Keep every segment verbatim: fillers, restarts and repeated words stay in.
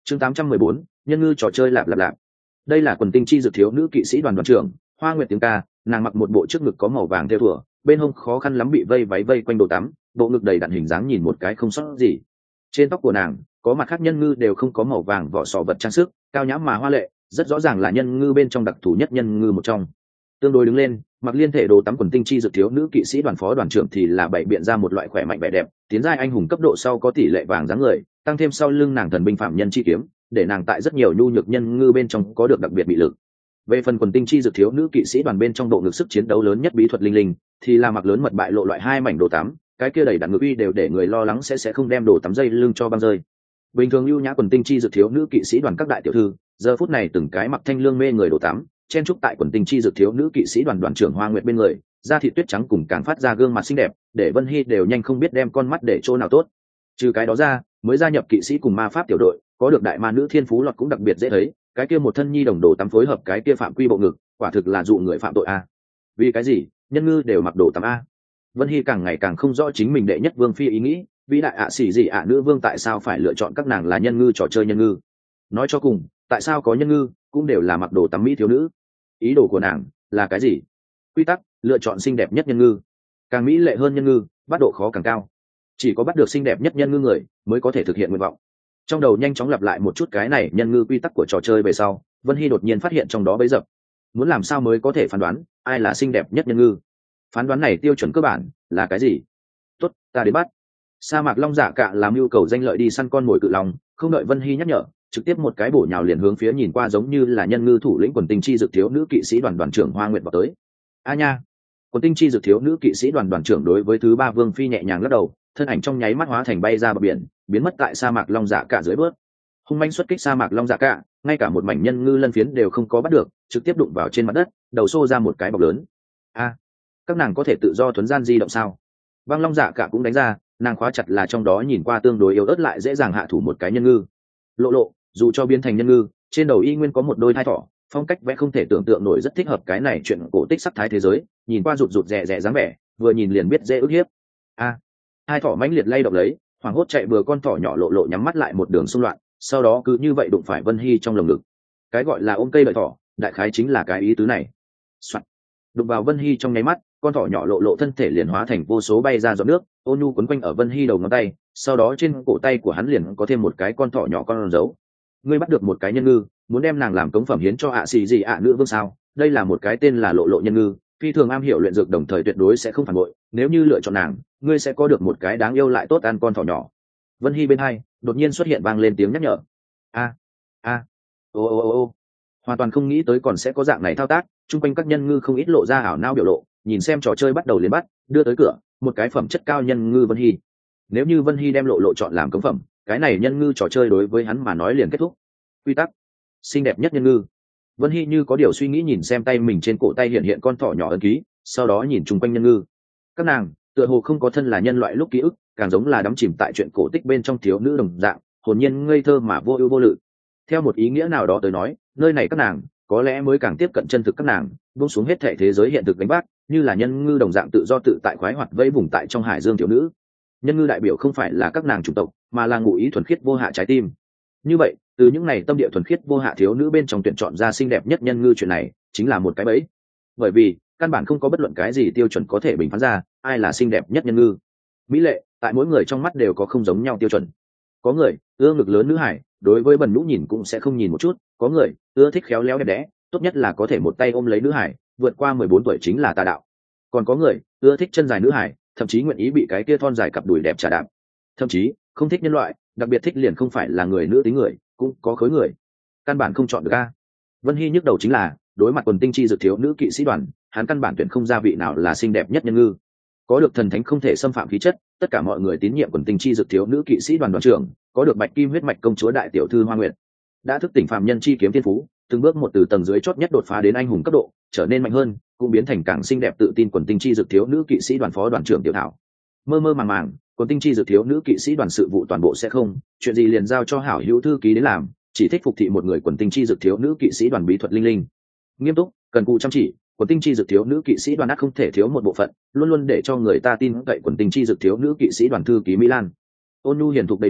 chương tám trăm mười bốn, nhân ngư trò chơi lạp lạp lạp. Đây là quần tinh chi dược thiếu nữ kỵ sĩ đoàn đoàn trưởng Hoa Nguyệt tiếng ca. Nàng mặc một bộ trước ngực có màu vàng theo thủa, bên hông khó khăn lắm bị vây váy vây quanh đồ tắm, bộ ngực đầy đặn hình dáng nhìn một cái không sót gì. Trên tóc của nàng có mặt khác nhân ngư đều không có màu vàng vỏ sò vật trang sức, cao nhã mà hoa lệ, rất rõ ràng là nhân ngư bên trong đặc thù nhất nhân ngư một trong. Tương đối đứng lên, mặc liên thể đồ tắm quần tinh chi dược thiếu nữ kỵ sĩ đoàn phó đoàn trưởng thì là bảy biện ra một loại khỏe mạnh vẻ đẹp, tiến giai anh hùng cấp độ sau có tỷ lệ vàng dáng người, tăng thêm sau lưng nàng thần binh phạm nhân chi kiếm, để nàng tại rất nhiều nhu nhược nhân ngư bên trong có được đặc biệt bị lực. Về phần quần tinh chi dược thiếu nữ kỵ sĩ đoàn bên trong độ ngực sức chiến đấu lớn nhất bí thuật linh linh, thì là mặc lớn mật bại lộ loại hai mảnh đồ tắm, cái kia đầy đặn ngực uy đều để người lo lắng sẽ sẽ không đem đồ tắm dây lưng cho băng rơi. Bình thường ưu nhã quần tinh chi dược thiếu nữ kỵ sĩ đoàn các đại tiểu thư, giờ phút này từng cái mặc thanh lương mê người đồ tắm, chen trúc tại quần tinh chi dược thiếu nữ kỵ sĩ đoàn đoàn trưởng Hoa Nguyệt bên người, da thịt tuyết trắng cùng càng phát ra gương mặt xinh đẹp, để Vân Hy đều nhanh không biết đem con mắt để chỗ nào tốt. Trừ cái đó ra, mới gia nhập kỵ sĩ cùng ma pháp tiểu đội, có được đại ma nữ thiên phú lọt cũng đặc biệt dễ thấy, cái kia một thân nhi đồng đồ tắm phối hợp cái kia phạm quy bộ ngực, quả thực là dụ người phạm tội a. Vì cái gì nhân ngư đều mặc đồ tắm a? Vân Hy càng ngày càng không rõ chính mình đệ nhất vương phi ý nghĩ, vĩ đại ạ xỉ gì ạ nữ vương tại sao phải lựa chọn các nàng là nhân ngư trò chơi nhân ngư. Nói cho cùng, tại sao có nhân ngư cũng đều là mặc đồ tắm mỹ thiếu nữ? Ý đồ của nàng là cái gì? Quy tắc lựa chọn xinh đẹp nhất nhân ngư, càng mỹ lệ hơn nhân ngư, bắt độ khó càng cao, chỉ có bắt được xinh đẹp nhất nhân ngư người mới có thể thực hiện nguyện vọng. Trong đầu nhanh chóng lặp lại một chút cái này nhân ngư quy tắc của trò chơi về sau, Vân Hy đột nhiên phát hiện trong đó bấy dập. Muốn làm sao mới có thể phán đoán ai là xinh đẹp nhất nhân ngư? Phán đoán này tiêu chuẩn cơ bản là cái gì? Tốt, ta đến bắt. Sa mạc long dạ cạ làm nhu cầu danh lợi đi săn con mồi cự long, không đợi Vân Hy nhắc nhở, trực tiếp một cái bổ nhào liền hướng phía nhìn qua giống như là nhân ngư thủ lĩnh quần tinh chi dược thiếu nữ kỵ sĩ đoàn đoàn trưởng Hoa Nguyệt vào tới. A nha! Quần tinh chi dược thiếu nữ kỵ sĩ đoàn đoàn trưởng đối với thứ ba vương phi nhẹ nhàng lắc đầu, thân ảnh trong nháy mắt hóa thành bay ra bờ biển, biến mất tại sa mạc long dạ cạ dưới bước. Hung manh xuất kích sa mạc long dạ cạ, ngay cả một mảnh nhân ngư lân phiến đều không có bắt được, trực tiếp đụng vào trên mặt đất, đầu xô ra một cái bọc lớn. A! Các nàng có thể tự do thuấn gian di động sao? Băng long dạ cạ cũng đánh ra, nàng khóa chặt là trong đó nhìn qua tương đối yếu ớt lại dễ dàng hạ thủ một cái nhân ngư. Lộ lộ, dù cho biến thành nhân ngư, trên đầu y nguyên có một đôi thai thỏ, phong cách vẽ không thể tưởng tượng nổi, rất thích hợp cái này chuyện cổ tích sắc thái thế giới, nhìn qua rụt rụt rè rè dáng vẻ, vừa nhìn liền biết dễ ức hiếp. A! Hai thỏ mãnh liệt lay động lấy, hoảng hốt chạy vừa con thỏ nhỏ lộ lộ nhắm mắt lại một đường xung loạn, sau đó cứ như vậy đụng phải Vân Hy trong lồng ngực. Cái gọi là ôm cây đợi thỏ, đại khái chính là cái ý tứ này. Soạn. Đụng vào Vân Hy trong nháy mắt, con thỏ nhỏ lộ lộ thân thể liền hóa thành vô số bay ra giọt nước, ôn nhu quấn quanh ở Vân Hy đầu ngón tay, sau đó trên cổ tay của hắn liền có thêm một cái con thỏ nhỏ con dấu. Ngươi bắt được một cái nhân ngư, muốn đem nàng làm cống phẩm hiến cho ạ xì gì ạ nữ vương sao? Đây là một cái tên là lộ lộ nhân ngư, phi thường am hiểu luyện dược, đồng thời tuyệt đối sẽ không phản bội, nếu như lựa chọn nàng, ngươi sẽ có được một cái đáng yêu lại tốt ăn con thỏ nhỏ. Vân Hy bên hai đột nhiên xuất hiện vang lên tiếng nhắc nhở. A a ô ô ô ô hoàn toàn không nghĩ tới còn sẽ có dạng này thao tác, chung quanh các nhân ngư không ít lộ ra ảo nao biểu lộ, nhìn xem trò chơi bắt đầu liền bắt, đưa tới cửa một cái phẩm chất cao nhân ngư Vân Hy. Nếu như Vân Hy đem lộ lộ chọn làm cống phẩm, cái này nhân ngư trò chơi đối với hắn mà nói liền kết thúc. Quy tắc xinh đẹp nhất nhân ngư. Vân Hy như có điều suy nghĩ nhìn xem tay mình trên cổ tay hiện hiện con thỏ nhỏ ấn ký, sau đó nhìn chung quanh nhân ngư. Các nàng tựa hồ không có thân là nhân loại lúc ký ức, càng giống là đắm chìm tại chuyện cổ tích bên trong thiếu nữ đồng dạng, hồn nhiên ngây thơ mà vô ưu vô lự. Theo một ý nghĩa nào đó tới nói, nơi này các nàng có lẽ mới càng tiếp cận chân thực các nàng, buông xuống hết thể thế giới hiện thực đánh bác, như là nhân ngư đồng dạng tự do tự tại khoái hoạt vẫy vùng tại trong hải dương thiếu nữ. Nhân ngư đại biểu không phải là các nàng chủng tộc, mà là ngụ ý thuần khiết vô hạ trái tim. Như vậy, từ những này tâm địa thuần khiết vô hạ thiếu nữ bên trong tuyển chọn ra xinh đẹp nhất nhân ngư, chuyện này chính là một cái bẫy. Bởi vì căn bản không có bất luận cái gì tiêu chuẩn có thể bình phán ra ai là xinh đẹp nhất nhân ngư. Mỹ lệ tại mỗi người trong mắt đều có không giống nhau tiêu chuẩn. Có người ưa ngực lớn nữ hải, đối với bần nhũ nhìn cũng sẽ không nhìn một chút. Có người ưa thích khéo léo đẹp đẽ, tốt nhất là có thể một tay ôm lấy nữ hải, vượt qua mười bốn tuổi chính là tà đạo. Còn có người ưa thích chân dài nữ hải, thậm chí nguyện ý bị cái kia thon dài cặp đùi đẹp trà đạp. Thậm chí không thích nhân loại, đặc biệt thích liền không phải là người nữ tính người, cũng có khối người căn bản không chọn được a. Vân Hy nhức đầu chính là đối mặt quần tinh chi dược thiếu nữ kỵ sĩ đoàn, hắn căn bản tuyển không ra vị nào là xinh đẹp nhất nhân ngư. Có được thần thánh không thể xâm phạm khí chất, tất cả mọi người tín nhiệm quần tinh chi dược thiếu nữ kỵ sĩ đoàn đoàn trưởng, có được bạch kim huyết mạch công chúa đại tiểu thư Hoa Nguyệt, đã thức tỉnh phàm nhân chi kiếm thiên phú, từng bước một từ tầng dưới chót nhất đột phá đến anh hùng cấp độ, trở nên mạnh hơn, cũng biến thành càng xinh đẹp tự tin quần tinh chi dược thiếu nữ kỵ sĩ đoàn phó đoàn trưởng Tiểu Thảo. Mơ mơ màng màng, quần tinh chi dược thiếu nữ kỵ sĩ đoàn sự vụ toàn bộ sẽ không, chuyện gì liền giao cho hảo hữu thư ký đến làm, chỉ thích phục thị một người quần tinh chi dược thiếu nữ kỵ sĩ đoàn bí thuật linh linh. Nghiêm túc, cần cù chăm chỉ, quần tinh chi dược thiếu nữ kỵ sĩ đoàn ắt không thể thiếu một bộ phận, luôn luôn để cho người ta tin cậy quần tinh chi dược thiếu nữ kỵ sĩ đoàn thư ký Mỹ Lan. Ôn nhu hiền thục đầy điểm,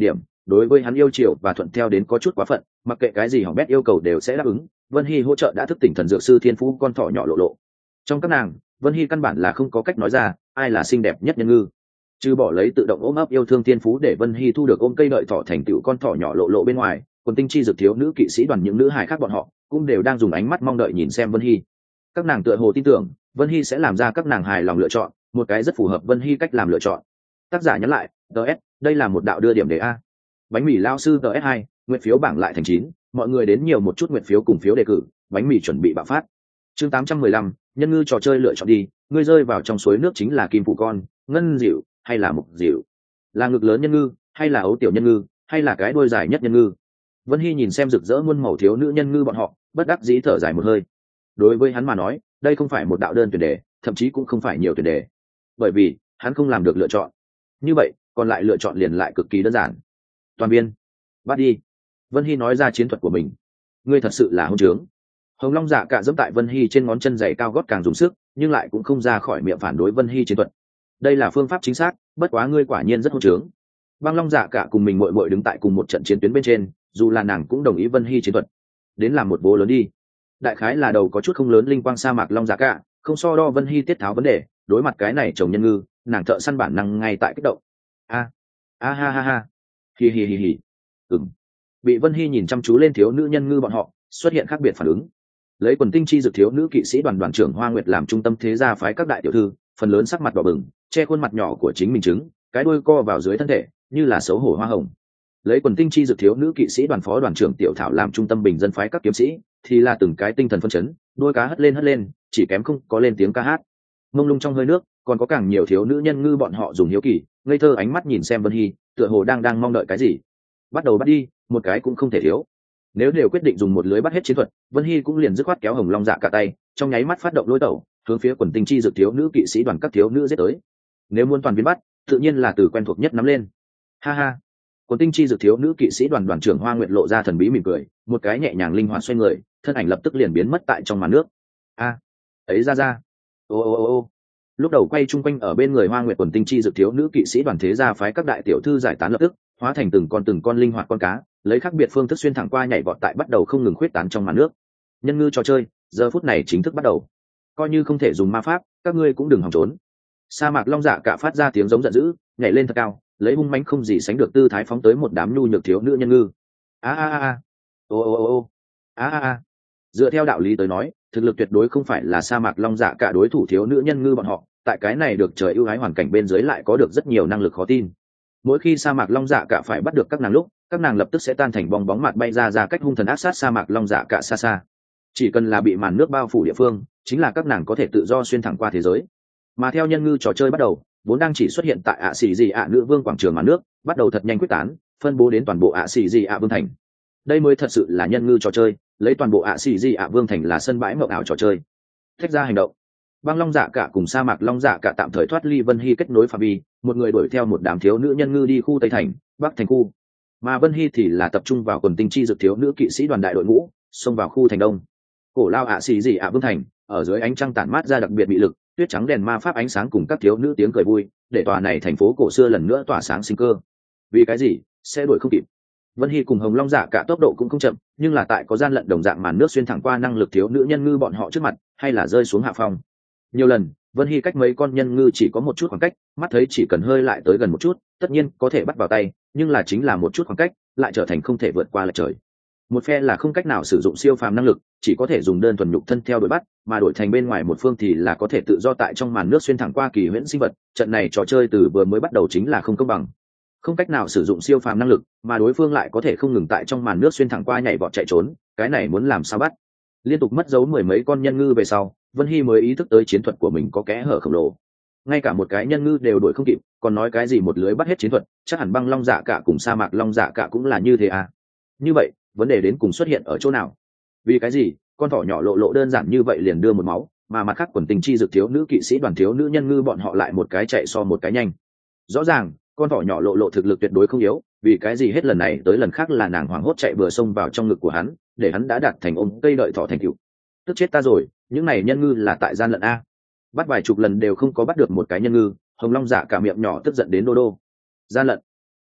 đối với hắn yêu chiều và thuận theo đến có chút quá phận, mặc kệ cái gì hỏng bét yêu cầu đều sẽ đáp ứng. Vân Hy hỗ trợ đã thức tỉnh thần dược sư thiên phú con thỏ nhỏ lộ lộ. Trong các nàng, Vân Hy căn bản là không có cách nói ra ai là xinh đẹp nhất nhân ngư, trừ bỏ lấy tự động ôm ấp yêu thương thiên phú để Vân Hy thu được ôm cây đợi thỏ thành tựu con thỏ nhỏ lộ lộ bên ngoài, quần tinh chi dược thiếu nữ kỵ sĩ đoàn những nữ hài khác bọn họ cũng đều đang dùng ánh mắt mong đợi nhìn xem Vân Hy. Các nàng tựa hồ tin tưởng Vân Hy sẽ làm ra các nàng hài lòng lựa chọn, một cái rất phù hợp Vân Hy cách làm lựa chọn. Tác giả nhắn lại, ts đây là một đạo đưa điểm đề a. Bánh mì lao sư ts hai, nguyện phiếu bảng lại thành chín, mọi người đến nhiều một chút nguyện phiếu cùng phiếu đề cử, bánh mì chuẩn bị bạo phát. Chương tám trăm mười lăm, nhân ngư trò chơi lựa chọn đi, ngươi rơi vào trong suối nước chính là kim phụ con, ngân dịu hay là mục dịu, là ngực lớn nhân ngư hay là ấu tiểu nhân ngư, hay là cái đuôi dài nhất nhân ngư. Vân Hy nhìn xem rực rỡ muôn màu thiếu nữ nhân ngư bọn họ, bất đắc dĩ thở dài một hơi. Đối với hắn mà nói, đây không phải một đạo đơn tuyển đề, thậm chí cũng không phải nhiều tuyển đề, bởi vì hắn không làm được lựa chọn. Như vậy còn lại lựa chọn liền lại cực kỳ đơn giản. Toàn viên bắt đi. Vân Hy nói ra chiến thuật của mình. Ngươi thật sự là hôn trướng. Hồng Long Dạ Cả dẫm tại Vân Hy trên ngón chân giày cao gót càng dùng sức, nhưng lại cũng không ra khỏi miệng phản đối Vân Hy chiến thuật. Đây là phương pháp chính xác, bất quá ngươi quả nhiên rất hôn trướng. Băng Long Dạ Cả cùng mình muội muội đứng tại cùng một trận chiến tuyến bên trên, dù là nàng cũng đồng ý Vân Hy chiến thuật. Đến làm một bố lớn đi. Đại khái là đầu có chút không lớn linh quang sa mạc Long Dạ Cả, không so đo Vân Hy tiết tháo vấn đề, đối mặt cái này chồng nhân ngư, nàng thợ săn bản năng ngay tại kích động. A a ha ha ha. Hi hi hi hi. Ừm. Bị Vân Hy nhìn chăm chú lên thiếu nữ nhân ngư bọn họ, xuất hiện khác biệt phản ứng. Lấy quần tinh chi dược thiếu nữ kỵ sĩ đoàn đoàn trưởng Hoa Nguyệt làm trung tâm thế gia phái các đại tiểu thư, phần lớn sắc mặt đỏ bừng, che khuôn mặt nhỏ của chính mình trứng, cái đuôi co vào dưới thân thể, như là xấu hổ hoa hồng. Lấy quần tinh chi dược thiếu nữ kỵ sĩ đoàn phó đoàn trưởng Tiểu Thảo làm trung tâm bình dân phái các kiếm sĩ, thì là từng cái tinh thần phân chấn, đuôi cá hất lên hất lên, chỉ kém không có lên tiếng ca hát. Mông lung trong hơi nước, còn có càng nhiều thiếu nữ nhân ngư bọn họ dùng hiếu kỳ, ngây thơ ánh mắt nhìn xem Vân Hy, tựa hồ đang đang mong đợi cái gì. Bắt đầu bắt đi, một cái cũng không thể thiếu. Nếu đều quyết định dùng một lưới bắt hết chiến thuật, Vân Hy cũng liền dứt khoát kéo Hồng Long Dạ Cả tay, trong nháy mắt phát động lôi tẩu, hướng phía quần tinh chi dược thiếu nữ kỵ sĩ đoàn các thiếu nữ giết tới. Nếu muốn toàn viên bắt, tự nhiên là từ quen thuộc nhất nắm lên. Ha ha. Quần tinh chi dược thiếu nữ kỵ sĩ đoàn đoàn trưởng Hoa Nguyệt lộ ra thần bí mỉm cười, một cái nhẹ nhàng linh hoạt xoay người, thân ảnh lập tức liền biến mất tại trong màn nước. A, ấy ra ra. Ô ô ô ô. Lúc đầu quay chung quanh ở bên người Hoa Nguyệt quần tinh chi dược thiếu nữ kỵ sĩ đoàn thế gia phái các đại tiểu thư giải tán lập tức, hóa thành từng con từng con linh hoạt con cá, lấy khác biệt phương thức xuyên thẳng qua nhảy vọt tại bắt đầu không ngừng khuyết tán trong màn nước. Nhân ngư trò chơi giờ phút này chính thức bắt đầu. Coi như không thể dùng ma pháp, các ngươi cũng đừng hòng trốn. Sa mạc Long Dạ Cả phát ra tiếng giống giận dữ, nhảy lên thật cao, lấy hung mãnh không gì sánh được tư thái phóng tới một đám nhu nhược thiếu nữ nhân ngư. A a a a. Ô ô ô ô. A a a. Dựa theo đạo lý tới nói, thực lực tuyệt đối không phải là sa mạc Long Dạ Cả đối thủ thiếu nữ nhân ngư bọn họ, tại cái này được trời ưu ái hoàn cảnh bên dưới lại có được rất nhiều năng lực khó tin. Mỗi khi sa mạc Long Dạ Cả phải bắt được các nàng lúc, các nàng lập tức sẽ tan thành bong bóng mạt bay ra ra cách hung thần ác sát sa mạc Long Dạ Cả xa xa. Chỉ cần là bị màn nước bao phủ địa phương, chính là các nàng có thể tự do xuyên thẳng qua thế giới. Mà theo nhân ngư trò chơi bắt đầu, vốn đang chỉ xuất hiện tại ạ xì gì ạ nữ vương quảng trường màn nước, bắt đầu thật nhanh quyết tán, phân bố đến toàn bộ ạ xì gì ạ vương thành. Đây mới thật sự là nhân ngư trò chơi, lấy toàn bộ ạ xì gì ạ vương thành là sân bãi mộng ảo trò chơi. Thách ra hành động. Băng Long Dạ Cả cùng sa mạc Long Dạ Cả tạm thời thoát ly Vân Hy kết nối phạm vi, một người đuổi theo một đám thiếu nữ nhân ngư đi khu Tây thành, Bắc thành khu. Mà Vân Hy thì là tập trung vào quần tinh chi dược thiếu nữ kỵ sĩ đoàn đại đội ngũ, xông vào khu thành Đông. Cổ lao ạ xì gì ạ vương thành, ở dưới ánh trăng tản mát ra đặc biệt bị lực, tuyết trắng đèn ma pháp ánh sáng cùng các thiếu nữ tiếng cười vui, để tòa này thành phố cổ xưa lần nữa tỏa sáng sinh cơ. Vì cái gì? Sẽ đuổi không kịp. Vân Hy cùng Hồng Long Dạ Cả tốc độ cũng không chậm, nhưng là tại có gian lận đồng dạng màn nước xuyên thẳng qua năng lực thiếu nữ nhân ngư bọn họ trước mặt, hay là rơi xuống hạ phong. Nhiều lần, Vân Hy cách mấy con nhân ngư chỉ có một chút khoảng cách, mắt thấy chỉ cần hơi lại tới gần một chút, tất nhiên có thể bắt vào tay, nhưng là chính là một chút khoảng cách, lại trở thành không thể vượt qua lệch trời. Một phe là không cách nào sử dụng siêu phàm năng lực, chỉ có thể dùng đơn thuần nhục thân theo đuổi bắt, mà đổi thành bên ngoài một phương thì là có thể tự do tại trong màn nước xuyên thẳng qua kỳ huyễn sinh vật. Trận này trò chơi từ vừa mới bắt đầu chính là không công bằng. Không cách nào sử dụng siêu phàm năng lực, mà đối phương lại có thể không ngừng tại trong màn nước xuyên thẳng qua nhảy vọt chạy trốn, cái này muốn làm sao bắt? Liên tục mất dấu mười mấy con nhân ngư về sau, Vân Hy mới ý thức tới chiến thuật của mình có kẽ hở khổng lồ. Ngay cả một cái nhân ngư đều đuổi không kịp, còn nói cái gì một lưới bắt hết chiến thuật, chắc hẳn Băng Long Dạ Cả cùng sa mạc Long Dạ Cả cũng là như thế à? Như vậy, vấn đề đến cùng xuất hiện ở chỗ nào? Vì cái gì con thỏ nhỏ lộ lộ đơn giản như vậy liền đưa một máu, mà mặt khác quần tình chi dược thiếu nữ kỵ sĩ đoàn thiếu nữ nhân ngư bọn họ lại một cái chạy so một cái nhanh? Rõ ràng con thỏ nhỏ lộ lộ thực lực tuyệt đối không yếu, vì cái gì hết lần này tới lần khác là nàng hoảng hốt chạy vừa xông vào trong ngực của hắn, để hắn đã đạt thành ôm cây đợi thỏ thành cựu. Tức chết ta rồi, những này nhân ngư là tại gian lận a. Bắt vài chục lần đều không có bắt được một cái nhân ngư. Hồng Long Dạ Cả miệng nhỏ tức giận đến đô đô. Gian lận?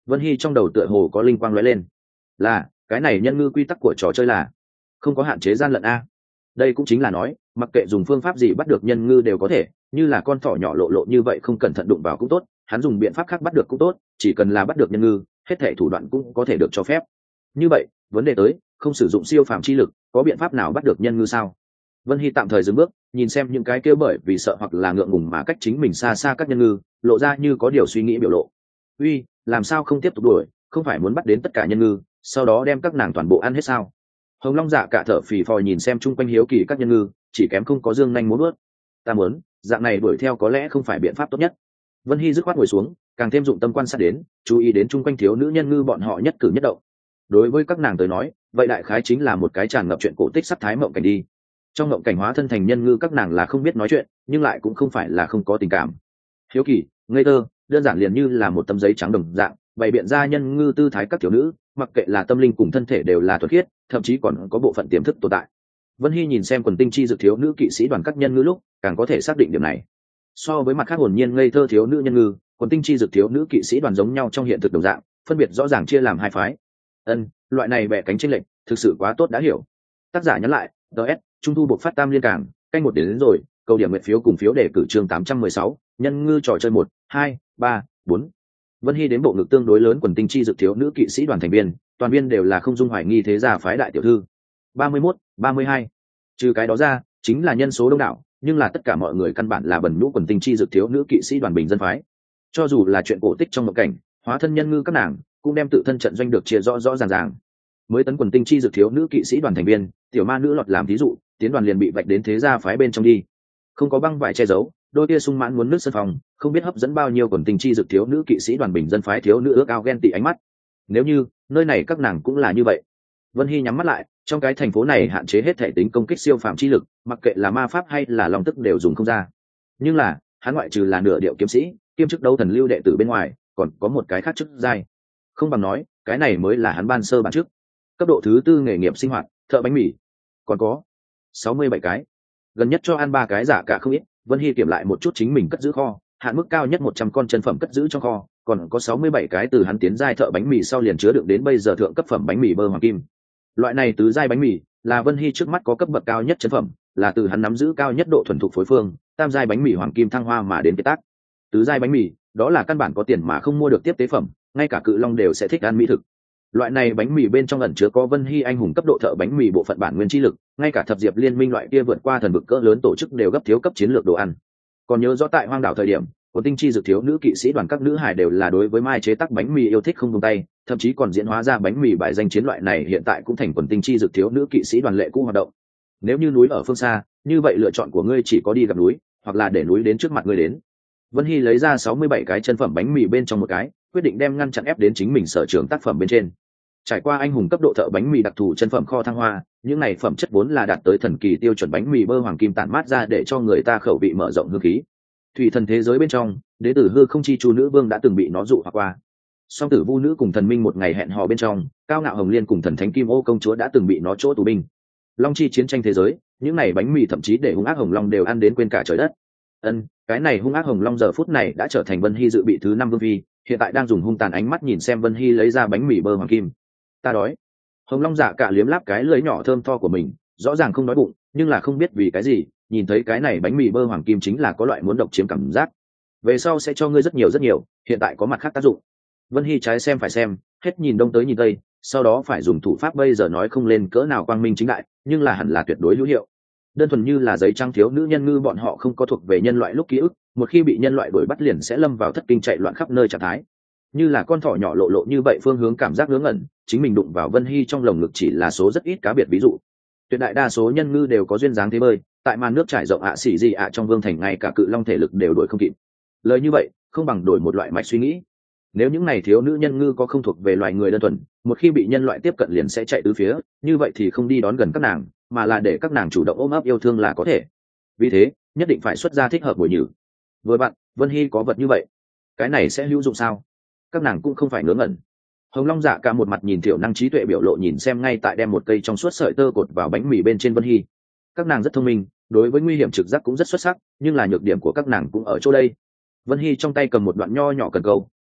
Vân Hy trong đầu tựa hồ có linh quang lóe lên, là cái này nhân ngư quy tắc của trò chơi là không có hạn chế gian lận a. Đây cũng chính là nói mặc kệ dùng phương pháp gì bắt được nhân ngư đều có thể, như là con thỏ nhỏ lộ lộ như vậy không cẩn thận đụng vào cũng tốt, hắn dùng biện pháp khác bắt được cũng tốt, chỉ cần là bắt được nhân ngư hết thể thủ đoạn cũng có thể được cho phép. Như vậy vấn đề tới, không sử dụng siêu phàm chi lực có biện pháp nào bắt được nhân ngư sao? Vân Hy tạm thời dừng bước, nhìn xem những cái kia bởi vì sợ hoặc là ngượng ngùng mà cách chính mình xa xa các nhân ngư, lộ ra như có điều suy nghĩ biểu lộ. Uy, làm sao không tiếp tục đuổi, không phải muốn bắt đến tất cả nhân ngư sau đó đem các nàng toàn bộ ăn hết sao? Hồng Long Dạ cả thở phì phò nhìn xem chung quanh hiếu kỳ các nhân ngư, chỉ kém không có dương nhanh muốn nuốt. Ta muốn dạng này đuổi theo có lẽ không phải biện pháp tốt nhất. Vân Hy dứt khoát ngồi xuống, càng thêm dụng tâm quan sát đến, chú ý đến chung quanh thiếu nữ nhân ngư bọn họ nhất cử nhất động. Đối với các nàng tới nói, vậy đại khái chính là một cái tràn ngập chuyện cổ tích sắp thái mộng cảnh đi. Trong mộng cảnh hóa thân thành nhân ngư các nàng là không biết nói chuyện, nhưng lại cũng không phải là không có tình cảm. Hiếu kỳ, ngây thơ, đơn giản liền như là một tấm giấy trắng đồng dạng, bày biện ra nhân ngư tư thái các thiếu nữ, mặc kệ là tâm linh cùng thân thể đều là thuần khiết, thậm chí còn có bộ phận tiềm thức tồn tại. Vân Hy nhìn xem quần tinh chi dược thiếu nữ kỵ sĩ đoàn các nhân ngư lúc, càng có thể xác định điểm này. So với mặt khác hồn nhiên ngây thơ thiếu nữ nhân ngư, quần tinh chi dược thiếu nữ kỵ sĩ đoàn giống nhau trong hiện thực đồng dạng, phân biệt rõ ràng chia làm hai phái. Ân, loại này bẻ cánh chênh lệch, thực sự quá tốt đã hiểu. Tác giả nhắn lại, đê ét, trung thu buộc phát tam liên cảng, canh một đến, đến rồi, câu điểm nguyện phiếu cùng phiếu đề cử chương tám trăm mười sáu, nhân ngư trò chơi một, hai, ba, bốn. Vân Hy đến bộ ngực tương đối lớn quần tinh chi dược thiếu nữ kỵ sĩ đoàn thành viên, toàn viên đều là không dung hoài nghi thế gia phái đại tiểu thư. ba mươi mốt, ba mươi hai. Trừ cái đó ra, chính là nhân số đông đảo, nhưng là tất cả mọi người căn bản là bẩn nhũ quần tinh chi dược thiếu nữ kỵ sĩ đoàn bình dân phái. Cho dù là chuyện cổ tích trong mộng cảnh, hóa thân nhân ngư các nàng cũng đem tự thân trận doanh được chia rõ rõ ràng ràng. Mới tấn quần tinh chi dược thiếu nữ kỵ sĩ đoàn thành viên, tiểu ma nữ lọt làm ví dụ, tiến đoàn liền bị vạch đến thế gia phái bên trong đi. Không có băng vải che giấu, đôi kia sung mãn muốn nước sân phòng, không biết hấp dẫn bao nhiêu quần tinh chi dược thiếu nữ kỵ sĩ đoàn bình dân phái thiếu nữ ước ao ghen tị ánh mắt. Nếu như nơi này các nàng cũng là như vậy. Vân Hy nhắm mắt lại, trong cái thành phố này hạn chế hết thể tính công kích siêu phàm chi lực, mặc kệ là ma pháp hay là long tức đều dùng không ra. Nhưng là hắn ngoại trừ là nửa điệu kiếm sĩ kiêm chức đấu thần lưu đệ tử bên ngoài, còn có một cái khác chức giai, không bằng nói cái này mới là hắn ban sơ bản chức. Cấp độ thứ tư nghề nghiệp sinh hoạt, thợ bánh mì. Còn có sáu mươi bảy cái, gần nhất cho ăn ba cái giả cả không ít. Vân Hy kiểm lại một chút chính mình cất giữ kho, hạn mức cao nhất một trăm con chân phẩm cất giữ trong kho, còn có sáu mươi bảy cái từ hắn tiến giai thợ bánh mì sau liền chứa đựng đến bây giờ thượng cấp phẩm bánh mì bơ hoàng kim. Loại này tứ giai bánh mì là Vân Hy trước mắt có cấp bậc cao nhất chân phẩm, là từ hắn nắm giữ cao nhất độ thuần thục phối phương, tam giai bánh mì hoàng kim thăng hoa mà đến kết tác. Tứ giai bánh mì, đó là căn bản có tiền mà không mua được tiếp tế phẩm, ngay cả cự long đều sẽ thích ăn mỹ thực. Loại này bánh mì bên trong ẩn chứa có Vân Hy anh hùng cấp độ thợ bánh mì bộ phận bản nguyên chi lực, ngay cả thập diệp liên minh loại kia vượt qua thần vực cỡ lớn tổ chức đều gấp thiếu cấp chiến lược đồ ăn. Còn nhớ rõ tại hoang đảo thời điểm, của tinh chi dược thiếu nữ kỵ sĩ đoàn các nữ hài đều là đối với mai chế tác bánh mì yêu thích không buông tay, thậm chí còn diễn hóa ra bánh mì bài danh chiến loại này hiện tại cũng thành quần tinh chi dược thiếu nữ kỵ sĩ đoàn lệ cũ hoạt động. Nếu như núi ở phương xa, như vậy lựa chọn của ngươi chỉ có đi gặp núi, hoặc là để núi đến trước mặt ngươi đến. Vân Hy lấy ra sáu mươi bảy cái chân phẩm bánh mì bên trong một cái, quyết định đem ngăn chặn ép đến chính mình sở trường tác phẩm bên trên. Trải qua anh hùng cấp độ thợ bánh mì đặc thù chân phẩm kho thăng hoa, những này phẩm chất vốn là đạt tới thần kỳ tiêu chuẩn bánh mì bơ hoàng kim tản mát ra để cho người ta khẩu vị mở rộng hương khí. Thủy thần thế giới bên trong, đế tử hư không chi chu nữ vương đã từng bị nó dụ hoặc qua. Song tử vu nữ cùng thần minh một ngày hẹn hò bên trong, cao ngạo hồng liên cùng thần thánh kim ô công chúa đã từng bị nó chỗ tù binh. Long chi chiến tranh thế giới, những này bánh mì thậm chí để hung ác hồng long đều ăn đến quên cả trời đất. Ân, cái này hung ác hồng long giờ phút này đã trở thành Vân Hy dự bị thứ năm vương phi, hiện tại đang dùng hung tàn ánh mắt nhìn xem Vân Hy lấy ra bánh mì bơ hoàng kim. Ta đói. Hồng long dạ cả liếm láp cái lưỡi nhỏ thơm tho của mình, rõ ràng không đói bụng, nhưng là không biết vì cái gì, nhìn thấy cái này bánh mì bơ hoàng kim chính là có loại muốn độc chiếm cảm giác. Về sau sẽ cho ngươi rất nhiều rất nhiều, hiện tại có mặt khác tác dụng. Vân Hy trái xem phải xem, hết nhìn đông tới nhìn tây, sau đó phải dùng thủ pháp bây giờ nói không lên cỡ nào quang minh chính đại, nhưng là hẳn là tuyệt đối hữu hiệu. Đơn thuần như là giấy trắng thiếu nữ nhân ngư bọn họ không có thuộc về nhân loại lúc ký ức, một khi bị nhân loại đuổi bắt liền sẽ lâm vào thất kinh chạy loạn khắp nơi trạng thái. Như là con thỏ nhỏ lộ lộ như vậy phương hướng cảm giác ngớ ngẩn, chính mình đụng vào Vân Hy trong lồng ngực chỉ là số rất ít cá biệt ví dụ. Tuyệt đại đa số nhân ngư đều có duyên dáng thế bơi, tại màn nước trải rộng ạ xỉ gì ạ trong vương thành ngay cả cự long thể lực đều đuổi không kịp. Lời như vậy, không bằng đổi một loại mạch suy nghĩ. Nếu những này thiếu nữ nhân ngư có không thuộc về loài người đơn thuần, một khi bị nhân loại tiếp cận liền sẽ chạy tứ phía, như vậy thì không đi đón gần các nàng, mà là để các nàng chủ động ôm ấp yêu thương là có thể. Vì thế, nhất định phải xuất ra thích hợp bồi nhử. Vừa bạn, Vân Hy có vật như vậy, cái này sẽ hữu dụng sao? Các nàng cũng không phải ngớ ngẩn. Hồng long dạ cả một mặt nhìn thiểu năng trí tuệ biểu lộ nhìn xem ngay tại đem một cây trong suốt sợi tơ cột vào bánh mì bên trên Vân Hy. Các nàng rất thông minh, đối với nguy hiểm trực giác cũng rất xuất sắc, nhưng là nhược điểm của các nàng cũng ở chỗ đây. Vân Hy trong tay cầm một đoạn nho nhỏ cần câu,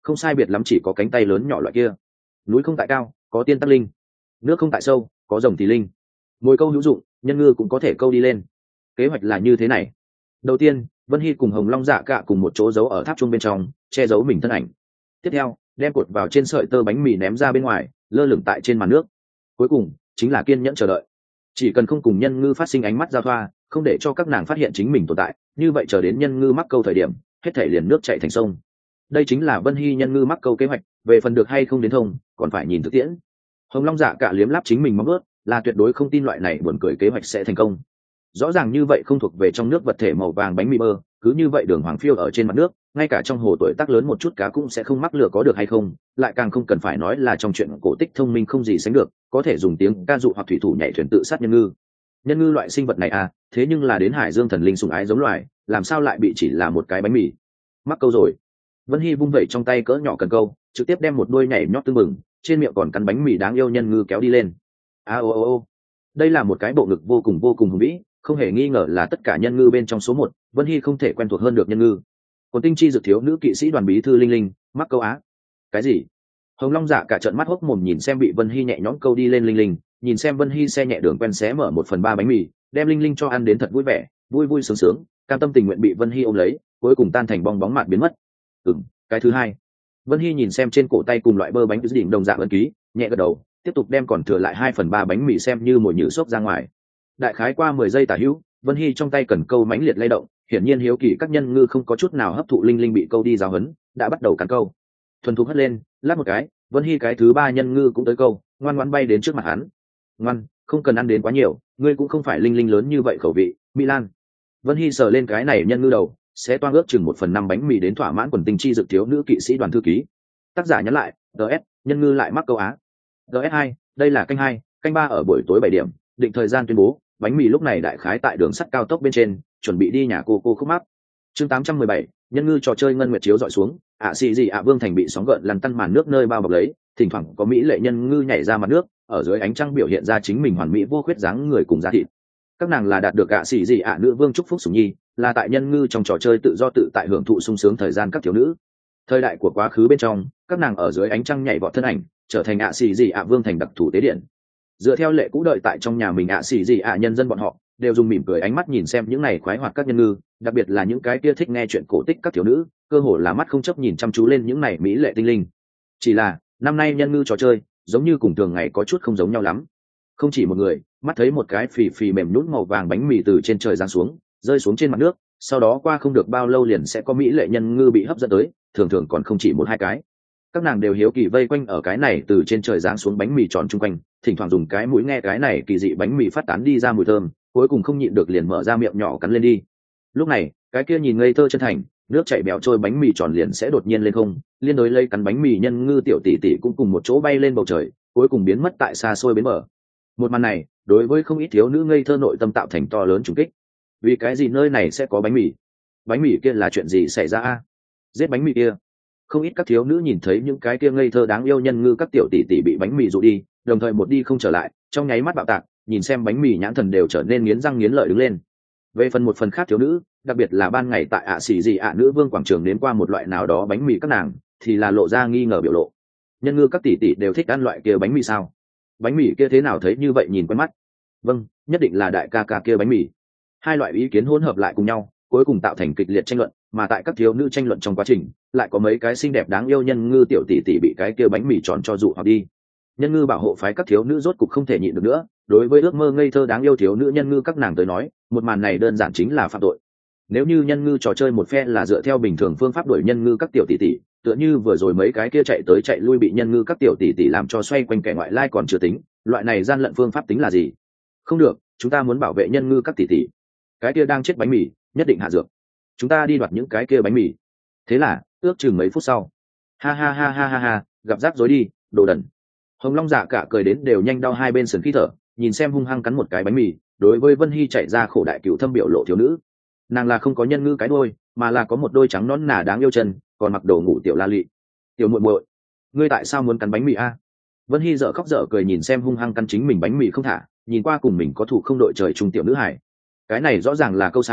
không sai biệt lắm chỉ có cánh tay lớn nhỏ loại kia. Núi không tại cao, có tiên tắc linh. Nước không tại sâu, có rồng thì linh. Mồi câu hữu dụng, nhân ngư cũng có thể câu đi lên. Kế hoạch là như thế này. Đầu tiên, Vân Hy cùng Hồng Long Dạ Cạ cùng một chỗ giấu ở tháp chuông bên trong, che giấu mình thân ảnh. Tiếp theo, đem cột vào trên sợi tơ bánh mì ném ra bên ngoài, lơ lửng tại trên mặt nước. Cuối cùng, chính là kiên nhẫn chờ đợi. Chỉ cần không cùng nhân ngư phát sinh ánh mắt giao thoa, không để cho các nàng phát hiện chính mình tồn tại, như vậy chờ đến nhân ngư mắc câu thời điểm, hết thể liền nước chảy thành sông. Đây chính là Vân Hy nhân ngư mắc câu kế hoạch, về phần được hay không đến thông, còn phải nhìn thực tiễn. Hồng Long Dạ Cạ liếm láp chính mình móng ướt, là tuyệt đối không tin loại này buồn cười kế hoạch sẽ thành công. Rõ ràng như vậy không thuộc về trong nước vật thể màu vàng bánh mì bơ, cứ như vậy đường hoàng phiêu ở trên mặt nước, ngay cả trong hồ tuổi tác lớn một chút cá cũng sẽ không mắc lừa có được hay không, lại càng không cần phải nói là trong chuyện cổ tích thông minh không gì sánh được, có thể dùng tiếng ca dụ hoặc thủy thủ nhảy thuyền tự sát nhân ngư. Nhân ngư loại sinh vật này à, thế nhưng là đến hải dương thần linh sủng ái giống loài, làm sao lại bị chỉ là một cái bánh mì? Mắc câu rồi. Vân Hy vung vẩy trong tay cỡ nhỏ cần câu, trực tiếp đem một đuôi nhảy nhót tưng bừng, trên miệng còn cắn bánh mì đáng yêu nhân ngư kéo đi lên. A ô ô ô. Đây là một cái bộ ngực vô cùng vô cùng hùng vĩ, không hề nghi ngờ là tất cả nhân ngư bên trong số một. Vân Hy không thể quen thuộc hơn được nhân ngư. Còn tinh chi dược thiếu nữ kỵ sĩ đoàn bí thư Linh Linh, mắc câu á. Cái gì? Hồng Long Dạ cả trợn mắt hốc mồm nhìn xem bị Vân Hy nhẹ nhõm câu đi lên Linh Linh, nhìn xem Vân Hy xe nhẹ đường quen xé mở một phần ba bánh mì, đem Linh Linh cho ăn đến thật vui vẻ, vui vui sướng sướng, cam tâm tình nguyện bị Vân Hy ôm lấy, cuối cùng tan thành bong bóng mạt biến mất. Ừm, cái thứ hai. Vân Hy nhìn xem trên cổ tay cùng loại bơ bánh cứ đỉnh đồng dạng ấn ký, nhẹ gật đầu, tiếp tục đem còn thừa lại hai phần ba bánh mì xem như mồi nhử xốp ra ngoài. Đại khái qua mười giây tả hữu, Vân Hy trong tay cần câu mãnh liệt lay động, hiển nhiên hiếu kỳ các nhân ngư không có chút nào hấp thụ Linh Linh bị câu đi giáo hấn, đã bắt đầu cắn câu. Thuần thục hất lên, lát một cái, Vân Hy cái thứ ba nhân ngư cũng tới câu, ngoan ngoãn bay đến trước mặt hắn. Ngoan, không cần ăn đến quá nhiều, ngươi cũng không phải Linh Linh lớn như vậy khẩu vị, Milan. Vân Hy sờ lên cái này nhân ngư đầu, sẽ toang ước chừng một phần năm bánh mì đến thỏa mãn quần tình chi dược thiếu nữ kỵ sĩ đoàn thư ký. Tác giả nhắn lại, ds nhân ngư lại mắc câu á. ds hai, đây là canh hai, canh ba ở buổi tối bảy điểm, định thời gian tuyên bố, bánh mì lúc này đại khái tại đường sắt cao tốc bên trên, chuẩn bị đi nhà cô cô khúc mắc. Chương tám trăm mười bảy, nhân ngư trò chơi ngân nguyệt chiếu dọi xuống, ạ xì gì ạ Vương Thành bị sóng gợn lăn tăn màn nước nơi bao bọc lấy, thỉnh thoảng có mỹ lệ nhân ngư nhảy ra mặt nước, ở dưới ánh trăng biểu hiện ra chính mình hoàn mỹ vô khuyết dáng người cùng da thịt. Các nàng là đạt được ạ xì gì ạ nữ vương chúc phúc sủng nhi, là tại nhân ngư trong trò chơi tự do tự tại hưởng thụ sung sướng thời gian các thiếu nữ. Thời đại của quá khứ bên trong, các nàng ở dưới ánh trăng nhảy vọt thân ảnh, trở thành ạ xì gì ạ Vương Thành đặc thủ tế điện. Dựa theo lệ cũ đợi tại trong nhà mình ạ xì gì ạ nhân dân bọn họ đều dùng mỉm cười ánh mắt nhìn xem những này khoái hoạt các nhân ngư, đặc biệt là những cái kia thích nghe chuyện cổ tích các thiếu nữ, cơ hồ là mắt không chấp nhìn chăm chú lên những này mỹ lệ tinh linh. Chỉ là năm nay nhân ngư trò chơi giống như cùng thường ngày có chút không giống nhau lắm. Không chỉ một người mắt thấy một cái phì phì mềm nhũn màu vàng bánh mì từ trên trời giáng xuống, rơi xuống trên mặt nước, sau đó qua không được bao lâu liền sẽ có mỹ lệ nhân ngư bị hấp dẫn tới, thường thường còn không chỉ một hai cái. Các nàng đều hiếu kỳ vây quanh ở cái này từ trên trời giáng xuống bánh mì tròn chung quanh, thỉnh thoảng dùng cái mũi nghe cái này kỳ dị bánh mì phát tán đi ra mùi thơm, cuối cùng không nhịn được liền mở ra miệng nhỏ cắn lên đi. Lúc này cái kia nhìn ngây thơ chân thành, nước chảy bèo trôi bánh mì tròn liền sẽ đột nhiên lên không, liên đối lấy cắn bánh mì nhân ngư tiểu tỷ tỷ cũng cùng một chỗ bay lên bầu trời, cuối cùng biến mất tại xa xôi bến bờ. Một màn này đối với không ít thiếu nữ ngây thơ nội tâm tạo thành to lớn trùng kích. Vì cái gì nơi này sẽ có bánh mì? Bánh mì kia là chuyện gì xảy ra a? Giết bánh mì kia. Không ít các thiếu nữ nhìn thấy những cái kia ngây thơ đáng yêu nhân ngư các tiểu tỷ tỷ bị bánh mì dụ đi, đồng thời một đi không trở lại, trong nháy mắt bạo tạc, nhìn xem bánh mì nhãn thần đều trở nên nghiến răng nghiến lợi đứng lên. Về phần một phần khác thiếu nữ, đặc biệt là ban ngày tại ạ xì gì ạ nữ vương quảng trường đến qua một loại nào đó bánh mì các nàng, thì là lộ ra nghi ngờ biểu lộ. Nhân ngư các tỷ tỷ đều thích ăn loại kia bánh mì sao? Bánh mì kia thế nào thấy như vậy nhìn quen mắt? Vâng, nhất định là đại ca ca kia bánh mì. Hai loại ý kiến hỗn hợp lại cùng nhau, cuối cùng tạo thành kịch liệt tranh luận, mà tại các thiếu nữ tranh luận trong quá trình, lại có mấy cái xinh đẹp đáng yêu nhân ngư tiểu tỷ tỷ bị cái kia bánh mì tròn cho dụ hoặc đi. Nhân ngư bảo hộ phái các thiếu nữ rốt cục không thể nhịn được nữa, đối với ước mơ ngây thơ đáng yêu thiếu nữ nhân ngư các nàng tới nói, một màn này đơn giản chính là phạm tội. Nếu như nhân ngư trò chơi một phe là dựa theo bình thường phương pháp đuổi nhân ngư các tiểu tỷ tỷ, tựa như vừa rồi mấy cái kia chạy tới chạy lui bị nhân ngư các tiểu tỷ tỷ làm cho xoay quanh kẻ ngoại lai còn chưa tính, loại này gian lận phương pháp tính là gì? Không được, chúng ta muốn bảo vệ nhân ngư các tỷ tỷ. Cái kia đang chết bánh mì, nhất định hạ dược. Chúng ta đi đoạt những cái kia bánh mì. Thế là, ước chừng mấy phút sau, ha ha ha ha ha ha, gặp rắc rối đi, đồ đần. Hồng Long Dạ cả cười đến đều nhanh đau hai bên sườn khí thở, nhìn xem hung hăng cắn một cái bánh mì, đối với Vân Hy chạy ra khổ đại cựu thâm biểu lộ thiếu nữ. Nàng là không có nhân ngư cái đôi, mà là có một đôi trắng nón nà đáng yêu chân, còn mặc đồ ngủ tiểu la lị. Tiểu muội muội, ngươi tại sao muốn cắn bánh mì a? Vân Hy dở khóc dở cười nhìn xem hung hăng cắn chính mình bánh mì không thả, nhìn qua cùng mình có thủ không đội trời chung tiểu nữ hải. Cái này rõ ràng là câu sai,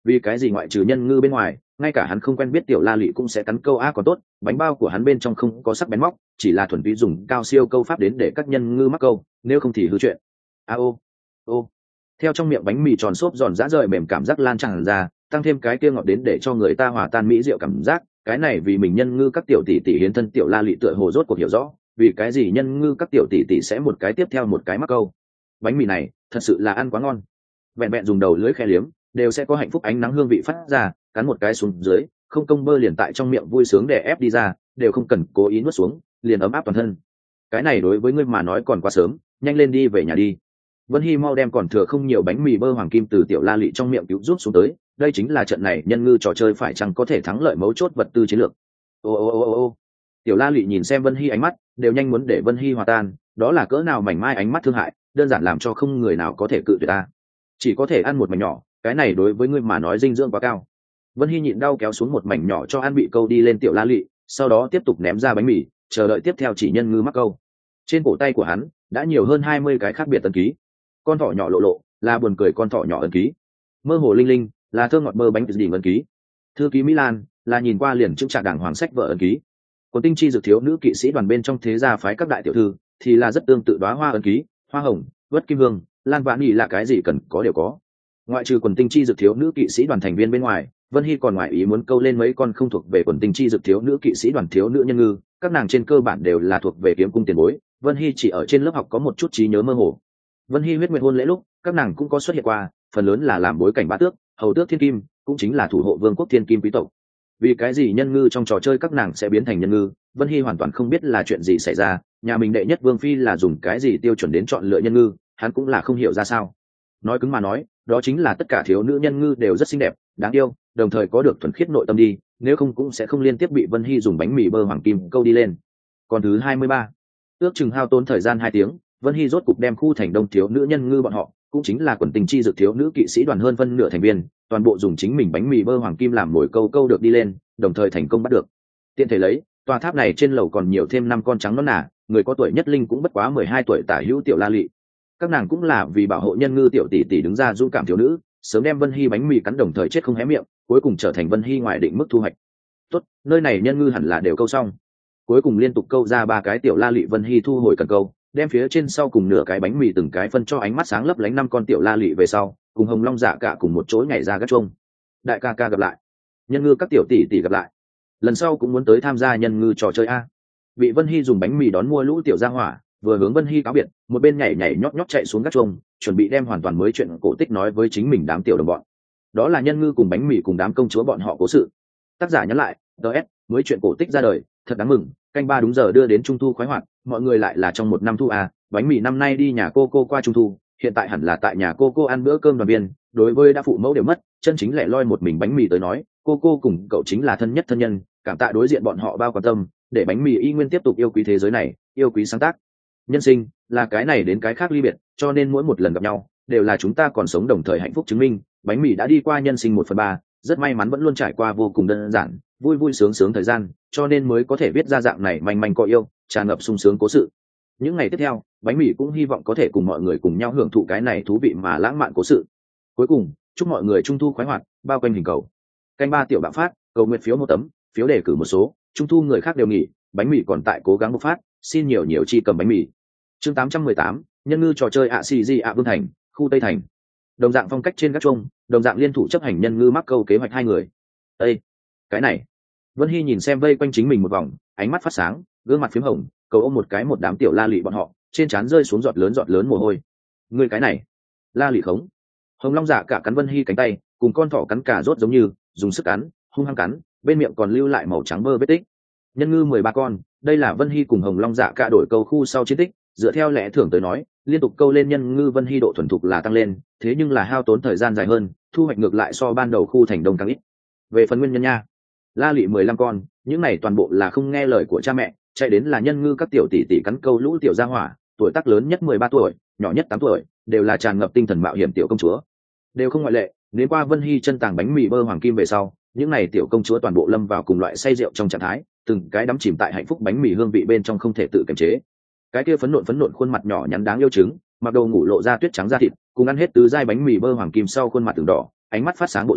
vì cái gì ngoại trừ nhân ngư bên ngoài, ngay cả hắn không quen biết tiểu la lị cũng sẽ cắn câu a còn tốt, bánh bao của hắn bên trong không có sắc bén móc, chỉ là thuần túy dùng cao siêu câu pháp đến để các nhân ngư mắc câu, nếu không thì hư chuyện. A ô ô theo trong miệng bánh mì tròn xốp giòn giã rời mềm cảm giác lan tràn ra, tăng thêm cái kia ngọt đến để cho người ta hòa tan mỹ rượu cảm giác, cái này vì mình nhân ngư các tiểu tỷ tỷ hiến thân tiểu la lị tựa hồ rốt cuộc hiểu rõ, vì cái gì nhân ngư các tiểu tỷ tỷ sẽ một cái tiếp theo một cái mắc câu. Bánh mì này thật sự là ăn quá ngon, vẹn vẹn dùng đầu lưỡi khe liếm đều sẽ có hạnh phúc ánh nắng hương vị phát ra, cắn một cái xuống dưới, không công bơ liền tại trong miệng vui sướng đè ép đi ra, đều không cần cố ý nuốt xuống, liền ấm áp toàn thân. Cái này đối với ngươi mà nói còn quá sớm, nhanh lên đi về nhà đi. Vân Hy mau đem còn thừa không nhiều bánh mì bơ hoàng kim từ tiểu la lị trong miệng cứu rút xuống tới, đây chính là trận này nhân ngư trò chơi phải chăng có thể thắng lợi mấu chốt vật tư chiến lược. Ô ô ô ô ô tiểu la lị nhìn xem Vân Hy ánh mắt đều nhanh muốn để Vân Hy hòa tan, đó là cỡ nào mảnh mai ánh mắt thương hại, đơn giản làm cho không người nào có thể cự tuyệt ta. Chỉ có thể ăn một mảnh nhỏ, cái này đối với ngươi mà nói dinh dưỡng quá cao. Vân Hy nhịn đau kéo xuống một mảnh nhỏ cho ăn bị câu đi lên tiểu la lị, sau đó tiếp tục ném ra bánh mì, chờ đợi tiếp theo chỉ nhân ngư mắc câu. Trên cổ tay của hắn đã nhiều hơn hai mươi cái khác biệt ấn ký. Con thỏ nhỏ lộ lộ là buồn cười con thỏ nhỏ ấn ký, mơ hồ linh linh là thơ ngọt mơ bánh đỉnh ấn ký, thư ký Mỹ Lan là nhìn qua liền chững chạc đàng hoàng sách vợ ấn ký, còn tinh chi dược thiếu nữ kỵ sĩ đoàn bên trong thế gia phái các đại tiểu thư thì là rất tương tự đóa hoa ấn ký, hoa hồng, vất kim hương, lan vãn nhị là cái gì cần có đều có. Ngoại trừ quần tinh chi dược thiếu nữ kỵ sĩ đoàn thành viên bên ngoài, Vân Hy còn ngoại ý muốn câu lên mấy con không thuộc về quần tinh chi dược thiếu nữ kỵ sĩ đoàn thiếu nữ nhân ngư, các nàng trên cơ bản đều là thuộc về kiếm cung tiền bối. Vân Hy chỉ ở trên lớp học có một chút trí nhớ mơ hồ. Vân Hy huyết nguyệt hôn lễ lúc các nàng cũng có xuất hiện qua, phần lớn là làm bối cảnh bá tước, hầu tước thiên kim, cũng chính là thủ hộ vương quốc thiên kim quý tộc. Vì cái gì nhân ngư trong trò chơi các nàng sẽ biến thành nhân ngư, Vân Hy hoàn toàn không biết là chuyện gì xảy ra. Nhà mình đệ nhất vương phi là dùng cái gì tiêu chuẩn đến chọn lựa nhân ngư, hắn cũng là không hiểu ra sao. Nói cứng mà nói, đó chính là tất cả thiếu nữ nhân ngư đều rất xinh đẹp, đáng yêu, đồng thời có được thuần khiết nội tâm đi, nếu không cũng sẽ không liên tiếp bị Vân Hy dùng bánh mì bơ hoàng kim câu đi lên. Còn thứ hai mươi ba, ước chừng hao tốn thời gian hai tiếng, Vân Hy rốt cục đem khu thành đông thiếu nữ nhân ngư bọn họ, cũng chính là quần tình chi dược thiếu nữ kỵ sĩ đoàn hơn phân nửa thành viên, toàn bộ dùng chính mình bánh mì bơ hoàng kim làm mồi câu câu được đi lên, đồng thời thành công bắt được. Tiện thể lấy, tòa tháp này trên lầu còn nhiều thêm năm con trắng nõn nà, người có tuổi nhất linh cũng bất quá mười hai tuổi tả hữu tiểu la lị. Các nàng cũng là vì bảo hộ nhân ngư tiểu tỷ tỷ đứng ra dũng cảm thiếu nữ, sớm đem Vân Hy bánh mì cắn đồng thời chết không hé miệng, cuối cùng trở thành Vân Hy ngoài định mức thu hoạch. Tốt, nơi này nhân ngư hẳn là đều câu xong. Cuối cùng liên tục câu ra ba cái tiểu la lị, Vân Hy thu hồi cần câu, đem phía trên sau cùng nửa cái bánh mì từng cái phân cho ánh mắt sáng lấp lánh năm con tiểu la lị về sau, cùng Hồng Long Dạ Cả cùng một chỗ nhảy ra gác chuông. Đại ca ca gặp lại, nhân ngư các tiểu tỷ tỷ gặp lại, lần sau cũng muốn tới tham gia nhân ngư trò chơi a. Bị Vân Hy dùng bánh mì đón mua lũ tiểu gia hỏa vừa hướng Vân Hy cáo biệt, một bên nhảy nhảy nhót nhót chạy xuống gác chuông, chuẩn bị đem hoàn toàn mới chuyện cổ tích nói với chính mình đám tiểu đồng bọn. Đó là nhân ngư cùng bánh mì cùng đám công chúa bọn họ cố sự. Tác giả nhắn lại, ds mới chuyện cổ tích ra đời, thật đáng mừng, canh ba đúng giờ đưa đến trung thu khoái hoạt, mọi người lại là trong một năm thu à, bánh mì năm nay đi nhà cô cô qua trung thu, hiện tại hẳn là tại nhà cô cô ăn bữa cơm đoàn viên. Đối với đã phụ mẫu đều mất, chân chính lẻ loi một mình bánh mì tới nói, cô cô cùng cậu chính là thân nhất thân nhân, cảm tạ đối diện bọn họ bao quan tâm, để bánh mì y nguyên tiếp tục yêu quý thế giới này, yêu quý sáng tác. Nhân sinh là cái này đến cái khác ly biệt, cho nên mỗi một lần gặp nhau đều là chúng ta còn sống đồng thời hạnh phúc chứng minh. Bánh mì đã đi qua nhân sinh một phần ba, rất may mắn vẫn luôn trải qua vô cùng đơn giản, vui vui sướng sướng thời gian, cho nên mới có thể viết ra dạng này manh manh có yêu, tràn ngập sung sướng cố sự. Những ngày tiếp theo, bánh mì cũng hy vọng có thể cùng mọi người cùng nhau hưởng thụ cái này thú vị mà lãng mạn cố sự. Cuối cùng, chúc mọi người trung thu khoái hoạt, bao quanh hình cầu. Canh ba tiểu bạo phát, cầu nguyện phiếu một tấm, phiếu đề cử một số, trung thu người khác đều nghỉ, bánh mì còn tại cố gắng bộc phát, xin nhiều nhiều chi cầm bánh mì. Chương tám trăm mười tám, nhân ngư trò chơi ạ xì di ạ Vương Thành, khu Tây Thành. Đồng dạng phong cách trên các chuông, đồng dạng liên thủ chấp hành nhân ngư mắc câu kế hoạch hai người. Ê, cái này. Vân Hy nhìn xem vây quanh chính mình một vòng, ánh mắt phát sáng, gương mặt phím hồng, cầu ôm một cái một đám tiểu la lị bọn họ, trên trán rơi xuống giọt lớn giọt lớn mồ hôi. Người cái này, la lị khống. Hồng Long Dạ Cả cắn Vân Hy cánh tay, cùng con thỏ cắn cà rốt giống như, dùng sức cắn, hung hăng cắn, bên miệng còn lưu lại màu trắng bơ vết tích. Nhân ngư mười ba con, đây là Vân Hy cùng Hồng Long Dạ Cả đổi câu khu sau chiến tích, dựa theo lẽ thường tới nói, liên tục câu lên nhân ngư Vân Hy độ thuần thục là tăng lên, thế nhưng là hao tốn thời gian dài hơn, thu hoạch ngược lại so ban đầu khu thành đông càng ít. Về phần nguyên nhân nha, la lị mười lăm con, những này toàn bộ là không nghe lời của cha mẹ, chạy đến là nhân ngư các tiểu tỷ tỷ cắn câu lũ tiểu gia hỏa, tuổi tác lớn nhất mười ba tuổi, nhỏ nhất tám tuổi, đều là tràn ngập tinh thần mạo hiểm tiểu công chúa, đều không ngoại lệ. Đến qua Vân Hy chân tàng bánh mì bơ hoàng kim về sau, những này tiểu công chúa toàn bộ lâm vào cùng loại say rượu trong trạng thái, từng cái đắm chìm tại hạnh phúc bánh mì hương vị bên trong không thể tự kiềm chế. Cái kia phấn nộn phấn nộn khuôn mặt nhỏ nhắn đáng yêu trứng, mặc đồ ngủ lộ ra tuyết trắng da thịt, cùng ăn hết tứ giai bánh mì bơ hoàng kim sau khuôn mặt từng đỏ, ánh mắt phát sáng bộ dáng,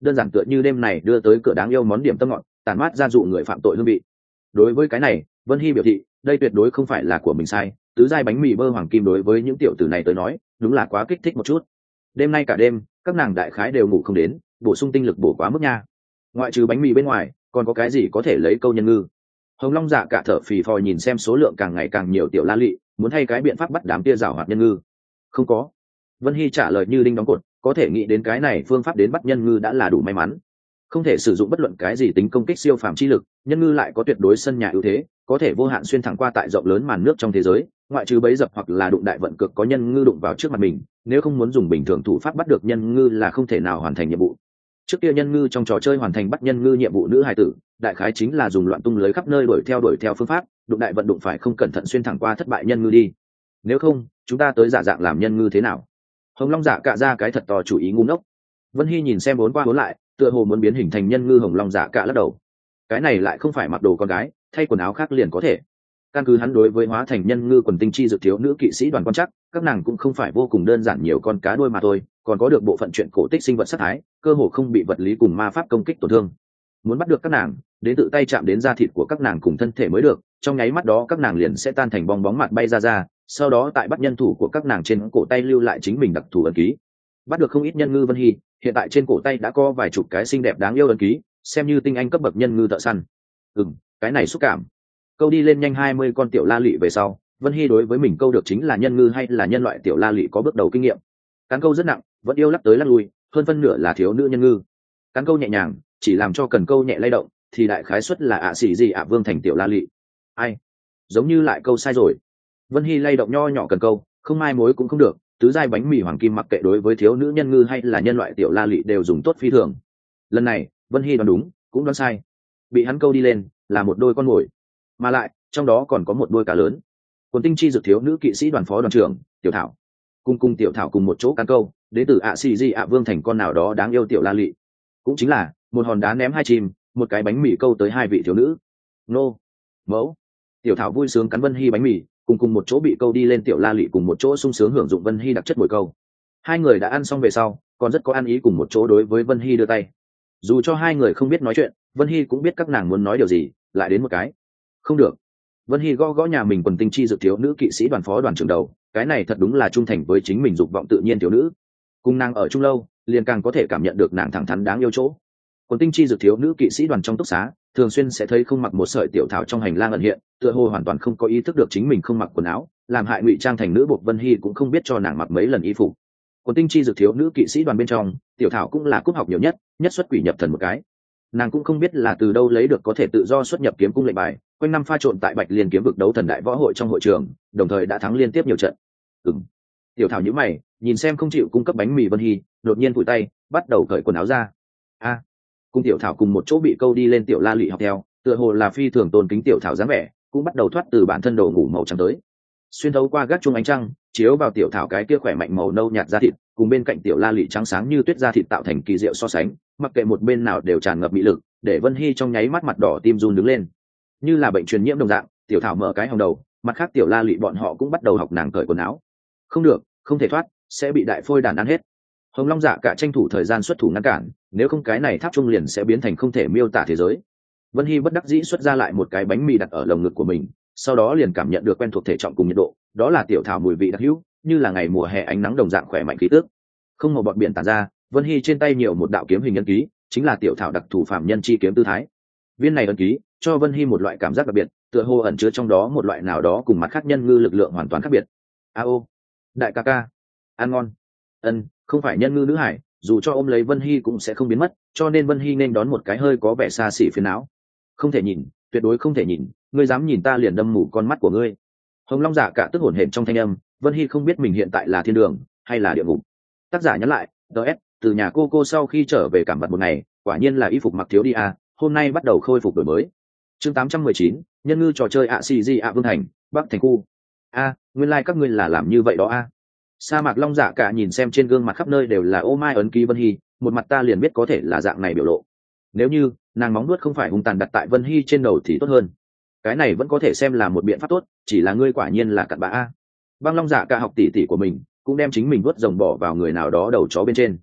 đơn giản tựa như đêm này đưa tới cửa đáng yêu món điểm tâm ngọt tàn mát ra dụ người phạm tội hương vị. Đối với cái này Vân Hy biểu thị đây tuyệt đối không phải là của mình sai, tứ giai bánh mì bơ hoàng kim đối với những tiểu tử này tới nói đúng là quá kích thích một chút. Đêm nay cả đêm các nàng đại khái đều ngủ không đến, bổ sung tinh lực bổ quá mức nha. Ngoại trừ bánh mì bên ngoài còn có cái gì có thể lấy câu nhân ngư. Hồng Long Dạ cả thở phì phò nhìn xem số lượng càng ngày càng nhiều tiểu la lị, muốn thay cái biện pháp bắt đám tia rào hoạt nhân ngư. Không có. Vân Hy trả lời như đinh đóng cột, có thể nghĩ đến cái này phương pháp đến bắt nhân ngư đã là đủ may mắn. Không thể sử dụng bất luận cái gì tính công kích siêu phàm chi lực, nhân ngư lại có tuyệt đối sân nhà ưu thế, có thể vô hạn xuyên thẳng qua tại rộng lớn màn nước trong thế giới, ngoại trừ bẫy dập hoặc là đụng đại vận cực có nhân ngư đụng vào trước mặt mình, nếu không muốn dùng bình thường thủ pháp bắt được nhân ngư là không thể nào hoàn thành nhiệm vụ. Trước kia nhân ngư trong trò chơi hoàn thành bắt nhân ngư nhiệm vụ nữ hài tử, đại khái chính là dùng loạn tung lưới khắp nơi đuổi theo đuổi theo phương pháp, đụng đại vận đụng phải không cẩn thận xuyên thẳng qua thất bại nhân ngư đi. Nếu không, chúng ta tới giả dạng làm nhân ngư thế nào? Hồng Long Dạ cạ ra cái thật to chủ ý ngu ngốc. Vân Hy nhìn xem bốn qua bốn lại, tựa hồ muốn biến hình thành nhân ngư. Hồng Long Dạ cạ lắc đầu. Cái này lại không phải mặc đồ con gái, thay quần áo khác liền có thể. Căn cứ hắn đối với hóa thành nhân ngư quần tinh chi dự thiếu nữ kỵ sĩ đoàn quan chắc, các nàng cũng không phải vô cùng đơn giản nhiều con cá đuôi mà thôi, còn có được bộ phận chuyện cổ tích sinh vật sát thái, cơ hồ không bị vật lý cùng ma pháp công kích tổn thương. Muốn bắt được các nàng, đến tự tay chạm đến da thịt của các nàng cùng thân thể mới được, trong nháy mắt đó các nàng liền sẽ tan thành bong bóng mặt bay ra ra, sau đó tại bắt nhân thủ của các nàng trên cổ tay lưu lại chính mình đặc thù ấn ký. Bắt được không ít nhân ngư Vân Hy, hiện tại trên cổ tay đã có vài chục cái xinh đẹp đáng yêu ấn ký, xem như tinh anh cấp bậc nhân ngư thợ săn. Ừm, cái này xúc cảm. Câu đi lên nhanh hai mươi con tiểu la lị về sau, Vân Hy đối với mình câu được chính là nhân ngư hay là nhân loại tiểu la lị có bước đầu kinh nghiệm. Cán câu rất nặng, vẫn yêu lắc tới lắc lui, hơn phân nửa là thiếu nữ nhân ngư. Cán câu nhẹ nhàng, chỉ làm cho cần câu nhẹ lay động, thì đại khái suất là ạ xỉ gì ạ vương thành tiểu la lị. Ai? Giống như lại câu sai rồi. Vân Hy lay động nho nhỏ cần câu, không mai mối cũng không được, tứ giai bánh mì hoàng kim mặc kệ đối với thiếu nữ nhân ngư hay là nhân loại tiểu la lị đều dùng tốt phi thường. Lần này, Vân Hy đoán đúng, cũng đoán sai. Bị hắn câu đi lên là một đôi con mồi, mà lại trong đó còn có một đôi cá lớn. Quần tinh chi dược thiếu nữ kỵ sĩ đoàn phó đoàn trưởng Tiểu Thảo, cùng cùng Tiểu Thảo cùng một chỗ cán câu, đến từ ạ xì di ạ vương thành con nào đó đáng yêu tiểu la lị, cũng chính là một hòn đá ném hai chim, một cái bánh mì câu tới hai vị thiếu nữ. Nô, mẫu. Tiểu Thảo vui sướng cắn Vân Hy bánh mì, cùng cùng một chỗ bị câu đi lên tiểu la lị cùng một chỗ sung sướng hưởng dụng Vân Hy đặc chất mồi câu. Hai người đã ăn xong về sau, còn rất có ăn ý cùng một chỗ đối với Vân Hy đưa tay. Dù cho hai người không biết nói chuyện, Vân Hy cũng biết các nàng muốn nói điều gì, lại đến một cái. Không được. Vân Hy gõ gõ nhà mình quần tinh chi dược thiếu nữ kỵ sĩ đoàn phó đoàn trưởng đầu, cái này thật đúng là trung thành với chính mình dục vọng tự nhiên thiếu nữ. Cùng nàng ở chung lâu, liền càng có thể cảm nhận được nàng thẳng thắn đáng yêu chỗ. Quần tinh chi dược thiếu nữ kỵ sĩ đoàn trong túc xá, thường xuyên sẽ thấy không mặc một sợi tiểu thảo trong hành lang ẩn hiện, tựa hồ hoàn toàn không có ý thức được chính mình không mặc quần áo, làm hại ngụy trang thành nữ buộc. Vân Hy cũng không biết cho nàng mặc mấy lần y phục. Quần tinh chi dược thiếu nữ kỵ sĩ đoàn bên trong, tiểu thảo cũng là cúp học nhiều nhất, nhất xuất quỷ nhập thần một cái. Nàng cũng không biết là từ đâu lấy được có thể tự do xuất nhập kiếm cung lệnh bài, quanh năm pha trộn tại Bạch Liên kiếm vực đấu thần đại võ hội trong hội trường, đồng thời đã thắng liên tiếp nhiều trận. Ừm. Tiểu Thảo nhíu mày, nhìn xem không chịu cung cấp bánh mì Vân Hy, đột nhiên vùi tay, bắt đầu cởi quần áo ra. A. À, cùng Tiểu Thảo cùng một chỗ bị câu đi lên tiểu la lị học theo, tựa hồ là phi thường tôn kính Tiểu Thảo dáng vẻ, cũng bắt đầu thoát từ bản thân đồ ngủ màu trắng tới. Xuyên thấu qua gác chuông ánh trăng, chiếu vào Tiểu Thảo cái kia khỏe mạnh màu nâu nhạt da thịt, cùng bên cạnh tiểu la lị trắng sáng như tuyết da thịt tạo thành kỳ diệu so sánh, mặc kệ một bên nào đều tràn ngập mỹ lực, để Vân Hy trong nháy mắt mặt đỏ tim run đứng lên, như là bệnh truyền nhiễm đồng dạng. Tiểu Thảo mở cái hồng đầu, mặt khác tiểu la lị bọn họ cũng bắt đầu học nàng cởi quần áo. Không được, không thể thoát, sẽ bị đại phôi đàn ăn hết. Hồng Long Dạ cả tranh thủ thời gian xuất thủ ngăn cản, nếu không cái này tháp trung liền sẽ biến thành không thể miêu tả thế giới. Vân Hy bất đắc dĩ xuất ra lại một cái bánh mì đặt ở lồng ngực của mình, sau đó liền cảm nhận được quen thuộc thể trọng cùng nhiệt độ, đó là Tiểu Thảo mùi vị đặc hữu, như là ngày mùa hè ánh nắng đồng dạng khỏe mạnh khí tước. Không màu bọt biển tản ra, Vân Hy trên tay nhiều một đạo kiếm hình ấn ký, chính là Tiểu Thảo đặc thủ phạm nhân chi kiếm tư thái. Viên này ấn ký cho Vân Hy một loại cảm giác đặc biệt, tựa hồ ẩn chứa trong đó một loại nào đó cùng mặt khác nhân ngư lực lượng hoàn toàn khác biệt. A ô, đại ca ca, ăn ngon. Ân, không phải nhân ngư nữ hải, dù cho ôm lấy Vân Hy cũng sẽ không biến mất, cho nên Vân Hy nên đón một cái hơi có vẻ xa xỉ phiền não. Không thể nhìn, tuyệt đối không thể nhìn, ngươi dám nhìn ta liền đâm mù con mắt của ngươi. Hồng Long Dạ cả tức hổn hển trong thanh âm, Vân Hy không biết mình hiện tại là thiên đường hay là địa ngục. Tác giả nhắn lại, ds từ nhà cô cô sau khi trở về cảm vật một ngày, quả nhiên là y phục mặc thiếu đi à, hôm nay bắt đầu khôi phục đổi mới. Chương tám trăm mười chín, nhân ngư trò chơi ạ xì di ạ vương thành, bắc thành khu. A, nguyên lai like các ngươi là làm như vậy đó a. À. Sa mạc Long Dạ cả nhìn xem trên gương mặt khắp nơi đều là ô mai ấn ký Vân Hy, một mặt ta liền biết có thể là dạng này biểu lộ. Nếu như nàng móng nuốt không phải hung tàn đặt tại Vân Hy trên đầu thì tốt hơn. Cái này vẫn có thể xem là một biện pháp tốt, chỉ là ngươi quả nhiên là cặn bã a. Băng Long Dạ cả học tỷ tỷ của mình, cũng đem chính mình vuốt rồng bỏ vào người nào đó đầu chó bên trên.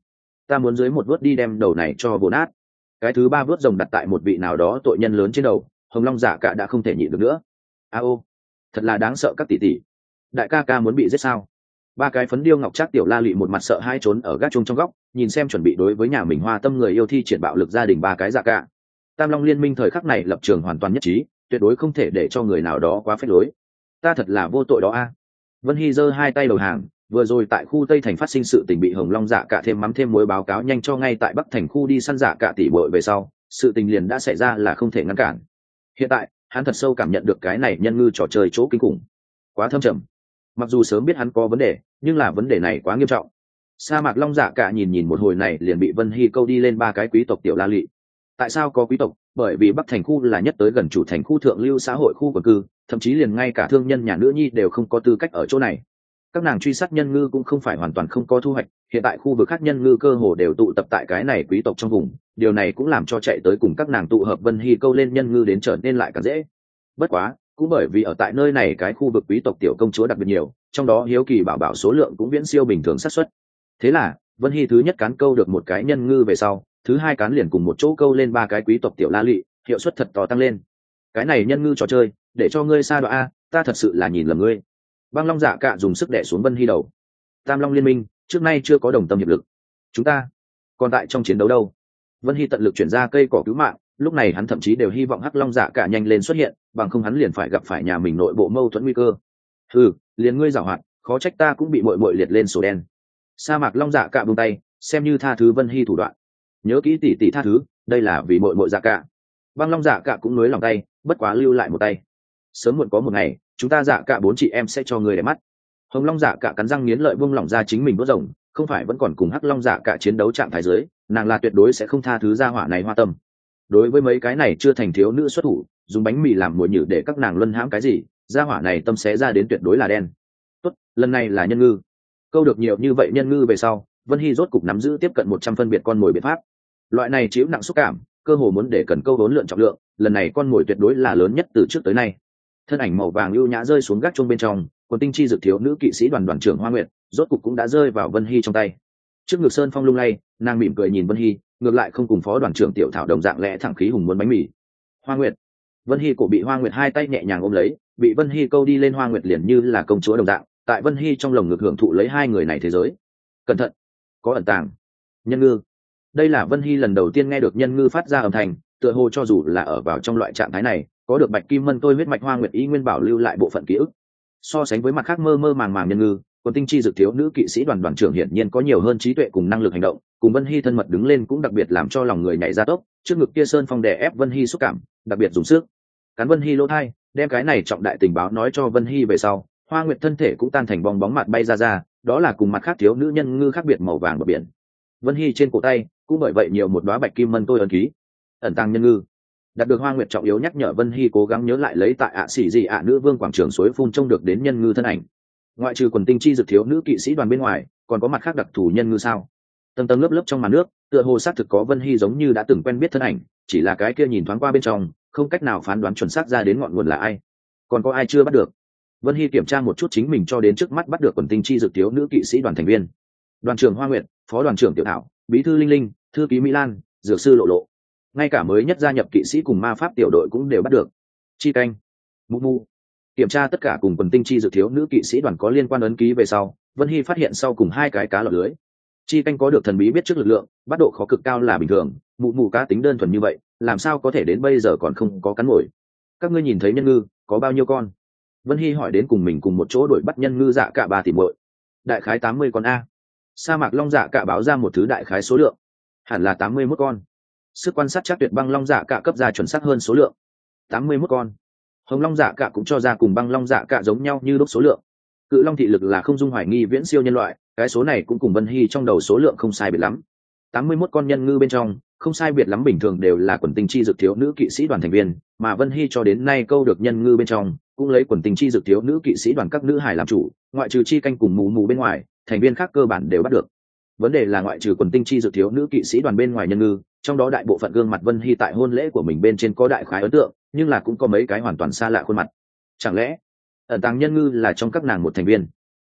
ta muốn dưới một vớt đi đem đầu này cho bồ nát. Cái thứ ba vớt rồng đặt tại một vị nào đó tội nhân lớn trên đầu, Hồng Long Dạ Cả đã không thể nhịn được nữa. A ô, thật là đáng sợ các tỷ tỷ. Đại ca ca muốn bị giết sao? Ba cái phấn điêu ngọc trác tiểu la lị một mặt sợ hai trốn ở gác chuông trong góc, nhìn xem chuẩn bị đối với nhà mình hoa tâm người yêu thi triển bạo lực gia đình ba cái Dạ Cả. Tam Long liên minh thời khắc này lập trường hoàn toàn nhất trí, tuyệt đối không thể để cho người nào đó quá phép lối. Ta thật là vô tội đó a. Vân Hy giơ hai tay đầu hàng, vừa rồi tại khu Tây Thành phát sinh sự tình bị Hồng Long Dạ Cả thêm mắm thêm muối báo cáo nhanh cho ngay tại Bắc Thành khu đi săn Dạ Cả tỷ muội về sau, sự tình liền đã xảy ra là không thể ngăn cản. Hiện tại, hắn thật sâu cảm nhận được cái này nhân ngư trò chơi chỗ kinh khủng, quá thâm trầm. Mặc dù sớm biết hắn có vấn đề, nhưng là vấn đề này quá nghiêm trọng. Sa Mạc Long Dạ Cả nhìn nhìn một hồi này liền bị Vân Hy câu đi lên ba cái quý tộc tiểu la lị. Tại sao có quý tộc? Bởi vì Bắc Thành khu là nhất tới gần chủ thành khu thượng lưu xã hội khu quần cư, thậm chí liền ngay cả thương nhân nhà nữ nhi đều không có tư cách ở chỗ này. Các nàng truy sát nhân ngư cũng không phải hoàn toàn không có thu hoạch, hiện tại khu vực khác nhân ngư cơ hồ đều tụ tập tại cái này quý tộc trong vùng, điều này cũng làm cho chạy tới cùng các nàng tụ hợp Vân Hy câu lên nhân ngư đến trở nên lại càng dễ. Bất quá, cũng bởi vì ở tại nơi này cái khu vực quý tộc tiểu công chúa đặc biệt nhiều, trong đó hiếu kỳ bảo bảo số lượng cũng viễn siêu bình thường xác suất. Thế là, Vân Hy thứ nhất cán câu được một cái nhân ngư về sau, thứ hai cán liền cùng một chỗ câu lên ba cái quý tộc tiểu la lị, hiệu suất thật to tăng lên. Cái này nhân ngư trò chơi, để cho ngươi xa đoạn a, ta thật sự là nhìn lầm ngươi. Băng Long Dạ Cả dùng sức đè xuống Vân Hy đầu. Tam Long liên minh trước nay chưa có đồng tâm hiệp lực, chúng ta còn tại trong chiến đấu đâu. Vân Hy tận lực chuyển ra cây cỏ cứu mạng, lúc này hắn thậm chí đều hy vọng Hắc Long Dạ Cả nhanh lên xuất hiện, bằng không hắn liền phải gặp phải nhà mình nội bộ mâu thuẫn nguy cơ. Ừ, liền ngươi giảo hoạt, khó trách ta cũng bị muội muội liệt lên sổ đen. Sa Mạc Long Dạ Cả buông tay, xem như tha thứ Vân Hy thủ đoạn. Nhớ kỹ tỷ tỷ tha thứ, đây là vì muội muội Dạ Cả. Băng Long Dạ Cả cũng nối lòng tay, bất quá lưu lại một tay. Sớm muộn có một ngày, chúng ta Dạ Cả bốn chị em sẽ cho người để mắt. Hồng Long Dạ Cả cắn răng nghiến lợi buông lỏng ra chính mình đốt rồng, không phải vẫn còn cùng Hắc Long Dạ Cả chiến đấu trạng thái dưới, nàng là tuyệt đối sẽ không tha thứ gia hỏa này hoa tâm. Đối với mấy cái này chưa thành thiếu nữ xuất thủ, dùng bánh mì làm mồi nhử để các nàng luân hãm cái gì, gia hỏa này tâm xé ra đến tuyệt đối là đen. Tốt, lần này là nhân ngư. Câu được nhiều như vậy nhân ngư về sau, Vân Hy rốt cục nắm giữ tiếp cận một trăm phân biệt con mồi biện pháp. Loại này chịu nặng xúc cảm, cơ hồ muốn để cần câu vốn lượn trọng lượng, lần này con mồi tuyệt đối là lớn nhất từ trước tới nay. Thân ảnh màu vàng ưu nhã rơi xuống gác chuông bên trong, quần tinh chi dược thiếu nữ kỵ sĩ đoàn đoàn trưởng Hoa Nguyệt, rốt cục cũng đã rơi vào Vân Hy trong tay. Trước ngực sơn phong lung lay, nàng mỉm cười nhìn Vân Hy, ngược lại không cùng phó đoàn trưởng tiểu thảo đồng dạng lẽ thẳng khí hùng muốn bánh mì. Hoa Nguyệt. Vân Hy cổ bị Hoa Nguyệt hai tay nhẹ nhàng ôm lấy, bị Vân Hy câu đi lên Hoa Nguyệt liền như là công chúa đồng dạng, tại Vân Hy trong lồng ngực hưởng thụ lấy hai người này thế giới. Cẩn thận, có ẩn tàng. Nhân ngư. Đây là Vân Hy lần đầu tiên nghe được nhân ngư phát ra âm thanh, tựa hồ cho dù là ở vào trong loại trạng thái này, có được bạch kim mân tôi huyết mạch Hoa Nguyệt ý nguyên bảo lưu lại bộ phận ký ức. So sánh với mặt khác mơ mơ màng màng nhân ngư, quần tinh chi dược thiếu nữ kỵ sĩ đoàn đoàn trưởng hiển nhiên có nhiều hơn trí tuệ cùng năng lực hành động, cùng Vân Hy thân mật đứng lên cũng đặc biệt làm cho lòng người nhảy ra tốc, trước ngực kia sơn phong đè ép Vân Hy xúc cảm, đặc biệt dùng sức cắn Vân Hy lỗ thai, đem cái này trọng đại tình báo nói cho Vân Hy về sau, Hoa Nguyệt thân thể cũng tan thành bong bóng mặt bay ra ra, đó là cùng mặt khác thiếu nữ nhân ngư khác biệt màu vàng bờ biển. Vân Hy trên cổ tay cũng bởi vậy nhiều một đóa bạch kim mân tôi ấn ký, ẩn tàng nhân ngư. Đạt được Hoa Nguyệt trọng yếu nhắc nhở, Vân Hy cố gắng nhớ lại lấy tại ạ xỉ gì ạ nữ vương quảng trường suối phun trông được đến nhân ngư thân ảnh. Ngoại trừ quần tinh chi dược thiếu nữ kỵ sĩ đoàn bên ngoài, còn có mặt khác đặc thù nhân ngư sao? Tầng tầng lớp lớp trong màn nước, tựa hồ xác thực có Vân Hy giống như đã từng quen biết thân ảnh, chỉ là cái kia nhìn thoáng qua bên trong, không cách nào phán đoán chuẩn xác ra đến ngọn nguồn là ai. Còn có ai chưa bắt được? Vân Hy kiểm tra một chút chính mình cho đến trước mắt bắt được quần tinh chi dược thiếu nữ kỵ sĩ đoàn thành viên. Đoàn trưởng Hoa Nguyệt, phó đoàn trưởng Tiểu Thảo, bí thư Linh Linh, thư ký Mỹ Lan, dược sư Lộ Lộ. Ngay cả mới nhất gia nhập kỵ sĩ cùng ma pháp tiểu đội cũng đều bắt được. Chi canh, Mu Mu. Kiểm tra tất cả cùng quần tinh chi dược thiếu nữ kỵ sĩ đoàn có liên quan ấn ký về sau, Vân Hy phát hiện sau cùng hai cái cá lọt lưới. Chi canh có được thần bí biết trước lực lượng, bắt độ khó cực cao là bình thường, mụ mụ cá tính đơn thuần như vậy, làm sao có thể đến bây giờ còn không có cắn mồi? Các ngươi nhìn thấy nhân ngư có bao nhiêu con? Vân Hy hỏi đến cùng mình cùng một chỗ đuổi bắt nhân ngư Dạ Cả ba tỷ muội. Đại khái tám mươi con a. Sa Mạc Long Dạ Cả báo ra một thứ đại khái số lượng, hẳn là tám mươi mốt con. Sức quan sát chắc tuyệt Băng Long Dạ Cả cấp ra chuẩn xác hơn số lượng, tám mươi mốt con. Hồng Long Dạ Cả cũng cho ra cùng Băng Long Dạ Cả giống nhau như lúc số lượng. Cự Long thị lực là không dung hoài nghi viễn siêu nhân loại, cái số này cũng cùng Vân Hy trong đầu số lượng không sai biệt lắm. tám mươi mốt con nhân ngư bên trong, không sai biệt lắm bình thường đều là quần tinh chi dược thiếu nữ kỵ sĩ đoàn thành viên, mà Vân Hy cho đến nay câu được nhân ngư bên trong, cũng lấy quần tinh chi dược thiếu nữ kỵ sĩ đoàn các nữ hải làm chủ, ngoại trừ chi canh cùng mù mù bên ngoài, thành viên khác cơ bản đều bắt được. Vấn đề là ngoại trừ quần tinh chi dược thiếu nữ kỵ sĩ đoàn bên ngoài nhân ngư, trong đó đại bộ phận gương mặt Vân Hy tại hôn lễ của mình bên trên có đại khái ấn tượng, nhưng là cũng có mấy cái hoàn toàn xa lạ khuôn mặt. Chẳng lẽ ẩn tàng nhân ngư là trong các nàng một thành viên?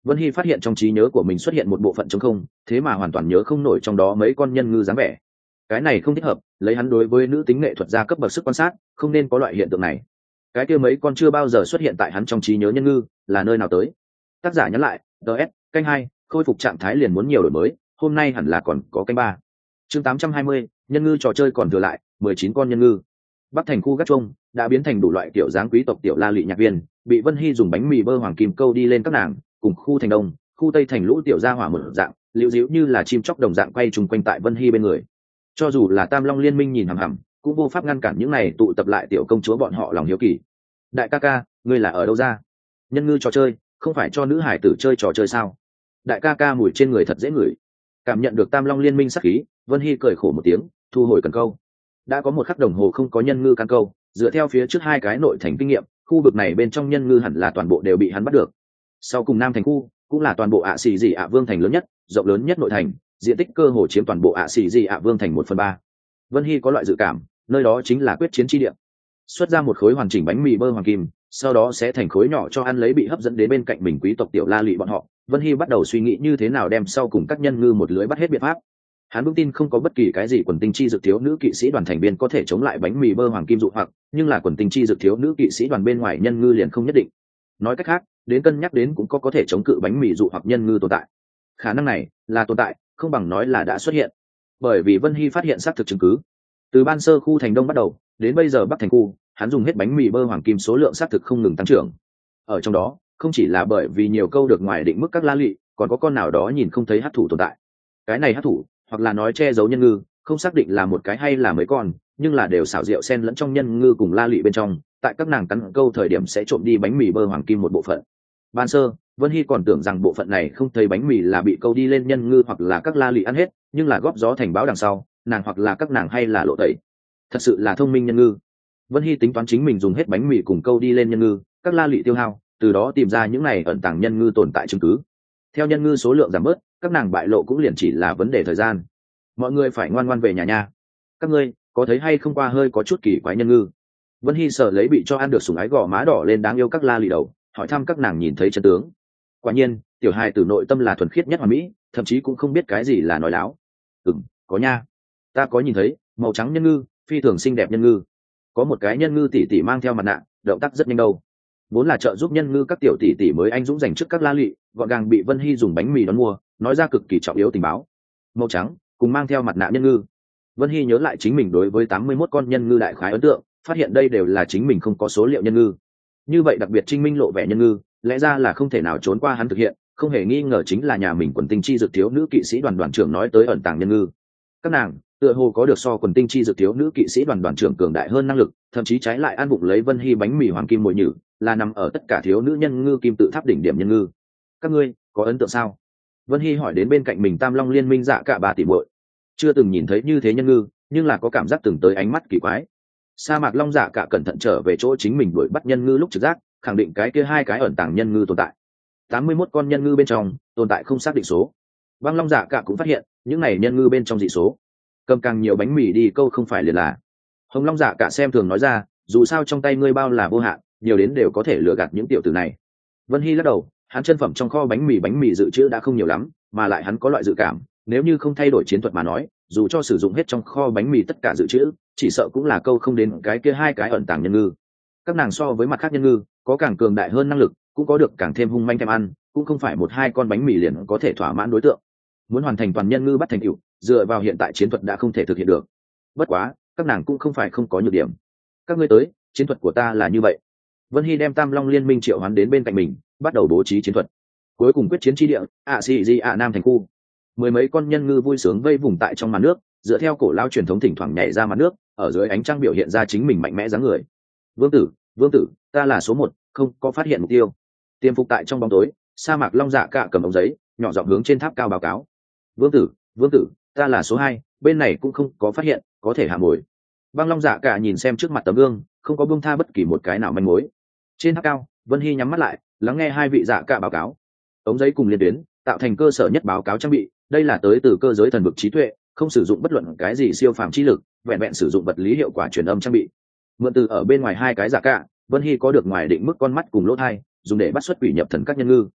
Vân Hy phát hiện trong trí nhớ của mình xuất hiện một bộ phận trống không, thế mà hoàn toàn nhớ không nổi trong đó mấy con nhân ngư dáng vẻ. Cái này không thích hợp, lấy hắn đối với nữ tính nghệ thuật gia cấp bậc sức quan sát, không nên có loại hiện tượng này. Cái kia mấy con chưa bao giờ xuất hiện tại hắn trong trí nhớ nhân ngư, là nơi nào tới? Tác giả nhắn lại, đê ét, canh hai, khôi phục trạng thái liền muốn nhiều đổi mới, hôm nay hẳn là còn có canh ba. Chương tám trăm hai mươi, nhân ngư trò chơi còn thừa lại, mười chín con nhân ngư. Bắc thành khu gác chuông đã biến thành đủ loại kiểu dáng quý tộc tiểu la lị nhạc viên, bị Vân Hy dùng bánh mì bơ hoàng kim câu đi lên các nàng, cùng khu thành đông, khu tây thành lũ tiểu gia hỏa một dạng, liễu díu như là chim chóc đồng dạng quay trùng quanh tại Vân Hy bên người. Cho dù là Tam Long liên minh nhìn hằm hằm, cũng vô pháp ngăn cản những này tụ tập lại tiểu công chúa bọn họ lòng hiếu kỳ. Đại ca ca, ngươi là ở đâu ra? Nhân ngư trò chơi, không phải cho nữ hải tử chơi trò chơi sao? Đại ca ca mùi trên người thật dễ ngửi. Cảm nhận được Tam Long liên minh sắc khí, Vân Hy cười khổ một tiếng, thu hồi cần câu. Đã có một khắc đồng hồ không có nhân ngư can câu, dựa theo phía trước hai cái nội thành kinh nghiệm, khu vực này bên trong nhân ngư hẳn là toàn bộ đều bị hắn bắt được. Sau cùng Nam thành khu cũng là toàn bộ ạ xì gì ạ vương thành lớn nhất, rộng lớn nhất nội thành, diện tích cơ hồ chiếm toàn bộ ạ xì gì ạ vương thành một phần ba. Vân Hy có loại dự cảm, nơi đó chính là quyết chiến chi địa. Xuất ra một khối hoàn chỉnh bánh mì bơ hoàng kim, sau đó sẽ thành khối nhỏ cho ăn lấy bị hấp dẫn đến bên cạnh mình quý tộc tiểu la lị bọn họ. Vân Hy bắt đầu suy nghĩ như thế nào đem sau cùng các nhân ngư một lưới bắt hết biện pháp. Hắn vững tin không có bất kỳ cái gì quần tinh chi dược thiếu nữ kỵ sĩ đoàn thành viên có thể chống lại bánh mì bơ hoàng kim dụ hoặc, nhưng là quần tinh chi dược thiếu nữ kỵ sĩ đoàn bên ngoài nhân ngư liền không nhất định. Nói cách khác, đến cân nhắc đến cũng có có thể chống cự bánh mì dụ hoặc nhân ngư tồn tại. Khả năng này là tồn tại, không bằng nói là đã xuất hiện. Bởi vì Vân Hy phát hiện xác thực chứng cứ. Từ ban sơ khu thành đông bắt đầu, đến bây giờ Bắc thành khu, hắn dùng hết bánh mì bơ hoàng kim số lượng xác thực không ngừng tăng trưởng. Ở trong đó, không chỉ là bởi vì nhiều câu được ngoài định mức các la lị, còn có con nào đó nhìn không thấy hắc thủ tồn tại. Cái này hắc thủ, hoặc là nói che giấu nhân ngư, không xác định là một cái hay là mấy con, nhưng là đều xảo diệu xen lẫn trong nhân ngư cùng la lị bên trong, tại các nàng cắn câu thời điểm sẽ trộm đi bánh mì bơ hoàng kim một bộ phận. Ban sơ, Vân Hy còn tưởng rằng bộ phận này không thấy bánh mì là bị câu đi lên nhân ngư hoặc là các la lị ăn hết, nhưng là góp gió thành báo đằng sau, nàng hoặc là các nàng hay là lộ tẩy. Thật sự là thông minh nhân ngư. Vân Hy tính toán chính mình dùng hết bánh mì cùng câu đi lên nhân ngư, các la lị tiêu hao, từ đó tìm ra những này ẩn tàng nhân ngư tồn tại chứng cứ. Theo nhân ngư số lượng giảm bớt, các nàng bại lộ cũng liền chỉ là vấn đề thời gian. Mọi người phải ngoan ngoan về nhà nha. Các ngươi có thấy hay không qua hơi có chút kỳ quái nhân ngư? Vân Hy sợ lấy bị cho ăn được sủng ái gò má đỏ lên đáng yêu các la lị đầu, hỏi thăm các nàng nhìn thấy chân tướng. Quả nhiên, tiểu hài tử nội tâm là thuần khiết nhất hoàn mỹ, thậm chí cũng không biết cái gì là nói láo. Ừm, có nha, ta có nhìn thấy màu trắng nhân ngư, phi thường xinh đẹp nhân ngư. Có một cái nhân ngư tỷ tỷ mang theo mặt nạ, động tác rất nhanh đâu. Vốn là trợ giúp nhân ngư các tiểu tỷ tỷ mới anh dũng dành trước các la lị, gọn gàng bị Vân Hy dùng bánh mì đón mua, nói ra cực kỳ trọng yếu tình báo. Màu trắng, cùng mang theo mặt nạ nhân ngư. Vân Hy nhớ lại chính mình đối với tám mươi mốt con nhân ngư đại khái ấn tượng, phát hiện đây đều là chính mình không có số liệu nhân ngư. Như vậy đặc biệt Trinh Minh lộ vẻ nhân ngư, lẽ ra là không thể nào trốn qua hắn thực hiện, không hề nghi ngờ chính là nhà mình quần tinh chi dược thiếu nữ kỵ sĩ đoàn đoàn trưởng nói tới ẩn tàng nhân ngư. Các nàng tựa hồ có được so quần tinh chi dược thiếu nữ kỵ sĩ đoàn đoàn trưởng cường đại hơn năng lực, thậm chí trái lại ăn bụng lấy Vân Hy bánh mì hoàng kim mồi nhử, là nằm ở tất cả thiếu nữ nhân ngư kim tự tháp đỉnh điểm nhân ngư. Các ngươi có ấn tượng sao? Vân Hy hỏi đến bên cạnh mình Tam Long liên minh dạ cả bà tỷ muội. Chưa từng nhìn thấy như thế nhân ngư, nhưng là có cảm giác từng tới ánh mắt kỳ quái. Sa mạc Long dạ cả cẩn thận trở về chỗ chính mình đuổi bắt nhân ngư lúc trực giác, khẳng định cái kia hai cái ẩn tàng nhân ngư tồn tại. tám mươi mốt con nhân ngư bên trong tồn tại không xác định số. Băng Long dạ cả cũng phát hiện những này nhân ngư bên trong dị số. Cầm càng nhiều bánh mì đi câu không phải liền là. Hồng Long dạ cả xem thường nói ra, dù sao trong tay ngươi bao là vô hạn, nhiều đến đều có thể lừa gạt những tiểu tử này. Vân Hy lắc đầu, hắn chân phẩm trong kho bánh mì bánh mì dự trữ đã không nhiều lắm, mà lại hắn có loại dự cảm, nếu như không thay đổi chiến thuật mà nói, dù cho sử dụng hết trong kho bánh mì tất cả dự trữ, chỉ sợ cũng là câu không đến cái kia hai cái ẩn tàng nhân ngư. Các nàng so với mặt khác nhân ngư, có càng cường đại hơn năng lực, cũng có được càng thêm hung manh thèm ăn, cũng không phải một hai con bánh mì liền có thể thỏa mãn đối tượng. Muốn hoàn thành toàn nhân ngư bắt thành tựu, dựa vào hiện tại chiến thuật đã không thể thực hiện được. Bất quá, các nàng cũng không phải không có nhược điểm. Các ngươi tới, chiến thuật của ta là như vậy. Vân Hy đem Tam Long liên minh triệu hoán đến bên cạnh mình, bắt đầu bố trí chiến thuật. Cuối cùng quyết chiến chi địa, ạ xì gì ạ nam thành khu. Mười mấy con nhân ngư vui sướng vây vùng tại trong màn nước, dựa theo cổ lao truyền thống thỉnh thoảng nhảy ra mặt nước, ở dưới ánh trăng biểu hiện ra chính mình mạnh mẽ dáng người. Vương tử, vương tử, ta là số một, không có phát hiện mục tiêu. Tiêm phục tại trong bóng tối, sa mạc Long dạ cả cầm ống giấy, nhỏ giọng hướng trên tháp cao báo cáo. Vương tử, vương tử, ta là số hai, bên này cũng không có phát hiện, có thể hạ mồi. Băng Long dạ cả nhìn xem trước mặt tấm gương, không có buông tha bất kỳ một cái nào manh mối. Trên tháp cao, Vân Hy nhắm mắt lại, lắng nghe hai vị dạ cả báo cáo. Ống giấy cùng liên tuyến, tạo thành cơ sở nhất báo cáo trang bị, đây là tới từ cơ giới thần vực trí tuệ, không sử dụng bất luận cái gì siêu phàm chi lực, vẹn vẹn sử dụng vật lý hiệu quả truyền âm trang bị. Mượn từ ở bên ngoài hai cái dạ cả, Vân Hy có được ngoài định mức con mắt cùng lỗ tai, dùng để bắt xuất quỷ nhập thần các nhân ngư.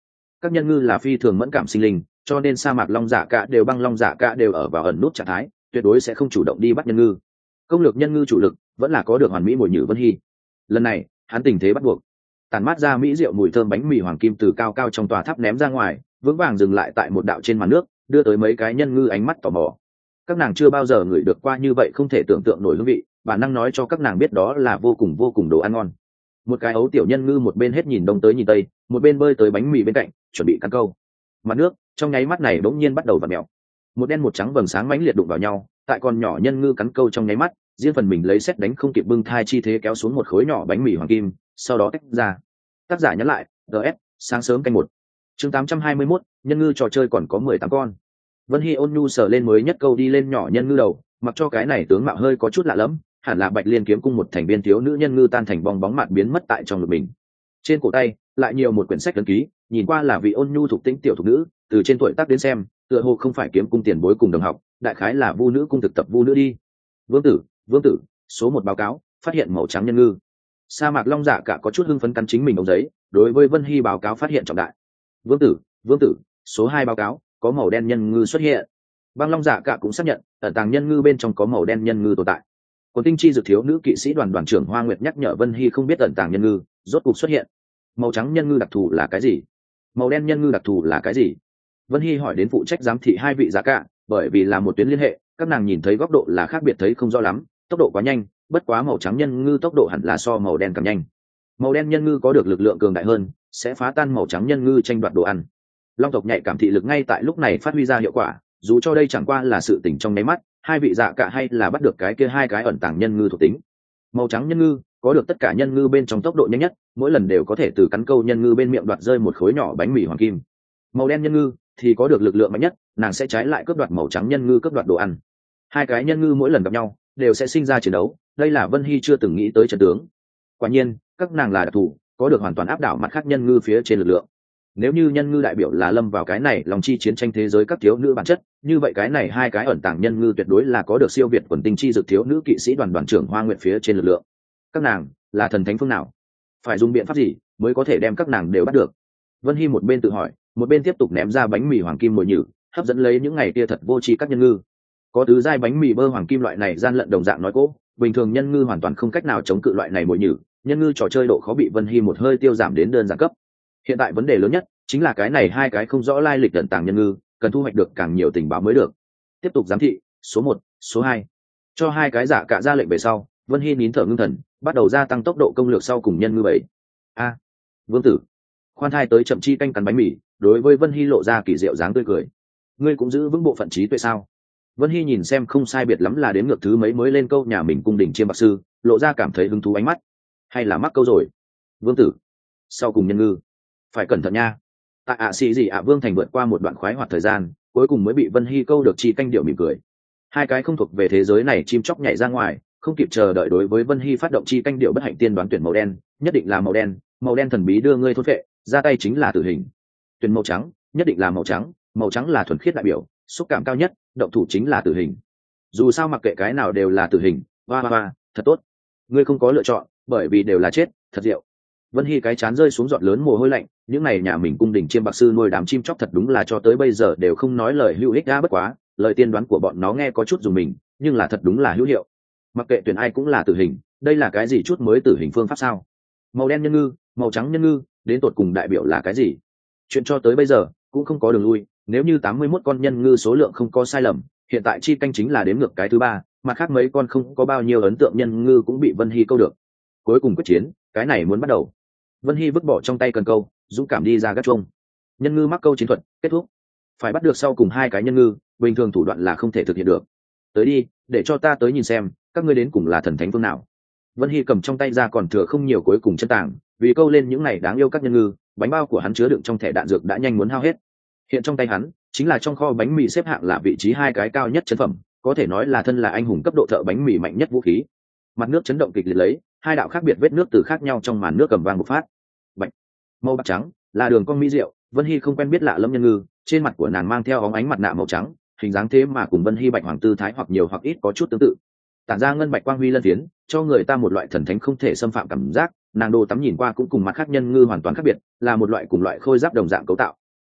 các nhân ngư là phi thường mẫn cảm sinh linh, cho nên sa mạc long dạ cả đều băng long dạ cả đều ở vào ẩn nút trạng thái, tuyệt đối sẽ không chủ động đi bắt nhân ngư. Công lược nhân ngư chủ lực vẫn là có được hoàn mỹ mồi nhử Vân Hy. Lần này hắn tình thế bắt buộc, tàn mát ra mỹ rượu mùi thơm bánh mì hoàng kim từ cao cao trong tòa tháp ném ra ngoài, vững vàng dừng lại tại một đạo trên màn nước, đưa tới mấy cái nhân ngư ánh mắt tò mò. Các nàng chưa bao giờ ngửi được qua như vậy không thể tưởng tượng nổi hương vị, bản năng nói cho các nàng biết đó là vô cùng vô cùng đồ ăn ngon. Một cái ấu tiểu nhân ngư một bên hết nhìn đông tới nhìn tây, một bên bơi tới bánh mì bên cạnh chuẩn bị cắn câu. Mặt nước trong nháy mắt này bỗng nhiên bắt đầu vặn mèo, một đen một trắng vầng sáng mãnh liệt đụng vào nhau, tại con nhỏ nhân ngư cắn câu trong nháy mắt, riêng phần mình lấy sét đánh không kịp bưng thai chi thế kéo xuống một khối nhỏ bánh mì hoàng kim, sau đó tách ra. Tác giả nhắn lại ds sáng sớm canh một chương tám trăm hai mươi mốt, nhân ngư trò chơi còn có mười tám con. Vân Hy ôn nhu sờ lên mới nhất câu đi lên nhỏ nhân ngư đầu, mặc cho cái này tướng mạo hơi có chút lạ lẫm, hẳn là Bạch Liên kiếm cung một thành viên thiếu nữ nhân ngư tan thành bong bóng mặt biến mất tại trong ngực mình. Trên cổ tay lại nhiều một quyển sách ấn ký, nhìn qua là vị ôn nhu thuộc tĩnh tiểu thục nữ, từ trên tuổi tác đến xem, tựa hồ không phải kiếm cung tiền bối cùng đồng học, đại khái là vu nữ cung thực tập vu nữ đi. Vương tử, vương tử, số một báo cáo, phát hiện màu trắng nhân ngư. Sa mạc long dạ cả có chút hưng phấn cắn chính mình ống giấy, đối với Vân Hy báo cáo phát hiện trọng đại. Vương tử, vương tử, số hai báo cáo, có màu đen nhân ngư xuất hiện. Băng long dạ cả cũng xác nhận, ẩn tàng nhân ngư bên trong có màu đen nhân ngư tồn tại. Quần tinh chi dược thiếu nữ kỵ sĩ đoàn đoàn trưởng Hoa Nguyệt nhắc nhở Vân Hy không biết ẩn tàng nhân ngư rốt cục xuất hiện. Màu trắng nhân ngư đặc thù là cái gì? Màu đen nhân ngư đặc thù là cái gì? Vân Hy hỏi đến phụ trách giám thị hai vị giá cả, bởi vì là một tuyến liên hệ, các nàng nhìn thấy góc độ là khác biệt thấy không rõ lắm, tốc độ quá nhanh, bất quá màu trắng nhân ngư tốc độ hẳn là so màu đen càng nhanh. Màu đen nhân ngư có được lực lượng cường đại hơn, sẽ phá tan màu trắng nhân ngư tranh đoạt đồ ăn. Long tộc nhạy cảm thị lực ngay tại lúc này phát huy ra hiệu quả, dù cho đây chẳng qua là sự tỉnh trong nháy mắt, hai vị dạ cả hay là bắt được cái kia hai cái ẩn tàng nhân ngư thuộc tính. Màu trắng nhân ngư có được tất cả nhân ngư bên trong tốc độ nhanh nhất, mỗi lần đều có thể từ cắn câu nhân ngư bên miệng đoạt rơi một khối nhỏ bánh mì hoàng kim. Màu đen nhân ngư thì có được lực lượng mạnh nhất, nàng sẽ trái lại cướp đoạt màu trắng nhân ngư cướp đoạt đồ ăn. Hai cái nhân ngư mỗi lần gặp nhau đều sẽ sinh ra chiến đấu, đây là Vân Hy chưa từng nghĩ tới trận tướng. Quả nhiên các nàng là đặc thù, có được hoàn toàn áp đảo mặt khác nhân ngư phía trên lực lượng. Nếu như nhân ngư đại biểu là lâm vào cái này lòng chi chiến tranh thế giới các thiếu nữ bản chất, như vậy cái này hai cái ẩn tàng nhân ngư tuyệt đối là có được siêu việt quần tinh chi dược thiếu nữ kỵ sĩ đoàn đoàn trưởng Hoa Nguyệt phía trên lực lượng. Các nàng là thần thánh phương nào? Phải dùng biện pháp gì mới có thể đem các nàng đều bắt được? Vân Hy một bên tự hỏi, một bên tiếp tục ném ra bánh mì hoàng kim mồi nhử, hấp dẫn lấy những ngày kia thật vô tri các nhân ngư. Có tứ giai bánh mì bơ hoàng kim loại này gian lận đồng dạng nói cố, bình thường nhân ngư hoàn toàn không cách nào chống cự loại này mồi nhử, nhân ngư trò chơi độ khó bị Vân Hy một hơi tiêu giảm đến đơn giản cấp. Hiện tại vấn đề lớn nhất chính là cái này hai cái không rõ lai lịch ẩn tàng nhân ngư, cần thu hoạch được càng nhiều tình báo mới được. Tiếp tục giám thị, số một, số hai. Cho hai cái giả cả ra lệnh về sau, Vân Hy nín thở ngưng thần, bắt đầu gia tăng tốc độ công lược sau cùng nhân ngư bảy. A, vương tử. Khoan thai tới chậm chi canh cắn bánh mì, đối với Vân Hy lộ ra kỳ diệu dáng tươi cười. Ngươi cũng giữ vững bộ phận trí tuệ sao? Vân Hy nhìn xem không sai biệt lắm là đến ngược thứ mấy mới lên câu nhà mình cung đình chiêm bạc sư, lộ ra cảm thấy hứng thú ánh mắt. Hay là mắc câu rồi? Vương tử. Sau cùng nhân ngư. Phải cẩn thận nha. Tại ạ xì gì ạ Vương Thành vượt qua một đoạn khoái hoạt thời gian, cuối cùng mới bị Vân Hy câu được chi canh điệu mỉm cười. Hai cái không thuộc về thế giới này chim chóc nhảy ra ngoài, không kịp chờ đợi đối với Vân Hy phát động chi canh điệu bất hạnh tiên đoán tuyển màu đen, nhất định là màu đen, màu đen thần bí đưa ngươi thôn phệ, ra tay chính là tử hình. Tuyển màu trắng, nhất định là màu trắng, màu trắng là thuần khiết đại biểu, xúc cảm cao nhất, động thủ chính là tử hình. Dù sao mặc kệ cái nào đều là tử hình, hoa hoa hoa, thật tốt. Ngươi không có lựa chọn, bởi vì đều là chết, thật diệu. Vân Hy cái chán rơi xuống giọt lớn mồ hôi lạnh, những này nhà mình cung đình chiêm bạc sư nuôi đám chim chóc thật đúng là cho tới bây giờ đều không nói lời hữu ích đã bất quá, lời tiên đoán của bọn nó nghe có chút dùng mình, nhưng là thật đúng là hữu hiệu. Mặc kệ tuyển ai cũng là tử hình, đây là cái gì chút mới tử hình phương pháp sao? Màu đen nhân ngư, màu trắng nhân ngư, đến tột cùng đại biểu là cái gì? Chuyện cho tới bây giờ cũng không có đường lui, nếu như tám mươi mốt con nhân ngư số lượng không có sai lầm, hiện tại chi canh chính là đếm ngược cái thứ ba, mà khác mấy con không có bao nhiêu ấn tượng nhân ngư cũng bị Vân Hy câu được. Cuối cùng quyết chiến, cái này muốn bắt đầu. Vân Hy vứt bỏ trong tay cần câu, dũng cảm đi ra gác chuông. Nhân ngư mắc câu chiến thuật kết thúc, phải bắt được sau cùng hai cái nhân ngư, bình thường thủ đoạn là không thể thực hiện được. Tới đi, để cho ta tới nhìn xem các ngươi đến cùng là thần thánh phương nào. Vân Hy cầm trong tay ra còn thừa không nhiều cuối cùng chân tảng, vì câu lên những này đáng yêu các nhân ngư, bánh bao của hắn chứa đựng trong thẻ đạn dược đã nhanh muốn hao hết. Hiện trong tay hắn chính là trong kho bánh mì xếp hạng là vị trí hai cái cao nhất chân phẩm, có thể nói là thân là anh hùng cấp độ thợ bánh mì mạnh nhất vũ khí. Mặt nước chấn động kịch liệt lấy, hai đạo khác biệt vết nước từ khác nhau trong màn nước cầm vang một phát. Bạch, màu bạc trắng là đường cong mỹ diệu. Vân Hy không quen biết lạ lâm nhân ngư, trên mặt của nàng mang theo óng ánh mặt nạ màu trắng, hình dáng thế mà cùng Vân Hy bạch hoàng tư thái hoặc nhiều hoặc ít có chút tương tự, tản ra ngân bạch quang huy lân phiến, cho người ta một loại thần thánh không thể xâm phạm cảm giác. Nàng đồ tắm nhìn qua cũng cùng mặt khác nhân ngư hoàn toàn khác biệt, là một loại cùng loại khôi giáp đồng dạng cấu tạo.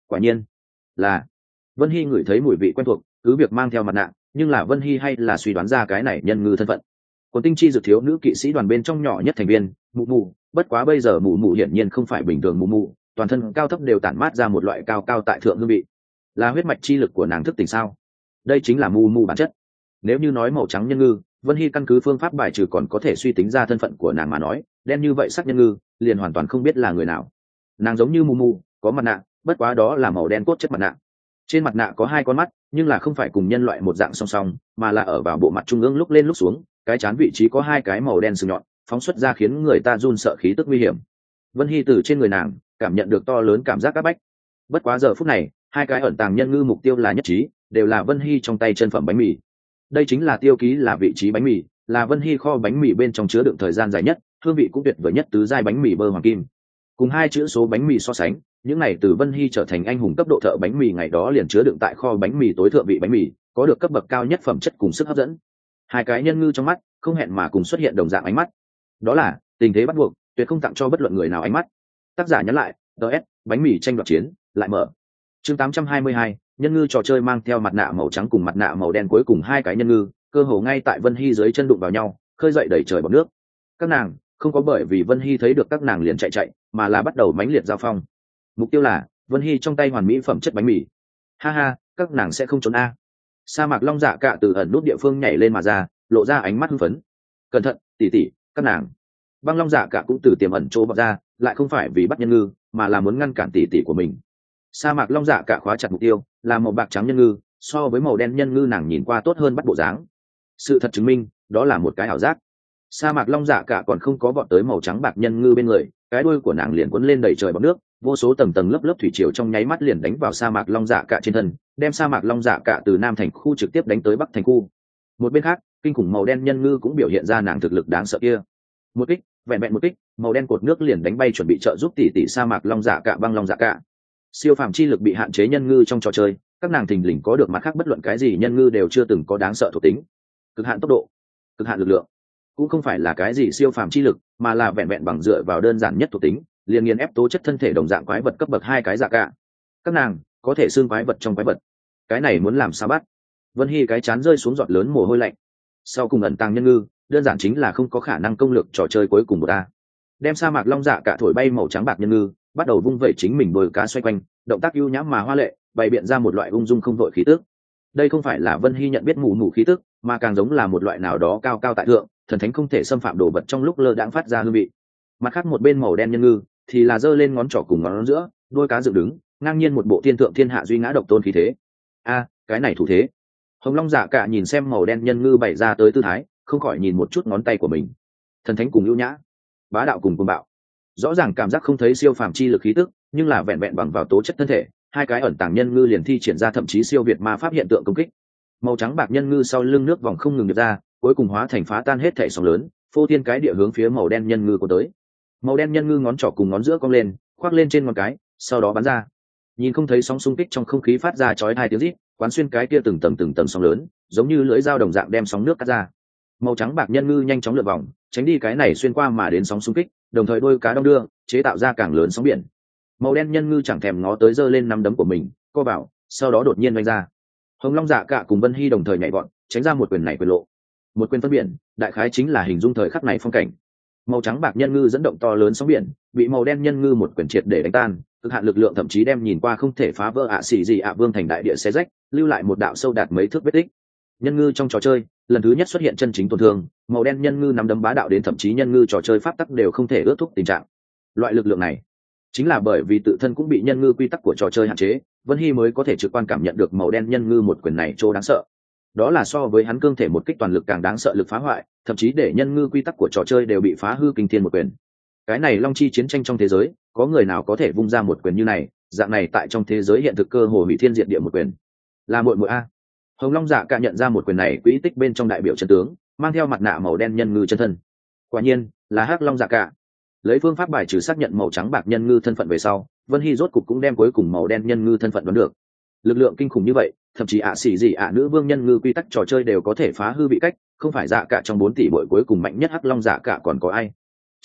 Quả nhiên là Vân Hy ngửi thấy mùi vị quen thuộc, cứ việc mang theo mặt nạ, nhưng là Vân Hy hay là suy đoán ra cái này nhân ngư thân phận. Còn tinh chi dược thiếu nữ kỵ sĩ đoàn bên trong nhỏ nhất thành viên, Mụ Mụ, bất quá bây giờ Mụ Mụ hiển nhiên không phải bình thường Mụ Mụ, toàn thân cao thấp đều tản mát ra một loại cao cao tại thượng hương vị. Là huyết mạch chi lực của nàng thức tỉnh sao? Đây chính là Mụ Mụ bản chất. Nếu như nói màu trắng nhân ngư, Vân Hy căn cứ phương pháp bài trừ còn có thể suy tính ra thân phận của nàng mà nói, đen như vậy sắc nhân ngư, liền hoàn toàn không biết là người nào. Nàng giống như Mụ Mụ, có mặt nạ, bất quá đó là màu đen cốt chất mặt nạ. Trên mặt nạ có hai con mắt, nhưng là không phải cùng nhân loại một dạng song song, mà là ở vào bộ mặt trung ương lúc lên lúc xuống, cái trán vị trí có hai cái màu đen sừng nhọn, phóng xuất ra khiến người ta run sợ khí tức nguy hiểm. Vân Hy từ trên người nàng cảm nhận được to lớn cảm giác áp bách. Bất quá giờ phút này, hai cái ẩn tàng nhân ngư mục tiêu là nhất trí, đều là Vân Hy trong tay chân phẩm bánh mì. Đây chính là tiêu ký là vị trí bánh mì, là Vân Hy kho bánh mì bên trong chứa đựng thời gian dài nhất, hương vị cũng tuyệt vời nhất tứ giai bánh mì bơ hoàng kim. Cùng hai chữ số bánh mì so sánh, những này từ Vân Hy trở thành anh hùng cấp độ thợ bánh mì ngày đó liền chứa đựng tại kho bánh mì tối thượng vị bánh mì, có được cấp bậc cao nhất phẩm chất cùng sức hấp dẫn. Hai cái nhân ngư trong mắt không hẹn mà cùng xuất hiện đồng dạng ánh mắt, đó là tình thế bắt buộc, tuyệt không tặng cho bất luận người nào ánh mắt. Tác giả nhắn lại, ds bánh mì tranh đoạt chiến lại mở. Chương tám trăm hai mươi hai, nhân ngư trò chơi mang theo mặt nạ màu trắng cùng mặt nạ màu đen, cuối cùng hai cái nhân ngư cơ hồ ngay tại Vân Hy dưới chân đụng vào nhau, khơi dậy đẩy trời bọt nước. Các nàng không có bởi vì Vân Hy thấy được các nàng liền chạy chạy, mà là bắt đầu mãnh liệt giao phong. Mục tiêu là Vân Hy trong tay hoàn mỹ phẩm chất bánh mì. Ha ha, các nàng sẽ không trốn a. Sa mạc long dạ cạ từ ẩn nút địa phương nhảy lên mà ra, lộ ra ánh mắt hưng phấn. Cẩn thận, tỉ tỉ, các nàng. Băng long dạ cạ cũng từ tiềm ẩn chỗ bật ra, lại không phải vì bắt nhân ngư, mà là muốn ngăn cản tỉ tỉ của mình. Sa mạc long dạ cạ khóa chặt mục tiêu, là màu bạc trắng nhân ngư, so với màu đen nhân ngư nàng nhìn qua tốt hơn bắt bộ dáng. Sự thật chứng minh, đó là một cái ảo giác. Sa mạc long dạ cạ còn không có vọt tới màu trắng bạc nhân ngư bên người, cái đuôi của nàng liền cuốn lên đầy trời bọt nước, vô số tầng tầng lớp lớp thủy triều trong nháy mắt liền đánh vào sa mạc long dạ cạ trên thân, đem sa mạc long dạ cạ từ nam thành khu trực tiếp đánh tới bắc thành khu. Một bên khác, kinh khủng màu đen nhân ngư cũng biểu hiện ra nàng thực lực đáng sợ kia. Một kích, vẹn vẹn một kích, màu đen cột nước liền đánh bay chuẩn bị trợ giúp tỷ tỷ sa mạc long dạ cạ băng long dạ cạ. Siêu phàm chi lực bị hạn chế nhân ngư trong trò chơi, các nàng thình lình có được mặt khác bất luận cái gì nhân ngư đều chưa từng có đáng sợ thuộc tính. Cực hạn tốc độ, cực hạn lực lượng, cũng không phải là cái gì siêu phàm chi lực, mà là vẹn vẹn bằng dựa vào đơn giản nhất thuộc tính, liền nghiền ép tố chất thân thể đồng dạng quái vật cấp bậc hai cái dạ cả. Các nàng có thể xương quái vật trong quái vật. Cái này muốn làm sao bắt? Vân Hy cái chán rơi xuống giọt lớn mồ hôi lạnh. Sau cùng ẩn tàng nhân ngư, đơn giản chính là không có khả năng công lược trò chơi cuối cùng một a. Đem sa mạc long dạ cả thổi bay màu trắng bạc nhân ngư, bắt đầu vung vẩy chính mình đôi cá xoay quanh, động tác ưu nhã mà hoa lệ, bày biện ra một loại ung dung không vội khí tức. Đây không phải là Vân Hy nhận biết mù mù khí tức, mà càng giống là một loại nào đó cao cao tại thượng, thần thánh không thể xâm phạm đồ vật trong lúc lơ đãng phát ra hương vị. Mặt khác một bên màu đen nhân ngư thì là giơ lên ngón trỏ cùng ngón giữa, đôi cá dựng đứng, ngang nhiên một bộ thiên thượng thiên hạ duy ngã độc tôn khí thế. A, cái này thủ thế. Hồng Long Dạ Cả nhìn xem màu đen nhân ngư bày ra tới tư thái, không khỏi nhìn một chút ngón tay của mình. Thần thánh cùng ưu nhã, bá đạo cùng cuồng bạo. Rõ ràng cảm giác không thấy siêu phàm chi lực khí tức, nhưng là vẹn vẹn bằng vào tố chất thân thể, hai cái ẩn tàng nhân ngư liền thi triển ra thậm chí siêu việt ma pháp hiện tượng công kích. Màu trắng bạc nhân ngư sau lưng nước vòng không ngừng được ra, cuối cùng hóa thành phá tan hết thảy sóng lớn, phô thiên cái địa hướng phía màu đen nhân ngư của tới. Màu đen nhân ngư ngón trỏ cùng ngón giữa cong lên, khoác lên trên ngón cái, sau đó bắn ra. Nhìn không thấy sóng xung kích trong không khí phát ra chói tai tiếng rít, quán xuyên cái kia từng tầng từng tầng sóng lớn, giống như lưỡi dao đồng dạng đem sóng nước cắt ra. Màu trắng bạc nhân ngư nhanh chóng lượn vòng, tránh đi cái này xuyên qua mà đến sóng xung kích, đồng thời đôi cá đong đưa, chế tạo ra càng lớn sóng biển. Màu đen nhân ngư chẳng thèm ngó tới giơ lên nắm đấm của mình, co bảo, sau đó đột nhiên vung ra. Hồng Long Dạ Cả cùng Vân Hy đồng thời nhảy vọt, tránh ra một quyền này quyền lộ. Một quyền phân biển, đại khái chính là hình dung thời khắc này phong cảnh. Màu trắng bạc nhân ngư dẫn động to lớn sóng biển, bị màu đen nhân ngư một quyền triệt để đánh tan, cực hạn lực lượng thậm chí đem nhìn qua không thể phá vỡ ạ xỉ gì ạ vương thành đại địa xé rách, lưu lại một đạo sâu đạt mấy thước vết tích. Nhân ngư trong trò chơi, lần thứ nhất xuất hiện chân chính tổn thương, màu đen nhân ngư nắm đấm bá đạo đến thậm chí nhân ngư trò chơi pháp tắc đều không thể ước thúc tình trạng. Loại lực lượng này, chính là bởi vì tự thân cũng bị nhân ngư quy tắc của trò chơi hạn chế, Vân Hy mới có thể trực quan cảm nhận được màu đen nhân ngư một quyền này trô đáng sợ. Đó là so với hắn cương thể một kích toàn lực càng đáng sợ lực phá hoại, thậm chí để nhân ngư quy tắc của trò chơi đều bị phá hư kinh thiên một quyền. Cái này long chi chiến tranh trong thế giới, có người nào có thể vung ra một quyền như này, dạng này tại trong thế giới hiện thực cơ hồ hủy thiên diệt địa một quyền. Là muội muội a. Hồng Long Dạ Cả nhận ra một quyền này quỹ tích bên trong đại biểu chân tướng, mang theo mặt nạ màu đen nhân ngư chân thân. Quả nhiên, là Hắc Long Dạ Cả. Lấy phương pháp bài trừ xác nhận màu trắng bạc nhân ngư thân phận về sau, Vân Hy rốt cục cũng đem cuối cùng màu đen nhân ngư thân phận đoán được. Lực lượng kinh khủng như vậy, thậm chí ạ xỉ gì ạ nữ vương nhân ngư quy tắc trò chơi đều có thể phá hư bị cách, không phải Dạ Cả trong bốn tỷ bội cuối cùng mạnh nhất Hắc Long Dạ Cả còn có ai. Chỉ là,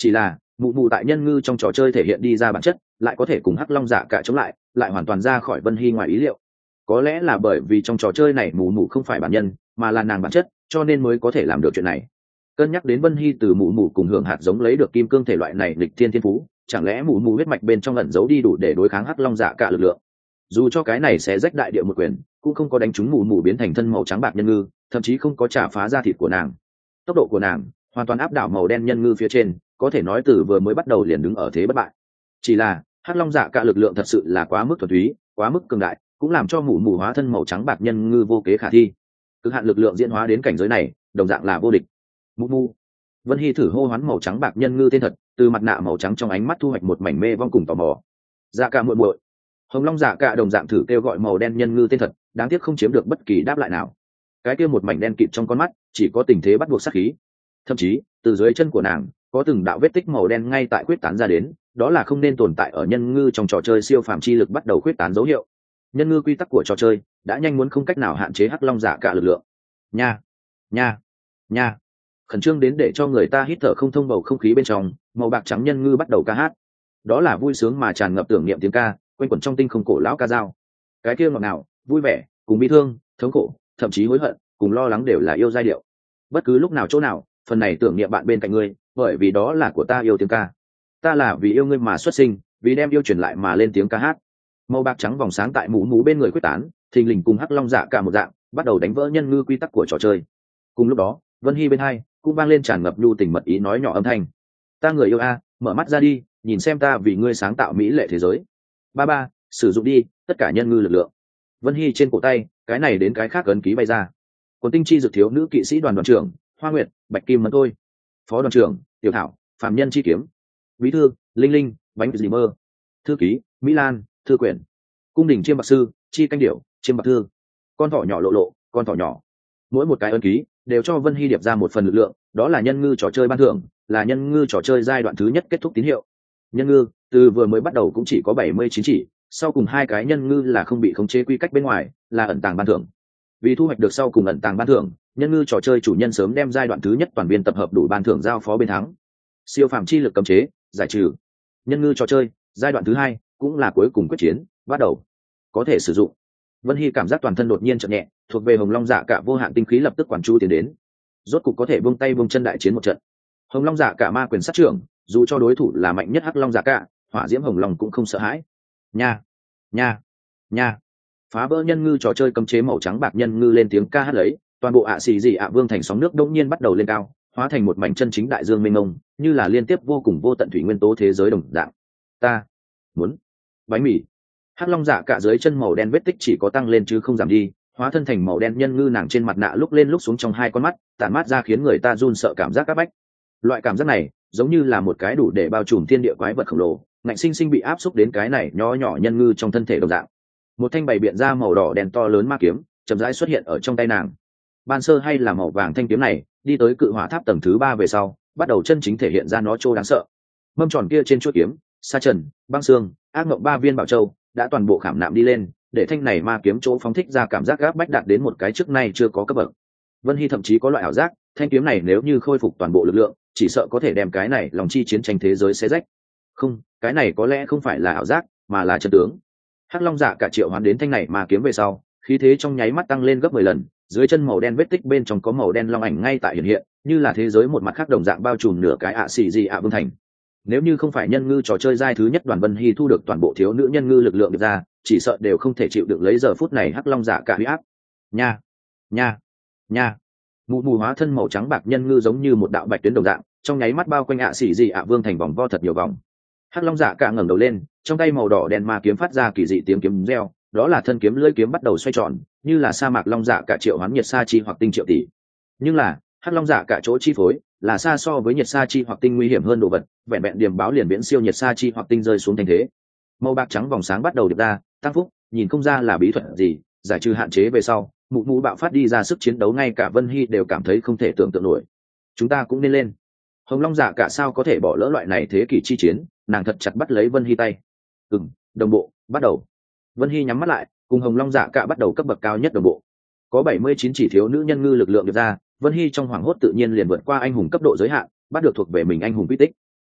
mụ mụ tại nhân ngư trong trò chơi thể hiện đi ra bản chất lại có thể cùng hắc long dạ cả chống lại, lại hoàn toàn ra khỏi Vân Hy ngoài ý liệu. Có lẽ là bởi vì trong trò chơi này mụ mụ không phải bản nhân mà là nàng bản chất, cho nên mới có thể làm được chuyện này. Cân nhắc đến Vân Hy từ mụ mụ cùng hưởng hạt giống lấy được kim cương thể loại này lịch thiên thiên phú, chẳng lẽ mụ mụ huyết mạch bên trong ẩn giấu đi đủ để đối kháng hắc long dạ cả lực lượng. Dù cho cái này sẽ rách đại địa một quyền, cũng không có đánh trúng mụ mụ biến thành thân màu trắng bạc nhân ngư, thậm chí không có trả phá da thịt của nàng. Tốc độ của nàng hoàn toàn áp đảo màu đen nhân ngư phía trên, có thể nói từ vừa mới bắt đầu liền đứng ở thế bất bại. Chỉ là hắc long dạ cả lực lượng thật sự là quá mức thuần túy, quá mức cường đại, cũng làm cho mụ mụ hóa thân màu trắng bạc nhân ngư vô kế khả thi. Cực hạn lực lượng diễn hóa đến cảnh giới này, đồng dạng là vô địch. Mụ mụ. Vân Hy thử hô hoán màu trắng bạc nhân ngư tên thật, từ mặt nạ màu trắng trong ánh mắt thu hoạch một mảnh mê vong cùng tò mò. Dạ cả muội muội. Hồng long dạ cả đồng dạng thử kêu gọi màu đen nhân ngư tên thật, đáng tiếc không chiếm được bất kỳ đáp lại nào. Cái kia một mảnh đen kịt trong con mắt chỉ có tình thế bắt buộc sát khí, thậm chí từ dưới chân của nàng có từng đạo vết tích màu đen ngay tại quyết tán ra đến, đó là không nên tồn tại ở nhân ngư trong trò chơi siêu phàm chi lực bắt đầu quyết tán dấu hiệu. Nhân ngư quy tắc của trò chơi đã nhanh muốn không cách nào hạn chế hắc long dạ cả lực lượng. Nha, nha, nha. Khẩn trương đến để cho người ta hít thở không thông bầu không khí bên trong, màu bạc trắng nhân ngư bắt đầu ca hát. Đó là vui sướng mà tràn ngập tưởng niệm tiếng ca, quanh quẩn trong tinh không cổ lão ca dao. Cái kia ngọt ngào, vui vẻ, cùng bi thương, thống khổ, thậm chí hối hận, cùng lo lắng đều là yêu giai điệu. Bất cứ lúc nào chỗ nào, phần này tưởng niệm bạn bên cạnh ngươi, bởi vì đó là của ta yêu tiếng ca. Ta là vì yêu ngươi mà xuất sinh, vì đem yêu truyền lại mà lên tiếng ca hát. Màu bạc trắng vòng sáng tại mũ mũ bên người quyết tán, thình lình cùng hắc long dạ cả một dạng, bắt đầu đánh vỡ nhân ngư quy tắc của trò chơi. Cùng lúc đó, Vân Hy bên hai cũng vang lên tràn ngập nhu tình mật ý nói nhỏ âm thanh. Ta người yêu a, mở mắt ra đi, nhìn xem ta vì ngươi sáng tạo mỹ lệ thế giới. Ba ba, sử dụng đi tất cả nhân ngư lực lượng. Vân Hy trên cổ tay, cái này đến cái khác ấn ký bay ra. Quần tinh chi dược thiếu nữ kỵ sĩ đoàn đoàn trưởng Hoa Nguyệt, Bạch Kim Mẫn Tôi, phó đoàn trưởng Tiểu Thảo, Phạm Nhân Chi Kiếm, bí thư Linh Linh, Bánh Dì Mơ, thư ký Mỹ Lan, thư quyển, cung đình chiêm bạc sư Chi Canh Điểu, chiêm bạc thư, con thỏ nhỏ lộ lộ, con thỏ nhỏ. Mỗi một cái ấn ký đều cho Vân Hy điệp ra một phần lực lượng, đó là nhân ngư trò chơi ban thưởng, là nhân ngư trò chơi giai đoạn thứ nhất kết thúc tín hiệu. Nhân ngư từ vừa mới bắt đầu cũng chỉ có bảy mươi chín chỉ, sau cùng hai cái nhân ngư là không bị khống chế quy cách bên ngoài, là ẩn tàng ban thưởng. Vì thu hoạch được sau cùng ẩn tàng ban thưởng, nhân ngư trò chơi chủ nhân sớm đem giai đoạn thứ nhất toàn viên tập hợp đủ ban thưởng giao phó bên thắng. Siêu phàm chi lực cấm chế giải trừ. Nhân ngư trò chơi giai đoạn thứ hai cũng là cuối cùng quyết chiến bắt đầu, có thể sử dụng. Vân Hy cảm giác toàn thân đột nhiên chợt nhẹ, thuộc về hồng long dạ cả vô hạn tinh khí lập tức quản chu tiến đến, rốt cục có thể buông tay buông chân đại chiến một trận. Hồng long dạ cả ma quyền sát trưởng, dù cho đối thủ là mạnh nhất hắc long dạ cả, hỏa diễm hồng long cũng không sợ hãi. Nha, nha, nha. Phá vỡ nhân ngư trò chơi cấm chế màu trắng bạc nhân ngư lên tiếng ca hát lấy, toàn bộ ạ xì dị ạ vương thành sóng nước đông nhiên bắt đầu lên cao, hóa thành một mảnh chân chính đại dương mênh mông, như là liên tiếp vô cùng vô tận thủy nguyên tố thế giới đồng dạng. Ta muốn bánh mì. Hắc long dạ cả dưới chân màu đen vết tích chỉ có tăng lên chứ không giảm đi, hóa thân thành màu đen nhân ngư nàng trên mặt nạ lúc lên lúc xuống trong hai con mắt, tản mát ra khiến người ta run sợ cảm giác áp bách. Loại cảm giác này giống như là một cái đủ để bao trùm thiên địa quái vật khổng lồ, ngạnh sinh sinh bị áp xúc đến cái này nho nhỏ nhân ngư trong thân thể đồng dạng. Một thanh bày biện ra màu đỏ đèn to lớn ma kiếm chậm rãi xuất hiện ở trong tay nàng. Ban sơ hay là màu vàng thanh kiếm này, đi tới cự hỏa tháp tầng thứ ba về sau, bắt đầu chân chính thể hiện ra nó trô đáng sợ. Mâm tròn kia trên chuôi kiếm, sa trần, băng xương, ác mộng ba viên bảo châu đã toàn bộ khảm nạm đi lên, để thanh này ma kiếm chỗ phóng thích ra cảm giác gáp bách đạt đến một cái trước nay chưa có cấp bậc. Vân Hy thậm chí có loại ảo giác, thanh kiếm này nếu như khôi phục toàn bộ lực lượng, chỉ sợ có thể đem cái này lòng chi chiến tranh thế giới xé rách. Không, cái này có lẽ không phải là ảo giác, mà là chân tướng. Hắc long dạ cả triệu hoán đến thanh này ma kiếm về sau, khí thế trong nháy mắt tăng lên gấp mười lần, dưới chân màu đen vết tích bên trong có màu đen long ảnh ngay tại hiện hiện, như là thế giới một mặt khác đồng dạng bao trùm nửa cái ạ xì gì ạ vương thành. Nếu như không phải nhân ngư trò chơi giai thứ nhất đoàn Vân Hy thu được toàn bộ thiếu nữ nhân ngư lực lượng được ra, chỉ sợ đều không thể chịu được lấy giờ phút này hắc long dạ cả huy áp. Nha, nha, nha. Mù mù hóa thân màu trắng bạc nhân ngư giống như một đạo bạch tuyến đồng dạng, trong nháy mắt bao quanh ạ xì gì ạ vương thành vòng vo thật nhiều vòng. Hắc long dạ cả ngẩng đầu lên, trong tay màu đỏ đen ma kiếm phát ra kỳ dị tiếng kiếm reo, đó là thân kiếm lưỡi kiếm bắt đầu xoay tròn, như là sa mạc long dạ cả triệu hoán nhiệt sa chi hoặc tinh triệu tỷ. Nhưng là hắc long dạ cả chỗ chi phối là xa so với nhiệt sa chi hoặc tinh nguy hiểm hơn đồ vật, vẹn vẹn điểm báo liền viễn siêu nhiệt sa chi hoặc tinh rơi xuống thành thế. Màu bạc trắng vòng sáng bắt đầu được ra, tăng phúc, nhìn không ra là bí thuật gì, giải trừ hạn chế về sau, mụ mụ bạo phát đi ra sức chiến đấu ngay cả Vân Hy đều cảm thấy không thể tưởng tượng nổi. Chúng ta cũng nên lên. Hồng long dạ cả sao có thể bỏ lỡ loại này thế kỷ chi chiến, nàng thật chặt bắt lấy Vân Hy tay. Ừm, đồng bộ, bắt đầu. Vân Hy nhắm mắt lại, cùng hồng long dạ cả bắt đầu cấp bậc cao nhất đồng bộ. Có bảy mươi chín chỉ thiếu nữ nhân ngư lực lượng được ra, Vân Hy trong hoảng hốt tự nhiên liền vượt qua anh hùng cấp độ giới hạn, bắt được thuộc về mình anh hùng quy tích.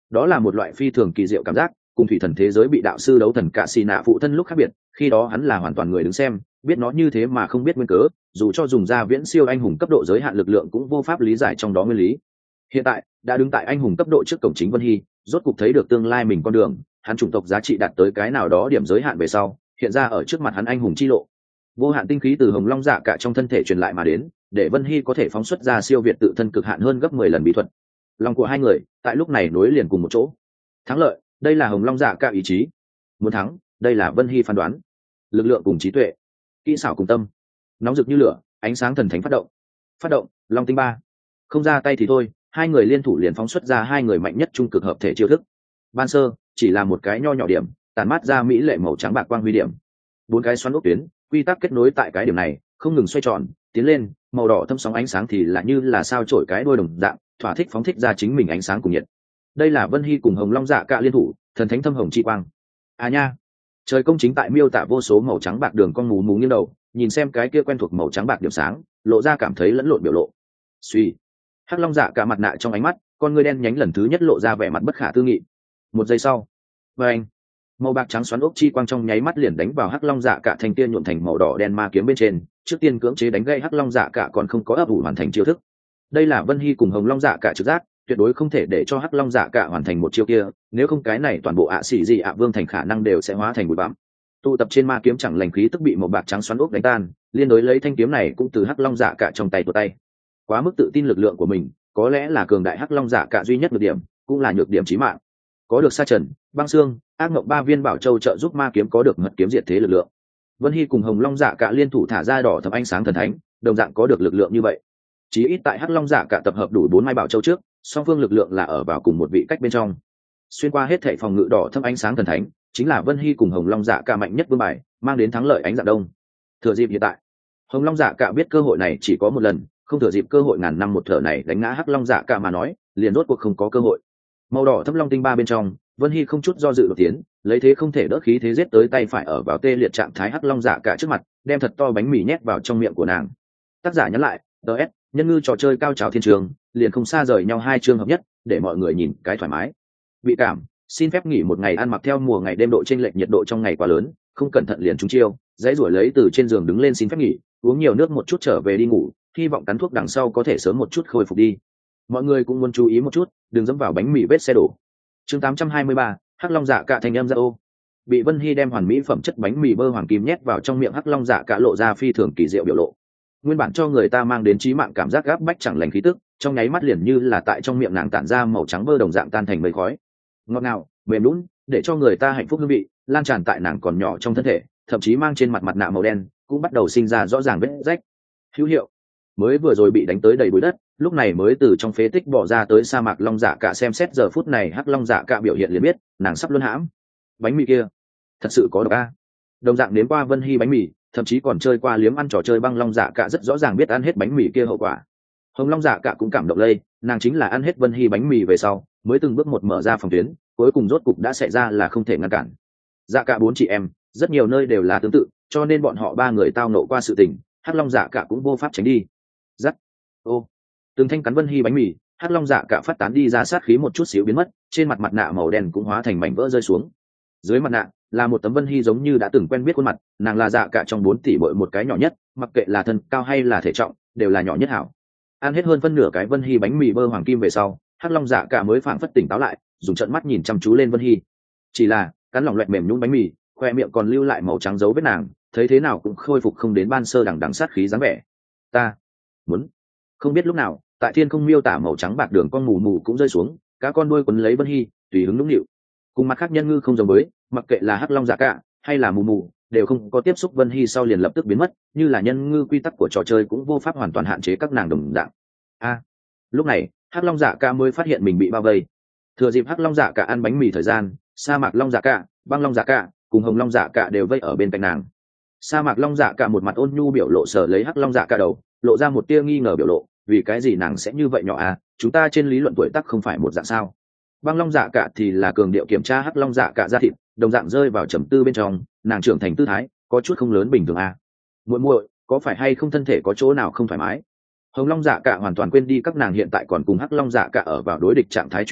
đó là một loại phi thường kỳ diệu cảm giác, cùng thủy thần thế giới bị đạo sư đấu thần cả xì nạ phụ thân lúc khác biệt. Khi đó hắn là hoàn toàn người đứng xem, biết nó như thế mà không biết nguyên cớ, dù cho dùng ra viễn siêu anh hùng cấp độ giới hạn lực lượng cũng vô pháp lý giải trong đó nguyên lý. Hiện tại đã đứng tại anh hùng cấp độ trước cổng chính Vân Hy, rốt cục thấy được tương lai mình con đường, hắn chủng tộc giá trị đạt tới cái nào đó điểm giới hạn về sau, hiện ra ở trước mặt hắn anh hùng chi lộ. Vô hạn tinh khí từ hồng long dạ cả trong thân thể truyền lại mà đến, để Vân Hy có thể phóng xuất ra siêu việt tự thân cực hạn hơn gấp mười lần bí thuật. Lòng của hai người tại lúc này nối liền cùng một chỗ. Thắng lợi, đây là hồng long dạ cả ý chí. Muốn thắng, đây là Vân Hy phán đoán. Lực lượng cùng trí tuệ, kỹ xảo cùng tâm, nóng rực như lửa, ánh sáng thần thánh phát động. Phát động, Long tinh ba. Không ra tay thì thôi, hai người liên thủ liền phóng xuất ra hai người mạnh nhất trung cực hợp thể chiêu thức. Ban sơ chỉ là một cái nho nhỏ điểm, tàn mát ra mỹ lệ màu trắng bạc quang huy điểm. Bốn cái xoắn ốc tuyến, quy tắc kết nối tại cái điểm này, không ngừng xoay tròn, tiến lên, màu đỏ thâm sóng ánh sáng thì là như là sao chổi cái đuôi đồng dạng, thỏa thích phóng thích ra chính mình ánh sáng cùng nhiệt. Đây là Vân Hy cùng Hồng Long Dạ Cả liên thủ, thần thánh thâm hồng chi quang. À nha, trời công chính tại miêu tả vô số màu trắng bạc đường con mù mù nghiêng đầu, nhìn xem cái kia quen thuộc màu trắng bạc điểm sáng, lộ ra cảm thấy lẫn lộn biểu lộ. Suy, Hắc Long Dạ Cả mặt nạ trong ánh mắt, con ngươi đen nhánh lần thứ nhất lộ ra vẻ mặt bất khả tư nghị. Một giây sau, vâng, màu bạc trắng xoắn ốc chi quang trong nháy mắt liền đánh vào Hắc Long Dạ Cả thành tiên nhuộm thành màu đỏ đen ma kiếm bên trên, trước tiên cưỡng chế đánh gây Hắc Long Dạ Cả còn không có ấp ủ hoàn thành chiêu thức. Đây là Vân Hy cùng Hồng Long Dạ Cả trực giác, tuyệt đối không thể để cho Hắc Long Dạ Cả hoàn thành một chiêu kia, nếu không cái này toàn bộ ạ xỉ gì ạ vương thành khả năng đều sẽ hóa thành bụi bặm. Tụ tập trên ma kiếm chẳng lành khí tức bị màu bạc trắng xoắn ốc đánh tan, liên đối lấy thanh kiếm này cũng từ Hắc Long Dạ Cả trong tay tuột tay. Quá mức tự tin lực lượng của mình, có lẽ là cường đại Hắc Long Dạ Cả duy nhất nhược điểm, cũng là nhược điểm chí mạng. Có được sa trần, băng xương, ác mộng ba viên bảo châu trợ giúp ma kiếm có được mật kiếm diệt thế lực lượng. Vân Hy cùng Hồng Long Dạ Cả liên thủ thả ra đỏ thẫm ánh sáng thần thánh, đồng dạng có được lực lượng như vậy. Chí ít tại Hắc Long Dạ Cả tập hợp đủ bốn mai bảo châu trước, song phương lực lượng là ở vào cùng một vị cách bên trong. Xuyên qua hết thảy phòng ngự đỏ thẫm ánh sáng thần thánh, chính là Vân Hy cùng Hồng Long Dạ Cả mạnh nhất vương bài, mang đến thắng lợi ánh dạng đông. Thừa dịp hiện tại, Hồng Long Dạ Cả biết cơ hội này chỉ có một lần, không thừa dịp cơ hội ngàn năm một thở này đánh ngã Hắc Long Dạ Cả mà nói, liền rốt cuộc không có cơ hội. Màu đỏ thâm long tinh ba bên trong, Vân Hy không chút do dự đột tiến, lấy thế không thể đỡ khí thế giết tới tay phải ở vào tê liệt trạng thái Hắc Long Dạ Cả trước mặt, đem thật to bánh mì nhét vào trong miệng của nàng. Tác giả nhắn lại, ds nhân ngư trò chơi cao trào thiên trường, liền không xa rời nhau hai chương hợp nhất, để mọi người nhìn cái thoải mái. Bị cảm, xin phép nghỉ một ngày ăn mặc theo mùa ngày đêm độ chênh lệch nhiệt độ trong ngày quá lớn, không cẩn thận liền trúng chiêu, dãy rủa lấy từ trên giường đứng lên xin phép nghỉ, uống nhiều nước một chút trở về đi ngủ, hy vọng cắn thuốc đằng sau có thể sớm một chút khôi phục đi. Mọi người cũng muốn chú ý một chút, đừng dẫm vào bánh mì vết xe đổ. Chương tám trăm hai mươi ba, Hắc Long Dạ Cả thành âm ra ô. Bị Vân Hy đem hoàn mỹ phẩm chất bánh mì bơ hoàng kim nhét vào trong miệng Hắc Long Dạ Cả lộ ra phi thường kỳ diệu biểu lộ. Nguyên bản cho người ta mang đến chí mạng cảm giác gáp bách chẳng lành khí tức, trong nháy mắt liền như là tại trong miệng nàng tản ra màu trắng bơ đồng dạng tan thành mây khói. Ngọt ngào, mềm nhũn, để cho người ta hạnh phúc hương vị lan tràn tại nàng còn nhỏ trong thân thể, thậm chí mang trên mặt mặt nạ màu đen cũng bắt đầu sinh ra rõ ràng vết rách. Hữu hiệu. Mới vừa rồi bị đánh tới đầy bụi đất, lúc này mới từ trong phế tích bỏ ra tới sa mạc Long Dạ Cả xem xét giờ phút này Hắc Long Dạ Cả biểu hiện liền biết, nàng sắp luân hãm. Bánh mì kia, thật sự có độc a. Đồng dạng nếm qua Vân Hy bánh mì, thậm chí còn chơi qua liếm ăn trò chơi băng Long Dạ Cả rất rõ ràng biết ăn hết bánh mì kia hậu quả. Hồng Long Dạ Cả cũng cảm động lây, nàng chính là ăn hết Vân Hy bánh mì về sau, mới từng bước một mở ra phòng tuyến, cuối cùng rốt cục đã xảy ra là không thể ngăn cản. Dạ Cả bốn chị em, rất nhiều nơi đều là tương tự, cho nên bọn họ ba người tao nộ qua sự tình, Hắc Long Dạ Cả cũng vô pháp tránh đi. Rắc. Ô. Từng thanh cắn Vân Hy bánh mì, Hắc Long Dạ Cả phát tán đi ra sát khí một chút xíu biến mất, trên mặt mặt nạ màu đen cũng hóa thành mảnh vỡ rơi xuống. Dưới mặt nạ là một tấm Vân Hy giống như đã từng quen biết khuôn mặt, nàng là Dạ Cả trong bốn tỷ muội một cái nhỏ nhất, mặc kệ là thân cao hay là thể trọng, đều là nhỏ nhất hảo. Ăn hết hơn phân nửa cái Vân Hy bánh mì bơ hoàng kim về sau, Hắc Long Dạ Cả mới phảng phất tỉnh táo lại, dùng trận mắt nhìn chăm chú lên Vân Hy. Chỉ là cắn lỏng loẹt mềm nhũn bánh mì, khoe miệng còn lưu lại màu trắng dấu vết nàng, thấy thế nào cũng khôi phục không đến ban sơ đằng đằng sát khí dáng vẻ. Ta muốn. Không biết lúc nào, tại thiên không miêu tả màu trắng bạc đường con mù mù cũng rơi xuống, cá con đuôi quấn lấy Vân Hy, tùy hứng nũng nịu. Cùng mặt khác nhân ngư không giống với, mặc kệ là Hắc Long Dạ Cả hay là mù mù, đều không có tiếp xúc Vân Hy sau liền lập tức biến mất, như là nhân ngư quy tắc của trò chơi cũng vô pháp hoàn toàn hạn chế các nàng đồng dạng. A, à, lúc này, Hắc Long Dạ Cả mới phát hiện mình bị bao vây. Thừa dịp Hắc Long Dạ Cả ăn bánh mì thời gian, sa mạc Long Dạ Cả, băng Long Dạ Cả cùng Hồng Long Dạ Cả đều vây ở bên cạnh nàng. Sa mạc Long Dạ Cả một mặt ôn nhu biểu lộ sở lấy Hắc Long Dạ Cả đầu, lộ ra một tia nghi ngờ biểu lộ, vì cái gì nàng sẽ như vậy nhỏ à, chúng ta trên lý luận tuổi tác không phải một dạng sao? Băng Long Dạ Cả thì là cường điệu kiểm tra Hắc Long Dạ Cả ra thịt, đồng dạng rơi vào trầm tư bên trong, nàng trưởng thành tư thái, có chút không lớn bình thường à? Muội muội, có phải hay không thân thể có chỗ nào không thoải mái? Hồng Long Dạ Cả hoàn toàn quên đi các nàng hiện tại còn cùng Hắc Long Dạ Cả ở vào đối địch trạng thái chuyện này,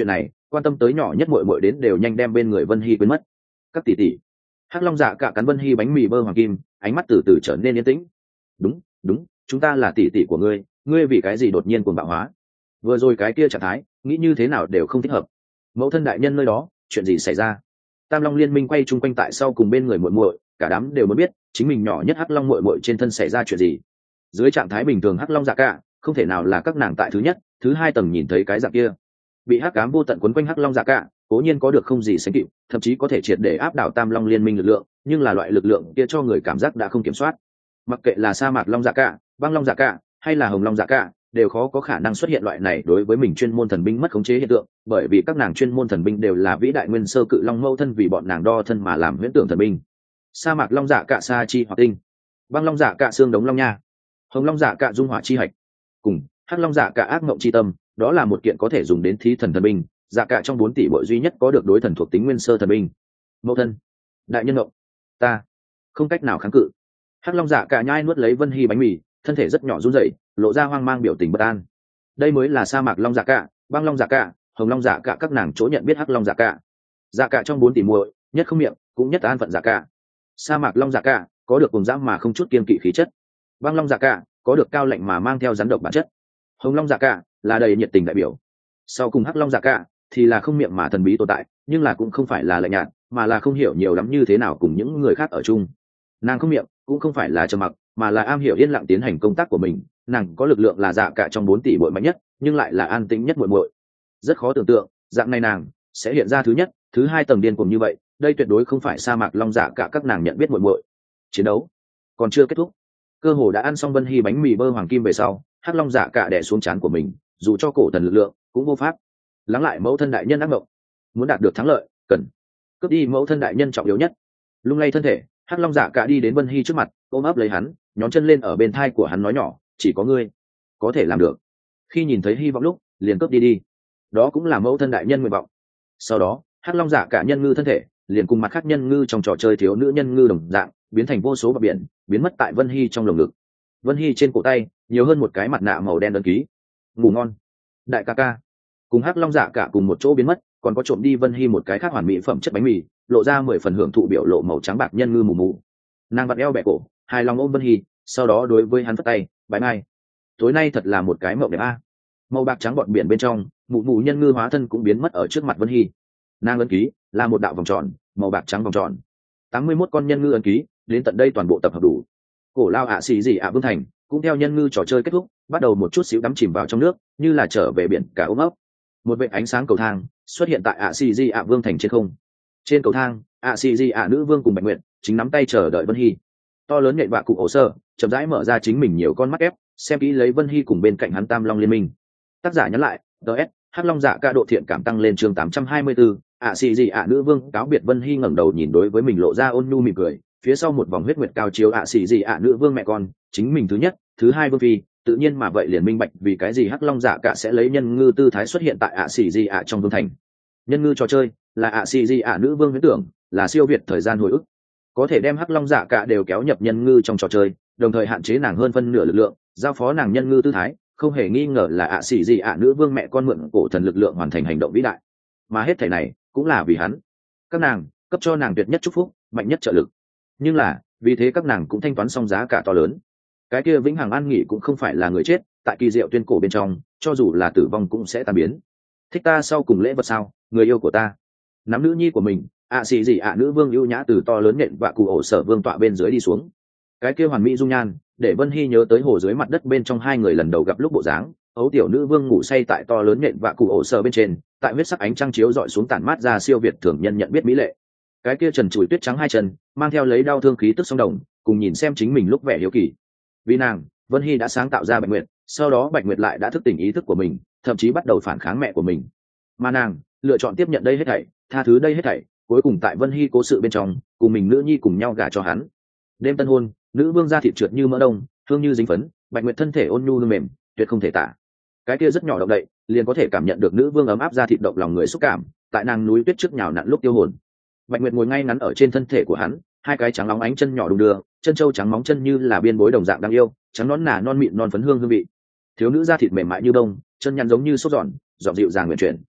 quan tâm tới nhỏ nhất muội muội đến đều nhanh đem bên người Vân Hy quên mất. Các tỷ tỷ. Hắc Long Dạ Cả cắn Vân Hy bánh mì bơ hoàng kim, ánh mắt từ từ trở nên yên tĩnh. Đúng, đúng, chúng ta là tỷ tỷ của ngươi, ngươi vì cái gì đột nhiên cuồng bạo hóa? Vừa rồi cái kia trạng thái, nghĩ như thế nào đều không thích hợp. Mẫu thân đại nhân nơi đó, chuyện gì xảy ra? Tam Long liên minh quay chung quanh tại sau cùng bên người muội muội, cả đám đều muốn biết, chính mình nhỏ nhất Hắc Long muội muội trên thân xảy ra chuyện gì. Dưới trạng thái bình thường Hắc Long Dạ Cả, không thể nào là các nàng tại thứ nhất, thứ hai tầng nhìn thấy cái dạng kia. Bị Hắc ám vô tận quấn quanh Hắc Long Dạ Cả, cố nhiên có được không gì sánh kịp, thậm chí có thể triệt để áp đảo Tam Long liên minh lực lượng, nhưng là loại lực lượng kia cho người cảm giác đã không kiểm soát. Mặc kệ là sa mạc Long Dạ Cả, băng Long Dạ Cả, hay là hồng Long Dạ Cả, đều khó có khả năng xuất hiện loại này đối với mình chuyên môn thần binh mất khống chế hiện tượng, bởi vì các nàng chuyên môn thần binh đều là vĩ đại nguyên sơ cự long mâu thân vì bọn nàng đo thân mà làm huyễn tưởng thần binh. Sa mạc Long Dạ Cả sa chi hoặc tinh, băng Long Dạ Cả xương đống long nha, hồng Long Dạ Cả dung hỏa chi hạch, cùng hắc Long Dạ Cả ác mộng chi tâm, đó là một kiện có thể dùng đến thí thần thần binh. Dạ Cả trong bốn tỷ bội duy nhất có được đối thần thuộc tính nguyên sơ thần binh. Mẫu thân, đại nhân ngộng, ta không cách nào kháng cự. Hắc Long Dạ Cả nhai nuốt lấy Vân Hy bánh mì, thân thể rất nhỏ run rẩy, lộ ra hoang mang biểu tình bất an. Đây mới là sa mạc Long Dạ Cả, băng Long Dạ Cả, hồng Long Dạ Cả các nàng chỗ nhận biết Hắc Long Dạ Cả. Dạ Cả trong bốn tỷ muội, nhất không miệng, cũng nhất an phận Dạ Cả. Sa mạc Long Dạ Cả có được cùng dã mà không chút kiên kỵ khí chất. Băng Long Dạ Cả có được cao lạnh mà mang theo rắn độc bản chất. Hồng Long Dạ Cả là đầy nhiệt tình đại biểu. Sau cùng Hắc Long Dạ Cả thì là không miệng mà thần bí tồn tại, nhưng là cũng không phải là lạnh nhạt, mà là không hiểu nhiều lắm như thế nào cùng những người khác ở chung. Nàng không miệng cũng không phải là trầm mặc, mà là am hiểu yên lặng tiến hành công tác của mình. Nàng có lực lượng là Dạ Cả trong bốn tỷ muội mạnh nhất, nhưng lại là an tĩnh nhất muội muội. Rất khó tưởng tượng, dạng này nàng sẽ hiện ra thứ nhất, thứ hai tầng điên cuồng như vậy. Đây tuyệt đối không phải sa mạc Long Dạ Cả các nàng nhận biết muội muội. Chiến đấu còn chưa kết thúc, cơ hồ đã ăn xong Vân Hy bánh mì bơ hoàng kim về sau, Hắc Long Dạ Cả đè xuống trán của mình, dù cho cổ thần lực lượng cũng vô pháp lắng lại mẫu thân đại nhân ác mộng. Muốn đạt được thắng lợi, cần cướp đi mẫu thân đại nhân trọng yếu nhất. Lung lay thân thể, Hắc Long Dạ Cả đi đến Vân Hy trước mặt, ôm ấp lấy hắn, nhón chân lên ở bên thai của hắn nói nhỏ, chỉ có ngươi có thể làm được. Khi nhìn thấy hy vọng lúc, liền cướp đi đi, đó cũng là mẫu thân đại nhân nguyện vọng. Sau đó, Hắc Long Dạ Cả nhân ngư thân thể liền cùng mặt khác nhân ngư trong trò chơi thiếu nữ nhân ngư đồng dạng, biến thành vô số bọt biển, biến mất tại Vân Hy trong lồng ngực. Vân Hy trên cổ tay nhiều hơn một cái mặt nạ màu đen ấn ký. Ngủ ngon, đại ca ca. Cùng Hắc Long Dạ Cả cùng một chỗ biến mất, còn có trộm đi Vân Hy một cái khác hoàn mỹ phẩm chất bánh mì, lộ ra mười phần hưởng thụ biểu lộ màu trắng bạc nhân ngư mù mù. Nàng vặn eo bẹ cổ, hài lòng ôm Vân Hy, sau đó đối với hắn phất tay, bye bye. Tối nay thật là một cái mộng đẹp a. Màu bạc trắng bọt biển bên trong, mụ mụ nhân ngư hóa thân cũng biến mất ở trước mặt Vân Hy. Nàng ấn ký là một đạo vòng tròn, màu bạc trắng vòng tròn. tám mươi mốt con nhân ngư ấn ký, đến tận đây toàn bộ tập hợp đủ. Cổ lao ạ xì gì ạ Vương Thành cũng theo nhân ngư trò chơi kết thúc, bắt đầu một chút xíu đắm chìm vào trong nước, như là trở về biển cả ôm ấp. Một vệt ánh sáng cầu thang xuất hiện tại ạ xì di ạ Vương Thành trên không. Trên cầu thang, ạ xì di ạ nữ vương cùng Bạch Nguyệt chính nắm tay chờ đợi Vân Hy. To lớn nhện vạ cụ ổ sơ chậm rãi mở ra chính mình nhiều con mắt ép, xem kỹ lấy Vân Hy cùng bên cạnh hắn Tam Long liên minh. Tác giả nhắn lại, ts Hắc Long Dạ Cả độ thiện cảm tăng lên chương tám trăm hai mươi bốn. ạ xì gì ạ nữ vương cáo biệt. Vân Hy ngẩng đầu nhìn đối với mình lộ ra ôn nhu mỉm cười, phía sau một vòng huyết nguyệt cao chiếu. ạ xì gì ạ nữ vương mẹ con, chính mình thứ nhất, thứ hai vương phi, tự nhiên mà vậy liền minh bạch vì cái gì Hắc Long Dạ Cả sẽ lấy nhân ngư tư thái xuất hiện tại ạ xì gì ạ trong vương thành. Nhân ngư trò chơi là ạ xì gì ạ nữ vương huyễn tưởng, là siêu việt thời gian hồi ức, có thể đem Hắc Long Dạ Cả đều kéo nhập nhân ngư trong trò chơi, đồng thời hạn chế nàng hơn phân nửa lực lượng, giao phó nàng nhân ngư tư thái, không hề nghi ngờ là ạ xì gì ạ nữ vương mẹ con mượn cổ thần lực lượng hoàn thành hành động vĩ đại. Mà hết thảy này cũng là vì hắn, các nàng cấp cho nàng tuyệt nhất chúc phúc, mạnh nhất trợ lực. Nhưng là vì thế các nàng cũng thanh toán xong giá cả to lớn. Cái kia vĩnh hằng an nghỉ cũng không phải là người chết, tại kỳ diệu tuyên cổ bên trong, cho dù là tử vong cũng sẽ tan biến. Thích ta sau cùng lễ vật sao, người yêu của ta. Nắm nữ nhi của mình, ạ xì gì ạ nữ vương ưu nhã từ to lớn nện vạ cụ ổ sở vương tọa bên dưới đi xuống. Cái kia hoàn mỹ dung nhan để Vân Hy nhớ tới hồ dưới mặt đất bên trong hai người lần đầu gặp lúc bộ dáng. Ấu tiểu nữ vương ngủ say tại to lớn nện vạ cụ ổ sở bên trên, tại huyết sắc ánh trăng chiếu dọi xuống tản mát ra siêu việt thường nhân nhận biết mỹ lệ. Cái kia trần trụi tuyết trắng hai chân mang theo lấy đau thương khí tức sông đồng, cùng nhìn xem chính mình lúc vẻ hiếu kỳ. Vì nàng, Vân Hy đã sáng tạo ra Bạch Nguyệt, sau đó Bạch Nguyệt lại đã thức tỉnh ý thức của mình, thậm chí bắt đầu phản kháng mẹ của mình. Mà nàng lựa chọn tiếp nhận đây hết thảy, tha thứ đây hết thảy, cuối cùng tại Vân Hy cố sự bên trong, cùng mình nữ nhi cùng nhau gả cho hắn. Đêm tân hôn, nữ vương da thịt trượt như mỡ đông, hương như dính phấn, Bạch Nguyệt thân thể ôn nhu hương mềm, tuyệt không thể tả. Cái kia rất nhỏ động đậy, liền có thể cảm nhận được nữ vương ấm áp da thịt động lòng người xúc cảm, tại nàng núi tuyết trước nhào nặn lúc tiêu hồn. Bạch Nguyệt ngồi ngay ngắn ở trên thân thể của hắn, hai cái trắng óng ánh chân nhỏ đung đưa, chân trâu trắng móng chân như là biên bối đồng dạng đáng yêu, trắng nón nà non mịn non phấn hương hương vị. Thiếu nữ da thịt mềm mại như bông, chân nhăn giống như sốt giòn, dọn dịu dàng nguyện chuyển.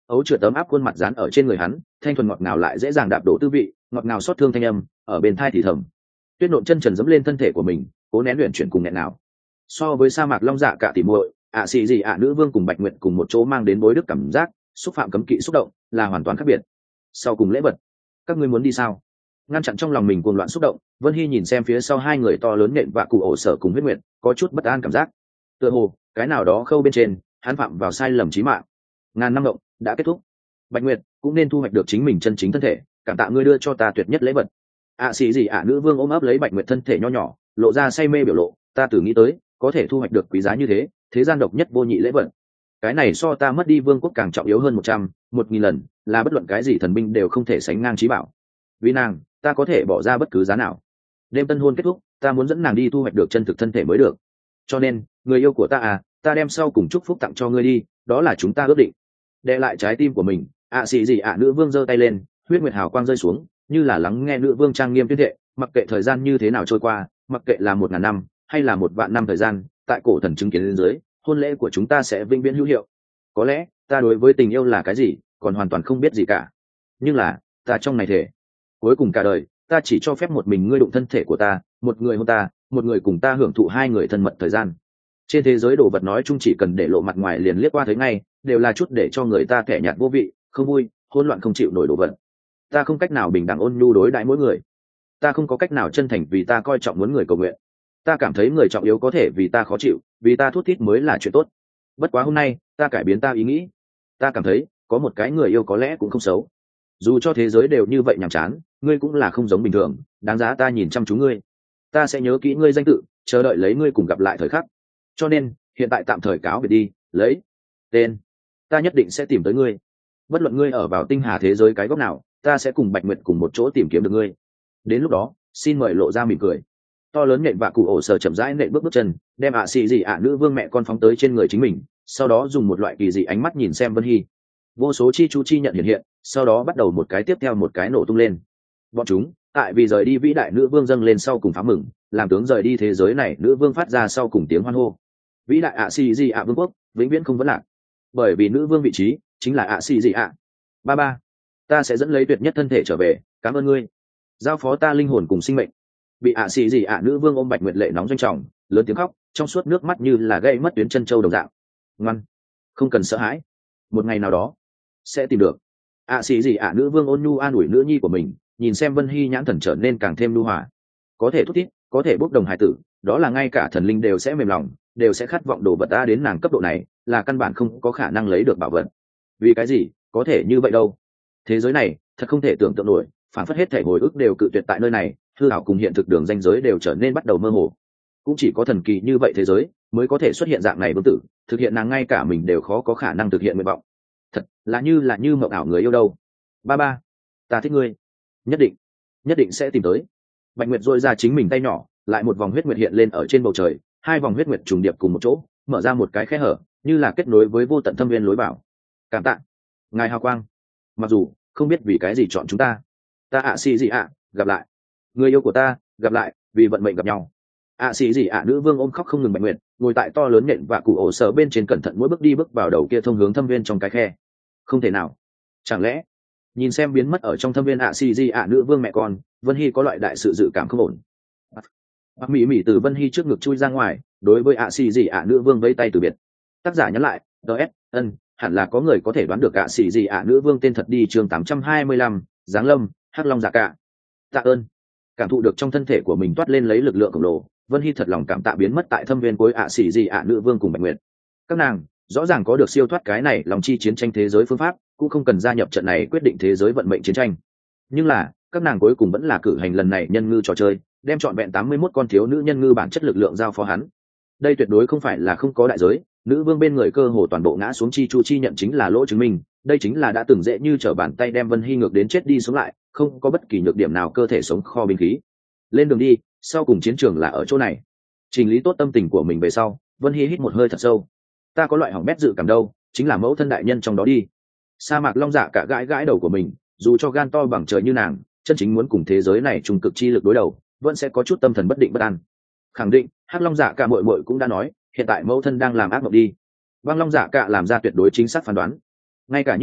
ấu trượt tấm áp khuôn mặt dán ở trên người hắn, thanh thuần ngọt ngào lại dễ dàng đạp đổ tư vị, ngọt ngào xót thương thanh âm ở bên thai thì thầm. Tuyết Nộn chân trần dẫm lên thân thể của mình, cố nén luyện chuyển cùng nghẹn nào. So với sa mạc long dạ cả tỉ muội, ạ xì gì ạ nữ vương cùng Bạch Nguyệt cùng một chỗ mang đến bối đức cảm giác, xúc phạm cấm kỵ xúc động, là hoàn toàn khác biệt. Sau cùng lễ vật, các ngươi muốn đi sao? Ngăn chặn trong lòng mình cuồng loạn xúc động, Vân Hy nhìn xem phía sau hai người to lớn nện và cụ ổ sở cùng Huyết Nguyệt, có chút bất an cảm giác. Tựa hồ, cái nào đó khâu bên trên, hắn phạm vào sai lầm chí mạng. Ngàn năm động đã kết thúc. Bạch Nguyệt cũng nên thu hoạch được chính mình chân chính thân thể, cảm tạ ngươi đưa cho ta tuyệt nhất lễ vật. ạ xì gì ạ nữ vương ôm ấp lấy Bạch Nguyệt thân thể nho nhỏ, lộ ra say mê biểu lộ, ta từng nghĩ tới, có thể thu hoạch được quý giá như thế, thế gian độc nhất vô nhị lễ vật. Cái này so ta mất đi vương quốc càng trọng yếu hơn một trăm, một nghìn lần, là bất luận cái gì thần binh đều không thể sánh ngang trí bảo. Vì nàng, ta có thể bỏ ra bất cứ giá nào. Đêm tân hôn kết thúc, ta muốn dẫn nàng đi thu hoạch được chân thực thân thể mới được. Cho nên, người yêu của ta à, ta đem sau cùng chúc phúc tặng cho ngươi đi, đó là chúng ta ước định. Đè lại trái tim của mình, ạ xì gì ạ nữ vương giơ tay lên, huyết nguyệt hào quang rơi xuống, như là lắng nghe nữ vương trang nghiêm tuyên thệ, mặc kệ thời gian như thế nào trôi qua, mặc kệ là một ngàn năm hay là một vạn năm thời gian, tại cổ thần chứng kiến lên dưới, hôn lễ của chúng ta sẽ vĩnh viễn hữu hiệu. Có lẽ ta đối với tình yêu là cái gì còn hoàn toàn không biết gì cả, nhưng là ta trong này thể cuối cùng cả đời ta chỉ cho phép một mình ngươi đụng thân thể của ta, một người hôn ta, một người cùng ta hưởng thụ hai người thân mật thời gian. Trên thế giới đồ vật nói chung chỉ cần để lộ mặt ngoài liền liếc qua thấy ngay, đều là chút để cho người ta kẻ nhạt vô vị, không vui, hỗn loạn không chịu nổi đồ vật. Ta không cách nào bình đẳng ôn nhu đối đãi mỗi người, ta không có cách nào chân thành vì ta coi trọng muốn người cầu nguyện, ta cảm thấy người trọng yếu có thể vì ta khó chịu, vì ta thút thít mới là chuyện tốt. Bất quá hôm nay ta cải biến ta ý nghĩ, ta cảm thấy có một cái người yêu có lẽ cũng không xấu. Dù cho thế giới đều như vậy nhàm chán, ngươi cũng là không giống bình thường, đáng giá ta nhìn chăm chú ngươi. Ta sẽ nhớ kỹ ngươi danh tự, chờ đợi lấy ngươi cùng gặp lại thời khắc. Cho nên hiện tại tạm thời cáo biệt đi, lấy tên, ta nhất định sẽ tìm tới ngươi. Bất luận ngươi ở vào tinh hà thế giới cái góc nào, ta sẽ cùng Bạch Nguyệt cùng một chỗ tìm kiếm được ngươi. Đến lúc đó xin mời lộ ra mỉm cười. To lớn nện vạ cụ ổ sở chậm rãi nện bước bước chân, đem ạ xì gì ạ nữ vương mẹ con phóng tới trên người chính mình, sau đó dùng một loại kỳ dị ánh mắt nhìn xem Vân Hy. Vô số chi chu chi nhận hiện hiện, sau đó bắt đầu một cái tiếp theo một cái nổ tung lên. Bọn chúng tại vì rời đi vĩ đại nữ vương dâng lên sau cùng phá mừng, làm tướng rời đi thế giới này nữ vương phát ra sau cùng tiếng hoan hô. Vĩ đại ạ xì gì ạ vương quốc vĩnh viễn không vấn lạc, bởi vì nữ vương vị trí chính là ạ xì gì ạ. Ba ba, ta sẽ dẫn lấy tuyệt nhất thân thể trở về, cảm ơn ngươi, giao phó ta linh hồn cùng sinh mệnh. Bị ạ xì gì ạ nữ vương ôm Bạch Nguyệt lệ nóng doanh trọng, lớn tiếng khóc, trong suốt nước mắt như là gây mất tuyến chân châu đồng dạng. Ngoan, không cần sợ hãi, một ngày nào đó sẽ tìm được. ạ xì gì ạ nữ vương ôn nhu an ủi nữ nhi của mình, nhìn xem Vân Hy nhãn thần trở nên càng thêm nhu hòa. Có thể thúc thiết, có thể bốc đồng hải tử, đó là ngay cả thần linh đều sẽ mềm lòng, đều sẽ khát vọng đồ vật ta đến nàng cấp độ này, là căn bản không có khả năng lấy được bảo vật. Vì cái gì có thể như vậy đâu? Thế giới này thật không thể tưởng tượng nổi, phản phất hết thể hồi ức đều cự tuyệt tại nơi này, hư ảo cùng hiện thực đường ranh giới đều trở nên bắt đầu mơ hồ. Cũng chỉ có thần kỳ như vậy thế giới mới có thể xuất hiện dạng này vương tử, thực hiện nàng ngay cả mình đều khó có khả năng thực hiện nguyện vọng. Thật là như là như mộng ảo người yêu đâu. Ba ba, ta thích ngươi, nhất định nhất định sẽ tìm tới. Bạch Nguyệt dội ra chính mình tay nhỏ, lại một vòng huyết nguyệt hiện lên ở trên bầu trời, hai vòng huyết nguyệt trùng điệp cùng một chỗ, mở ra một cái khe hở, như là kết nối với vô tận thâm viên lối vào. Cảm tạ ngài hào quang, mặc dù không biết vì cái gì chọn chúng ta. Ta ạ xì gì ạ, gặp lại người yêu của ta, gặp lại vì vận mệnh gặp nhau. ạ xì gì ạ nữ vương ôm khóc không ngừng Bạch Nguyệt, ngồi tại to lớn nhện và cụ ổ sở bên trên, cẩn thận mỗi bước đi bước vào đầu kia thông hướng thâm viên trong cái khe. Không thể nào, chẳng lẽ nhìn xem biến mất ở trong thâm viên ạ xì gì ạ nữ vương mẹ con, Vân Hy có loại đại sự dự cảm không ổn. Bác Mỹ Mỹ từ Vân Hy trước ngực chui ra ngoài, đối với ạ xì gì ạ nữ vương vẫy tay từ biệt. Tác giả nhắn lại, ds ân hẳn là có người có thể đoán được ạ xì gì ạ nữ vương tên thật đi. Chương tám trăm hai mươi lăm, Giáng Lâm, Hắc Long Dạ Cả. Tạ ơn. Cảm thụ được trong thân thể của mình toát lên lấy lực lượng khổng lồ, Vân Hy thật lòng cảm tạ biến mất tại thâm viên cuối ạ xì gì ạ nữ vương cùng Bạch Nguyệt. Các nàng rõ ràng có được siêu thoát cái này lòng chi chiến tranh thế giới phương pháp, cũng không cần gia nhập trận này quyết định thế giới vận mệnh chiến tranh. Nhưng là các nàng cuối cùng vẫn là cử hành lần này nhân ngư trò chơi, đem trọn vẹn tám mươi mốt con thiếu nữ nhân ngư bản chất lực lượng giao phó hắn. Đây tuyệt đối không phải là không có đại giới, nữ vương bên người cơ hồ toàn bộ ngã xuống chi chu chi nhận chính là lỗ chứng minh, đây chính là đã từng dễ như trở bàn tay đem Vân Hy ngược đến chết đi sống lại, không có bất kỳ nhược điểm nào cơ thể sống kho binh khí. Lên đường đi, sau cùng chiến trường là ở chỗ này. Trình lý tốt tâm tình của mình về sau, Vân Hy hít một hơi thật sâu. Ta có loại hỏng bét dự cảm đâu, chính là mẫu thân đại nhân trong đó đi. Sa mạc Long Dạ cả gãi gãi đầu của mình, dù cho gan to bằng trời như nàng, chân chính muốn cùng thế giới này trùng cực chi lực đối đầu, vẫn sẽ có chút tâm thần bất định bất an. Khẳng định Hắc Long Dạ cả muội muội cũng đã nói, hiện tại mẫu thân đang làm ác mộng đi. Băng Long Dạ cả làm ra tuyệt đối chính xác phán đoán. Ngay cả như vậy,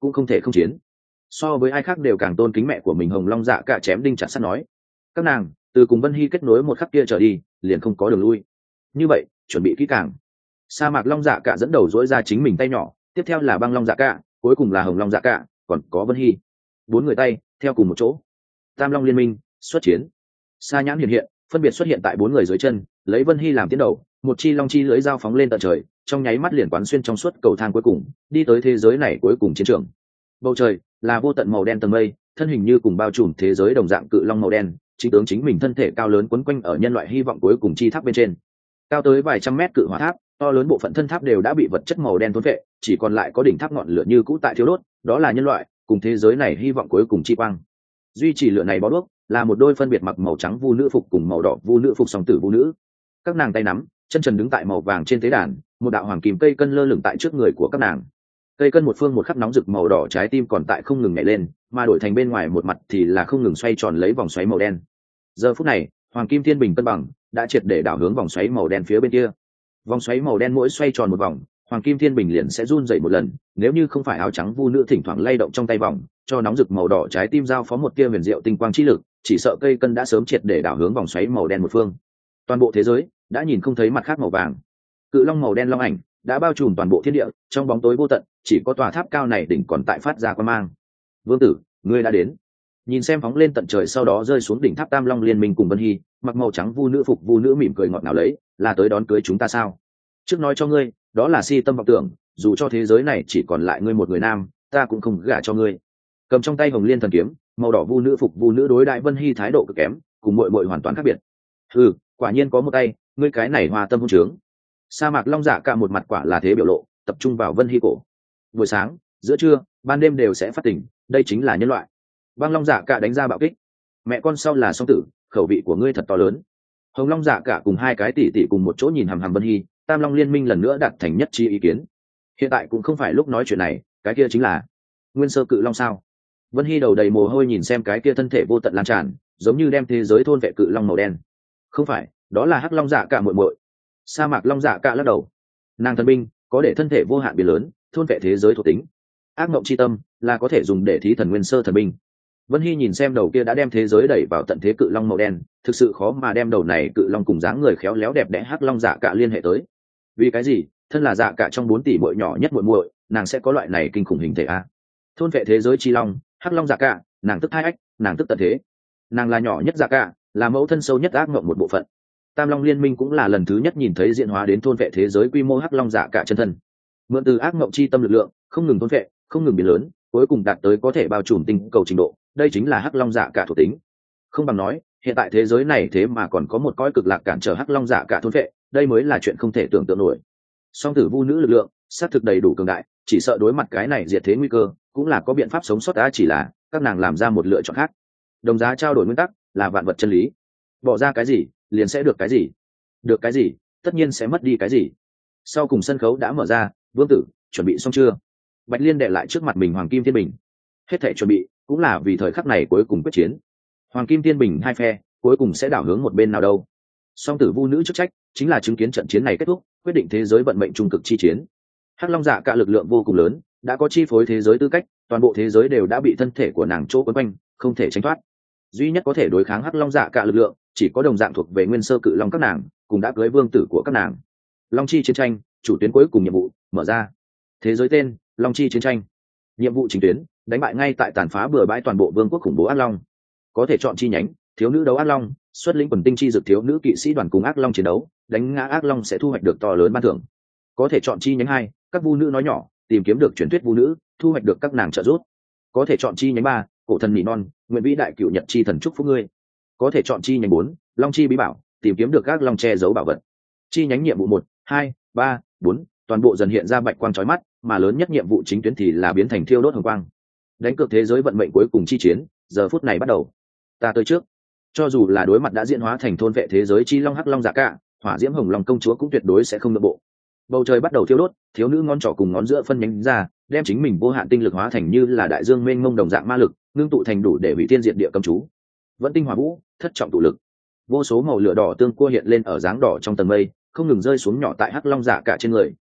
cũng không thể không chiến. So với ai khác đều càng tôn kính mẹ của mình Hồng Long Dạ Cả chém đinh chặt sắt nói, các nàng từ cùng Vân Hy kết nối một khắc kia trở đi liền không có đường lui. Như vậy chuẩn bị kỹ càng. Sa Mạc Long Dạ Cả dẫn đầu dỗi ra chính mình tay nhỏ, tiếp theo là Băng Long Dạ Cả, cuối cùng là Hồng Long Dạ Cả, còn có Vân Hy. Bốn người tay theo cùng một chỗ. Tam Long liên minh xuất chiến. Sa nhãn hiện hiện, phân biệt xuất hiện tại bốn người dưới chân, lấy Vân Hy làm tiến đầu, một chi long chi lưới dao phóng lên tận trời, trong nháy mắt liền quán xuyên trong suốt cầu thang cuối cùng, đi tới thế giới này cuối cùng chiến trường. Bầu trời là vô tận màu đen tầng mây, thân hình như cùng bao trùm thế giới đồng dạng cự long màu đen, chính tướng chính mình thân thể cao lớn quấn quanh ở nhân loại hy vọng cuối cùng chi tháp bên trên. Cao tới vài trăm mét cự hỏa tháp, to lớn bộ phận thân tháp đều đã bị vật chất màu đen thôn phệ, chỉ còn lại có đỉnh tháp ngọn lửa như cũ tại thiếu đốt, đó là nhân loại cùng thế giới này hy vọng cuối cùng chi quang. Duy trì lửa này bó đuốc là một đôi phân biệt mặc màu trắng vu nữ phục cùng màu đỏ vu nữ phục song tử vu nữ. Các nàng tay nắm chân trần đứng tại màu vàng trên tế đàn, một đạo hoàng kim cây cân lơ lửng tại trước người của các nàng. Cây cân một phương một khắc nóng rực màu đỏ trái tim còn tại không ngừng nhảy lên, mà đổi thành bên ngoài một mặt thì là không ngừng xoay tròn lấy vòng xoáy màu đen. Giờ phút này hoàng kim thiên bình cân bằng đã triệt để đảo hướng vòng xoáy màu đen phía bên kia. Vòng xoáy màu đen mỗi xoay tròn một vòng, hoàng kim thiên bình liền sẽ run dậy một lần, nếu như không phải áo trắng vu nữ thỉnh thoảng lay động trong tay vòng, cho nóng rực màu đỏ trái tim giao phó một tia huyền diệu tinh quang chi lực, chỉ sợ cây cân đã sớm triệt để đảo hướng vòng xoáy màu đen một phương. Toàn bộ thế giới đã nhìn không thấy mặt khác màu vàng. Cự long màu đen long ảnh đã bao trùm toàn bộ thiên địa, trong bóng tối vô tận, chỉ có tòa tháp cao này đỉnh còn tại phát ra quang mang. Vương tử, ngươi đã đến. Nhìn xem phóng lên tận trời sau đó rơi xuống đỉnh tháp Tam Long liên minh cùng Vân Hy, mặc màu trắng vu nữ phục vu nữ mỉm cười ngọt ngào lấy, là tới đón cưới chúng ta sao? Trước nói cho ngươi, đó là si tâm vọng tưởng, dù cho thế giới này chỉ còn lại ngươi một người nam, ta cũng không gả cho ngươi. Cầm trong tay hồng liên thần kiếm, màu đỏ vu nữ phục vu nữ đối đại Vân Hy thái độ cực kém, cùng muội muội hoàn toàn khác biệt. Ừ, quả nhiên có một tay, ngươi cái này hòa tâm hôn trướng. Sa Mạc Long Dạ Cả một mặt quả là thế biểu lộ, tập trung vào Vân Hy cổ. Buổi sáng, giữa trưa, ban đêm đều sẽ phát tỉnh, đây chính là nhân loại. Băng Long Dạ Cả đánh ra bạo kích. Mẹ con sau là song tử, khẩu vị của ngươi thật to lớn. Hồng Long Dạ Cả cùng hai cái tỷ tỷ cùng một chỗ nhìn hằm hằm Vân Hy, Tam Long liên minh lần nữa đạt thành nhất trí ý kiến. Hiện tại cũng không phải lúc nói chuyện này, cái kia chính là Nguyên Sơ Cự Long sao? Vân Hy đầu đầy mồ hôi nhìn xem cái kia thân thể vô tận lan tràn, giống như đem thế giới thôn vệ cự long màu đen. Không phải, đó là Hắc Long Dạ Cả muội muội. Sa Mạc Long Dạ Cả lắc đầu. Nàng thần binh có để thân thể vô hạn biến lớn, thôn vệ thế giới thuộc tính. Ác mộng chi tâm là có thể dùng để thí thần nguyên sơ thần binh. Vân Hy nhìn xem đầu kia đã đem thế giới đẩy vào tận thế cự long màu đen, thực sự khó mà đem đầu này cự long cùng dáng người khéo léo đẹp đẽ Hắc Long Dạ Cả liên hệ tới. Vì cái gì? Thân là Dạ Cả trong bốn tỷ muội nhỏ nhất muội muội, nàng sẽ có loại này kinh khủng hình thể a. Thôn vệ thế giới chi long, Hắc Long Dạ Cả, nàng tức hai ách, nàng tức tận thế. Nàng là nhỏ nhất Dạ Cả, là mẫu thân sâu nhất ác mộng một bộ phận. Tam Long liên minh cũng là lần thứ nhất nhìn thấy diễn hóa đến thôn vệ thế giới quy mô Hắc Long Dạ Cả chân thân. Mượn từ ác mộng chi tâm lực lượng, không ngừng thôn vệ, không ngừng biến lớn, cuối cùng đạt tới có thể bao trùm tinh cầu trình độ, đây chính là Hắc Long Dạ Cả thuộc tính. Không bằng nói, hiện tại thế giới này thế mà còn có một cõi cực lạc cản trở Hắc Long Dạ Cả thôn vệ, đây mới là chuyện không thể tưởng tượng nổi. Song tử vu nữ lực lượng, xác thực đầy đủ cường đại, chỉ sợ đối mặt cái này diệt thế nguy cơ, cũng là có biện pháp sống sót đã, chỉ là các nàng làm ra một lựa chọn khác. Đồng giá trao đổi nguyên tắc là vạn vật chân lý. Bỏ ra cái gì, liền sẽ được cái gì. Được cái gì, tất nhiên sẽ mất đi cái gì. Sau cùng sân khấu đã mở ra, Vương tử, chuẩn bị xong chưa? Bạch Liên đệ lại trước mặt mình Hoàng Kim Thiên Bình. Hết thảy chuẩn bị, cũng là vì thời khắc này cuối cùng quyết chiến. Hoàng Kim Thiên Bình hai phe, cuối cùng sẽ đảo hướng một bên nào đâu? Song tử vu nữ chức trách chính là chứng kiến trận chiến này kết thúc, quyết định thế giới vận mệnh trung cực chi chiến. Hắc Long Dạ Cả lực lượng vô cùng lớn, đã có chi phối thế giới tư cách, toàn bộ thế giới đều đã bị thân thể của nàng chỗ quấn quanh, không thể tránh thoát. Duy nhất có thể đối kháng Hắc Long Dạ Cả lực lượng, chỉ có đồng dạng thuộc về Nguyên Sơ Cự Long các nàng, cùng đã cưới vương tử của các nàng. Long chi chiến tranh, chủ tuyến cuối cùng nhiệm vụ mở ra. Thế giới tên: Long chi chiến tranh. Nhiệm vụ chính tuyến: đánh bại ngay tại tàn phá bừa bãi toàn bộ vương quốc khủng bố ác long. Có thể chọn chi nhánh: thiếu nữ đấu ác long, xuất lĩnh quần tinh chi dược thiếu nữ kỵ sĩ đoàn cùng ác long chiến đấu, đánh ngã ác long sẽ thu hoạch được to lớn ban thưởng. Có thể chọn chi nhánh hai: các vu nữ nói nhỏ, tìm kiếm được truyền thuyết vu nữ, thu hoạch được các nàng trợ giúp. Có thể chọn chi nhánh ba: cổ thần nỉ non, nguyện vĩ đại cựu nhật chi thần chúc phúc ngươi. Có thể chọn chi nhánh bốn: long chi bí bảo, tìm kiếm được các long che giấu bảo vật. Chi nhánh nhiệm vụ một, hai, ba, bốn, toàn bộ dần hiện ra bạch quang chói mắt, mà lớn nhất nhiệm vụ chính tuyến thì là biến thành thiêu đốt hồng quang. Đánh cược thế giới vận mệnh cuối cùng chi chiến, giờ phút này bắt đầu. Ta tới trước. Cho dù là đối mặt đã diễn hóa thành thôn vệ thế giới chi long Hắc Long Dạ Cả, hỏa diễm hồng long công chúa cũng tuyệt đối sẽ không nhượng bộ. Bầu trời bắt đầu thiêu đốt, thiếu nữ ngón trỏ cùng ngón giữa phân nhánh ra, đem chính mình vô hạn tinh lực hóa thành như là đại dương mênh mông đồng dạng ma lực, ngưng tụ thành đủ để hủy thiên diệt địa cầm chú. Vẫn tinh hỏa vũ, thất trọng tụ lực. Vô số màu lửa đỏ tương cua hiện lên ở dáng đỏ trong tầng mây, không ngừng rơi xuống nhỏ tại Hắc Long Dạ Cả trên người,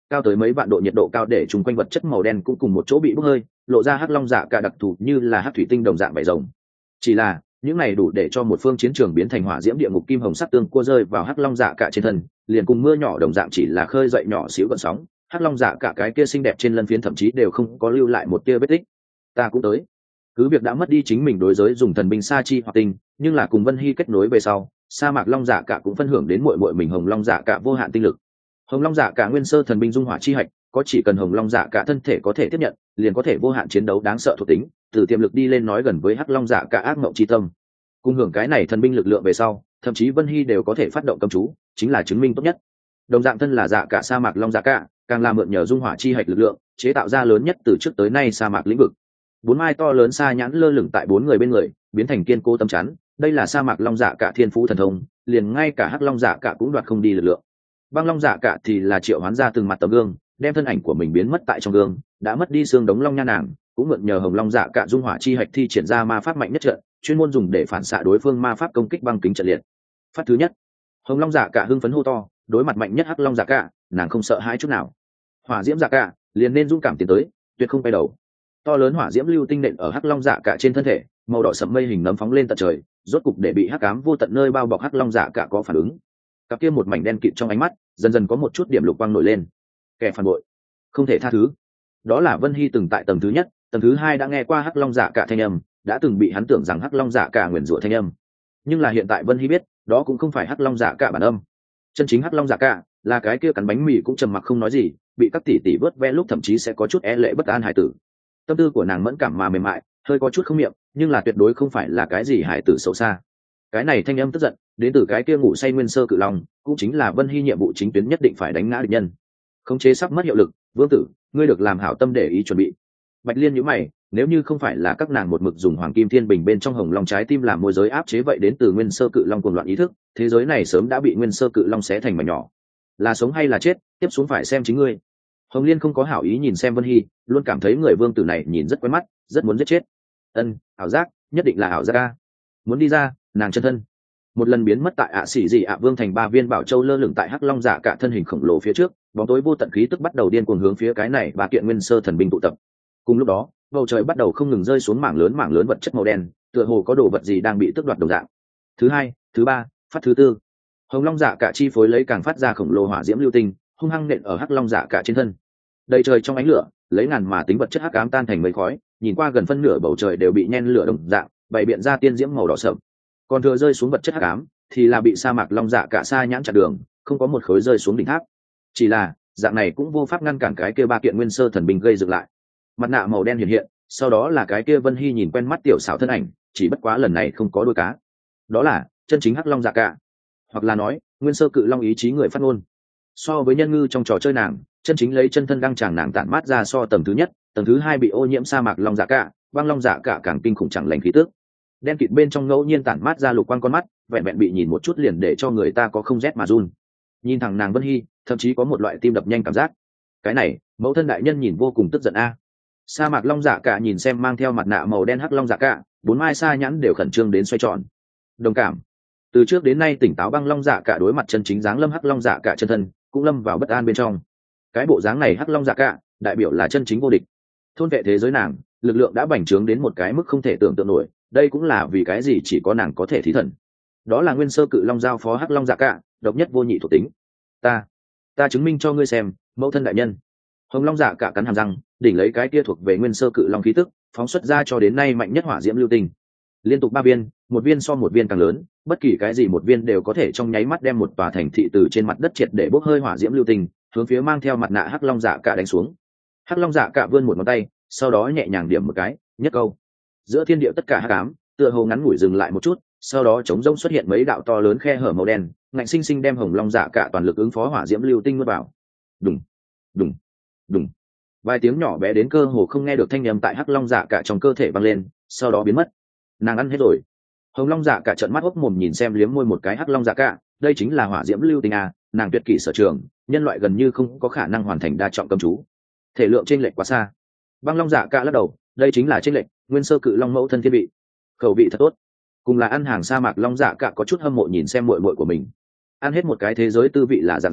cao tới mấy vạn độ nhiệt độ cao để chung quanh vật chất màu đen cũng cùng một chỗ bị bốc hơi, lộ ra hắc long dạ cả đặc thù như là hắc thủy tinh đồng dạng vảy rồng. Chỉ là những này đủ để cho một phương chiến trường biến thành hỏa diễm địa ngục kim hồng sắc tương cua rơi vào hắc long dạ cả trên thân, liền cùng mưa nhỏ đồng dạng chỉ là khơi dậy nhỏ xíu gợn sóng. Hắc long dạ cả cái kia xinh đẹp trên lân phiến thậm chí đều không có lưu lại một tia vết tích. Ta cũng tới. Cứ việc đã mất đi chính mình đối giới dùng thần binh sa chi hoặc tinh, nhưng là cùng Vân Hy kết nối về sau, sa mạc long dạ cả cũng phân hưởng đến muội muội mình hồng long dạ cả vô hạn tinh lực. Hồng long dạ cả nguyên sơ thần binh dung hỏa chi hạch, có chỉ cần hồng long dạ cả thân thể có thể tiếp nhận, liền có thể vô hạn chiến đấu đáng sợ thuộc tính, từ tiềm lực đi lên nói gần với hắc long dạ cả ác mộng chi tâm. Cùng hưởng cái này thần binh lực lượng về sau, thậm chí Vân Hy đều có thể phát động cấm chú, chính là chứng minh tốt nhất. Đồng dạng thân là dạ cả sa mạc long dạ cả, càng là mượn nhờ dung hỏa chi hạch lực lượng, chế tạo ra lớn nhất từ trước tới nay sa mạc lĩnh vực. Bốn mai to lớn sa nhãn lơ lửng tại bốn người bên người, biến thành kiên cố tấm chắn, đây là sa mạc long dạ cả thiên phú thần thông, liền ngay cả hắc long dạ cả cũng đoạt không đi lực lượng. Băng long dạ cả thì là triệu hoán ra từng mặt tấm gương, đem thân ảnh của mình biến mất tại trong gương, đã mất đi xương đống long nha nàng, cũng mượn nhờ hồng long dạ cả dung hỏa chi hạch thi triển ra ma pháp mạnh nhất trận, chuyên môn dùng để phản xạ đối phương ma pháp công kích băng kính trận liệt. Phát thứ nhất, hồng long dạ cả hưng phấn hô to, đối mặt mạnh nhất hắc long dạ cả, nàng không sợ hãi chút nào. Hỏa diễm dạ cả liền nên dũng cảm tiến tới, tuyệt không quay đầu. To lớn hỏa diễm lưu tinh nện ở hắc long dạ cả trên thân thể, màu đỏ sẫm mây hình nấm phóng lên tận trời, rốt cục để bị hắc ám vô tận nơi bao bọc hắc long dạ cả có phản ứng. Cặp kia một mảnh đen kịt trong ánh mắt, dần dần có một chút điểm lục quang nổi lên. Kẻ phản bội, không thể tha thứ. Đó là Vân Hy từng tại tầng thứ nhất, tầng thứ hai đã nghe qua hắc long dạ cả thanh âm, đã từng bị hắn tưởng rằng hắc long dạ cả nguyền rủa thanh âm. Nhưng là hiện tại Vân Hy biết, đó cũng không phải hắc long dạ cả bản âm. Chân chính hắc long dạ cả là cái kia cắn bánh mì cũng trầm mặc không nói gì, bị các tỷ tỷ vớt ve lúc thậm chí sẽ có chút e lệ bất an hải tử. Tâm tư của nàng mẫn cảm mà mềm mại, hơi có chút không miệng, nhưng là tuyệt đối không phải là cái gì hải tử xấu xa. Cái này thanh âm tức giận đến từ cái kia ngủ say nguyên sơ cự long, cũng chính là Vân Hy nhiệm vụ chính tuyến nhất định phải đánh ngã địch nhân. Khống chế sắp mất hiệu lực, vương tử, ngươi được làm hảo tâm để ý chuẩn bị. Bạch Liên nhíu mày, nếu như không phải là các nàng một mực dùng hoàng kim thiên bình bên trong hồng long trái tim làm môi giới áp chế vậy đến từ nguyên sơ cự long cuồng loạn ý thức, thế giới này sớm đã bị nguyên sơ cự long xé thành mảnh nhỏ. Là sống hay là chết, tiếp xuống phải xem chính ngươi. Hồng Liên không có hảo ý nhìn xem Vân Hy, luôn cảm thấy người vương tử này nhìn rất quen mắt, rất muốn giết chết. Ân, ảo giác, nhất định là ảo giác a. Muốn đi ra, nàng chân thân một lần biến mất tại ạ xỉ dị ạ vương thành ba viên bảo châu lơ lửng tại hắc long dạ cả thân hình khổng lồ phía trước, bóng tối vô tận khí tức bắt đầu điên cuồng hướng phía cái này ba kiện nguyên sơ thần binh tụ tập. Cùng lúc đó, bầu trời bắt đầu không ngừng rơi xuống mảng lớn mảng lớn vật chất màu đen, tựa hồ có đồ vật gì đang bị tước đoạt đồng dạng. Thứ hai, thứ ba, phát thứ tư, hồng long dạ cả chi phối lấy càng phát ra khổng lồ hỏa diễm lưu tinh, hung hăng nện ở hắc long dạ cả trên thân. Đầy trời trong ánh lửa, lấy ngàn mà tính vật chất hắc ám tan thành mây khói, nhìn qua gần phân nửa bầu trời đều bị nhen lửa đồng dạng, bày biện ra tiên diễm màu đỏ sậm. Còn thừa rơi xuống vật chất hắc ám thì là bị sa mạc long dạ cả sa nhãn chặn đường, không có một khối rơi xuống đỉnh tháp. Chỉ là dạng này cũng vô pháp ngăn cản cái kia ba kiện nguyên sơ thần binh gây dựng lại. Mặt nạ màu đen hiện hiện, sau đó là cái kia Vân Hy nhìn quen mắt tiểu xảo thân ảnh, chỉ bất quá lần này không có đuôi cá. Đó là chân chính hắc long dạ cả, hoặc là nói nguyên sơ cự long ý chí người phát ngôn. So với nhân ngư trong trò chơi nàng, chân chính lấy chân thân đăng tràng nàng tản mát ra so tầng thứ nhất, tầng thứ hai bị ô nhiễm sa mạc long dạ cả, băng long dạ cả càng kinh khủng chẳng lành khí tức. Đen kịt bên trong ngẫu nhiên tản mát ra lục quang con mắt, vẹn vẹn bị nhìn một chút liền để cho người ta có không rét mà run. Nhìn thẳng nàng Vân Hy, thậm chí có một loại tim đập nhanh cảm giác. Cái này, mẫu thân đại nhân nhìn vô cùng tức giận a. Sa mạc long dạ cả nhìn xem mang theo mặt nạ màu đen hắc long dạ cả, bốn mai sa nhãn đều khẩn trương đến xoay tròn. Đồng cảm. Từ trước đến nay tỉnh táo băng long dạ cả đối mặt chân chính dáng lâm hắc long dạ cả chân thân, cũng lâm vào bất an bên trong. Cái bộ dáng này hắc long dạ cả, đại biểu là chân chính vô địch. Thôn vệ thế giới nàng, lực lượng đã bành trướng đến một cái mức không thể tưởng tượng nổi, đây cũng là vì cái gì chỉ có nàng có thể thí thần. Đó là nguyên sơ cự long giao phó hắc long dạ cả, độc nhất vô nhị thuộc tính. Ta, ta chứng minh cho ngươi xem, mẫu thân đại nhân. Hồng long dạ cả cắn hàm răng, đỉnh lấy cái kia thuộc về nguyên sơ cự long khí tức, phóng xuất ra cho đến nay mạnh nhất hỏa diễm lưu tinh. Liên tục ba viên, một viên so một viên càng lớn, bất kỳ cái gì một viên đều có thể trong nháy mắt đem một tòa thành thị từ trên mặt đất triệt để bốc hơi hỏa diễm lưu tinh, hướng phía mang theo mặt nạ hắc long dạ cả đánh xuống. Hắc long dạ cả vươn một ngón tay, sau đó nhẹ nhàng điểm một cái, nhất câu. Giữa thiên địa tất cả hắc ám, tựa hồ ngắn ngủi dừng lại một chút, sau đó trống rỗng xuất hiện mấy đạo to lớn khe hở màu đen, ngạnh sinh sinh đem hồng long dạ cả toàn lực ứng phó hỏa diễm lưu tinh nuốt vào. Đùng, đùng, đùng. Vài tiếng nhỏ bé đến cơ hồ không nghe được thanh âm tại hắc long dạ cả trong cơ thể vang lên, sau đó biến mất. Nàng ăn hết rồi. Hồng long dạ cả trợn mắt hốc mồm nhìn xem liếm môi một cái hắc long dạ cả, đây chính là hỏa diễm lưu tinh à, nàng tuyệt kỹ sở trường, nhân loại gần như không có khả năng hoàn thành đa trọng cấm chú. Thể lượng chênh lệch quá xa. Băng long dạ cả lắc đầu, đây chính là chênh lệch, nguyên sơ cự long mẫu thân thiên vị. Khẩu vị thật tốt. Cùng là ăn hàng sa mạc long dạ cả có chút hâm mộ nhìn xem muội muội của mình. Ăn hết một cái thế giới tư vị là dạng gì,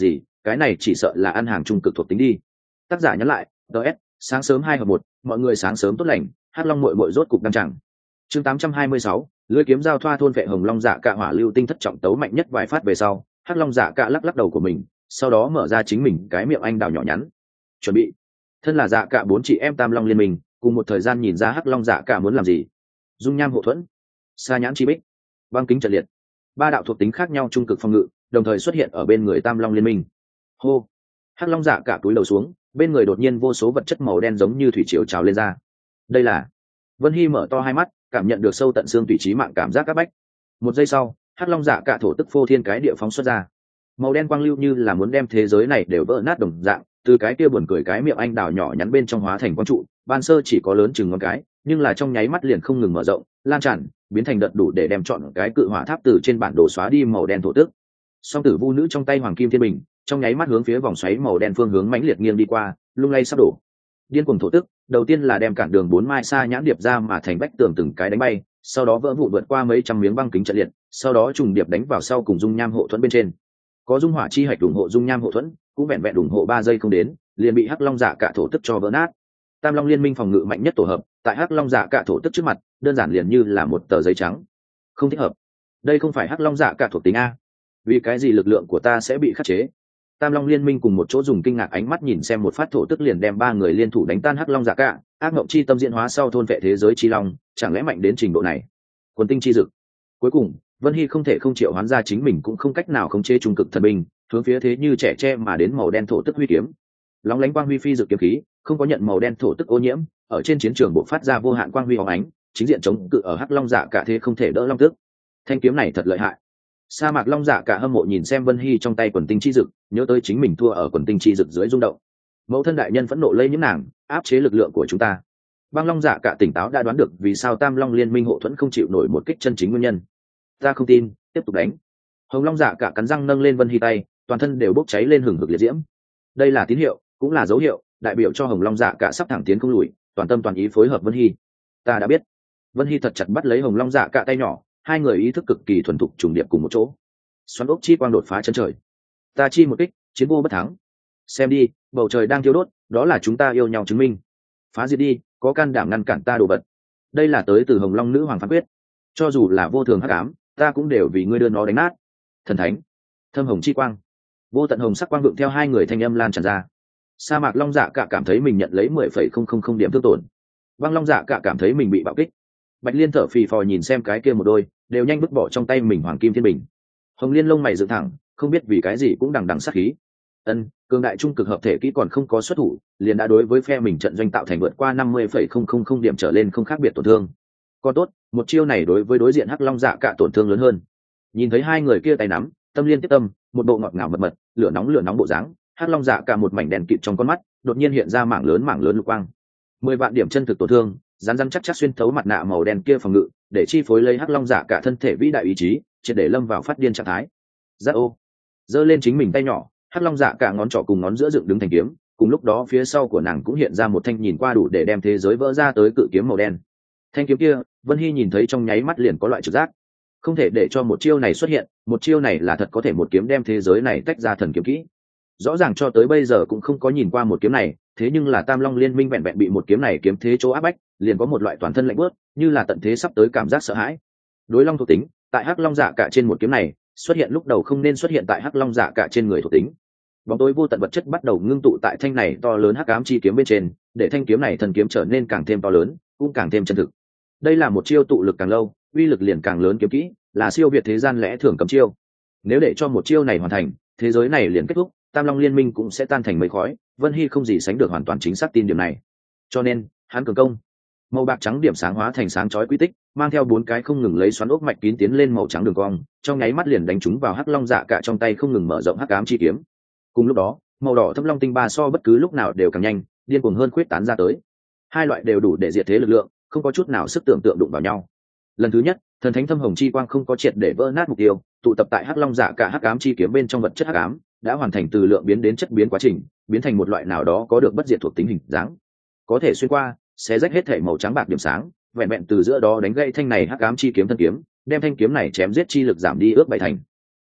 cái này chỉ sợ là ăn hàng trung cực thuộc tính đi. Tác giả nhắn lại, ts sáng sớm hai hợp một, mọi người sáng sớm tốt lành, hắc long muội muội rốt cục đăng chẳng. Chương tám trăm hai mươi sáu, lưỡi kiếm giao thoa thôn vệ hồng long dạ cạ hỏa lưu tinh thất trọng tấu mạnh nhất vài phát về sau, hắc long dạ cạ lắc lắc đầu của mình, sau đó mở ra chính mình cái miệng anh đào nhỏ nhắn. Chuẩn bị. Thân là dạ cạ bốn chị em tam long liên minh, cùng một thời gian nhìn ra hắc long dạ cạ muốn làm gì. Dung nham hộ thuẫn, sa nhãn chi bích, băng kính trận liệt, ba đạo thuộc tính khác nhau trung cực phòng ngự đồng thời xuất hiện ở bên người tam long liên minh. Hô. Hắc long dạ cạ túi đầu xuống, bên người đột nhiên vô số vật chất màu đen giống như thủy triều trào lên ra. Đây là Vân Hy mở to hai mắt, cảm nhận được sâu tận xương tủy trí mạng cảm giác các bách. Một giây sau, hắc long dạ cạ thổ tức phô thiên cái địa phóng xuất ra, màu đen quang lưu như là muốn đem thế giới này đều vỡ nát đồng dạng, từ cái kia buồn cười cái miệng anh đào nhỏ nhắn bên trong hóa thành quang trụ, ban sơ chỉ có lớn chừng ngón cái, nhưng là trong nháy mắt liền không ngừng mở rộng, lan tràn, biến thành đợt đủ để đem trọn cái cự hỏa tháp từ trên bản đồ xóa đi màu đen thổ tức. Song tử vu nữ trong tay hoàng kim thiên bình, trong nháy mắt hướng phía vòng xoáy màu đen phương hướng mãnh liệt nghiêng đi qua, lung lay sắp đổ. Điên cuồng thổ tức, đầu tiên là đem cản đường bốn mai sa nhãn điệp ra mà thành vách tường từng cái đánh bay, sau đó vỡ vụn vượt qua mấy trăm miếng băng kính trận liệt, sau đó trùng điệp đánh vào sau cùng dung nham hộ thuẫn bên trên. Có dung hỏa chi hạch ủng hộ dung nham hộ thuẫn, cũng vẹn vẹn ủng hộ ba giây không đến, liền bị hắc long dạ cạ thổ tức cho vỡ nát. Tam long liên minh phòng ngự mạnh nhất tổ hợp, tại hắc long dạ cạ thổ tức trước mặt, đơn giản liền như là một tờ giấy trắng. Không thích hợp. Đây không phải hắc long dạ cạ thuộc tính a. Vì cái gì lực lượng của ta sẽ bị khắc chế? Tam long liên minh cùng một chỗ dùng kinh ngạc ánh mắt nhìn xem một phát thổ tức liền đem ba người liên thủ đánh tan hắc long dạ cạ, ác mộng chi tâm diễn hóa sau thôn vệ thế giới chi long, chẳng lẽ mạnh đến trình độ này? Quần tinh chi dực. Cuối cùng, Vân Hy không thể không triệu hoán ra chính mình cũng không cách nào khống chế trung cực thần binh, hướng phía thế như trẻ tre mà đến màu đen thổ tức huy kiếm. Lóng lánh quang huy phi dực kiếm khí, không có nhận màu đen thổ tức ô nhiễm, ở trên chiến trường bộc phát ra vô hạn quang huy óng ánh, chính diện chống cự ở hắc long dạ cạ thế không thể đỡ long tức. Thanh kiếm này thật lợi hại. Sa mạc long dạ cạ hâm mộ nhìn xem Vân Hy trong tay quần tinh chi dực, nhớ tới chính mình thua ở quần tinh chi dực dưới rung động. Mẫu thân đại nhân phẫn nộ lây nhiễm nàng, áp chế lực lượng của chúng ta. Băng long dạ cạ tỉnh táo đã đoán được vì sao tam long liên minh hộ thuẫn không chịu nổi một kích chân chính nguyên nhân. Ta không tin, tiếp tục đánh. Hồng long dạ cạ cắn răng nâng lên Vân Hy tay, toàn thân đều bốc cháy lên hừng hực liệt diễm. Đây là tín hiệu, cũng là dấu hiệu, đại biểu cho hồng long dạ cạ sắp thẳng tiến không lùi, toàn tâm toàn ý phối hợp Vân Hy. Ta đã biết. Vân Hy thật chặt bắt lấy hồng long dạ cạ tay nhỏ, hai người ý thức cực kỳ thuần thục trùng điệp cùng một chỗ. Xoắn ốc chi quang đột phá chân trời. Ta chi một kích, chiến vô bất thắng. Xem đi, bầu trời đang thiêu đốt, đó là chúng ta yêu nhau chứng minh. Phá diệt đi, có can đảm ngăn cản ta đồ vật. Đây là tới từ hồng long nữ hoàng phán quyết. Cho dù là vô thường hắc ám, ta cũng đều vì ngươi đưa nó đánh nát. Thần thánh, thâm hồng chi quang, vô tận hồng sắc quang vượng theo hai người thanh âm lan tràn ra. Sa mạc long dạ cạ cảm thấy mình nhận lấy mười phẩy không không không điểm thương tổn. Băng long dạ cạ cảm thấy mình bị bạo kích. Bạch liên thở phì phò nhìn xem cái kia một đôi, đều nhanh vứt bỏ trong tay mình hoàng kim thiên bình. Hồng liên lông mày dựng thẳng, không biết vì cái gì cũng đằng đằng sát khí. Ân, cường đại trung cực hợp thể kỹ còn không có xuất thủ, liền đã đối với phe mình trận doanh tạo thành vượt qua năm mươi phẩy không không không điểm trở lên không khác biệt tổn thương. Còn tốt, một chiêu này đối với đối diện hắc long dạ cạ tổn thương lớn hơn. Nhìn thấy hai người kia tay nắm, tâm liên tiếp tâm, một bộ ngọt ngào mật mật, lửa nóng lửa nóng bộ dáng, hắc long dạ cạ một mảnh đèn kịt trong con mắt, đột nhiên hiện ra mảng lớn mảng lớn lục quang. Mười vạn điểm chân thực tổn thương, rắn rắn chắc chắc xuyên thấu mặt nạ màu đen kia phòng ngự, để chi phối lấy hắc long dạ cả thân thể vĩ đại ý chí, triệt để lâm vào phát điên trạng thái. Giác ô, giơ lên chính mình tay nhỏ, hắc long dạ cả ngón trỏ cùng ngón giữa dựng đứng thành kiếm, cùng lúc đó phía sau của nàng cũng hiện ra một thanh nhìn qua đủ để đem thế giới vỡ ra tới cự kiếm màu đen. Thanh kiếm kia, Vân Hy nhìn thấy trong nháy mắt liền có loại trực giác, không thể để cho một chiêu này xuất hiện, một chiêu này là thật có thể một kiếm đem thế giới này tách ra thần kiếm kỹ. Rõ ràng cho tới bây giờ cũng không có nhìn qua một kiếm này, thế nhưng là tam long liên minh vẹn vẹn bị một kiếm này kiếm thế chỗ áp bách, liền có một loại toàn thân lạnh bớt, như là tận thế sắp tới cảm giác sợ hãi. Đối long thuộc tính, tại hắc long dạ cả trên một kiếm này xuất hiện lúc đầu không nên xuất hiện tại hắc long dạ cả trên người thuộc tính. Bóng tối vô tận vật chất bắt đầu ngưng tụ tại thanh này to lớn hắc ám chi kiếm bên trên, để thanh kiếm này thần kiếm trở nên càng thêm to lớn, cũng càng thêm chân thực. Đây là một chiêu tụ lực càng lâu, uy lực liền càng lớn kiếm kỹ, là siêu việt thế gian lẽ thường cấm chiêu. Nếu để cho một chiêu này hoàn thành, thế giới này liền kết thúc, tam long liên minh cũng sẽ tan thành mây khói. Vân Hy không gì sánh được hoàn toàn chính xác tin điểm này, cho nên hắn cường công. Màu bạc trắng điểm sáng hóa thành sáng chói quy tích, mang theo bốn cái không ngừng lấy xoắn ốc mạch kín tiến lên màu trắng đường cong, trong nháy mắt liền đánh trúng vào hắc long dạ cả trong tay không ngừng mở rộng hắc ám chi kiếm. Cùng lúc đó, màu đỏ thâm long tinh ba so bất cứ lúc nào đều càng nhanh, điên cuồng hơn khuyết tán ra tới. Hai loại đều đủ để diệt thế lực lượng, không có chút nào sức tưởng tượng đụng vào nhau. Lần thứ nhất, thần thánh thâm hồng chi quang không có triệt để vỡ nát mục tiêu, tụ tập tại hắc long dạ cả hắc ám chi kiếm bên trong vật chất hắc ám, đã hoàn thành từ lượng biến đến chất biến quá trình, biến thành một loại nào đó có được bất diệt thuộc tính hình dáng, có thể xuyên qua, xé rách hết thể màu trắng bạc điểm sáng, vẹn vẹn từ giữa đó đánh gãy thanh này hắc ám chi kiếm thân kiếm, đem thanh kiếm này chém giết chi lực giảm đi ước bảy thành.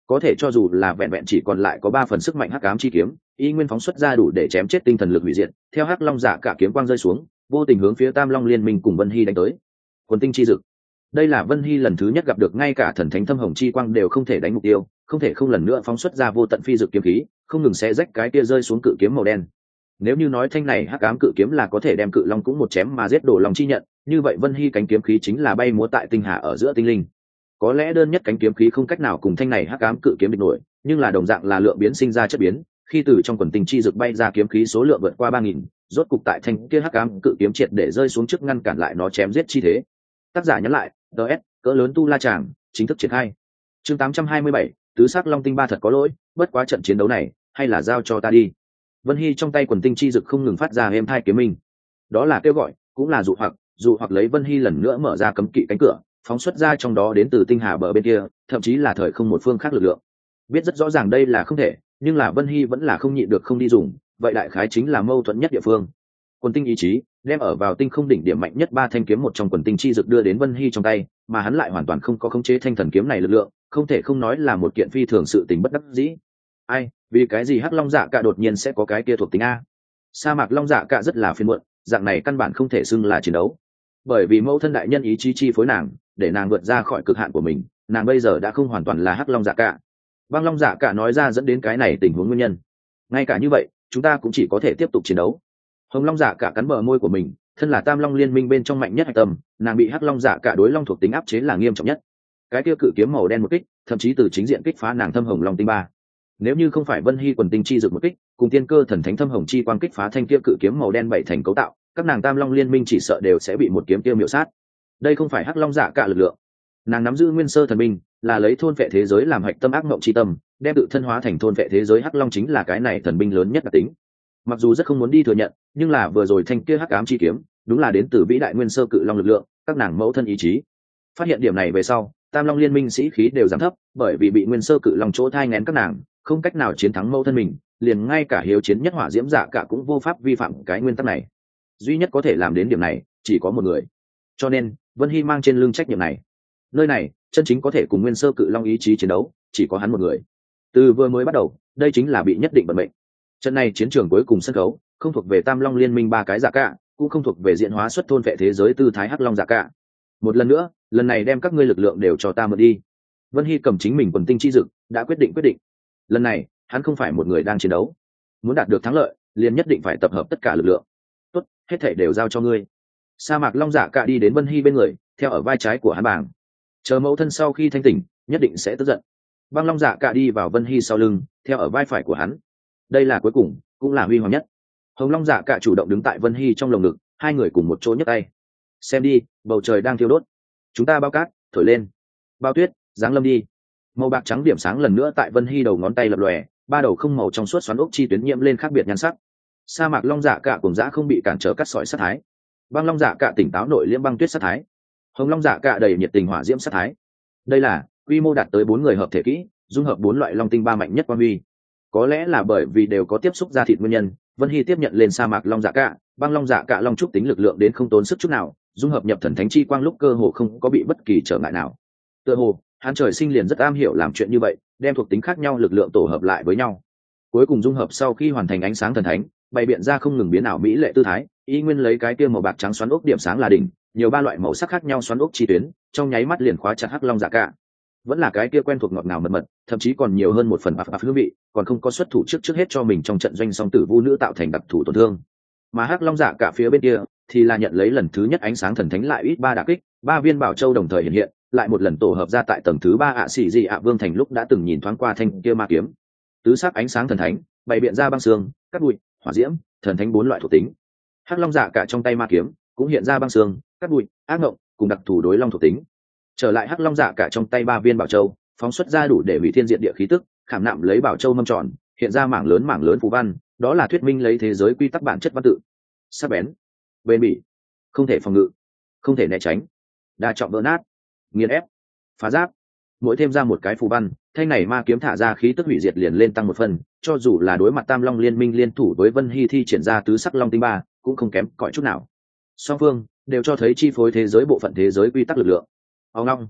có thể cho dù là vẹn vẹn chỉ còn lại có ba phần sức mạnh hắc ám chi kiếm y nguyên phóng xuất ra đủ để chém chết tinh thần lực hủy diệt. Theo hắc long dạ cả kiếm quang rơi xuống, vô tình hướng phía Tam Long liên minh cùng Vân Hy đánh tới. Quần tinh chi dực, đây là Vân Hy lần thứ nhất gặp được ngay cả thần thánh thâm hồng chi quang đều không thể đánh mục tiêu, không thể không lần nữa phóng xuất ra vô tận phi dực kiếm khí, không ngừng xé rách cái kia rơi xuống cự kiếm màu đen. Nếu như nói thanh này hắc ám cự kiếm là có thể đem cự long cũng một chém mà giết đổ lòng chi nhận, như vậy Vân Hy cánh kiếm khí chính là bay múa tại tinh hà ở giữa tinh linh. Có lẽ đơn nhất cánh kiếm khí không cách nào cùng thanh này hắc ám cự kiếm địch nổi, nhưng là đồng dạng là lượng biến sinh ra chất biến, khi từ trong quần tinh chi dực bay ra kiếm khí số lượng vượt qua ba nghìn, rốt cục tại thanh kia hắc ám cự kiếm triệt để rơi xuống trước ngăn cản lại nó chém giết chi thế. Tác giả nhắn lại, ds cỡ lớn tu la tràng chính thức triển khai. Chương tám trăm hai mươi bảy, tứ sắc long tinh ba thật có lỗi, bất quá trận chiến đấu này hay là giao cho ta đi. Vân Hy trong tay quần tinh chi dực không ngừng phát ra êm thai kiếm minh, đó là kêu gọi, cũng là dụ hoặc, dụ hoặc lấy Vân Hy lần nữa mở ra cấm kỵ cánh cửa, phóng xuất ra trong đó đến từ tinh hà bờ bên kia, thậm chí là thời không một phương khác lực lượng. Biết rất rõ ràng đây là không thể, nhưng là Vân Hy vẫn là không nhịn được không đi dùng, vậy đại khái chính là mâu thuẫn nhất địa phương. Quần tinh ý chí đem ở vào tinh không đỉnh điểm mạnh nhất ba thanh kiếm một trong quần tinh chi dực đưa đến Vân Hy trong tay, mà hắn lại hoàn toàn không có khống chế thanh thần kiếm này lực lượng, không thể không nói là một kiện phi thường sự tình bất đắc dĩ. Ai, vì cái gì hắc long dạ cả đột nhiên sẽ có cái kia thuộc tính a? Sa mạc long dạ cả rất là phiền muộn, dạng này căn bản không thể xưng là chiến đấu, bởi vì mẫu thân đại nhân ý chí chi phối nàng, để nàng vượt ra khỏi cực hạn của mình, nàng bây giờ đã không hoàn toàn là hắc long dạ cả. Băng long dạ cả nói ra dẫn đến cái này tình huống nguyên nhân. Ngay cả như vậy, chúng ta cũng chỉ có thể tiếp tục chiến đấu. Hồng long dạ cả cắn bờ môi của mình, thân là Tam Long liên minh bên trong mạnh nhất hạch tâm, nàng bị hắc long dạ cả đối long thuộc tính áp chế là nghiêm trọng nhất. Cái kia cự kiếm màu đen một kích, thậm chí từ chính diện kích phá nàng thâm hồng long tinh ba. Nếu như không phải Vân Hy quần tinh chi dược một kích, cùng tiên cơ thần thánh thâm hồng chi quang kích phá thanh kia cự kiếm màu đen bảy thành cấu tạo, các nàng Tam Long liên minh chỉ sợ đều sẽ bị một kiếm kia miểu sát. Đây không phải hắc long dạ cả lực lượng, nàng nắm giữ nguyên sơ thần binh, là lấy thôn vệ thế giới làm hạch tâm ác mộng chi tâm, đem tự thân hóa thành thôn vệ thế giới hắc long chính là cái này thần binh lớn nhất đặc tính. Mặc dù rất không muốn đi thừa nhận, nhưng là vừa rồi thanh kia hắc ám chi kiếm, đúng là đến từ vĩ đại nguyên sơ cự long lực lượng, các nàng mẫu thân ý chí. Phát hiện điểm này về sau, Tam Long liên minh sĩ khí đều giảm thấp, bởi vì bị nguyên sơ cự long chỗ thai nghén các nàng, không cách nào chiến thắng mẫu thân mình, liền ngay cả hiếu chiến nhất hỏa diễm dạ cả cũng vô pháp vi phạm cái nguyên tắc này. Duy nhất có thể làm đến điểm này, chỉ có một người. Cho nên, Vân Hy mang trên lưng trách nhiệm này. Nơi này, chân chính có thể cùng nguyên sơ cự long ý chí chiến đấu, chỉ có hắn một người. Từ vừa mới bắt đầu, đây chính là bị nhất định vận mệnh. Trận này chiến trường cuối cùng sân khấu, không thuộc về Tam Long liên minh ba cái dạ cả, cũng không thuộc về diện hóa xuất thôn vệ thế giới tư thái hắc long dạ cả. Một lần nữa, lần này đem các ngươi lực lượng đều cho ta mượn đi. Vân Hy cầm chính mình quần tinh chi dực, đã quyết định quyết định. Lần này, hắn không phải một người đang chiến đấu, muốn đạt được thắng lợi, liền nhất định phải tập hợp tất cả lực lượng. Tốt, hết thảy đều giao cho ngươi. Sa mạc long dạ cả đi đến Vân Hy bên người, theo ở vai trái của hắn bảng. Chờ mẫu thân sau khi thanh tỉnh, nhất định sẽ tức giận. Băng long dạ cả đi vào Vân Hy sau lưng, theo ở vai phải của hắn. Đây là cuối cùng, cũng là huy hoàng nhất. Hồng long dạ cả chủ động đứng tại Vân Hy trong lồng ngực, hai người cùng một chỗ nhấc tay. Xem đi, bầu trời đang thiêu đốt. Chúng ta bao cát, thổi lên. Bao tuyết, giáng lâm đi. Màu bạc trắng điểm sáng lần nữa tại Vân Hy đầu ngón tay lập lòe, ba đầu không màu trong suốt xoắn ốc chi tuyến nhiễm lên khác biệt nhan sắc. Sa mạc long dạ cả cùng dã không bị cản trở cắt sỏi sát thái. Băng long dạ cả tỉnh táo nội liễm băng tuyết sát thái. Hồng long dạ cả đầy nhiệt tình hỏa diễm sát thái. Đây là quy mô đạt tới bốn người hợp thể kỹ, dung hợp bốn loại long tinh ba mạnh nhất quan huy. Có lẽ là bởi vì đều có tiếp xúc da thịt nguyên nhân, Vân Hy tiếp nhận lên sa mạc long dạ cả, băng long dạ cả long trúc tính lực lượng đến không tốn sức chút nào, dung hợp nhập thần thánh chi quang lúc cơ hồ không có bị bất kỳ trở ngại nào. Tựa hồ, hắn trời sinh liền rất am hiểu làm chuyện như vậy, đem thuộc tính khác nhau lực lượng tổ hợp lại với nhau. Cuối cùng dung hợp sau khi hoàn thành ánh sáng thần thánh, bày biện ra không ngừng biến ảo mỹ lệ tư thái, y nguyên lấy cái kia màu bạc trắng xoắn ốc điểm sáng là đỉnh, nhiều ba loại màu sắc khác nhau xoắn ốc chi tuyến, trong nháy mắt liền khóa chặt hắc long dạ cả. Vẫn là cái kia quen thuộc ngọt ngào mật mật, thậm chí còn nhiều hơn một phần áp áp hương vị, còn không có xuất thủ trước trước hết cho mình trong trận doanh song tử vu nữ tạo thành đặc thủ tổn thương. Mà hắc long dạ cả phía bên kia thì là nhận lấy lần thứ nhất ánh sáng thần thánh lại ít ba đả kích, ba viên bảo châu đồng thời hiện hiện, lại một lần tổ hợp ra tại tầng thứ ba ạ xỉ dị ạ vương thành lúc đã từng nhìn thoáng qua thanh kia ma kiếm. Tứ sắc ánh sáng thần thánh, bày biện ra băng xương, cát bụi, hỏa diễm, thần thánh bốn loại thuộc tính. Hắc long dạ cả trong tay ma kiếm cũng hiện ra băng xương, cát bụi, ác ngộng, cùng đặc thù đối long thuộc tính. Trở lại hắc long dạ cả trong tay ba viên bảo châu, phóng xuất ra đủ để hủy thiên diện địa khí tức, khảm nạm lấy bảo châu mâm tròn, hiện ra mảng lớn mảng lớn phù văn, đó là thuyết minh lấy thế giới quy tắc bản chất văn tự. Sắc bén, bền bỉ, không thể phòng ngự, không thể né tránh, đa trọng vỡ nát, nghiền ép, phá giáp. Mỗi thêm ra một cái phù văn, thanh này ma kiếm thả ra khí tức hủy diệt liền lên tăng một phần, cho dù là đối mặt Tam Long liên minh liên thủ với Vân Hy thi triển ra tứ sắc long tinh ba, cũng không kém cỏi chút nào. Song phương đều cho thấy chi phối thế giới bộ phận thế giới quy tắc lực lượng. Ông long,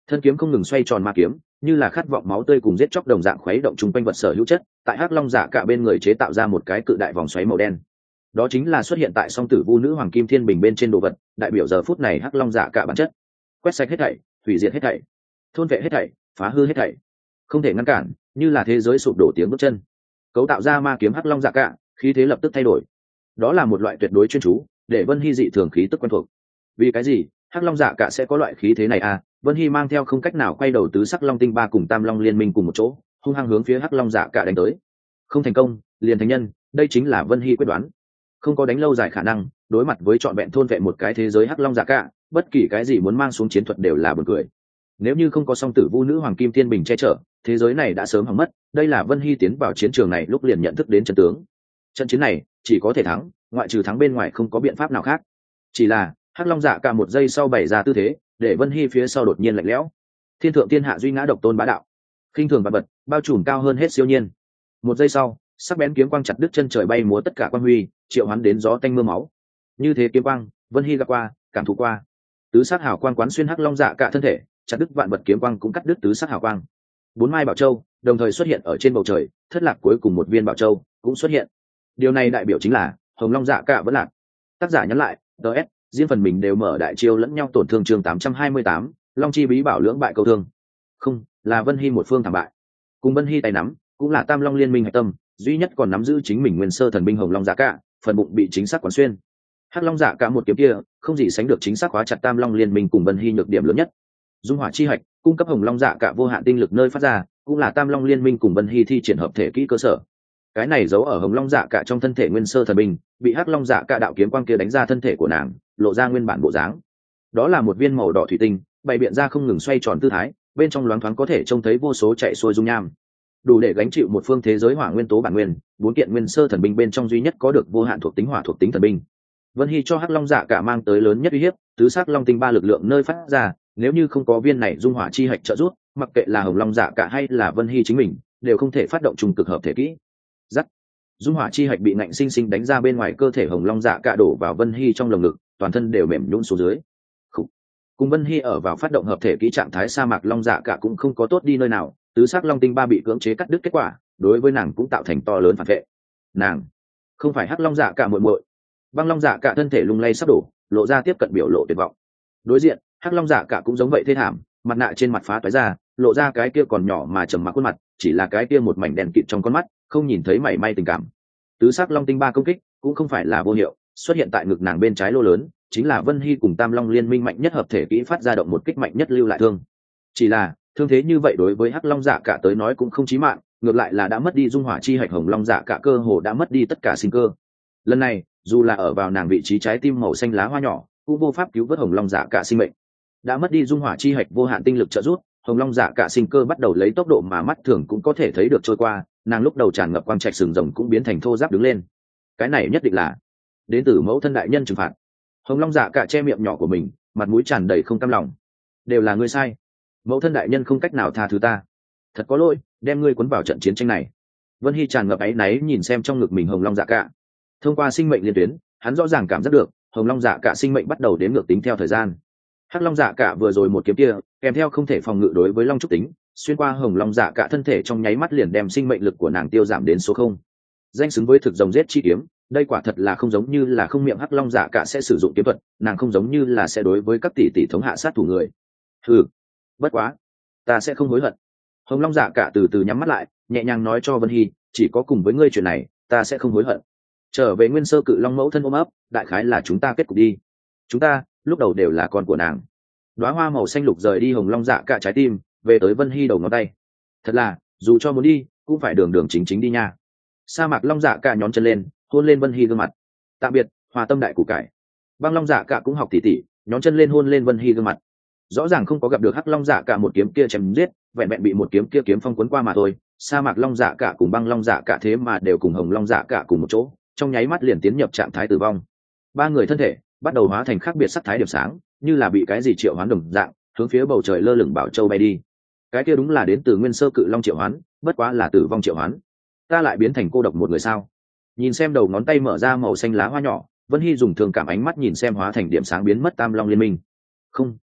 Thân kiếm không ngừng xoay tròn ma kiếm, như là khát vọng máu tươi cùng giết chóc đồng dạng khuấy động chung quanh vật sở hữu chất, tại hắc long dạ cả bên người chế tạo ra một cái cự đại vòng xoáy màu đen. Đó chính là xuất hiện tại song tử vu nữ hoàng kim thiên bình bên trên đồ vật, đại biểu giờ phút này hắc long dạ cả bản chất. Quét sạch hết thảy, hủy diệt hết thảy, thôn vệ hết thảy, phá hư hết thảy, không thể ngăn cản, như là thế giới sụp đổ tiếng bước chân. Cấu tạo ra ma kiếm hắc long dạ cả, khí thế lập tức thay đổi. Đó là một loại tuyệt đối chuyên chú, để Vân Hy dị thường khí tức quen thuộc. Vì cái gì hắc long dạ cả sẽ có loại khí thế này à? Vân Hy mang theo không cách nào quay đầu tứ sắc long tinh ba cùng tam long liên minh cùng một chỗ, hung hăng hướng phía hắc long dạ cả đánh tới. Không thành công, liền thành nhân, đây chính là Vân Hy quyết đoán. Không có đánh lâu dài khả năng, đối mặt với trọn vẹn thôn vệ một cái thế giới hắc long dạ cả, bất kỳ cái gì muốn mang xuống chiến thuật đều là buồn cười. Nếu như không có song tử vu nữ hoàng kim thiên bình che chở, thế giới này đã sớm hỏng mất. Đây là Vân Hy tiến vào chiến trường này lúc liền nhận thức đến trận tướng. Trận chiến này chỉ có thể thắng, ngoại trừ thắng bên ngoài không có biện pháp nào khác. Chỉ là hắc long dạ cả một giây sau bày ra tư thế, để Vân Hy phía sau đột nhiên lạnh lẽo. Thiên thượng thiên hạ duy ngã độc tôn bá đạo, khinh thường vạn vật, bao trùm cao hơn hết siêu nhiên. Một giây sau, sắc bén kiếm quang chặt đứt chân trời bay múa tất cả quang huy, triệu hoán đến gió tanh mưa máu. Như thế kiếm quang, Vân Hy gặp qua, cảm thụ qua. Tứ sát hào quang quán xuyên hắc long dạ cả thân thể, chặt đứt vạn vật kiếm quang cũng cắt đứt tứ sát hào quang. Bốn mai bảo châu đồng thời xuất hiện ở trên bầu trời, thất lạc cuối cùng một viên bảo châu cũng xuất hiện. Điều này đại biểu chính là hồng long dạ cả vẫn lạc. Tác giả nhắn lại, ds riêng phần mình đều mở đại chiêu lẫn nhau tổn thương chương tám trăm hai mươi tám, long chi bí bảo lưỡng bại câu thương. Không, là Vân Hy một phương thảm bại. Cùng Vân Hy tay nắm, cũng là tam long liên minh hạch tâm, duy nhất còn nắm giữ chính mình nguyên sơ thần binh hồng long dạ cả, phần bụng bị chính xác quán xuyên. Hắc long dạ cả một kiếm kia, không gì sánh được chính xác khóa chặt tam long liên minh cùng Vân Hy nhược điểm lớn nhất. Dung hỏa chi hạch, cung cấp hồng long dạ cả vô hạn tinh lực nơi phát ra, cũng là tam long liên minh cùng Vân Hy thi triển hợp thể kỹ cơ sở. Cái này giấu ở hồng long dạ cả trong thân thể nguyên sơ thần binh, bị hắc long dạ cả đạo kiếm quang kia đánh ra thân thể của nàng, lộ ra nguyên bản bộ dáng. Đó là một viên màu đỏ thủy tinh, bày biện ra không ngừng xoay tròn tư thái, bên trong loáng thoáng có thể trông thấy vô số chạy xuôi dung nham, đủ để gánh chịu một phương thế giới hỏa nguyên tố bản nguyên. Bốn kiện nguyên sơ thần binh bên trong duy nhất có được vô hạn thuộc tính hỏa thuộc tính thần binh. Vân Hy cho hắc long dạ cả mang tới lớn nhất uy hiếp, tứ sắc long tinh ba lực lượng nơi phát ra, nếu như không có viên này dung hỏa chi hạch trợ giúp, mặc kệ là hồng long dạ cả hay là Vân Hy chính mình, đều không thể phát động trùng cực hợp thể kỹ. Rắc, dung hỏa chi hạch bị ngạnh sinh sinh đánh ra bên ngoài cơ thể hồng long dạ cả, đổ vào Vân Hy trong lồng ngực, toàn thân đều mềm nhũn xuống dưới. Khủ. Cùng Vân Hy ở vào phát động hợp thể kỹ trạng thái sa mạc long dạ cả cũng không có tốt đi nơi nào, tứ sắc long tinh ba bị cưỡng chế cắt đứt kết quả, đối với nàng cũng tạo thành to lớn phản vệ. Nàng không phải hắc long dạ cả muội muội. Băng long dạ cả thân thể lung lay sắp đổ, lộ ra tiếp cận biểu lộ tuyệt vọng. Đối diện, hắc long dạ cả cũng giống vậy thê thảm, mặt nạ trên mặt phá toái ra, lộ ra cái kia còn nhỏ mà trầm mặc khuôn mặt, chỉ là cái kia một mảnh đèn kịt trong con mắt, không nhìn thấy mảy may tình cảm. Tứ sắc long tinh ba công kích cũng không phải là vô hiệu, xuất hiện tại ngực nàng bên trái lô lớn, chính là Vân Hy cùng tam long liên minh mạnh nhất hợp thể kỹ phát ra động một kích mạnh nhất lưu lại thương. Chỉ là thương thế như vậy đối với hắc long dạ cả tới nói cũng không chí mạng, ngược lại là đã mất đi dung hỏa chi hạch hồng long dạ cả cơ hồ đã mất đi tất cả sinh cơ. Lần này dù là ở vào nàng vị trí trái tim màu xanh lá hoa nhỏ, cũng vô pháp cứu vớt hồng long dạ cả sinh mệnh. Đã mất đi dung hỏa chi hạch vô hạn tinh lực trợ giúp, hồng long dạ cả sinh cơ bắt đầu lấy tốc độ mà mắt thường cũng có thể thấy được trôi qua, nàng lúc đầu tràn ngập quang trạch sừng rồng cũng biến thành thô ráp đứng lên. Cái này nhất định là đến từ mẫu thân đại nhân trừng phạt. Hồng long dạ cả che miệng nhỏ của mình, mặt mũi tràn đầy không cam lòng. Đều là ngươi sai, mẫu thân đại nhân không cách nào tha thứ ta, thật có lỗi đem ngươi cuốn vào trận chiến tranh này. Vân Hy tràn ngập áy náy nhìn xem trong ngực mình hồng long dạ cả. Thông qua sinh mệnh liên tuyến, hắn rõ ràng cảm giác được hồng long dạ cả sinh mệnh bắt đầu đếm ngược tính theo thời gian. Hắc long dạ cả vừa rồi một kiếm kia kèm theo không thể phòng ngự đối với long trúc tính, xuyên qua hồng long dạ cả thân thể trong nháy mắt liền đem sinh mệnh lực của nàng tiêu giảm đến số không. Danh xứng với thực rồng giết chi kiếm, đây quả thật là không giống như là không miệng hắc long dạ cả sẽ sử dụng kiếm thuật, nàng không giống như là sẽ đối với các tỷ tỷ thống hạ sát thủ người. Hừ, bất quá ta sẽ không hối hận. Hồng long dạ cả từ từ nhắm mắt lại, nhẹ nhàng nói cho Vân Hy, chỉ có cùng với ngươi chuyện này ta sẽ không hối hận. Trở về nguyên sơ cự long mẫu thân ôm ấp, đại khái là chúng ta kết cục đi. Chúng ta lúc đầu đều là con của nàng. Đóa hoa màu xanh lục rời đi hồng long dạ cả trái tim, về tới Vân Hy đầu ngón tay. Thật là dù cho muốn đi cũng phải đường đường chính chính đi nha. Sa mạc long dạ cả nhón chân lên, hôn lên Vân Hy gương mặt. Tạm biệt hòa tâm đại củ cải. Băng long dạ cả cũng học tỉ tỉ, nhón chân lên hôn lên Vân Hy gương mặt. Rõ ràng không có gặp được hắc long dạ cả một kiếm kia chém giết, vẹn vẹn bị một kiếm kia kiếm phong cuốn qua mà thôi. Sa mạc long dạ cả cùng băng long dạ cả thế mà đều cùng hồng long dạ cả cùng một chỗ, trong nháy mắt liền tiến nhập trạng thái tử vong. Ba người thân thể bắt đầu hóa thành khác biệt sắc thái điểm sáng, như là bị cái gì triệu hoán đồng dạng, hướng phía bầu trời lơ lửng bảo châu bay đi. Cái kia đúng là đến từ nguyên sơ cự long triệu hoán, bất quá là tử vong triệu hoán. Ta lại biến thành cô độc một người sao? Nhìn xem đầu ngón tay mở ra màu xanh lá hoa nhỏ, Vân Hy dùng thường cảm ánh mắt nhìn xem hóa thành điểm sáng biến mất tam long liên minh. Không,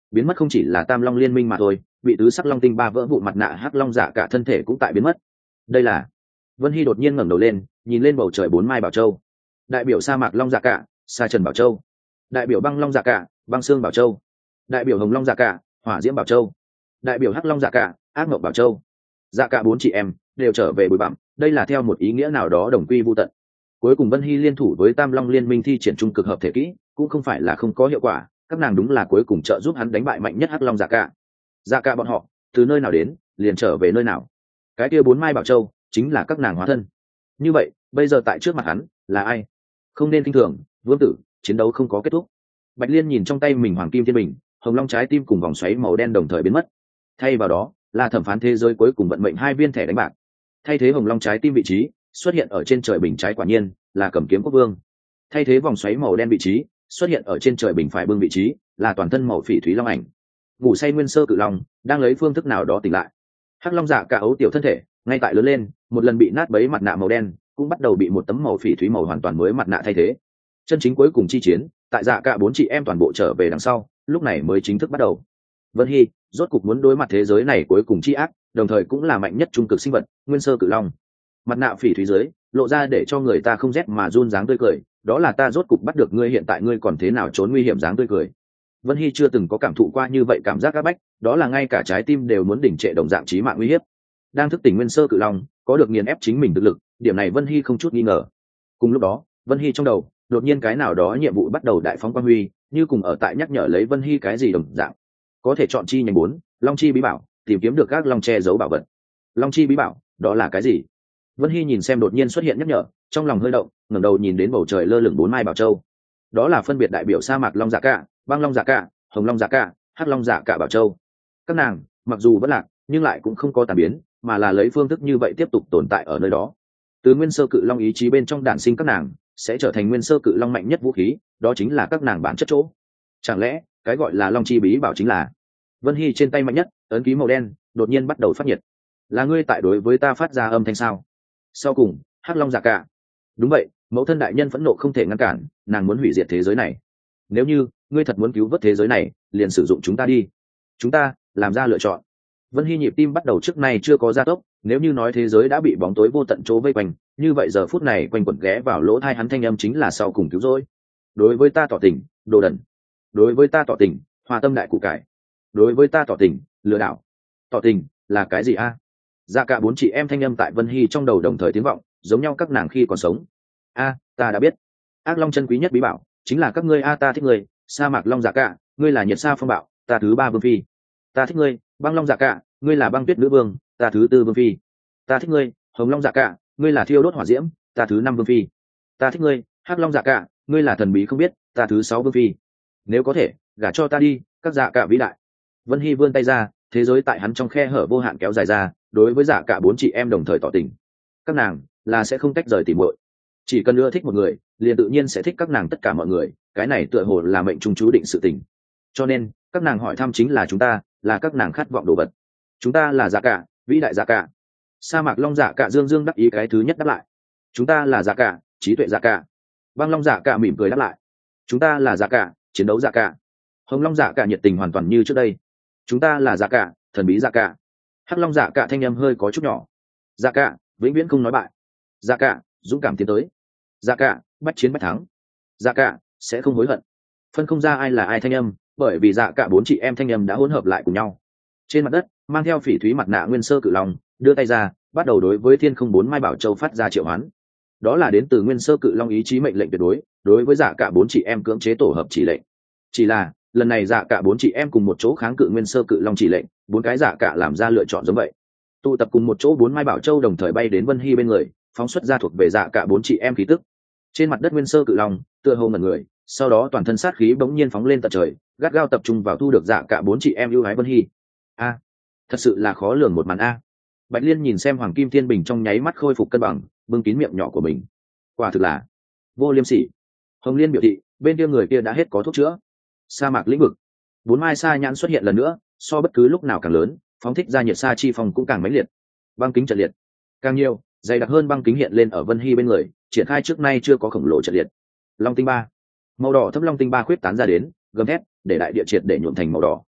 biến mất không chỉ là tam long liên minh mà thôi, bị tứ sắc long tinh ba vỡ vụ mặt nạ hắc long dạ cả thân thể cũng tại biến mất. Đây là Vân Hy đột nhiên ngẩng đầu lên, nhìn lên bầu trời bốn mai bảo châu. Đại biểu sa mạc long dạ cả, sa trần bảo châu. Đại biểu băng long dạ cả, băng xương bảo châu. Đại biểu hồng long dạ cả, hỏa diễm bảo châu. Đại biểu hắc long dạ cả, ác mộng bảo châu. Dạ cả bốn chị em đều trở về bụi bặm, đây là theo một ý nghĩa nào đó đồng quy vu tận. Cuối cùng Vân Hy liên thủ với tam long liên minh thi triển trung cực hợp thể kỹ, cũng không phải là không có hiệu quả, các nàng đúng là cuối cùng trợ giúp hắn đánh bại mạnh nhất hắc long dạ cả. Dạ cả bọn họ từ nơi nào đến liền trở về nơi nào, cái kia bốn mai bảo châu chính là các nàng hóa thân. Như vậy bây giờ tại trước mặt hắn là ai? Không nên kinh thường, vương tử, chiến đấu không có kết thúc. Bạch Liên nhìn trong tay mình hoàng kim thiên bình, hồng long trái tim cùng vòng xoáy màu đen đồng thời biến mất, thay vào đó là thẩm phán thế giới cuối cùng vận mệnh hai viên thẻ đánh bạc. Thay thế hồng long trái tim vị trí xuất hiện ở trên trời bình trái quả nhiên là cầm kiếm quốc vương. Thay thế vòng xoáy màu đen vị trí xuất hiện ở trên trời bình phải bưng vị trí là toàn thân màu phỉ thúy long ảnh. Ngủ say nguyên sơ cự long đang lấy phương thức nào đó tỉnh lại. Hắc long dạ cả ấu tiểu thân thể ngay tại lớn lên, một lần bị nát bấy mặt nạ màu đen cũng bắt đầu bị một tấm màu phỉ thúy màu hoàn toàn mới mặt nạ thay thế. Chân chính cuối cùng chi chiến tại dạ cả bốn chị em toàn bộ trở về đằng sau, lúc này mới chính thức bắt đầu. Vân Hy rốt cục muốn đối mặt thế giới này cuối cùng chi ác, đồng thời cũng là mạnh nhất trung cực sinh vật, nguyên sơ cự long. Mặt nạ phỉ thúy dưới lộ ra để cho người ta không rét mà run dáng tươi cười, đó là ta rốt cục bắt được ngươi, hiện tại ngươi còn thế nào trốn nguy hiểm dáng tươi cười. Vân Hy chưa từng có cảm thụ qua như vậy cảm giác áp bách, đó là ngay cả trái tim đều muốn đỉnh trệ đồng dạng chí mạng nguy hiểm. Đang thức tỉnh nguyên sơ cự long, có được nghiền ép chính mình thực lực, điểm này Vân Hy không chút nghi ngờ. Cùng lúc đó, Vân Hy trong đầu đột nhiên cái nào đó nhiệm vụ bắt đầu đại phóng quang huy, như cùng ở tại nhắc nhở lấy Vân Hy cái gì đồng dạng. Có thể chọn chi nhánh bốn, long chi bí bảo, tìm kiếm được các long che giấu bảo vật. Long chi bí bảo, đó là cái gì? Vân Hy nhìn xem đột nhiên xuất hiện nhắc nhở, trong lòng hơi động, ngẩng đầu nhìn đến bầu trời lơ lửng bốn mai bảo châu. Đó là phân biệt đại biểu sa mạc long dạ cả, băng long dạ cả, hồng long dạ cả, hắc long dạ cả bảo châu. Các nàng mặc dù vẫn lạc nhưng lại cũng không có tàn biến, mà là lấy phương thức như vậy tiếp tục tồn tại ở nơi đó. Từ nguyên sơ cự long ý chí bên trong đản sinh các nàng sẽ trở thành nguyên sơ cự long mạnh nhất vũ khí, đó chính là các nàng bản chất chỗ. Chẳng lẽ cái gọi là long chi bí bảo chính là? Vân Hy trên tay mạnh nhất ấn ký màu đen đột nhiên bắt đầu phát nhiệt. Là ngươi tại đối với ta phát ra âm thanh sao? Sau cùng hắc long dạ cả. Đúng vậy, mẫu thân đại nhân phẫn nộ không thể ngăn cản, nàng muốn hủy diệt thế giới này. Nếu như ngươi thật muốn cứu vớt thế giới này, liền sử dụng chúng ta đi. Chúng ta làm ra lựa chọn. Vân Hy nhịp tim bắt đầu trước nay chưa có gia tốc, nếu như nói thế giới đã bị bóng tối vô tận chỗ vây quanh, như vậy giờ phút này quanh quẩn ghé vào lỗ tai hắn thanh âm chính là sau cùng cứu rỗi. Đối với ta tỏ tình, đồ đần. Đối với ta tỏ tình, hòa tâm đại củ cải. Đối với ta tỏ tình, lừa đảo. Tỏ tình là cái gì a? Dạ cả bốn chị em thanh âm tại Vân Hy trong đầu đồng thời tiếng vọng, giống nhau các nàng khi còn sống. A, ta đã biết. Ác long chân quý nhất bí bảo chính là các ngươi. A, ta thích ngươi, sa mạc long dạ cả, ngươi là nhiệt sa phong bạo, ta thứ ba vương phi. Ta thích ngươi, băng long dạ cả, ngươi là băng tuyết nữ vương, ta thứ tư vương phi. Ta thích ngươi, hồng long dạ cả, ngươi là thiêu đốt hỏa diễm, ta thứ năm vương phi. Ta thích ngươi, hắc long dạ cả, ngươi là thần bí không biết, ta thứ sáu vương phi. Nếu có thể gả cho ta đi, các dạ cả vĩ đại. Vân Hy vươn tay ra, thế giới tại hắn trong khe hở vô hạn kéo dài ra, đối với dạ cả bốn chị em đồng thời tỏ tình. Các nàng là sẽ không tách rời tỉ muội, chỉ cần ưa thích một người liền tự nhiên sẽ thích các nàng tất cả mọi người, cái này tựa hồ là mệnh trung chú định sự tình. Cho nên các nàng hỏi thăm chính là chúng ta, là các nàng khát vọng đồ vật. Chúng ta là dạ cả, vĩ đại dạ cả. Sa mạc long dạ cả dương dương đắc ý cái thứ nhất đáp lại. Chúng ta là dạ cả, trí tuệ dạ cả. Băng long dạ cả mỉm cười đáp lại. Chúng ta là dạ cả, chiến đấu dạ cả. Hồng long dạ cả nhiệt tình hoàn toàn như trước đây. Chúng ta là dạ cả, thần bí dạ cả. Hắc long dạ cả thanh âm hơi có chút nhỏ. Dạ cả vĩnh viễn không nói bại. Dạ cả dũng cảm tiến tới. Dạ cả bách chiến bách thắng. Dạ cả sẽ không hối hận. Phân không ra ai là ai thanh âm, bởi vì dạ cả bốn chị em thanh âm đã hỗn hợp lại cùng nhau. Trên mặt đất mang theo phỉ thúy mặt nạ nguyên sơ cự long đưa tay ra, bắt đầu đối với thiên không bốn mai bảo châu phát ra triệu hoán. Đó là đến từ nguyên sơ cự long ý chí mệnh lệnh tuyệt đối, đối với dạ cả bốn chị em cưỡng chế tổ hợp chỉ lệnh. Chỉ là lần này dạ cả bốn chị em cùng một chỗ kháng cự nguyên sơ cự long chỉ lệnh, bốn cái dạ cả làm ra lựa chọn giống vậy, tụ tập cùng một chỗ bốn mai bảo châu đồng thời bay đến Vân Hy bên người, phóng xuất ra thuộc về dạ cả bốn chị em khí tức. Trên mặt đất nguyên sơ cự long tựa hồ ngẩn người, sau đó toàn thân sát khí bỗng nhiên phóng lên tận trời, gắt gao tập trung vào thu được dạ cả bốn chị em ưu ái Vân Hy. A, thật sự là khó lường một màn a. Bạch Liên nhìn xem hoàng kim thiên bình trong nháy mắt khôi phục cân bằng, bưng kín miệng nhỏ của mình. Quả thực là vô liêm sỉ. Hồng Liên biểu thị bên kia người kia đã hết có thuốc chữa. Sa mạc lĩnh vực, bốn mai sa nhãn xuất hiện lần nữa, so bất cứ lúc nào càng lớn, phóng thích ra nhiệt sa chi phong cũng càng mãnh liệt. Băng kính trận liệt càng nhiều, dày đặc hơn băng kính hiện lên ở Vân Hy bên người, triển khai trước nay chưa có khổng lồ trận liệt. Long tinh ba, màu đỏ thâm long tinh ba khuyết tán ra đến, gầm thét để đại địa triệt để nhuộm thành màu đỏ.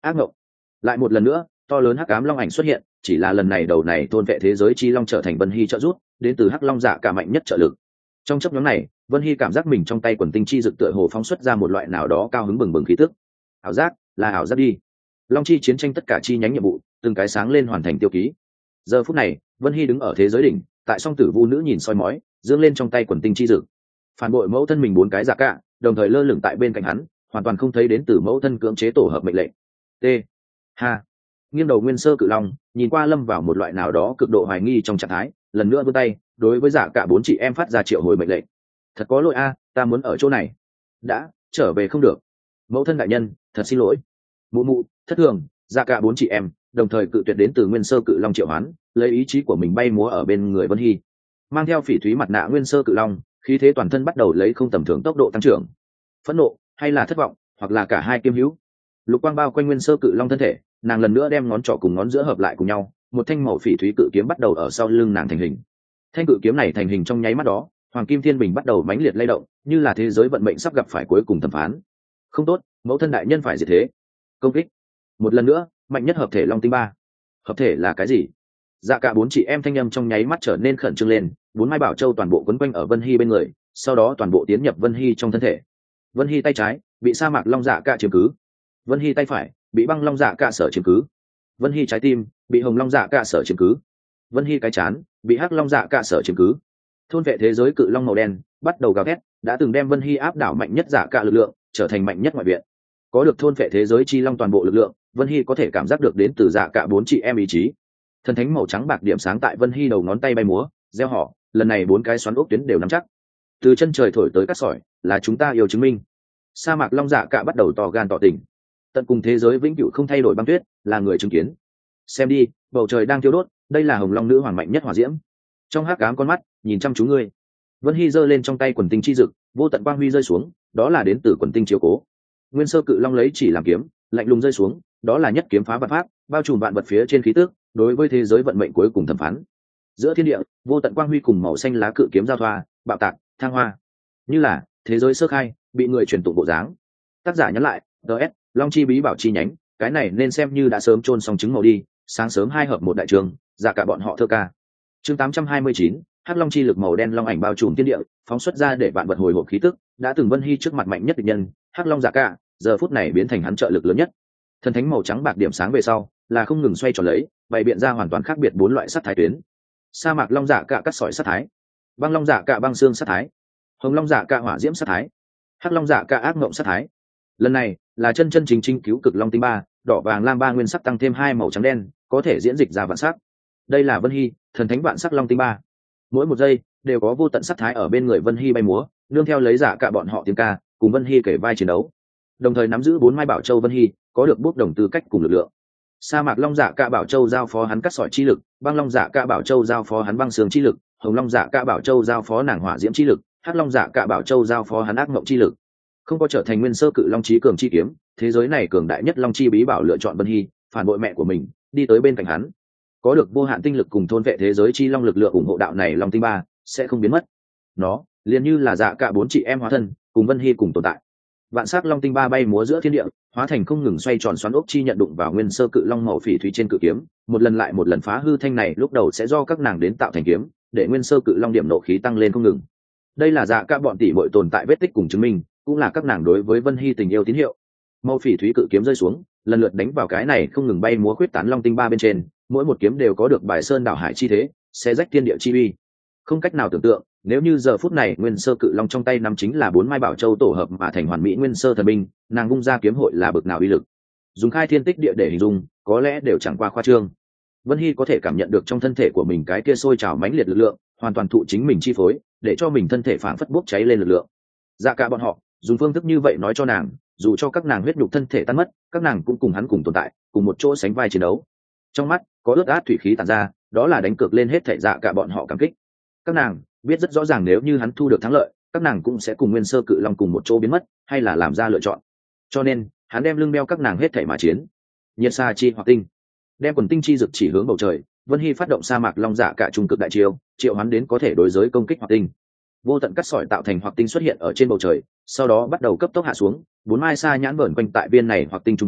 ác mộng. Lại một lần nữa, to lớn hắc ám long ảnh xuất hiện, chỉ là lần này đầu này thôn vệ thế giới chi long trở thành Vân Hy trợ rút, đến từ hắc long dạ cả mạnh nhất trợ lực. Trong chốc nhóm này, Vân Hy cảm giác mình trong tay quần tinh chi dực tựa hồ phóng xuất ra một loại nào đó cao hứng bừng bừng khí tức. Ảo giác, là ảo giác đi. Long chi chiến tranh tất cả chi nhánh nhiệm vụ, từng cái sáng lên hoàn thành tiêu ký. Giờ phút này, Vân Hy đứng ở thế giới đỉnh, tại song tử vu nữ nhìn soi mói, dương lên trong tay quần tinh chi dực. Phản bội mẫu thân mình bốn cái dạ cả, đồng thời lơ lửng tại bên cạnh hắn, hoàn toàn không thấy đến từ mẫu thân cưỡng chế tổ hợp mệnh lệnh. T. Ha. Nghiêng đầu nguyên sơ cự long, nhìn qua lâm vào một loại nào đó cực độ hoài nghi trong trạng thái, lần nữa vươn tay, đối với dạ cả bốn chị em phát ra triệu hồi mệnh lệnh. Thật có lỗi a, ta muốn ở chỗ này. Đã, trở về không được. Mẫu thân đại nhân, thật xin lỗi. Mụ mụ, thất thường, dạ cả bốn chị em, đồng thời cự tuyệt đến từ nguyên sơ cự long triệu hoán, lấy ý chí của mình bay múa ở bên người Vân Hy. Mang theo phỉ thúy mặt nạ nguyên sơ cự long, khí thế toàn thân bắt đầu lấy không tầm thường tốc độ tăng trưởng. Phẫn nộ, hay là thất vọng, hoặc là cả hai kiêm hữu. Lục quang bao quanh nguyên sơ cự long thân thể, nàng lần nữa đem ngón trỏ cùng ngón giữa hợp lại cùng nhau, một thanh màu phỉ thúy cự kiếm bắt đầu ở sau lưng nàng thành hình. Thanh cự kiếm này thành hình trong nháy mắt đó, hoàng kim thiên bình bắt đầu mãnh liệt lay động, như là thế giới vận mệnh sắp gặp phải cuối cùng thẩm phán. Không tốt, mẫu thân đại nhân phải diệt thế. Công kích. Một lần nữa, mạnh nhất hợp thể long tinh ba. Hợp thể là cái gì? Dạ cả bốn chị em thanh âm trong nháy mắt trở nên khẩn trương lên, bốn mai bảo châu toàn bộ quấn quanh ở Vân Hy bên người, sau đó toàn bộ tiến nhập Vân Hy trong thân thể. Vân Hy tay trái bị sa mạc long dạ cả chiếm cứ, Vân Hy tay phải bị băng long dạ cả sở chiếm cứ, Vân Hy trái tim bị hồng long dạ cả sở chiếm cứ, Vân Hy cái chán bị hắc long dạ cả sở chiếm cứ. Thôn vệ thế giới cự long màu đen bắt đầu gào thét, đã từng đem Vân Hy áp đảo mạnh nhất dạ cả lực lượng, trở thành mạnh nhất ngoại viện. Có được thôn vệ thế giới chi long toàn bộ lực lượng, Vân Hy có thể cảm giác được đến từ dạ cả bốn chị em ý chí. Thần thánh màu trắng bạc điểm sáng tại Vân Hy đầu ngón tay bay múa, gieo họ, lần này bốn cái xoắn ốc tuyến đều nắm chắc. Từ chân trời thổi tới cát sỏi, là chúng ta yêu chứng minh. Sa mạc long dạ cả bắt đầu tỏ gan tỏ tình. Tận cùng thế giới vĩnh cửu không thay đổi băng tuyết, là người chứng kiến. Xem đi, bầu trời đang thiêu đốt, đây là hồng long nữ hoàng mạnh nhất hỏa diễm. Trong hắc ám con mắt, nhìn chăm chú ngươi. Vân Hy giơ lên trong tay quần tinh chi dực, vô tận quang huy rơi xuống, đó là đến từ quần tinh chiếu cố. Nguyên sơ cự long lấy chỉ làm kiếm, lạnh lùng rơi xuống, đó là nhất kiếm phá vạn pháp, bao trùm vạn vật phía trên khí tước, đối với thế giới vận mệnh cuối cùng thẩm phán. Giữa thiên địa, vô tận quang huy cùng màu xanh lá cự kiếm giao thoa, bạo tạc, thăng hoa, như là thế giới sơ khai bị người truyền tụng bộ dáng. Tác giả nhắn lại, ds long chi bí bảo chi nhánh, cái này nên xem như đã sớm chôn xong trứng màu đi, sáng sớm hai hợp một đại trường, giả cả bọn họ thơ ca. Chương tám trăm hai mươi chín, hắc long chi lực màu đen long ảnh bao trùm thiên địa, phóng xuất ra để vạn vật hồi hộp khí tức, đã từng Vân Hy trước mặt mạnh nhất địch nhân, hắc long giả cả, giờ phút này biến thành hắn trợ lực lớn nhất. Thần thánh màu trắng bạc điểm sáng về sau, là không ngừng xoay tròn lấy, bày biện ra hoàn toàn khác biệt bốn loại sắt thái tuyến. Sa mạc long dạ cả cắt sỏi sắt thái, băng long dạ cả băng xương sắt thái, hồng long dạ cả hỏa diễm sắt thái, hắc long dạ cả ác mộng sắt thái. Lần này là chân chân chính chính cứu cực long tinh ba, đỏ vàng lam ba nguyên sắc tăng thêm hai màu trắng đen, có thể diễn dịch ra vạn sắc. Đây là Vân Hy, thần thánh vạn sắc long tinh ba. Mỗi một giây đều có vô tận sắt thái ở bên người Vân Hy bay múa, nương theo lấy giả cả bọn họ tiếng ca, cùng Vân Hy kể vai chiến đấu. Đồng thời nắm giữ bốn mai bảo châu Vân Hy, có được bút đồng tư cách cùng lực lượng. Sa mạc long dạ cả bảo châu giao phó hắn cắt sỏi chi lực, băng long dạ cả bảo châu giao phó hắn băng sương chi lực, hồng long dạ cả bảo châu giao phó nàng hỏa diễm chi lực, hắc long dạ cả bảo châu giao phó hắn ác mộng chi lực. Không có trở thành nguyên sơ cự long chí cường chi kiếm, thế giới này cường đại nhất long chi bí bảo lựa chọn Vân Hy, phản bội mẹ của mình, đi tới bên cạnh hắn. Có được vô hạn tinh lực cùng thôn vệ thế giới chi long lực lượng ủng hộ đạo này long tinh ba sẽ không biến mất. Nó liền như là dạ cả bốn chị em hóa thân, cùng Vân Hy cùng tồn tại. Vạn sắc long tinh ba bay múa giữa thiên địa, hóa thành không ngừng xoay tròn xoắn ốc chi nhận đụng vào nguyên sơ cự long màu phỉ thúy trên cự kiếm, một lần lại một lần phá hư thanh này, lúc đầu sẽ do các nàng đến tạo thành kiếm, để nguyên sơ cự long điểm nộ khí tăng lên không ngừng. Đây là dạ cả bọn tỷ muội tồn tại vết tích cùng chứng minh, cũng là các nàng đối với Vân Hy tình yêu tín hiệu. Màu phỉ thúy cự kiếm rơi xuống, lần lượt đánh vào cái này không ngừng bay múa khuyết tán long tinh ba bên trên, mỗi một kiếm đều có được bài sơn đảo hải chi thế, xé rách thiên địa chi uy. Không cách nào tưởng tượng, nếu như giờ phút này nguyên sơ cự long trong tay nắm chính là bốn mai bảo châu tổ hợp mà thành hoàn mỹ nguyên sơ thần binh, nàng vung ra kiếm hội là bực nào uy lực. Dùng khai thiên tích địa để hình dung, có lẽ đều chẳng qua khoa trương. Vân Hy có thể cảm nhận được trong thân thể của mình cái kia sôi trào mãnh liệt lực lượng, hoàn toàn thụ chính mình chi phối, để cho mình thân thể phảng phất bốc cháy lên lực lượng. Dạ cả bọn họ dùng phương thức như vậy nói cho nàng, dù cho các nàng huyết nhục thân thể tan mất, các nàng cũng cùng hắn cùng tồn tại, cùng một chỗ sánh vai chiến đấu. Trong mắt có ướt át thủy khí tản ra, đó là đánh cược lên hết thảy dạ cả bọn họ cảm kích. Các nàng biết rất rõ ràng nếu như hắn thu được thắng lợi, các nàng cũng sẽ cùng nguyên sơ cự long cùng một chỗ biến mất, hay là làm ra lựa chọn. Cho nên hắn đem lưng đeo các nàng hết thảy mà chiến. Nhiệt sa chi hoặc tinh, đem quần tinh chi dực chỉ hướng bầu trời. Vân Hy phát động sa mạc long dạ cả trung cực đại chiêu, triệu hắn đến có thể đối giới công kích hoặc tinh. Vô tận cắt sỏi tạo thành hoặc tinh xuất hiện ở trên bầu trời, sau đó bắt đầu cấp tốc hạ xuống, bốn mai sa nhãn vờn quanh tại viên này hoặc tinh trung quanh,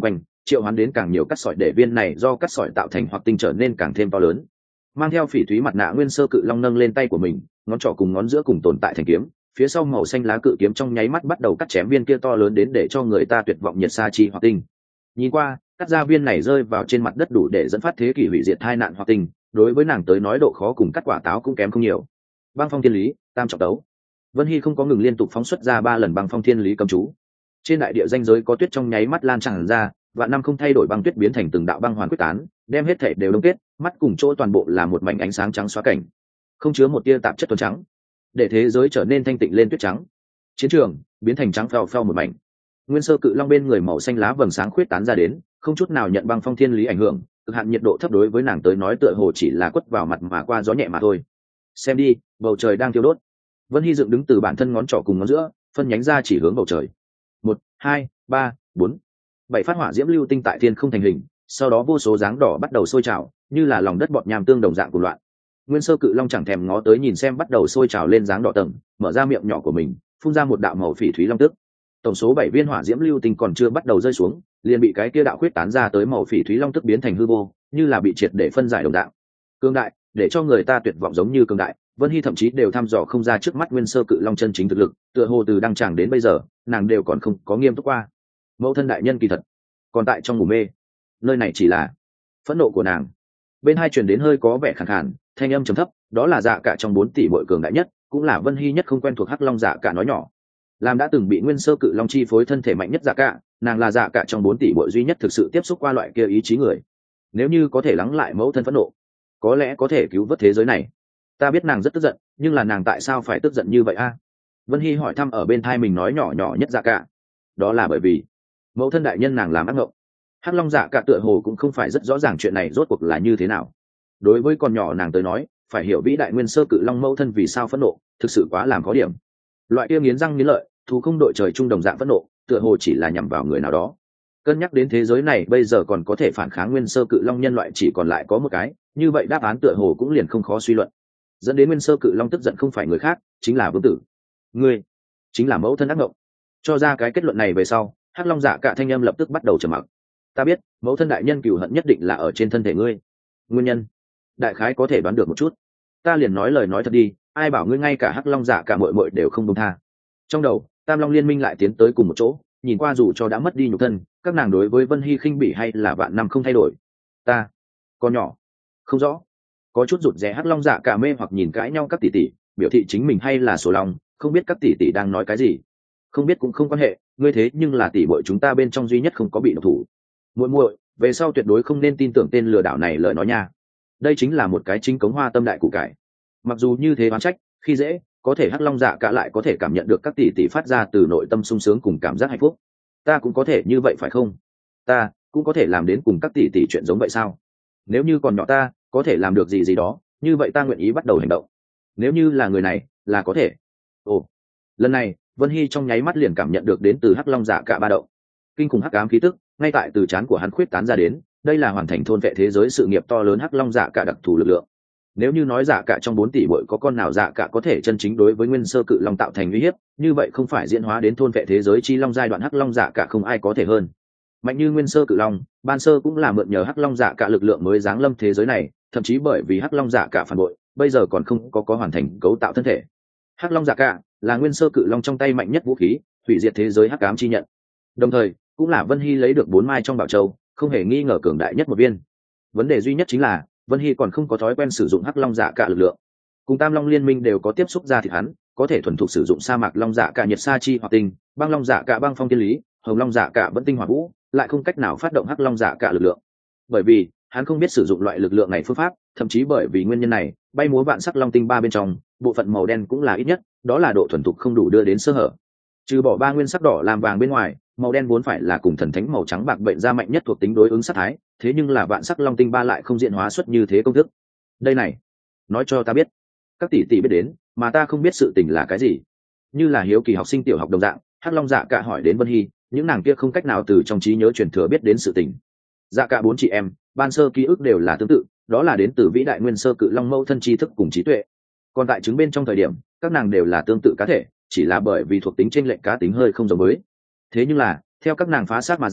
triệu hoán đến càng nhiều cắt sỏi để viên này do cắt sỏi tạo thành hoặc tinh trở nên càng thêm to lớn. Mang theo phỉ thúy mặt nạ nguyên sơ cự long nâng lên tay của mình, ngón trỏ cùng ngón giữa cùng tồn tại thành kiếm, phía sau màu xanh lá cự kiếm trong nháy mắt bắt đầu cắt chém viên kia to lớn đến để cho người ta tuyệt vọng nhiệt sa chi hoặc tinh. Nhìn qua, cắt ra viên này rơi vào trên mặt đất đủ để dẫn phát thế kỷ hủy diệt tai nạn hoặc tinh, đối với nàng tới nói độ khó cùng cắt quả táo cũng kém không nhiều. Băng phong thiên lý, tam trọng đấu. Vân Hy không có ngừng liên tục phóng xuất ra ba lần băng phong thiên lý cấm chú. Trên đại địa danh giới có tuyết trong nháy mắt lan tràn ra, vạn năm không thay đổi băng tuyết biến thành từng đạo băng hoàn quyết tán, đem hết thể đều đông kết, mắt cùng chỗ toàn bộ là một mảnh ánh sáng trắng xóa cảnh, không chứa một tia tạp chất tuấn trắng, để thế giới trở nên thanh tịnh lên tuyết trắng. Chiến trường biến thành trắng phèo phèo một mảnh. Nguyên sơ cự long bên người màu xanh lá vầng sáng khuyết tán ra đến, không chút nào nhận băng phong thiên lý ảnh hưởng, cực hạn nhiệt độ thấp đối với nàng tới nói tựa hồ chỉ là quất vào mặt mà qua gió nhẹ mà thôi. Xem đi, bầu trời đang thiêu đốt. Vân Hy dựng đứng từ bản thân ngón trỏ cùng ngón giữa, phân nhánh ra chỉ hướng bầu trời. Một, hai, ba, bốn, bảy phát hỏa diễm lưu tinh tại thiên không thành hình, sau đó vô số dáng đỏ bắt đầu sôi trào, như là lòng đất bọt nham tương đồng dạng của loạn. Nguyên sơ cự long chẳng thèm ngó tới nhìn xem bắt đầu sôi trào lên dáng đỏ tầng, mở ra miệng nhỏ của mình, phun ra một đạo màu phỉ thúy long tức. Tổng số bảy viên hỏa diễm lưu tinh còn chưa bắt đầu rơi xuống, liền bị cái kia đạo khuyết tán ra tới màu phỉ thúy long tức biến thành hư vô, như là bị triệt để phân giải đồng dạng. Cường đại, để cho người ta tuyệt vọng giống như cường đại. Vân Hy thậm chí đều thăm dò không ra trước mắt nguyên sơ cự long chân chính thực lực, tựa hồ từ đăng tràng đến bây giờ, nàng đều còn không có nghiêm túc qua. Mẫu thân đại nhân kỳ thật còn tại trong ngủ mê, nơi này chỉ là phẫn nộ của nàng. Bên hai truyền đến hơi có vẻ khàn khàn, thanh âm trầm thấp, đó là Dạ Cả trong bốn tỷ muội cường đại nhất, cũng là Vân Hy nhất không quen thuộc Hắc Long Dạ Cả nói nhỏ. Làm đã từng bị nguyên sơ cự long chi phối thân thể mạnh nhất Dạ Cả, nàng là Dạ Cả trong bốn tỷ muội duy nhất thực sự tiếp xúc qua loại kia ý chí người. Nếu như có thể lắng lại mẫu thân phẫn nộ, có lẽ có thể cứu vớt thế giới này. Ta biết nàng rất tức giận, nhưng là nàng tại sao phải tức giận như vậy a? Vân Hy hỏi thăm ở bên thai mình nói nhỏ nhỏ nhất Dạ Cả. Đó là bởi vì mẫu thân đại nhân nàng làm ác mộng. Hắc Long Dạ Cả tựa hồ cũng không phải rất rõ ràng chuyện này rốt cuộc là như thế nào. Đối với con nhỏ nàng tới nói, phải hiểu vĩ đại nguyên sơ cự long mẫu thân vì sao phẫn nộ, thực sự quá làm khó điểm. Loại kia nghiến răng nghiến lợi, thù không đội trời chung đồng dạng phẫn nộ, tựa hồ chỉ là nhằm vào người nào đó. Cân nhắc đến thế giới này bây giờ còn có thể phản kháng nguyên sơ cự long nhân loại chỉ còn lại có một cái, như vậy đáp án tựa hồ cũng liền không khó suy luận. Dẫn đến nguyên sơ cự long tức giận không phải người khác, chính là Vương Tử. Ngươi chính là mẫu thân ác ngộng. Cho ra cái kết luận này về sau, Hắc Long Dạ Cả thanh âm lập tức bắt đầu trầm mặc. Ta biết, mẫu thân đại nhân cừu hận nhất định là ở trên thân thể ngươi. Nguyên nhân, đại khái có thể đoán được một chút. Ta liền nói lời nói thật đi, ai bảo ngươi ngay cả Hắc Long Dạ Cả muội muội đều không buông tha. Trong đầu, Tam Long liên minh lại tiến tới cùng một chỗ, nhìn qua dù cho đã mất đi nhục thân, các nàng đối với Vân Hy khinh bỉ hay là vạn năm không thay đổi. Ta, con nhỏ, không rõ. Có chút rụt rè Hắc Long Dạ Cả mê hoặc nhìn cãi nhau các tỷ tỷ, biểu thị chính mình hay là sổ lòng, không biết các tỷ tỷ đang nói cái gì. Không biết cũng không quan hệ, ngươi thế nhưng là tỷ muội chúng ta bên trong duy nhất không có bị độc thủ. Muội muội, về sau tuyệt đối không nên tin tưởng tên lừa đảo này lời nói nha. Đây chính là một cái chính cống hoa tâm đại củ cải. Mặc dù như thế oán trách, khi dễ, có thể Hắc Long Dạ Cả lại có thể cảm nhận được các tỷ tỷ phát ra từ nội tâm sung sướng cùng cảm giác hạnh phúc. Ta cũng có thể như vậy phải không? Ta cũng có thể làm đến cùng các tỷ tỷ chuyện giống vậy sao? Nếu như còn nhỏ ta có thể làm được gì gì đó, như vậy ta nguyện ý bắt đầu hành động. Nếu như là người này, là có thể. Ồ, lần này Vân Hy trong nháy mắt liền cảm nhận được đến từ Hắc Long Dạ Cả ba động, kinh khủng hắc ám khí tức ngay tại từ trán của hắn khuyết tán ra đến. Đây là hoàn thành thôn vệ thế giới sự nghiệp to lớn Hắc Long Dạ Cả đặc thù lực lượng. Nếu như nói Dạ Cả trong bốn tỷ muội có con nào Dạ Cả có thể chân chính đối với nguyên sơ cự long tạo thành uy hiếp, như vậy không phải diễn hóa đến thôn vệ thế giới chi long giai đoạn Hắc Long Dạ Cả không ai có thể hơn. Mạnh như nguyên sơ cự long, ban sơ cũng là mượn nhờ Hắc Long Dạ Cả lực lượng mới giáng lâm thế giới này, thậm chí bởi vì Hắc Long Dạ Cả phản bội, bây giờ còn không có có hoàn thành cấu tạo thân thể. Hắc Long Dạ Cả là nguyên sơ cự long trong tay mạnh nhất vũ khí, hủy diệt thế giới hắc ám chi nhận. Đồng thời, cũng là Vân Hy lấy được bốn mai trong bảo châu, không hề nghi ngờ cường đại nhất một viên. Vấn đề duy nhất chính là Vân Hy còn không có thói quen sử dụng Hắc Long Dạ Cả lực lượng. Cùng Tam Long liên minh đều có tiếp xúc ra thịt hắn, có thể thuần thục sử dụng sa mạc Long Dạ Cả nhiệt sa chi hoặc tinh, băng Long Dạ Cả băng phong thiên lý, hồng Long Dạ Cả vẫn tinh hỏa vũ, lại không cách nào phát động Hắc Long Dạ Cả lực lượng. Bởi vì hắn không biết sử dụng loại lực lượng này phương pháp, thậm chí bởi vì nguyên nhân này, bay múa vạn sắc long tinh ba bên trong, bộ phận màu đen cũng là ít nhất, đó là độ thuần thục không đủ đưa đến sơ hở. Trừ bỏ ba nguyên sắc đỏ làm vàng bên ngoài, màu đen vốn phải là cùng thần thánh màu trắng bạc bệnh ra mạnh nhất thuộc tính đối ứng sát thái, thế nhưng là vạn sắc long tinh ba lại không diện hóa xuất như thế công thức. Đây này, nói cho ta biết, các tỷ tỷ biết đến, mà ta không biết sự tình là cái gì. Như là hiếu kỳ học sinh tiểu học đồng dạng, Hắc Long Dạ Cả hỏi đến Vân Hy, những nàng kia không cách nào từ trong trí nhớ truyền thừa biết đến sự tình. Dạ Cả bốn chị em, ban sơ ký ức đều là tương tự, đó là đến từ vĩ đại nguyên sơ cự long mẫu thân tri thức cùng trí tuệ. Còn tại chứng bên trong thời điểm, các nàng đều là tương tự cá thể, chỉ là bởi vì thuộc tính chênh lệch cá tính hơi không giống với. Thế nhưng là, theo các nàng phá xác mà ra,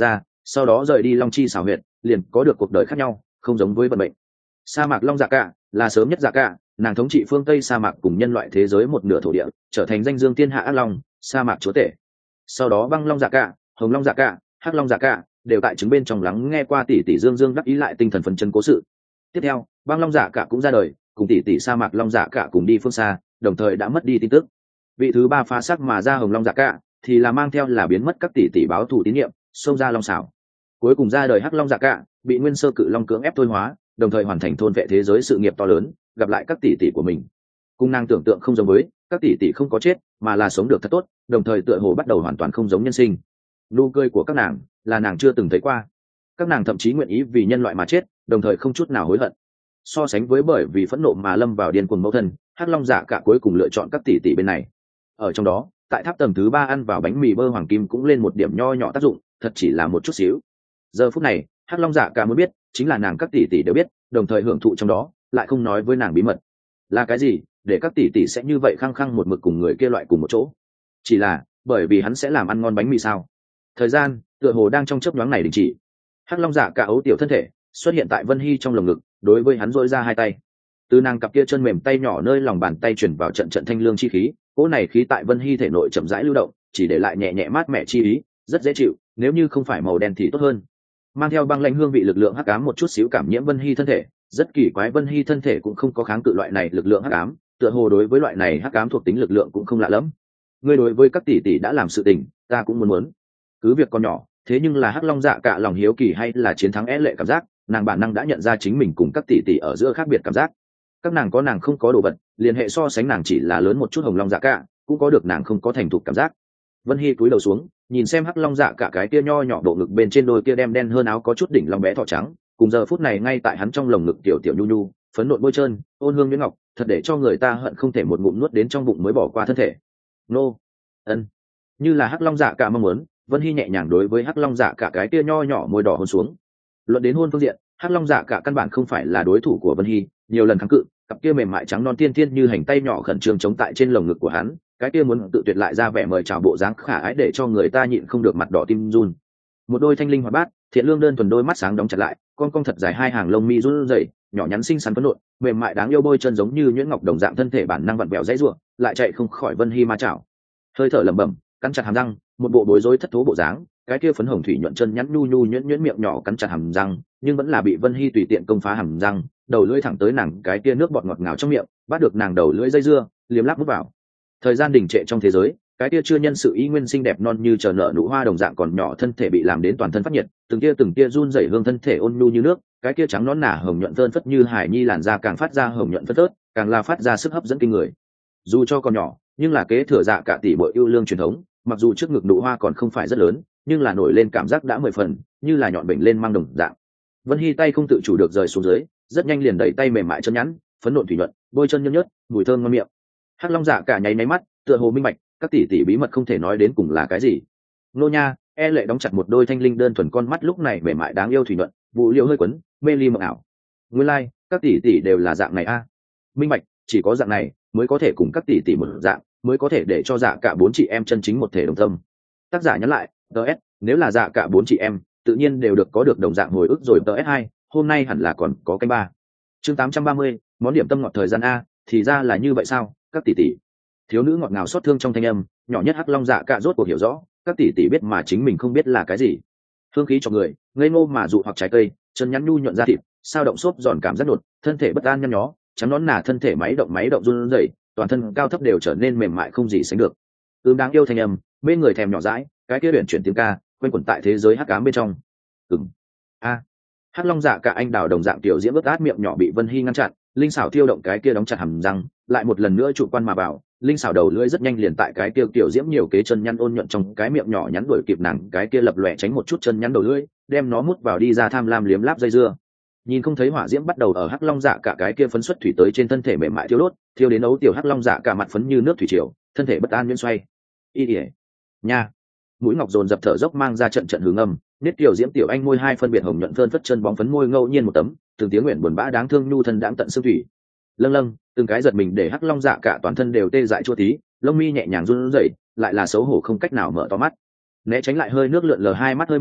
sau đó rời đi long chi xảo huyệt, liền có được cuộc đời khác nhau, không giống với vận mệnh. Sa mạc long dạ cả là sớm nhất dạ cả, nàng thống trị phương tây sa mạc cùng nhân loại thế giới một nửa thổ địa, trở thành danh dương thiên hạ ác long, sa mạc chúa tể. Sau đó băng long dạ cả, hồng long dạ cả, hắc long dạ cả đều tại chứng bên trong lắng nghe qua tỷ tỷ dương dương đắc ý lại tinh thần phấn chấn cố sự. Tiếp theo băng long dạ cả cũng ra đời, cùng tỷ tỷ sa mạc long dạ cả cùng đi phương xa, đồng thời đã mất đi tin tức. Vị thứ ba phá xác mà ra hồng long dạ cả thì là mang theo là biến mất các tỷ tỷ báo thù tín nhiệm, xông ra long xảo. Cuối cùng ra đời hắc long dạ cả, bị nguyên sơ cự long cưỡng ép thôi hóa, đồng thời hoàn thành thôn vệ thế giới sự nghiệp to lớn, gặp lại các tỷ tỷ của mình. Cung nàng tưởng tượng không giống với, các tỷ tỷ không có chết mà là sống được thật tốt, đồng thời tựa hồ bắt đầu hoàn toàn không giống nhân sinh. Nụ cười của các nàng là nàng chưa từng thấy qua, các nàng thậm chí nguyện ý vì nhân loại mà chết, đồng thời không chút nào hối hận. So sánh với bởi vì phẫn nộ mà lâm vào điên cuồng mẫu thân, hắc long dạ cả cuối cùng lựa chọn các tỷ tỷ bên này. Ở trong đó, tại tháp tầng thứ ba ăn vào bánh mì bơ hoàng kim cũng lên một điểm nho nhỏ tác dụng, thật chỉ là một chút xíu. Giờ phút này hắc long dạ cả muốn biết, chính là nàng các tỷ tỷ đều biết, đồng thời hưởng thụ trong đó, lại không nói với nàng bí mật là cái gì, để các tỷ tỷ sẽ như vậy khăng khăng một mực cùng người kia loại cùng một chỗ. Chỉ là bởi vì hắn sẽ làm ăn ngon bánh mì sao? Thời gian tựa hồ đang trong chớp nhoáng này đình chỉ. hắc long dạ cả ấu tiểu thân thể xuất hiện tại Vân Hy trong lồng ngực, đối với hắn dỗi ra hai tay. Từ nàng cặp kia chân mềm tay nhỏ nơi lòng bàn tay chuyển vào trận trận thanh lương chi khí, cỗ này khí tại Vân Hy thể nội chậm rãi lưu động, chỉ để lại nhẹ nhẹ mát mẻ chi ý, rất dễ chịu, nếu như không phải màu đen thì tốt hơn. Mang theo băng lãnh hương vị lực lượng hắc ám một chút xíu cảm nhiễm Vân Hy thân thể, rất kỳ quái, Vân Hy thân thể cũng không có kháng cự loại này lực lượng hắc ám, tựa hồ đối với loại này hắc ám thuộc tính lực lượng cũng không lạ lắm. Ngươi đối với các tỷ tỷ đã làm sự tình, ta cũng muốn muốn. Cứ việc còn nhỏ, thế nhưng là hắc long dạ cả lòng hiếu kỳ hay là chiến thắng é lệ cảm giác, nàng bản năng đã nhận ra chính mình cùng các tỷ tỷ ở giữa khác biệt cảm giác. Các nàng có nàng không có đồ vật, liên hệ so sánh nàng chỉ là lớn một chút hồng long dạ cả, cũng có được nàng không có thành thục cảm giác. Vân Hy cúi đầu xuống, nhìn xem hắc long dạ cả cái kia nho nhỏ độ ngực bên trên đôi kia đem đen hơn áo có chút đỉnh long bé thỏ trắng, cùng giờ phút này ngay tại hắn trong lồng ngực tiểu tiểu nhu nhu, phấn nộn bôi trơn, ôn hương nhuyễn ngọc, thật để cho người ta hận không thể một ngụm nuốt đến trong bụng mới bỏ qua thân thể. Nô, ân, như là hắc long dạ cả mong muốn, Vân Hy nhẹ nhàng đối với hắc long dạ cả cái kia nho nhỏ môi đỏ hôn xuống. Luận đến hôn phương diện, hắc long dạ cả căn bản không phải là đối thủ của Vân Hy, nhiều lần kháng cự, cặp kia mềm mại trắng non tiên tiên như hành tay nhỏ khẩn trương chống tại trên lồng ngực của hắn, cái kia muốn tự tuyệt lại ra vẻ mời chào bộ dáng khả ái để cho người ta nhịn không được mặt đỏ tim run. Một đôi thanh linh hoạt bát, thiện lương đơn thuần đôi mắt sáng đóng chặt lại, con cong thật dài hai hàng lông mi run rẩy, nhỏ nhắn xinh xắn phấn nộn, mềm mại đáng yêu bôi chân giống như nhuyễn ngọc đồng dạng thân thể bản năng vặn vẹo dãy rủa, lại chạy không khỏi Vân Hy ma chảo. Hơi thở lẩm bẩm, cắn chặt hàm răng, một bộ bối rối thất thố bộ dáng, cái kia phấn hồng thủy nhuận chân nhắn nhu nhu nhuyễn nhuyễn miệng nhỏ cắn chặt hàm răng, nhưng vẫn là bị Vân Hy tùy tiện công phá hàm răng, đầu lưỡi thẳng tới nàng cái kia nước bọt ngọt ngào trong miệng, bắt được nàng đầu lưỡi dây dưa, liếm láp mút vào. Thời gian đình trệ trong thế giới, cái kia chưa nhân sự ý nguyên xinh đẹp non như chờ nợ nụ hoa đồng dạng còn nhỏ thân thể bị làm đến toàn thân phát nhiệt, từng kia từng kia run rẩy hương thân thể ôn nhu như nước, cái kia trắng nõn nả hồng nhuận phơn phất như hải nhi làn da càng phát ra hồng nhuận phất phớt, càng là phát ra sức hấp dẫn kinh người. Dù cho còn nhỏ, nhưng là kế thừa dạ cả tỷ muội yêu lương truyền thống, mặc dù trước ngực nụ hoa còn không phải rất lớn, nhưng là nổi lên cảm giác đã mười phần, như là nhọn bệnh lên mang đồng dạng. Vân Hy tay không tự chủ được rời xuống dưới, rất nhanh liền đẩy tay mềm mại chân nhẵn, phấn nộn thủy nhuận, bôi chân nhớt nhớt, mùi thơm ngon miệng. Hắc long dạ cả nháy nháy mắt, tựa hồ minh bạch, các tỷ tỷ bí mật không thể nói đến cùng là cái gì. Nô nha, e lệ đóng chặt một đôi thanh linh đơn thuần con mắt lúc này mềm mại đáng yêu thủy nhuận, vụ liệu hơi quấn, mê ly mộng ảo. Nguyên lai, like, các tỷ tỷ đều là dạng này a. À. Minh bạch, chỉ có dạng này mới có thể cùng các tỷ tỷ một dạng, mới có thể để cho dạ cả bốn chị em chân chính một thể đồng tâm. Tác giả nhắn lại, ts, nếu là dạ cả bốn chị em, tự nhiên đều được có được đồng dạng hồi ức rồi. ts hai, hôm nay hẳn là còn có canh ba. Chương tám trăm ba mươi, món điểm tâm ngọt thời gian a, thì ra là như vậy sao, các tỷ tỷ. Thiếu nữ ngọt ngào xót thương trong thanh âm, nhỏ nhất hắc long dạ cả rốt cuộc hiểu rõ, các tỷ tỷ biết mà chính mình không biết là cái gì. Hương khí cho người, ngây ngô mà dụ hoặc trái cây, chân nhắn nhu nhuận da thịt, sao động xốp giòn cảm giác đột, thân thể bất an nhăn nhó, trắng nón nà thân thể máy động máy động run rẩy, toàn thân cao thấp đều trở nên mềm mại không gì sánh được. Ưm đáng yêu thanh âm, mê người thèm nhỏ dãi, cái kia huyền chuyển tiếng ca, quanh quẩn tại thế giới hắc ám bên trong. Ừm. A. À. Hắc long dạ cả anh đào đồng dạng tiểu diễm ướt át miệng nhỏ bị Vân Hy ngăn chặn, linh xảo thiêu động cái kia đóng chặt hàm răng, lại một lần nữa trụ quan mà vào, linh xảo đầu lưỡi rất nhanh liền tại cái kia tiểu diễm nhiều kế chân nhăn ôn nhuận trong cái miệng nhỏ nhắn đuổi kịp nàng cái kia lập lòe tránh một chút chân nhăn đầu lưỡi, đem nó mút vào đi ra tham lam liếm láp dây dưa. Nhìn không thấy hỏa diễm bắt đầu ở hắc long dạ cả cái kia phấn xuất thủy tới trên thân thể mềm mại thiêu đốt, thiêu đến ấu tiểu hắc long dạ cả mặt phấn như nước thủy triều, thân thể bất an nhuyễn xoay. Y ỉa nha, mũi ngọc dồn dập thở dốc mang ra trận trận hướng âm, nết tiểu diễm tiểu anh môi hai phân biệt hồng nhuận phơn phất chân bóng phấn môi ngẫu nhiên một tấm, từng tiếng nguyện buồn bã đáng thương nhu thân đãng tận xương thủy. Lâng lâng, từng cái giật mình để hắc long dạ cả toàn thân đều tê dại chua tí, lông mi nhẹ nhàng run rẩy, lại là xấu hổ không cách nào mở to mắt. Né tránh lại hơi nước lượn lờ hai mắt hơi mở,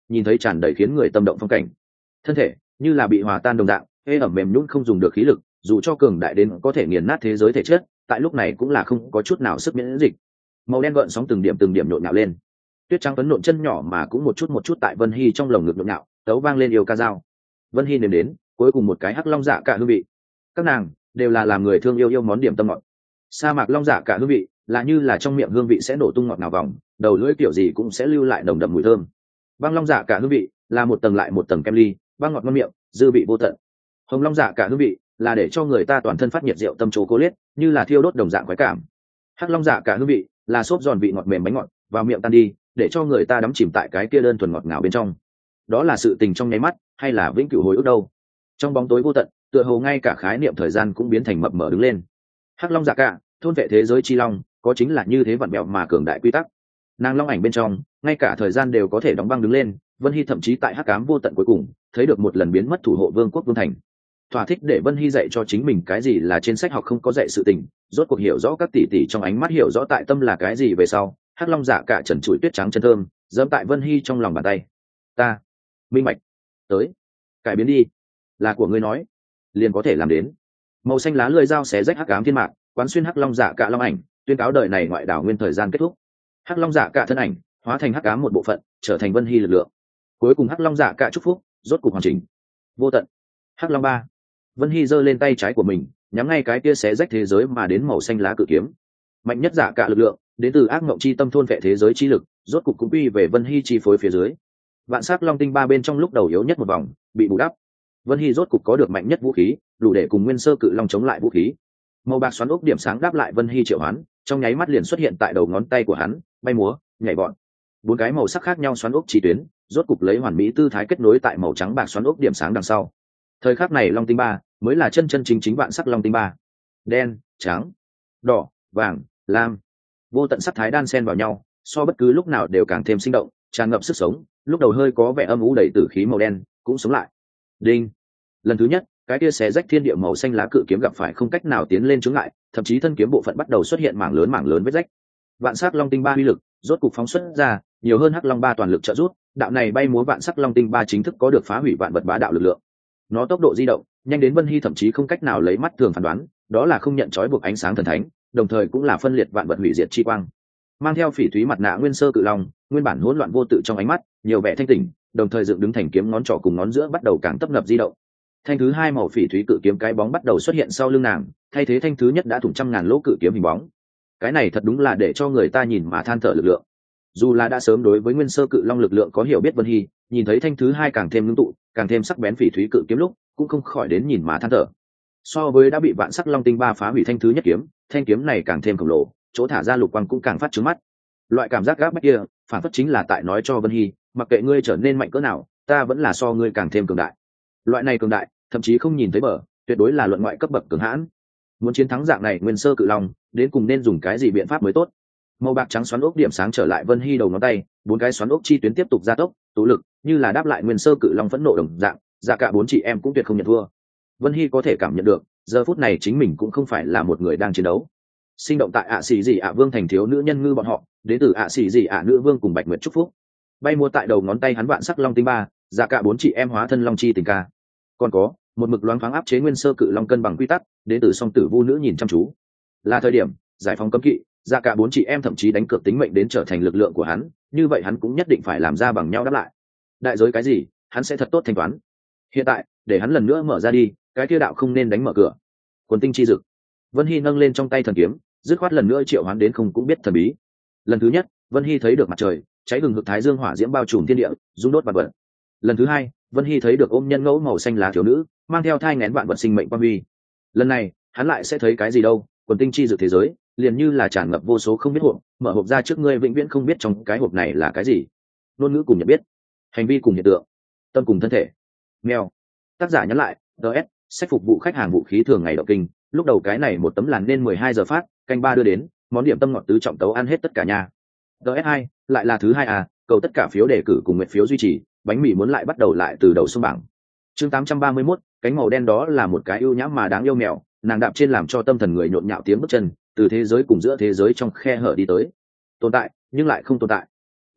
nhìn thấy tràn đầy khiến người tâm động phong cảnh. Thân thể như là bị hòa tan đồng dạng, ê ẩm mềm nhũn không dùng được khí lực, dù cho cường đại đến có thể nghiền nát thế giới thể chất, tại lúc này cũng là không có chút nào sức miễn dịch. Màu đen gợn sóng từng điểm từng điểm nhộn nhạo lên, tuyết trắng phấn nộn chân nhỏ mà cũng một chút một chút tại Vân Hy trong lồng ngực nhộn nhạo, tấu vang lên yêu ca dao. Vân Hy nếm đến cuối cùng một cái hắc long dạ cả hương vị. Các nàng đều là làm người thương yêu yêu món điểm tâm ngọt. Sa mạc long dạ cả hương vị là như là trong miệng hương vị sẽ nổ tung ngọt ngào vòng, đầu lưỡi kiểu gì cũng sẽ lưu lại nồng đậm mùi thơm. Băng long dạ cả hương vị là một tầng lại một tầng kem ly, băng ngọt ngon miệng, dư vị vô tận. Hồng long dạ cả hương vị là để cho người ta toàn thân phát nhiệt rượu tâm chỗ cô liết, như là thiêu đốt đồng dạng khoái cảm. Hắc long dạ cả hương vị là xốp giòn vị ngọt mềm bánh ngọt, vào miệng tan đi, để cho người ta đắm chìm tại cái kia đơn thuần ngọt ngào bên trong. Đó là sự tình trong nháy mắt, hay là vĩnh cửu hồi ức đâu? Trong bóng tối vô tận, tựa hồ ngay cả khái niệm thời gian cũng biến thành mập mờ đứng lên. Hắc long dạ cả, thôn vệ thế giới chi long, có chính là như thế vặn bẹo mà cường đại quy tắc. Nàng long ảnh bên trong, ngay cả thời gian đều có thể đóng băng đứng lên. Vân Hy thậm chí tại hắc ám vô tận cuối cùng, thấy được một lần biến mất thủ hộ vương quốc vương thành. Thỏa thích để Vân Hy dạy cho chính mình cái gì là trên sách học không có dạy sự tình, rốt cuộc hiểu rõ các tỷ tỷ trong ánh mắt, hiểu rõ tại tâm là cái gì về sau. Hắc long dạ cả trần trụi tuyết trắng chân thơm, dẫm tại Vân Hy trong lòng bàn tay. Ta minh bạch, tới, cải biến đi, là của ngươi nói, liền có thể làm đến. Màu xanh lá lưỡi dao xé rách hắc ám thiên mạc, quán xuyên hắc long dạ cả long ảnh, tuyên cáo đời này ngoại đảo nguyên thời gian kết thúc. Hắc long dạ cả thân ảnh hóa thành hắc ám một bộ phận, trở thành Vân Hy lực lượng. Cuối cùng hắc long dạ cả chúc phúc rốt cục hoàn chỉnh. Vô tận hắc long ba. Vân Hy giơ lên tay trái của mình, nhắm ngay cái kia xé rách thế giới mà đến màu xanh lá cự kiếm. Mạnh nhất dạ cả lực lượng đến từ ác mộng chi tâm thôn vệ thế giới chi lực, rốt cục cũng quy về Vân Hy chi phối phía dưới. Vạn sắc long tinh ba bên trong lúc đầu yếu nhất một vòng bị bù đắp, Vân Hy rốt cục có được mạnh nhất vũ khí, đủ để cùng nguyên sơ cự long chống lại vũ khí. Màu bạc xoắn ốc điểm sáng đáp lại Vân Hy triệu hoán, trong nháy mắt liền xuất hiện tại đầu ngón tay của hắn, bay múa nhảy vọt. Bốn cái màu sắc khác nhau xoắn ốc chỉ tuyến rốt cục lấy hoàn mỹ tư thái kết nối tại màu trắng bạc xoắn ốc điểm sáng đằng sau. Thời khắc này long tinh ba mới là chân chân chính chính vạn sắc long tinh ba. Đen, trắng, đỏ, vàng, lam, vô tận sắc thái đan xen vào nhau, so bất cứ lúc nào đều càng thêm sinh động, tràn ngập sức sống. Lúc đầu hơi có vẻ âm u đầy tử khí màu đen cũng sống lại. Đinh. Lần thứ nhất, cái kia xé rách thiên địa màu xanh lá cự kiếm gặp phải không cách nào tiến lên chướng ngại, thậm chí thân kiếm bộ phận bắt đầu xuất hiện mảng lớn mảng lớn vết rách. Vạn sắc long tinh ba uy lực rốt cục phóng xuất ra, nhiều hơn hắc long ba toàn lực trợ giúp, đạo này bay múa vạn sắc long tinh ba chính thức có được phá hủy vạn vật bá đạo lực lượng. Nó tốc độ di động nhanh đến Vân Hy thậm chí không cách nào lấy mắt thường phán đoán, đó là không nhận trói buộc ánh sáng thần thánh, đồng thời cũng là phân liệt vạn vật hủy diệt chi quang. Mang theo phỉ thúy mặt nạ nguyên sơ cự long, nguyên bản hỗn loạn vô tự trong ánh mắt, nhiều vẻ thanh tỉnh, đồng thời dựng đứng thành kiếm ngón trỏ cùng ngón giữa bắt đầu càng tấp nập di động. Thanh thứ hai màu phỉ thúy cự kiếm cái bóng bắt đầu xuất hiện sau lưng nàng, thay thế thanh thứ nhất đã thủng trăm ngàn lỗ cự kiếm hình bóng. Cái này thật đúng là để cho người ta nhìn mà than thở lực lượng. Dù là đã sớm đối với nguyên sơ cự long lực lượng có hiểu biết, Vân Hy nhìn thấy thanh thứ hai càng thêm ngưng tụ, càng thêm sắc bén phỉ thúy cự kiếm lúc, cũng không khỏi đến nhìn mà than thở. So với đã bị vạn sắc long tinh ba phá hủy thanh thứ nhất kiếm, thanh kiếm này càng thêm khổng lồ, chỗ thả ra lục quang cũng càng phát trướng mắt. Loại cảm giác gáp bách kia, phản phất chính là tại nói cho Vân Hy, mặc kệ ngươi trở nên mạnh cỡ nào, ta vẫn là so ngươi càng thêm cường đại. Loại này cường đại, thậm chí không nhìn thấy bờ, tuyệt đối là luận ngoại cấp bậc cường hãn. Muốn chiến thắng dạng này nguyên sơ cự long, đến cùng nên dùng cái gì biện pháp mới tốt? Màu bạc trắng xoắn ốc điểm sáng trở lại Vân Hy đầu ngón tay, bốn cái xoắn ốc chi tuyến tiếp tục gia tốc, tụ lực, như là đáp lại nguyên sơ cự long phẫn nộ đồng dạng, dạ cả bốn chị em cũng tuyệt không nhận thua. Vân Hy có thể cảm nhận được, giờ phút này chính mình cũng không phải là một người đang chiến đấu. Sinh động tại ạ xì gì ạ vương thành thiếu nữ nhân ngư bọn họ, đến từ ạ xì gì ạ nữ vương cùng Bạch Nguyệt chúc phúc. Bay mua tại đầu ngón tay hắn vạn sắc long tinh ba, dạ cả bốn chị em hóa thân long chi tình ca. Còn có một mực loáng thoáng áp chế nguyên sơ cự long cân bằng quy tắc, đến từ song tử vu nữ nhìn chăm chú. Là thời điểm giải phóng cấm kỵ, dạ cả bốn chị em thậm chí đánh cược tính mệnh đến trở thành lực lượng của hắn, như vậy hắn cũng nhất định phải làm ra bằng nhau đáp lại. Đại giới cái gì, hắn sẽ thật tốt thanh toán. Hiện tại, để hắn lần nữa mở ra đi, cái kia đạo không nên đánh mở cửa. Quần tinh chi dực. Vân Hy nâng lên trong tay thần kiếm, dứt khoát lần nữa triệu hoán đến không cũng biết thần bí. Lần thứ nhất, Vân Hy thấy được mặt trời, cháy hừng hực thái dương hỏa diễm bao trùm thiên địa, rung đốt vạn vật. Lần thứ hai, Vân Hy thấy được ôm nhân ngẫu màu xanh lá thiếu nữ, mang theo thai nghén vạn vật sinh mệnh quang huy. Lần này, hắn lại sẽ thấy cái gì đâu? Quần tinh chi dực thế giới, liền như là tràn ngập vô số không biết hộp, mở hộp ra trước ngươi vĩnh viễn không biết trong cái hộp này là cái gì. Ngôn ngữ cùng nhận biết, hành vi cùng hiện tượng, tâm cùng thân thể. Mèo. Tác giả nhắn lại, ds sách phục vụ khách hàng vũ khí thường ngày động kinh, lúc đầu cái này một tấm làn nên mười hai giờ phát, canh ba đưa đến, món điểm tâm ngọt tứ trọng tấu ăn hết tất cả nhà. ds hai lại là thứ hai à, cầu tất cả phiếu đề cử cùng nguyện phiếu duy trì, bánh mì muốn lại bắt đầu lại từ đầu xuống bảng. Chương tám trăm ba mươi mốt, cánh màu đen đó là một cái ưu nhã mà đáng yêu mèo, nàng đạp trên làm cho tâm thần người nhộn nhạo tiếng bước chân, từ thế giới cùng giữa thế giới trong khe hở đi tới. Tồn tại, nhưng lại không tồn tại.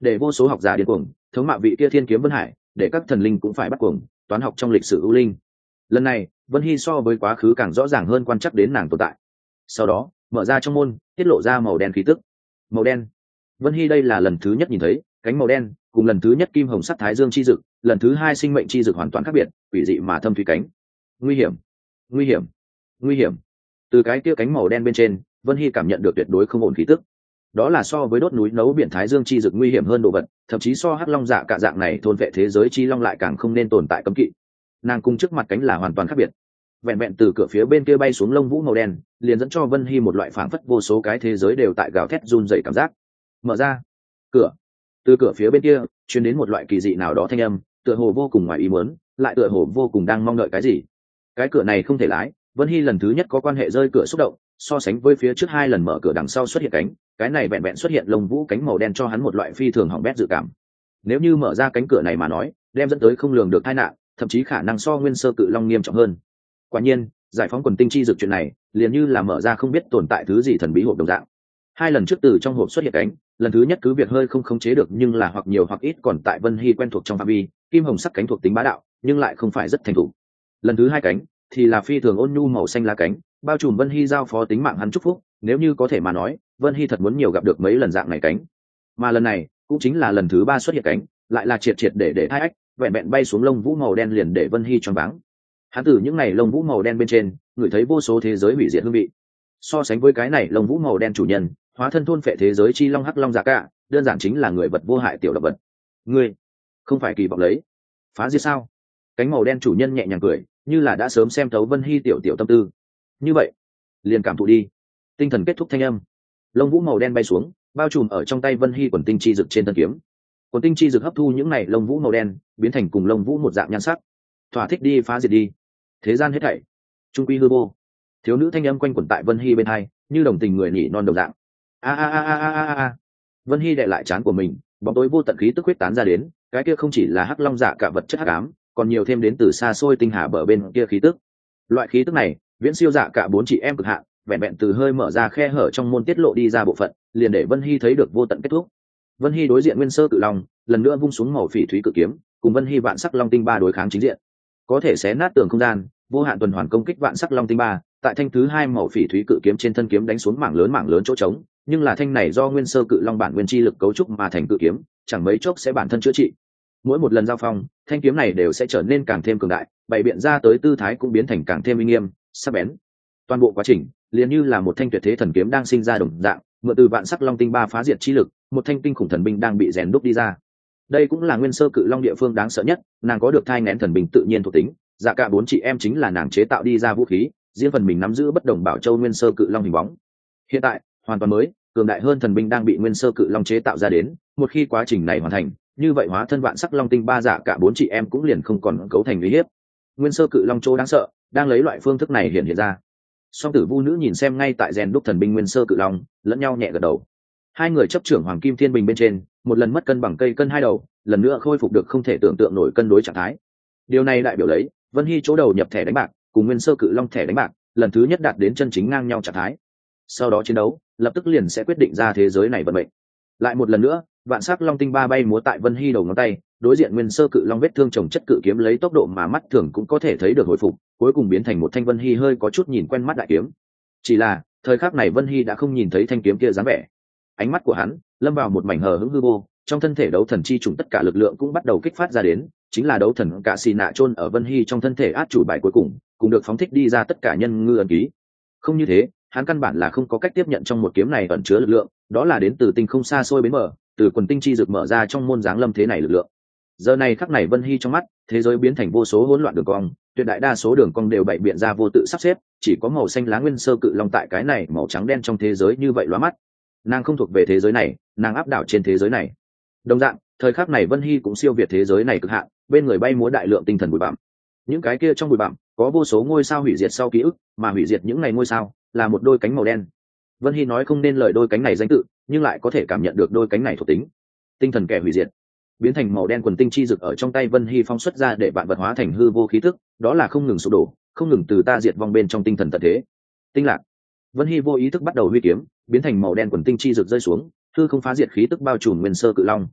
để vô số học giả điên cuồng thống mạ vị kia thiên kiếm vân hải, để các thần linh cũng phải bắt cuồng toán học trong lịch sử ưu linh. Lần này Vân Hy so với quá khứ càng rõ ràng hơn quan chắc đến nàng tồn tại. Sau đó mở ra trong môn, tiết lộ ra màu đen khí tức. Màu đen, Vân Hy đây là lần thứ nhất nhìn thấy cánh màu đen, cùng lần thứ nhất kim hồng sắt thái dương chi dực, lần thứ hai sinh mệnh chi dực hoàn toàn khác biệt, quỷ dị mà thâm thúy cánh. Nguy hiểm, nguy hiểm, nguy hiểm. Từ cái kia cánh màu đen bên trên, Vân Hy cảm nhận được tuyệt đối không ổn khí tức. Đó là so với đốt núi nấu biển thái dương chi dực nguy hiểm hơn đồ vật, thậm chí so hắc long dạ cả dạng này thôn vệ thế giới chi long lại càng không nên tồn tại cấm kỵ. Nàng cung trước mặt cánh là hoàn toàn khác biệt. Vẹn vẹn từ cửa phía bên kia bay xuống lông vũ màu đen, liền dẫn cho Vân Hy một loại phảng phất vô số cái thế giới đều tại gào thét run rẩy cảm giác. Mở ra cửa, từ cửa phía bên kia truyền đến một loại kỳ dị nào đó thanh âm, tựa hồ vô cùng ngoài ý muốn, lại tựa hồ vô cùng đang mong đợi cái gì. Cái cửa này không thể lái, Vân Hy lần thứ nhất có quan hệ rơi cửa xúc động, so sánh với phía trước hai lần mở cửa đằng sau xuất hiện cánh, cái này vẹn vẹn xuất hiện lông vũ cánh màu đen cho hắn một loại phi thường hỏng bét dự cảm. Nếu như mở ra cánh cửa này mà nói, đem dẫn tới không lường được tai nạn, thậm chí khả năng so nguyên sơ cự long nghiêm trọng hơn. Quả nhiên, giải phóng quần tinh chi dược chuyện này, liền như là mở ra không biết tồn tại thứ gì thần bí hộp đồng dạng. Hai lần trước từ trong hộp xuất hiện cánh, lần thứ nhất cứ việc hơi không khống chế được nhưng là hoặc nhiều hoặc ít còn tại Vân Hy quen thuộc trong phạm vi, kim hồng sắc cánh thuộc tính bá đạo, nhưng lại không phải rất thành thục. Lần thứ hai cánh thì là phi thường ôn nhu màu xanh lá cánh, bao trùm Vân Hy giao phó tính mạng hắn chúc phúc, nếu như có thể mà nói, Vân Hy thật muốn nhiều gặp được mấy lần dạng này cánh. Mà lần này, cũng chính là lần thứ ba xuất hiện cánh, lại là triệt triệt để để hai ách, vẹn vẹn bay xuống lông vũ màu đen liền để Vân Hy choáng váng. Hắn từ những này lông vũ màu đen bên trên, ngửi thấy vô số thế giới hủy diệt hương vị. So sánh với cái này lông vũ màu đen chủ nhân, hóa thân thôn phệ thế giới chi long hắc long giả cả, đơn giản chính là người vật vô hại tiểu động vật. Ngươi không phải kỳ vọng lấy phá diệt sao? Cánh màu đen chủ nhân nhẹ nhàng cười, như là đã sớm xem thấu Vân Hy tiểu tiểu tâm tư. Như vậy, liền cảm thụ đi. Tinh thần kết thúc thanh âm, lông vũ màu đen bay xuống, bao trùm ở trong tay Vân Hy quần tinh chi dực trên thân kiếm. Quần tinh chi dực hấp thu những này lông vũ màu đen, biến thành cùng lông vũ một dạng nhan sắc. Thỏa thích đi phá diệt đi. Thế gian hết thảy trung quy hư vô. Thiếu nữ thanh âm quanh quẩn tại Vân Hy bên hai, như đồng tình người nhỉ non đồng dạng. A a a a a a a. Vân Hy đè lại trán của mình, bóng tối vô tận khí tức huyết tán ra đến, cái kia không chỉ là hắc long dạ cả vật chất hắc ám, còn nhiều thêm đến từ xa xôi tinh hà bờ bên kia khí tức. Loại khí tức này, viễn siêu dạ cả bốn chị em cực hạn, vẹn vẹn từ hơi mở ra khe hở trong môn tiết lộ đi ra bộ phận, liền để Vân Hy thấy được vô tận kết thúc. Vân Hy đối diện nguyên sơ cự long, lần nữa vung xuống màu phỉ thúy cự kiếm, cùng Vân Hy vạn sắc long tinh ba đối kháng chính diện. Có thể xé nát tường không gian, vô hạn tuần hoàn công kích vạn sắc long tinh ba, tại thanh thứ hai màu phỉ thúy cự kiếm trên thân kiếm đánh xuống mảng lớn mảng lớn chỗ trống, nhưng là thanh này do nguyên sơ cự long bản nguyên chi lực cấu trúc mà thành cự kiếm, chẳng mấy chốc sẽ bản thân chữa trị. Mỗi một lần giao phong, thanh kiếm này đều sẽ trở nên càng thêm cường đại, bày biện ra tới tư thái cũng biến thành càng thêm uy nghiêm, sắc bén. Toàn bộ quá trình, liền như là một thanh tuyệt thế thần kiếm đang sinh ra đồng dạng, mượn từ vạn sắc long tinh ba phá diệt chi lực, một thanh kinh khủng thần binh đang bị rèn đúc đi ra. Đây cũng là nguyên sơ cự long địa phương đáng sợ nhất, nàng có được thai nghén thần binh tự nhiên thuộc tính, dạ cả bốn chị em chính là nàng chế tạo đi ra vũ khí, riêng phần mình nắm giữ bất đồng bảo châu nguyên sơ cự long hình bóng. Hiện tại, hoàn toàn mới, cường đại hơn thần binh đang bị nguyên sơ cự long chế tạo ra đến, một khi quá trình này hoàn thành, như vậy hóa thân vạn sắc long tinh ba dạ cả bốn chị em cũng liền không còn cấu thành uy hiếp. Nguyên sơ cự long chỗ đáng sợ, đang lấy loại phương thức này hiện hiện ra. Song tử vu nữ nhìn xem ngay tại rèn đúc thần binh nguyên sơ cự long, lẫn nhau nhẹ gật đầu. Hai người chấp trưởng hoàng kim thiên bình bên trên, một lần mất cân bằng cây cân hai đầu, lần nữa khôi phục được không thể tưởng tượng nổi cân đối trạng thái. Điều này đại biểu lấy Vân Hy chỗ đầu nhập thẻ đánh bạc cùng nguyên sơ cự long thẻ đánh bạc lần thứ nhất đạt đến chân chính ngang nhau trạng thái. Sau đó chiến đấu lập tức liền sẽ quyết định ra thế giới này vận mệnh. Lại một lần nữa, vạn sắc long tinh ba bay múa tại Vân Hy đầu ngón tay, đối diện nguyên sơ cự long vết thương trồng chất cự kiếm lấy tốc độ mà mắt thường cũng có thể thấy được hồi phục, cuối cùng biến thành một thanh Vân Hy hơi có chút nhìn quen mắt đại kiếm. Chỉ là thời khắc này Vân Hy đã không nhìn thấy thanh kiếm kia dáng vẻ, ánh mắt của hắn lâm vào một mảnh hờ hững hư vô, trong thân thể đấu thần chi trùng tất cả lực lượng cũng bắt đầu kích phát ra đến, chính là đấu thần cả xì nạ chôn ở Vân Hy trong thân thể át chủ bài cuối cùng, cũng được phóng thích đi ra tất cả nhân ngư ẩn ký. Không như thế, hắn căn bản là không có cách tiếp nhận trong một kiếm này ẩn chứa lực lượng, đó là đến từ tinh không xa xôi bến mở, từ quần tinh chi rực mở ra trong môn dáng lâm thế này lực lượng. Giờ này khắc này Vân Hy trong mắt, thế giới biến thành vô số hỗn loạn đường cong, tuyệt đại đa số đường cong đều bày biện ra vô tự sắp xếp, chỉ có màu xanh lá nguyên sơ cự long tại cái này màu trắng đen trong thế giới như vậy lóa mắt. Nàng không thuộc về thế giới này, nàng áp đảo trên thế giới này. Đồng dạng, thời khắc này Vân Hy cũng siêu việt thế giới này cực hạn, bên người bay múa đại lượng tinh thần bụi bặm. Những cái kia trong bụi bặm có vô số ngôi sao hủy diệt sau ký ức, mà hủy diệt những ngày ngôi sao là một đôi cánh màu đen. Vân Hy nói không nên lời đôi cánh này danh tự, nhưng lại có thể cảm nhận được đôi cánh này thuộc tính. Tinh thần kẻ hủy diệt biến thành màu đen quần tinh chi rực ở trong tay Vân Hy phong xuất ra để bạn vật hóa thành hư vô khí tức, đó là không ngừng sụp đổ, không ngừng từ ta diệt vong bên trong tinh thần tận thế. Tinh lạc. Vân Hy vô ý thức bắt đầu huy kiếm, biến thành màu đen quần tinh chi rực rơi xuống, hư không phá diệt khí tức bao trùm nguyên sơ cự long.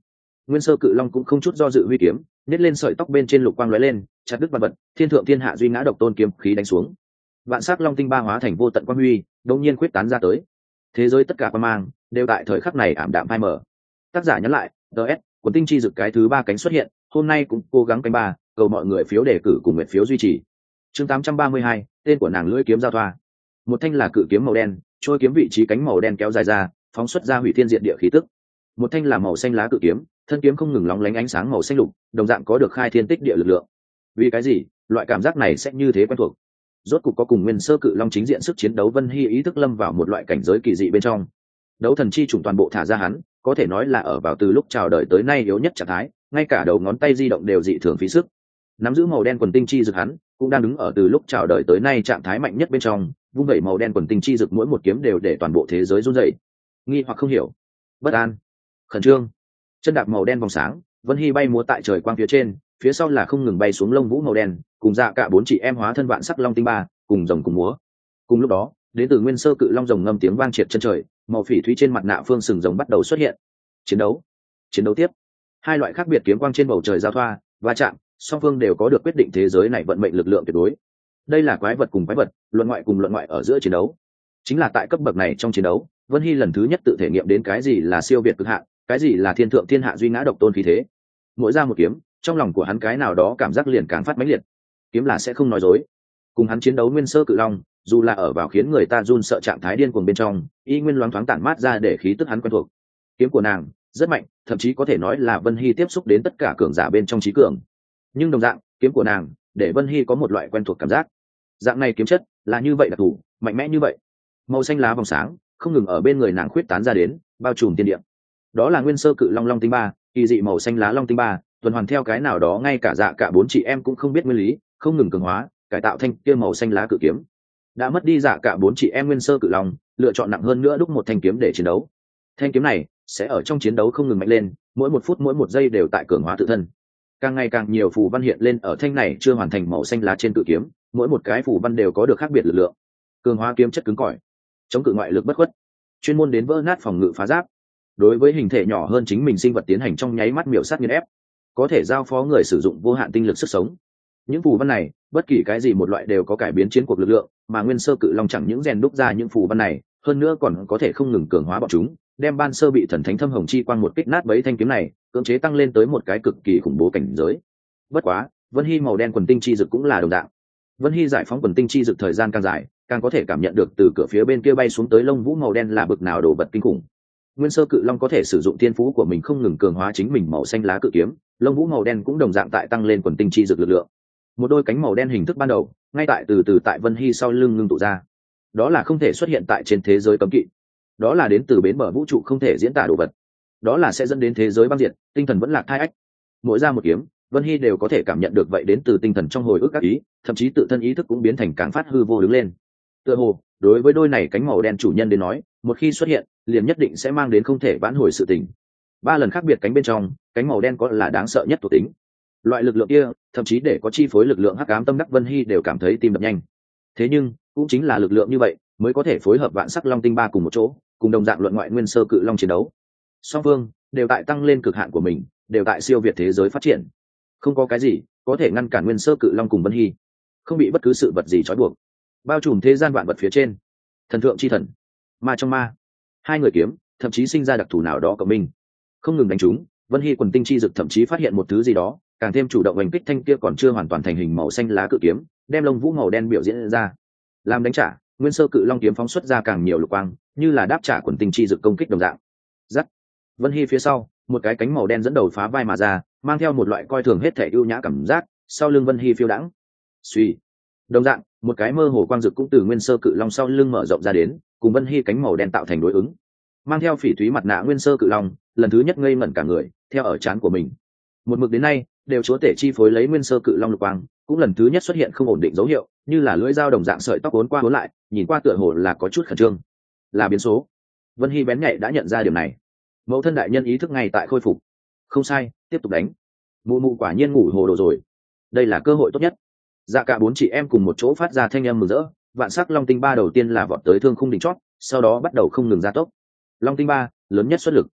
Nguyên Sơ Cự Long cũng không chút do dự huy kiếm, nhét lên sợi tóc bên trên lục quang lóe lên, chặt đứt vật vật, thiên thượng thiên hạ duy ngã độc tôn kiếm khí đánh xuống. Vạn sắc long tinh ba hóa thành vô tận quang huy, đột nhiên quyết tán ra tới. Thế giới tất cả quang mang đều tại thời khắc này ảm đạm phai mờ. Tác giả nhắn lại, ds Quần tinh chi dực cái thứ ba cánh xuất hiện, hôm nay cũng cố gắng cánh ba, cầu mọi người phiếu đề cử cùng nguyện phiếu duy trì. Chương tám trăm ba mươi hai, tên của nàng lưỡi kiếm giao thoa. Một thanh là cự kiếm màu đen, trôi kiếm vị trí cánh màu đen kéo dài ra, phóng xuất ra hủy thiên diệt địa khí tức. Một thanh là màu xanh lá cự kiếm, thân kiếm không ngừng lóng lánh ánh sáng màu xanh lục, đồng dạng có được khai thiên tích địa lực lượng. Vì cái gì, loại cảm giác này sẽ như thế quen thuộc? Rốt cục có cùng Nguyên Sơ Cự Long chính diện sức chiến đấu, Vân Hy ý thức lâm vào một loại cảnh giới kỳ dị bên trong. Đấu thần chi trùng toàn bộ thả ra hắn, có thể nói là ở vào từ lúc chào đời tới nay yếu nhất trạng thái, ngay cả đầu ngón tay di động đều dị thường phí sức. Nắm giữ màu đen quần tinh chi dực hắn, cũng đang đứng ở từ lúc chào đời tới nay trạng thái mạnh nhất bên trong, vung vẩy màu đen quần tinh chi dực mỗi một kiếm đều để toàn bộ thế giới run rẩy. Nghi hoặc không hiểu, bất an, khẩn trương. Chân đạp màu đen vòng sáng, Vân Hy bay múa tại trời quang phía trên, phía sau là không ngừng bay xuống lông vũ màu đen, cùng dạ cả bốn chị em hóa thân vạn sắc long tinh ba, cùng rồng cùng múa. Cùng lúc đó, đến từ Nguyên Sơ Cự Long rồng ngâm tiếng vang triệt chân trời, màu phỉ thúy trên mặt nạ phương sừng rồng bắt đầu xuất hiện. Chiến đấu, chiến đấu tiếp. Hai loại khác biệt kiếm quang trên bầu trời giao thoa, va chạm, song phương đều có được quyết định thế giới này vận mệnh lực lượng tuyệt đối. Đây là quái vật cùng quái vật, luận ngoại cùng luận ngoại ở giữa chiến đấu. Chính là tại cấp bậc này trong chiến đấu, Vân Hy lần thứ nhất tự thể nghiệm đến cái gì là siêu việt cực hạn, cái gì là thiên thượng thiên hạ duy ngã độc tôn khí thế. Mỗi ra một kiếm, trong lòng của hắn cái nào đó cảm giác liền càng phát mãnh liệt. Kiếm là sẽ không nói dối. Cùng hắn chiến đấu Nguyên Sơ Cự Long, dù là ở vào khiến người ta run sợ trạng thái điên cuồng bên trong, y nguyên loáng thoáng tản mát ra để khí tức hắn quen thuộc. Kiếm của nàng rất mạnh, thậm chí có thể nói là Vân Hy tiếp xúc đến tất cả cường giả bên trong trí cường. Nhưng đồng dạng, kiếm của nàng để Vân Hy có một loại quen thuộc cảm giác. Dạng này kiếm chất là như vậy, đặc thù, mạnh mẽ như vậy. Màu xanh lá vòng sáng không ngừng ở bên người nàng khuyết tán ra đến, bao trùm thiên địa. Đó là Nguyên Sơ Cự Long long tinh ba, kỳ dị màu xanh lá long tinh ba, tuần hoàn theo cái nào đó ngay cả dạ cả bốn chị em cũng không biết nguyên lý, không ngừng cường hóa, cải tạo thanh kia màu xanh lá cự kiếm. Đã mất đi dạ cả bốn chị em Nguyên Sơ Cự Long, lựa chọn nặng hơn nữa đúc một thanh kiếm để chiến đấu. Thanh kiếm này sẽ ở trong chiến đấu không ngừng mạnh lên, mỗi một phút mỗi một giây đều tại cường hóa tự thân. Càng ngày càng nhiều phù văn hiện lên ở thanh này chưa hoàn thành màu xanh lá trên cự kiếm, mỗi một cái phù văn đều có được khác biệt lực lượng. Cường hóa kiếm chất cứng cỏi, chống cự ngoại lực bất khuất, chuyên môn đến vỡ nát phòng ngự phá giáp. Đối với hình thể nhỏ hơn chính mình sinh vật tiến hành trong nháy mắt miểu sát nghiền ép, có thể giao phó người sử dụng vô hạn tinh lực sức sống. Những phù văn này, bất kỳ cái gì một loại đều có cải biến chiến cuộc lực lượng, mà Nguyên Sơ Cự Long chẳng những rèn đúc ra những phù văn này, hơn nữa còn có thể không ngừng cường hóa bọn chúng, đem ban sơ bị thần thánh thâm hồng chi quang một kích nát bấy thanh kiếm này, cưỡng chế tăng lên tới một cái cực kỳ khủng bố cảnh giới. Bất quá, Vân Hy màu đen quần tinh chi dực cũng là đồng dạng. Vân Hy giải phóng quần tinh chi dực thời gian càng dài, càng có thể cảm nhận được từ cửa phía bên kia bay xuống tới lông vũ màu đen là bực nào đồ vật kinh khủng. Nguyên Sơ Cự Long có thể sử dụng thiên phú của mình không ngừng cường hóa chính mình màu xanh lá cự kiếm, lông vũ màu đen cũng đồng dạng tại tăng lên quần tinh chi dực lực lượng. Một đôi cánh màu đen hình thức ban đầu, ngay tại từ từ tại Vân Hy sau lưng ngưng tụ ra. Đó là không thể xuất hiện tại trên thế giới cấm kỵ. Đó là đến từ bến bờ vũ trụ không thể diễn tả đồ vật. Đó là sẽ dẫn đến thế giới băng diệt, tinh thần vẫn lạc thai ách. Mỗi ra một kiếm, Vân Hy đều có thể cảm nhận được vậy đến từ tinh thần trong hồi ức các ý, thậm chí tự thân ý thức cũng biến thành càng phát hư vô đứng lên. Tựa hồ, đối với đôi này cánh màu đen chủ nhân đến nói, một khi xuất hiện, liền nhất định sẽ mang đến không thể vãn hồi sự tình. Ba lần khác biệt cánh bên trong, cánh màu đen có là đáng sợ nhất thuộc tính. Loại lực lượng kia, thậm chí để có chi phối lực lượng hắc ám tâm đắc Vân Hy đều cảm thấy tim đập nhanh. Thế nhưng, cũng chính là lực lượng như vậy, mới có thể phối hợp vạn sắc long tinh ba cùng một chỗ, cùng đồng dạng luận ngoại Nguyên Sơ Cự Long chiến đấu. Song phương đều tại tăng lên cực hạn của mình, đều tại siêu việt thế giới phát triển. Không có cái gì có thể ngăn cản Nguyên Sơ Cự Long cùng Vân Hy, không bị bất cứ sự vật gì trói buộc, bao trùm thế gian vạn vật phía trên. Thần thượng chi thần, ma trong ma, hai người kiếm, thậm chí sinh ra đặc thù nào đó của mình, không ngừng đánh chúng. Vân Hy quần tinh chi dực thậm chí phát hiện một thứ gì đó, càng thêm chủ động đánh kích thanh kia còn chưa hoàn toàn thành hình màu xanh lá cự kiếm, đem lông vũ màu đen biểu diễn ra, làm đánh trả. Nguyên Sơ Cự Long kiếm phóng xuất ra càng nhiều lục quang, như là đáp trả quần tinh chi dực công kích đồng dạng. Giắt. Vân Hy phía sau, một cái cánh màu đen dẫn đầu phá vai mà ra, mang theo một loại coi thường hết thể ưu nhã cảm giác. Sau lưng Vân Hy phiêu đãng. Suy. Đồng dạng, một cái mơ hồ quang dực cũng từ Nguyên Sơ Cự Long sau lưng mở rộng ra đến, cùng Vân Hy cánh màu đen tạo thành đối ứng. Mang theo phỉ thúy mặt nạ Nguyên Sơ Cự Long, lần thứ nhất ngây ngẩn cả người, theo ở trán của mình. Một mực đến nay, đều chúa tể chi phối lấy Nguyên Sơ Cự Long lục quang, cũng lần thứ nhất xuất hiện không ổn định dấu hiệu, như là lưỡi dao đồng dạng sợi tóc uốn qua uốn lại, nhìn qua tựa hồ là có chút khẩn trương. Là biến số. Vân Hy bén nhạy đã nhận ra điều này. Mẫu thân đại nhân ý thức ngay tại khôi phục. Không sai, tiếp tục đánh. Mụ mụ quả nhiên ngủ hồ đồ rồi. Đây là cơ hội tốt nhất. Dạ cả bốn chị em cùng một chỗ phát ra thanh âm mừng rỡ. Vạn sắc long tinh ba đầu tiên là vọt tới thương khung đỉnh chót, sau đó bắt đầu không ngừng gia tốc. Long tinh ba lớn nhất xuất lực.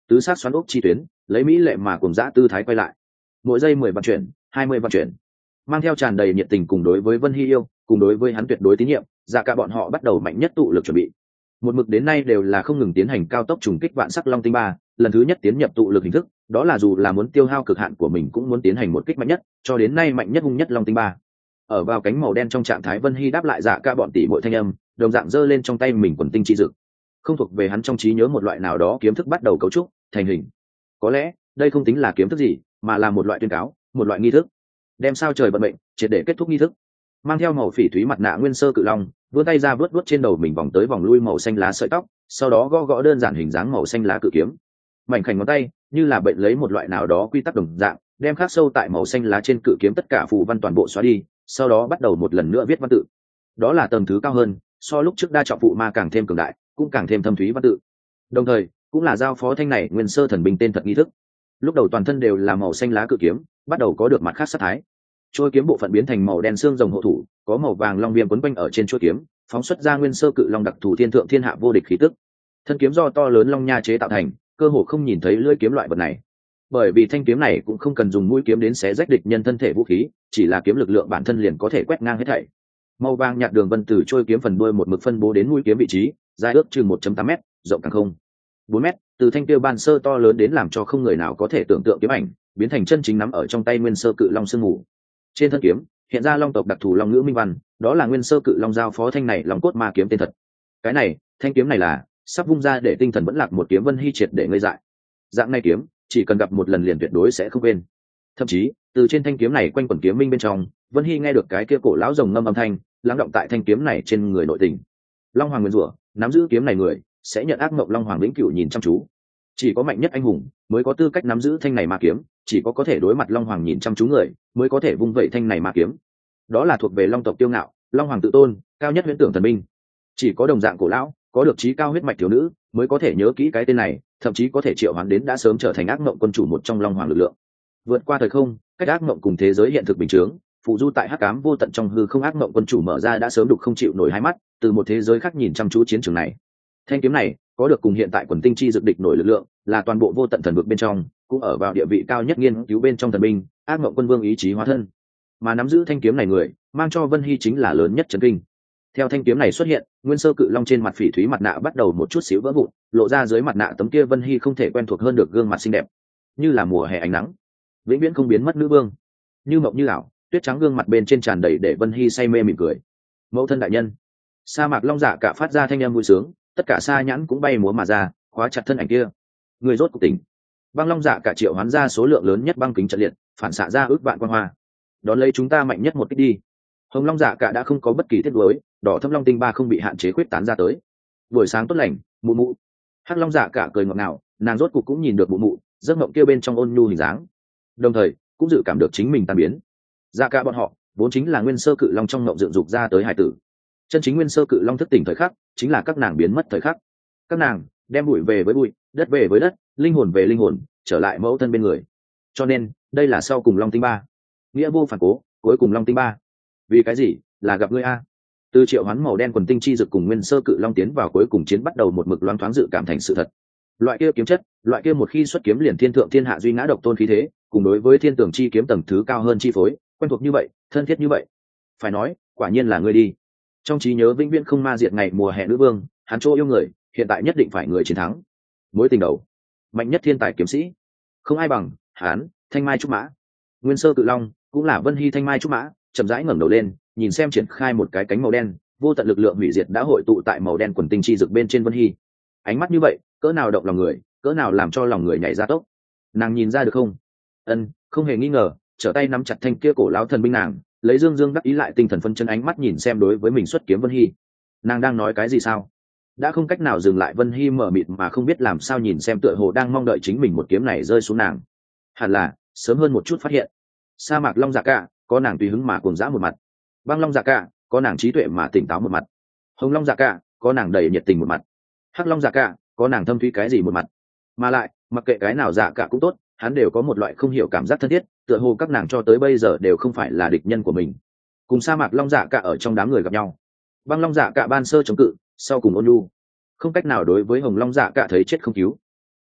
tứ sát xoắn ốc chi tuyến lấy mỹ lệ mà cùng dã tư thái quay lại, mỗi giây mười vạn chuyển, hai mươi vạn chuyển, mang theo tràn đầy nhiệt tình cùng đối với Vân Hy yêu, cùng đối với hắn tuyệt đối tín nhiệm, dạ cả bọn họ bắt đầu mạnh nhất tụ lực chuẩn bị. Một mực đến nay đều là không ngừng tiến hành cao tốc trùng kích vạn sắc long tinh ba, lần thứ nhất tiến nhập tụ lực hình thức, đó là dù là muốn tiêu hao cực hạn của mình cũng muốn tiến hành một kích mạnh nhất, cho đến nay mạnh nhất hung nhất long tinh ba. Ở vào cánh màu đen trong trạng thái Vân Hy đáp lại dạ cả bọn tỷ muội thanh âm, đồng dạng giơ lên trong tay mình quần tinh chi dực. Không thuộc về hắn trong trí nhớ một loại nào đó kiếm thức bắt đầu cấu trúc thành hình. Có lẽ đây không tính là kiếm thức gì, mà là một loại tuyên cáo, một loại nghi thức, đem sao trời vận mệnh triệt để kết thúc nghi thức. Mang theo màu phỉ thúy mặt nạ nguyên sơ cự long vươn tay ra vớt vớt trên đầu mình vòng tới vòng lui màu xanh lá sợi tóc, sau đó gõ gõ đơn giản hình dáng màu xanh lá cự kiếm. Mảnh khảnh ngón tay như là bệnh lấy một loại nào đó quy tắc đồng dạng, đem khắc sâu tại màu xanh lá trên cự kiếm tất cả phù văn toàn bộ xóa đi, sau đó bắt đầu một lần nữa viết văn tự. Đó là tầng thứ cao hơn, so lúc trước đa trọng phụ ma càng thêm cường đại, cũng càng thêm thâm thúy văn tự. Đồng thời cũng là giao phó thanh này nguyên sơ thần binh tên thật nghi thức. Lúc đầu toàn thân đều là màu xanh lá cự kiếm, bắt đầu có được mặt khác sát thái. Chuôi kiếm bộ phận biến thành màu đen xương rồng hộ thủ, có màu vàng long viêm quấn quanh ở trên chuôi kiếm, phóng xuất ra nguyên sơ cự long đặc thù thiên thượng thiên hạ vô địch khí tức. Thân kiếm do to lớn long nha chế tạo thành, cơ hồ không nhìn thấy lưỡi kiếm loại vật này. Bởi vì thanh kiếm này cũng không cần dùng mũi kiếm đến xé rách địch nhân thân thể vũ khí, chỉ là kiếm lực lượng bản thân liền có thể quét ngang hết thảy. Màu vàng nhạt đường vân từ chuôi kiếm phần đuôi một mực phân bố đến mũi kiếm vị trí, dài ước chừng một phẩy tám mét, rộng càng không bốn mét, từ thanh tiêu ban sơ to lớn đến làm cho không người nào có thể tưởng tượng kiếm ảnh, biến thành chân chính nắm ở trong tay nguyên sơ cự long sương mù. Trên thân kiếm hiện ra long tộc đặc thù long ngữ minh văn, đó là nguyên sơ cự long giao phó thanh này long cốt ma kiếm tên thật. Cái này thanh kiếm này là sắp vung ra để tinh thần vẫn lạc một kiếm Vân Hy triệt để ngây dại. Dạng này kiếm chỉ cần gặp một lần liền tuyệt đối sẽ không quên. Thậm chí từ trên thanh kiếm này quanh quẩn kiếm minh bên trong, Vân Hy nghe được cái kia cổ lão rồng ngâm âm thanh lắng động tại thanh kiếm này trên người nội tình. Long hoàng nguyên rủa nắm giữ kiếm này người sẽ nhận ác mộng long hoàng lĩnh cửu nhìn chăm chú. Chỉ có mạnh nhất anh hùng mới có tư cách nắm giữ thanh này ma kiếm, chỉ có có thể đối mặt long hoàng nhìn chăm chú người mới có thể vung vẩy thanh này ma kiếm. Đó là thuộc về long tộc tiêu ngạo, long hoàng tự tôn, cao nhất huyễn tưởng thần binh. Chỉ có đồng dạng cổ lão, có được trí cao huyết mạch thiếu nữ mới có thể nhớ kỹ cái tên này, thậm chí có thể triệu hoán đến đã sớm trở thành ác mộng quân chủ một trong long hoàng lực lượng. Vượt qua thời không, cách ác mộng cùng thế giới hiện thực bình thường, phụ du tại hắc ám vô tận trong hư không ác mộng quân chủ mở ra đã sớm đục không chịu nổi hai mắt, từ một thế giới khác nhìn chăm chú chiến trường này. Thanh kiếm này có được cùng hiện tại quần tinh chi dược địch nổi lực lượng, là toàn bộ vô tận thần vực bên trong cũng ở vào địa vị cao nhất nghiên cứu bên trong thần binh, ác mộng quân vương ý chí hóa thân. Mà nắm giữ thanh kiếm này người mang cho Vân Hy chính là lớn nhất chấn kinh. Theo thanh kiếm này xuất hiện, nguyên sơ cự long trên mặt phỉ thúy mặt nạ bắt đầu một chút xíu vỡ vụn, lộ ra dưới mặt nạ tấm kia Vân Hy không thể quen thuộc hơn được gương mặt xinh đẹp, như là mùa hè ánh nắng, vĩnh viễn không biến mất nữ vương. Như mộng như ảo, tuyết trắng gương mặt bên trên tràn đầy để Vân Hy say mê mỉm cười. Mẫu thân đại nhân. Sa mạc long dạ cả phát ra thanh âm vui sướng, tất cả sa nhãn cũng bay múa mà ra, khóa chặt thân ảnh kia. Người rốt cuộc tỉnh. Băng long dạ cả triệu hoán ra số lượng lớn nhất băng kính trận liệt, phản xạ ra ước vạn quang hoa. Đón lấy chúng ta mạnh nhất một kích đi. Hồng long dạ cả đã không có bất kỳ thiết đối, đỏ thâm long tinh ba không bị hạn chế khuyết tán ra tới. Buổi sáng tốt lành, mụ mụ. Hắc long dạ cả cười ngọt ngào, nàng rốt cuộc cũng nhìn được mụ mụ, giấc mộng kia bên trong ôn nhu hình dáng, đồng thời cũng dự cảm được chính mình tan biến. Dạ cả bọn họ vốn chính là nguyên sơ cự long trong mộng dựng dục ra tới hải tử, chân chính nguyên sơ cự long thức tỉnh thời khắc chính là các nàng biến mất thời khắc. Các nàng đem bụi về với bụi, đất về với đất, linh hồn về linh hồn, trở lại mẫu thân bên người. Cho nên đây là sau cùng long tinh ba, nghĩa vô phản cố, cuối cùng long tinh ba. Vì cái gì? Là gặp ngươi a. Từ triệu hoán màu đen quần tinh chi dực cùng nguyên sơ cự long tiến vào cuối cùng chiến bắt đầu một mực loáng thoáng dự cảm thành sự thật. Loại kia kiếm chất, loại kia một khi xuất kiếm liền thiên thượng thiên hạ duy ngã độc tôn khí thế, cùng đối với thiên tưởng chi kiếm tầng thứ cao hơn chi phối, quen thuộc như vậy, thân thiết như vậy. Phải nói, quả nhiên là ngươi đi. Trong trí nhớ vĩnh viễn không ma diệt ngày mùa hè nữ vương, hắn chỗ yêu người, hiện tại nhất định phải người chiến thắng. Mối tình đầu, mạnh nhất thiên tài kiếm sĩ, không ai bằng hắn. Thanh mai trúc mã, nguyên sơ cự long cũng là Vân Hy thanh mai trúc mã, chậm rãi ngẩng đầu lên, nhìn xem triển khai một cái cánh màu đen, vô tận lực lượng hủy diệt đã hội tụ tại màu đen quần tinh chi dực bên trên Vân Hy. Ánh mắt như vậy, cỡ nào động lòng người, cỡ nào làm cho lòng người nhảy ra tốc. Nàng nhìn ra được không? Ân, không hề nghi ngờ, trở tay nắm chặt thanh kia cổ lão thần binh nàng, lấy dương dương đắc ý lại tinh thần phân chân ánh mắt nhìn xem đối với mình xuất kiếm Vân Hy. Nàng đang nói cái gì sao? Đã không cách nào dừng lại Vân Hy mở mịt mà không biết làm sao nhìn xem tựa hồ đang mong đợi chính mình một kiếm này rơi xuống nàng. Hẳn là sớm hơn một chút phát hiện. Sa mạc long dạ cả có nàng tùy hứng mà cuồng dã một mặt, băng long dạ cả có nàng trí tuệ mà tỉnh táo một mặt, hồng long dạ cả có nàng đầy nhiệt tình một mặt, hắc long dạ cả có nàng thâm thúy cái gì một mặt. Mà lại mặc kệ cái nào dạ cả cũng tốt, hắn đều có một loại không hiểu cảm giác thân thiết, tựa hồ các nàng cho tới bây giờ đều không phải là địch nhân của mình. Cùng sa mạc long dạ cả ở trong đám người gặp nhau, băng long dạ cả ban sơ chống cự, sau cùng ôn nhu, không cách nào đối với hồng long dạ cả thấy chết không cứu.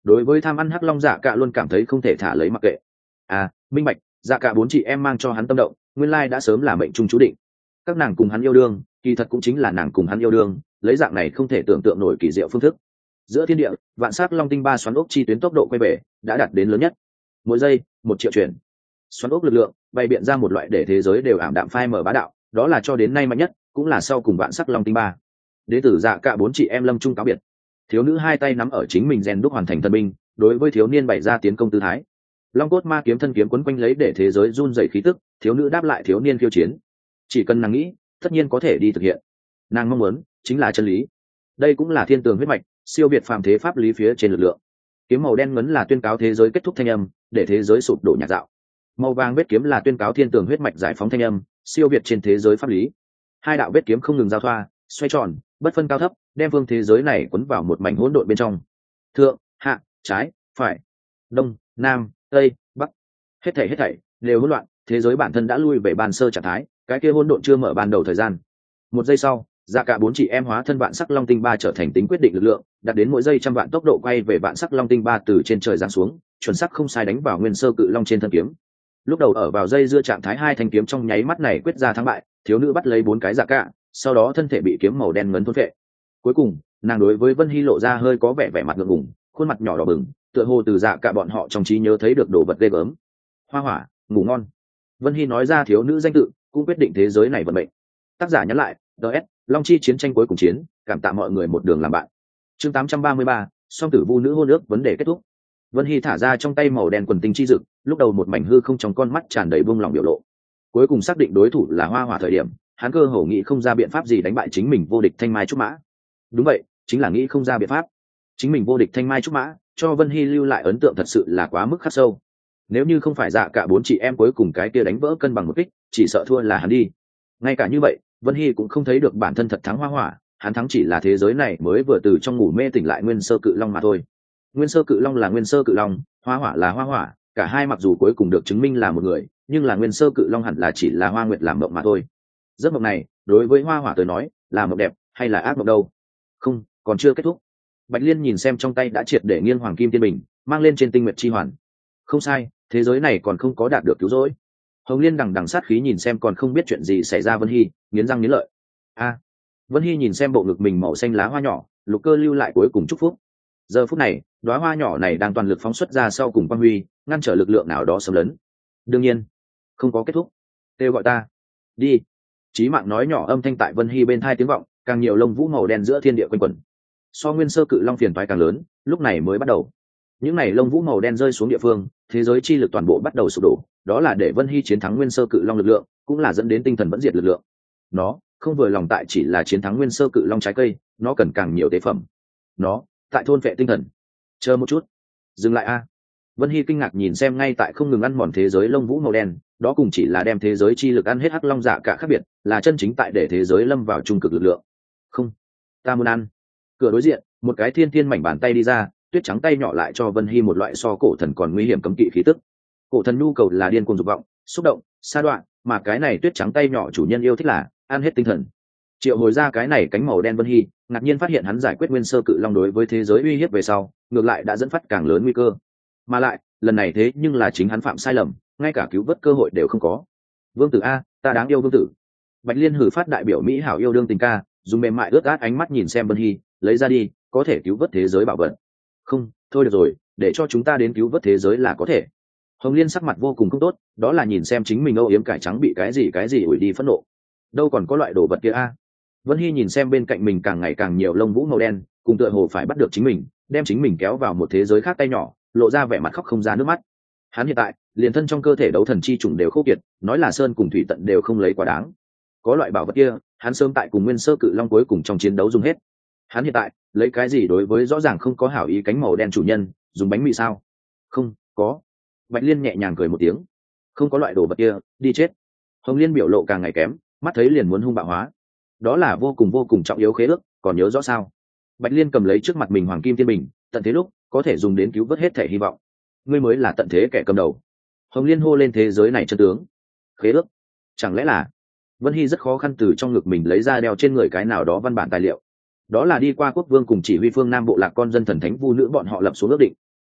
đối với tham ăn hắc long dạ cả luôn cảm thấy không thể thả lấy mặc kệ. À minh bạch, dạ cả bốn chị em mang cho hắn tâm động, nguyên lai đã sớm là mệnh trung chú định. Các nàng cùng hắn yêu đương, kỳ thật cũng chính là nàng cùng hắn yêu đương, lấy dạng này không thể tưởng tượng nổi kỳ diệu phương thức. Giữa thiên địa, vạn sắc long tinh ba xoắn ốc chi tuyến tốc độ quay về đã đạt đến lớn nhất, mỗi giây một triệu chuyển. Xoắn ốc lực lượng bày biện ra một loại để thế giới đều ảm đạm phai mở bá đạo, đó là cho đến nay mạnh nhất, cũng là sau cùng vạn sắc long tinh ba. Đế tử dạ cả bốn chị em lâm trung cáo biệt. Thiếu nữ hai tay nắm ở chính mình rèn đúc hoàn thành thần binh, đối với thiếu niên bày ra tiến công tư thái. Long cốt ma kiếm thân kiếm quấn quanh lấy để thế giới run rẩy khí tức, thiếu nữ đáp lại thiếu niên khiêu chiến. Chỉ cần nàng nghĩ, tất nhiên có thể đi thực hiện. Nàng mong muốn chính là chân lý. Đây cũng là thiên tường huyết mạch, siêu việt phàm thế pháp lý phía trên lực lượng. Kiếm màu đen ngấn là tuyên cáo thế giới kết thúc thanh âm, để thế giới sụp đổ nhạt dạo. Màu vàng vết kiếm là tuyên cáo thiên tường huyết mạch giải phóng thanh âm, siêu việt trên thế giới pháp lý. Hai đạo vết kiếm không ngừng giao thoa, xoay tròn, bất phân cao thấp, đem phương thế giới này cuốn vào một mảnh hỗn độn bên trong. Thượng, hạ, trái, phải, đông, nam, tây, bắc, hết thảy hết thảy đều hỗn loạn, thế giới bản thân đã lui về ban sơ trạng thái, cái kia hỗn độn chưa mở ban đầu thời gian. Một giây sau, dạ cả bốn chị em hóa thân vạn sắc long tinh ba trở thành tính quyết định lực lượng, đạt đến mỗi giây trăm vạn tốc độ quay về vạn sắc long tinh ba từ trên trời giáng xuống, chuẩn xác không sai đánh vào nguyên sơ cự long trên thân kiếm. Lúc đầu ở vào dây dưa trạng thái hai thanh kiếm trong nháy mắt này quyết ra thắng bại, thiếu nữ bắt lấy bốn cái dạ cả, sau đó thân thể bị kiếm màu đen ngấn thôn phệ. Cuối cùng, nàng đối với Vân Hy lộ ra hơi có vẻ vẻ mặt ngượng ngùng, khuôn mặt nhỏ đỏ bừng, tựa hồ từ dạ cả bọn họ trong trí nhớ thấy được đồ vật ghê gớm. Hoa hỏa, ngủ ngon. Vân Hy nói ra thiếu nữ danh tự, cũng quyết định thế giới này vận mệnh. Tác giả nhắn lại, đê ét, Long chi chiến tranh cuối cùng chiến, cảm tạ mọi người một đường làm bạn. Chương tám trăm ba mươi ba, song tử vu nữ hôn ước vấn đề kết thúc. Vân Hy thả ra trong tay màu đen quần tinh chi dực, lúc đầu một mảnh hư không trong con mắt tràn đầy buông lỏng biểu lộ. Cuối cùng xác định đối thủ là Hoa Hỏa thời điểm, hắn cơ hồ nghĩ không ra biện pháp gì đánh bại chính mình vô địch thanh mai trúc mã. Đúng vậy, chính là nghĩ không ra biện pháp. Chính mình vô địch thanh mai trúc mã, cho Vân Hy lưu lại ấn tượng thật sự là quá mức khắc sâu. Nếu như không phải dạ cả bốn chị em cuối cùng cái kia đánh vỡ cân bằng một kích, chỉ sợ thua là hắn đi. Ngay cả như vậy, Vân Hy cũng không thấy được bản thân thật thắng Hoa Hỏa, hắn thắng chỉ là thế giới này mới vừa từ trong ngủ mê tỉnh lại nguyên sơ cự long mà thôi. Nguyên sơ cự long là nguyên sơ cự long, Hoa Hỏa là Hoa Hỏa, cả hai mặc dù cuối cùng được chứng minh là một người, nhưng là nguyên sơ cự long hẳn là chỉ là Hoa Nguyệt làm mộng mà thôi. Giấc mộng này, đối với Hoa Hỏa tới nói, là mộng đẹp hay là ác mộng đâu? Không, còn chưa kết thúc. Bạch Liên nhìn xem trong tay đã triệt để nghiêng hoàng kim tiên bình, mang lên trên tinh nguyệt chi hoàn. Không sai, thế giới này còn không có đạt được cứu rỗi. Hồng Liên đằng đằng sát khí nhìn xem còn không biết chuyện gì xảy ra Vân Hy, nghiến răng nghiến lợi. A. Vân Hy nhìn xem bộ ngực mình màu xanh lá hoa nhỏ, Lục Cơ lưu lại cuối cùng chúc phúc. Giờ phút này, đóa hoa nhỏ này đang toàn lực phóng xuất ra sau cùng quang huy, ngăn trở lực lượng nào đó xâm lấn. Đương nhiên, không có kết thúc. Kêu gọi ta. Đi. Chí Mạng nói nhỏ âm thanh tại Vân Hy bên tai tiếng vọng, càng nhiều lông vũ màu đen giữa thiên địa quanh quẩn. So nguyên sơ cự long phiền toái càng lớn, lúc này mới bắt đầu. Những này lông vũ màu đen rơi xuống địa phương, thế giới chi lực toàn bộ bắt đầu sụp đổ, đó là để Vân Hy chiến thắng nguyên sơ cự long lực lượng, cũng là dẫn đến tinh thần vẫn diệt lực lượng. Nó không vừa lòng tại chỉ là chiến thắng nguyên sơ cự long trái cây, nó cần càng nhiều tế phẩm. Nó tại thôn vệ tinh thần. Chờ một chút, dừng lại a. Vân Hy kinh ngạc nhìn xem ngay tại không ngừng ăn mòn thế giới lông vũ màu đen, đó cùng chỉ là đem thế giới chi lực ăn hết hắc long dạ cả khác biệt, là chân chính tại để thế giới lâm vào trung cực lực lượng. Không, ta muốn ăn. Cửa đối diện, một cái thiên thiên mảnh bàn tay đi ra, tuyết trắng tay nhỏ lại cho Vân Hy một loại so cổ thần còn nguy hiểm cấm kỵ khí tức. Cổ thần nhu cầu là điên cuồng dục vọng, xúc động, sa đoạn, mà cái này tuyết trắng tay nhỏ chủ nhân yêu thích là ăn hết tinh thần. Triệu hồi ra cái này cánh màu đen Vân Hy, ngạc nhiên phát hiện hắn giải quyết nguyên sơ cự long đối với thế giới uy hiếp về sau, ngược lại đã dẫn phát càng lớn nguy cơ. Mà lại, lần này thế nhưng là chính hắn phạm sai lầm, ngay cả cứu vớt cơ hội đều không có. Vương tử a, ta đáng yêu vương tử. Bạch Liên hử phát đại biểu mỹ hảo yêu đương tình ca, dùng mềm mại ướt át ánh mắt nhìn xem Vân Hy, lấy ra đi, có thể cứu vớt thế giới bảo vật. Không, thôi được rồi, để cho chúng ta đến cứu vớt thế giới là có thể. Hồng Liên sắc mặt vô cùng không tốt, đó là nhìn xem chính mình âu yếm cải trắng bị cái gì cái gì ủi đi phẫn nộ. Đâu còn có loại đồ vật kia a. Vân Hy nhìn xem bên cạnh mình càng ngày càng nhiều lông vũ màu đen, cùng tựa hồ phải bắt được chính mình, đem chính mình kéo vào một thế giới khác tay nhỏ, lộ ra vẻ mặt khóc không ra nước mắt. Hắn hiện tại, liền thân trong cơ thể đấu thần chi trùng đều khô kiệt, nói là sơn cùng thủy tận đều không lấy quá đáng. Có loại bảo vật kia, hắn sớm tại cùng nguyên sơ cự long cuối cùng trong chiến đấu dùng hết. Hắn hiện tại, lấy cái gì đối với rõ ràng không có hảo ý cánh màu đen chủ nhân, dùng bánh mì sao? Không, có. Bạch Liên nhẹ nhàng cười một tiếng. Không có loại đồ vật kia, đi chết. Hồng Liên biểu lộ càng ngày kém, mắt thấy liền muốn hung bạo hóa. Đó là vô cùng vô cùng trọng yếu khế ước, còn nhớ rõ sao? Bạch Liên cầm lấy trước mặt mình hoàng kim tiên bình, tận thế lúc có thể dùng đến cứu vớt hết thể hy vọng. Ngươi mới là tận thế kẻ cầm đầu. Hồng Liên hô lên thế giới này chân tướng. Khế ước? Chẳng lẽ là? Vân Hy rất khó khăn từ trong ngực mình lấy ra đeo trên người cái nào đó văn bản tài liệu. Đó là đi qua quốc vương cùng chỉ huy phương Nam bộ lạc con dân thần thánh vu nữ bọn họ lập xuống ước định.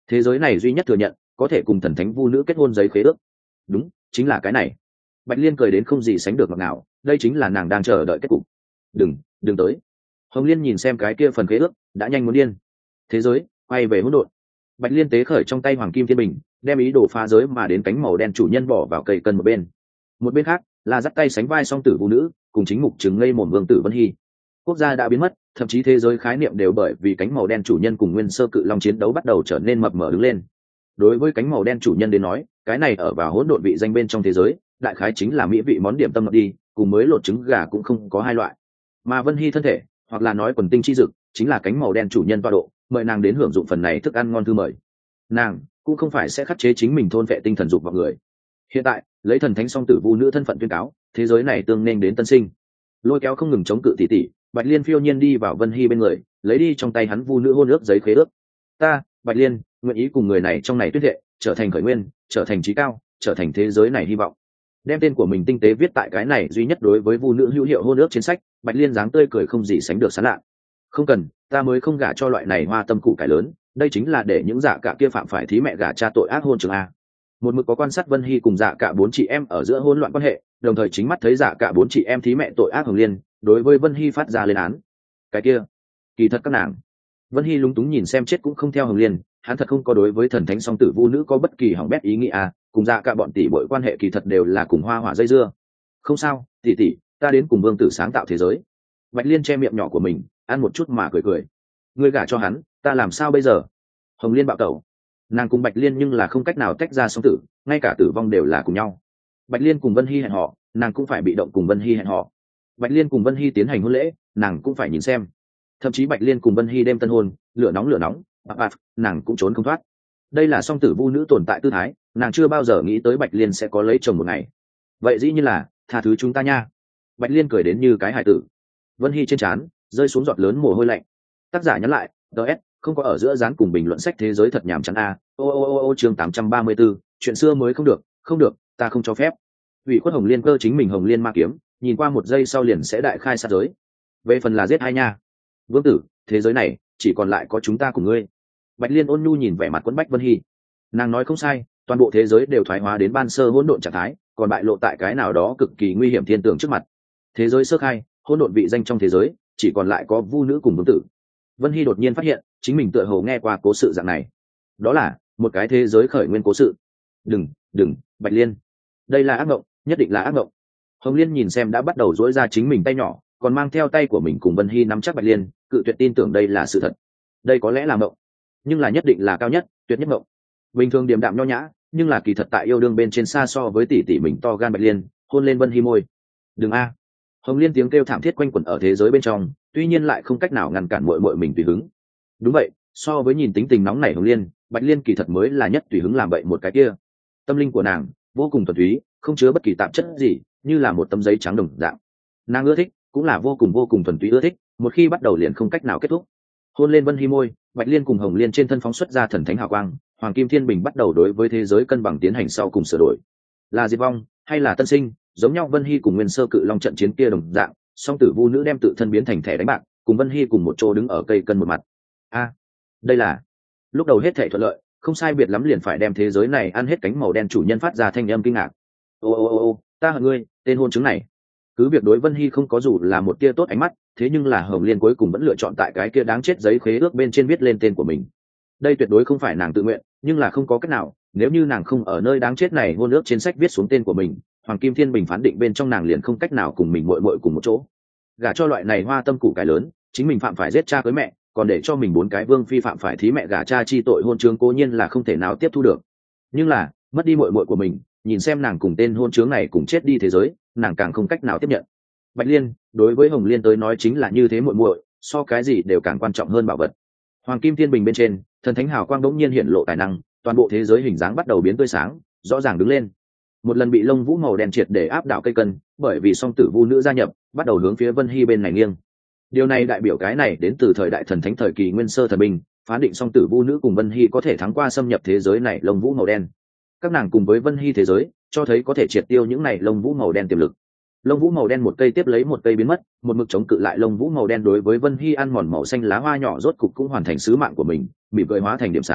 thế giới này duy nhất thừa nhận có thể cùng thần thánh vu nữ kết hôn giấy khế ước. Đúng, chính là cái này. Bạch Liên cười đến không gì sánh được ngọt ngào, đây chính là nàng đang chờ đợi kết cục. Đừng, đừng tới. Hồng Liên nhìn xem cái kia phần khế ước, đã nhanh muốn điên. Thế giới quay về hỗn độn. Bạch Liên tế khởi trong tay Hoàng Kim Thiên Bình, đem ý đồ phá giới mà đến cánh màu đen chủ nhân bỏ vào cây cân một bên. Một bên khác là dắt tay sánh vai song tử vũ nữ, cùng chính mục trừng ngây mồm vương tử Vân Hy. Quốc gia đã biến mất, thậm chí thế giới khái niệm đều bởi vì cánh màu đen chủ nhân cùng nguyên sơ cự long chiến đấu bắt đầu trở nên mập mờ đứng lên. Đối với cánh màu đen chủ nhân đến nói, cái này ở vào hỗn độn vị danh bên trong thế giới, đại khái chính là mỹ vị món điểm tâm ngọt đi, cùng mới lột trứng gà cũng không có hai loại. Mà Vân Hy thân thể, hoặc là nói quần tinh chi dực, chính là cánh màu đen chủ nhân tọa độ, mời nàng đến hưởng dụng phần này thức ăn ngon thư mời. Nàng cũng không phải sẽ khắc chế chính mình thôn vệ tinh thần dục vào người. Hiện tại, lấy thần thánh song tử vu nữ thân phận tuyên cáo, thế giới này tương nên đến tân sinh. Lôi kéo không ngừng chống cự tỷ tỷ, Bạch Liên phiêu nhiên đi vào Vân Hy bên người, lấy đi trong tay hắn vu nữ hôn ước giấy khế ước. Ta, Bạch Liên, nguyện ý cùng người này trong này tuyết lệ, trở thành khởi nguyên, trở thành trí cao, trở thành thế giới này hy vọng. Đem tên của mình tinh tế viết tại cái này duy nhất đối với vu nữ hữu hiệu hôn ước trên sách, Bạch Liên dáng tươi cười không gì sánh được sán lạ. Không cần, ta mới không gả cho loại này hoa tâm củ cải lớn, đây chính là để những dạ cả kia phạm phải thí mẹ gả cha tội ác hôn trường a. Một mực có quan sát Vân Hy cùng dạ cả bốn chị em ở giữa hỗn loạn quan hệ, đồng thời chính mắt thấy dạ cả bốn chị em thí mẹ tội ác Hồng Liên đối với Vân Hy phát ra lên án. Cái kia, kỳ thật các nàng. Vân Hy lúng túng nhìn xem chết cũng không theo Hồng Liên, hắn thật không có đối với thần thánh song tử vu nữ có bất kỳ hỏng bét ý nghĩ à, cùng dạ cả bọn tỷ bội quan hệ kỳ thật đều là cùng hoa hỏa dây dưa. Không sao, tỷ tỷ, ta đến cùng vương tử sáng tạo thế giới. Bạch Liên che miệng nhỏ của mình, ăn một chút mà cười cười. Ngươi gả cho hắn, ta làm sao bây giờ? Hồng Liên bạo tẩu. Nàng cùng Bạch Liên nhưng là không cách nào tách ra song tử, ngay cả tử vong đều là cùng nhau. Bạch Liên cùng Vân Hy hẹn họ, nàng cũng phải bị động cùng Vân Hy hẹn họ. Bạch Liên cùng Vân Hy tiến hành hôn lễ, nàng cũng phải nhìn xem. Thậm chí Bạch Liên cùng Vân Hy đêm tân hôn, lửa nóng lửa nóng, bạc bạc, nàng cũng trốn không thoát. Đây là song tử vu nữ tồn tại tư thái, nàng chưa bao giờ nghĩ tới Bạch Liên sẽ có lấy chồng một ngày. Vậy dĩ nhiên là, tha thứ chúng ta nha. Bạch Liên cười đến như cái hải tử. Vân Hy trên trán rơi xuống giọt lớn mồ hôi lạnh. Tác giả nhắn lại, ds không có ở giữa dán cùng bình luận sách thế giới thật nhàm chán a. Ô ô ô ô chương tám trăm ba mươi 834, chuyện xưa mới không được, không được, ta không cho phép. Ủy khuất Hồng Liên cơ chính mình Hồng Liên ma kiếm, nhìn qua một giây sau liền sẽ đại khai sát giới. Về phần là giết hai nha. Vương tử, thế giới này chỉ còn lại có chúng ta cùng ngươi. Bạch Liên ôn nhu nhìn vẻ mặt quẫn bách Vân Hy. Nàng nói không sai, toàn bộ thế giới đều thoái hóa đến ban sơ hỗn độn trạng thái, còn bại lộ tại cái nào đó cực kỳ nguy hiểm thiên tượng trước mặt. Thế giới sơ khai, hỗn độn vị danh trong thế giới, chỉ còn lại có vu nữ cùng vương tử. Vân Hy đột nhiên phát hiện, chính mình tựa hồ nghe qua cố sự dạng này. Đó là một cái thế giới khởi nguyên cố sự. Đừng, đừng, Bạch Liên. Đây là ác mộng, nhất định là ác mộng. Hồng Liên nhìn xem đã bắt đầu duỗi ra chính mình tay nhỏ, còn mang theo tay của mình cùng Vân Hy nắm chắc Bạch Liên, cự tuyệt tin tưởng đây là sự thật. Đây có lẽ là mộng, nhưng là nhất định là cao nhất, tuyệt nhất mộng. Bình thường điềm đạm nho nhã, nhưng là kỳ thật tại yêu đương bên trên xa so với tỷ tỷ mình to gan Bạch Liên, hôn lên Vân Hy môi. Đừng a. Hồng Liên tiếng kêu thảm thiết quanh quẩn ở thế giới bên trong, tuy nhiên lại không cách nào ngăn cản muội muội mình tùy hứng. Đúng vậy, so với nhìn tính tình nóng nảy Hồng Liên, Bạch Liên kỳ thật mới là nhất tùy hứng làm vậy một cái kia. Tâm linh của nàng vô cùng thuần túy, không chứa bất kỳ tạp chất gì, như là một tấm giấy trắng đồng dạng. Nàng ưa thích, cũng là vô cùng vô cùng thuần túy ưa thích, một khi bắt đầu liền không cách nào kết thúc. Hôn lên Vân Hy môi, Bạch Liên cùng Hồng Liên trên thân phóng xuất ra thần thánh hào quang, Hoàng Kim Thiên Bình bắt đầu đối với thế giới cân bằng tiến hành sau cùng sửa đổi. Là diệt vong hay là tân sinh, giống nhau Vân Hy cùng Nguyên Sơ Cự Long trận chiến kia đồng dạng, song tử vu nữ đem tự thân biến thành thẻ đánh bạc, cùng Vân Hy cùng một chỗ đứng ở cây cân một mặt. A, đây là lúc đầu hết thảy thuận lợi, không sai biệt lắm liền phải đem thế giới này ăn hết cánh màu đen chủ nhân phát ra thanh âm kinh ngạc. Ô ô ô ô, ta hận ngươi, tên hôn chứng này. Cứ việc đối Vân Hy không có dù là một tia tốt ánh mắt, thế nhưng là Hồng Liên cuối cùng vẫn lựa chọn tại cái kia đáng chết giấy khế ước bên trên viết lên tên của mình. Đây tuyệt đối không phải nàng tự nguyện, nhưng là không có cách nào, nếu như nàng không ở nơi đáng chết này hôn ước trên sách viết xuống tên của mình, Hoàng Kim Thiên Bình phán định bên trong nàng liền không cách nào cùng mình muội muội cùng một chỗ. Gả cho loại này hoa tâm củ cái lớn, chính mình phạm phải giết cha cưới mẹ, còn để cho mình bốn cái vương phi phạm phải thí mẹ gả cha chi tội hôn chương cố nhiên là không thể nào tiếp thu được. Nhưng là, mất đi muội muội của mình, nhìn xem nàng cùng tên hôn chướng này cùng chết đi thế giới, nàng càng không cách nào tiếp nhận. Bạch Liên, đối với Hồng Liên tới nói chính là như thế muội muội, so cái gì đều càng quan trọng hơn bảo vật. Hoàng Kim Thiên Bình bên trên, thần thánh hào quang đống nhiên hiện lộ tài năng, toàn bộ thế giới hình dáng bắt đầu biến tươi sáng, rõ ràng đứng lên. Một lần bị lông vũ màu đen triệt để áp đảo cây cân, bởi vì song tử vu nữ gia nhập, bắt đầu hướng phía Vân Hy bên này nghiêng. Điều này đại biểu cái này đến từ thời đại thần thánh thời kỳ nguyên sơ thần binh, phán định song tử vu nữ cùng Vân Hy có thể thắng qua xâm nhập thế giới này lông vũ màu đen. Các nàng cùng với Vân Hy thế giới, cho thấy có thể triệt tiêu những này lông vũ màu đen tiềm lực. Lông vũ màu đen một cây tiếp lấy một cây biến mất, một mực chống cự lại lông vũ màu đen đối với Vân Hy ăn mòn màu xanh lá hoa nhỏ rốt cục cũng hoàn thành sứ mạng của mình, bị cười hóa thành điểm sáng,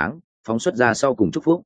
phóng xuất ra sau cùng chúc phúc.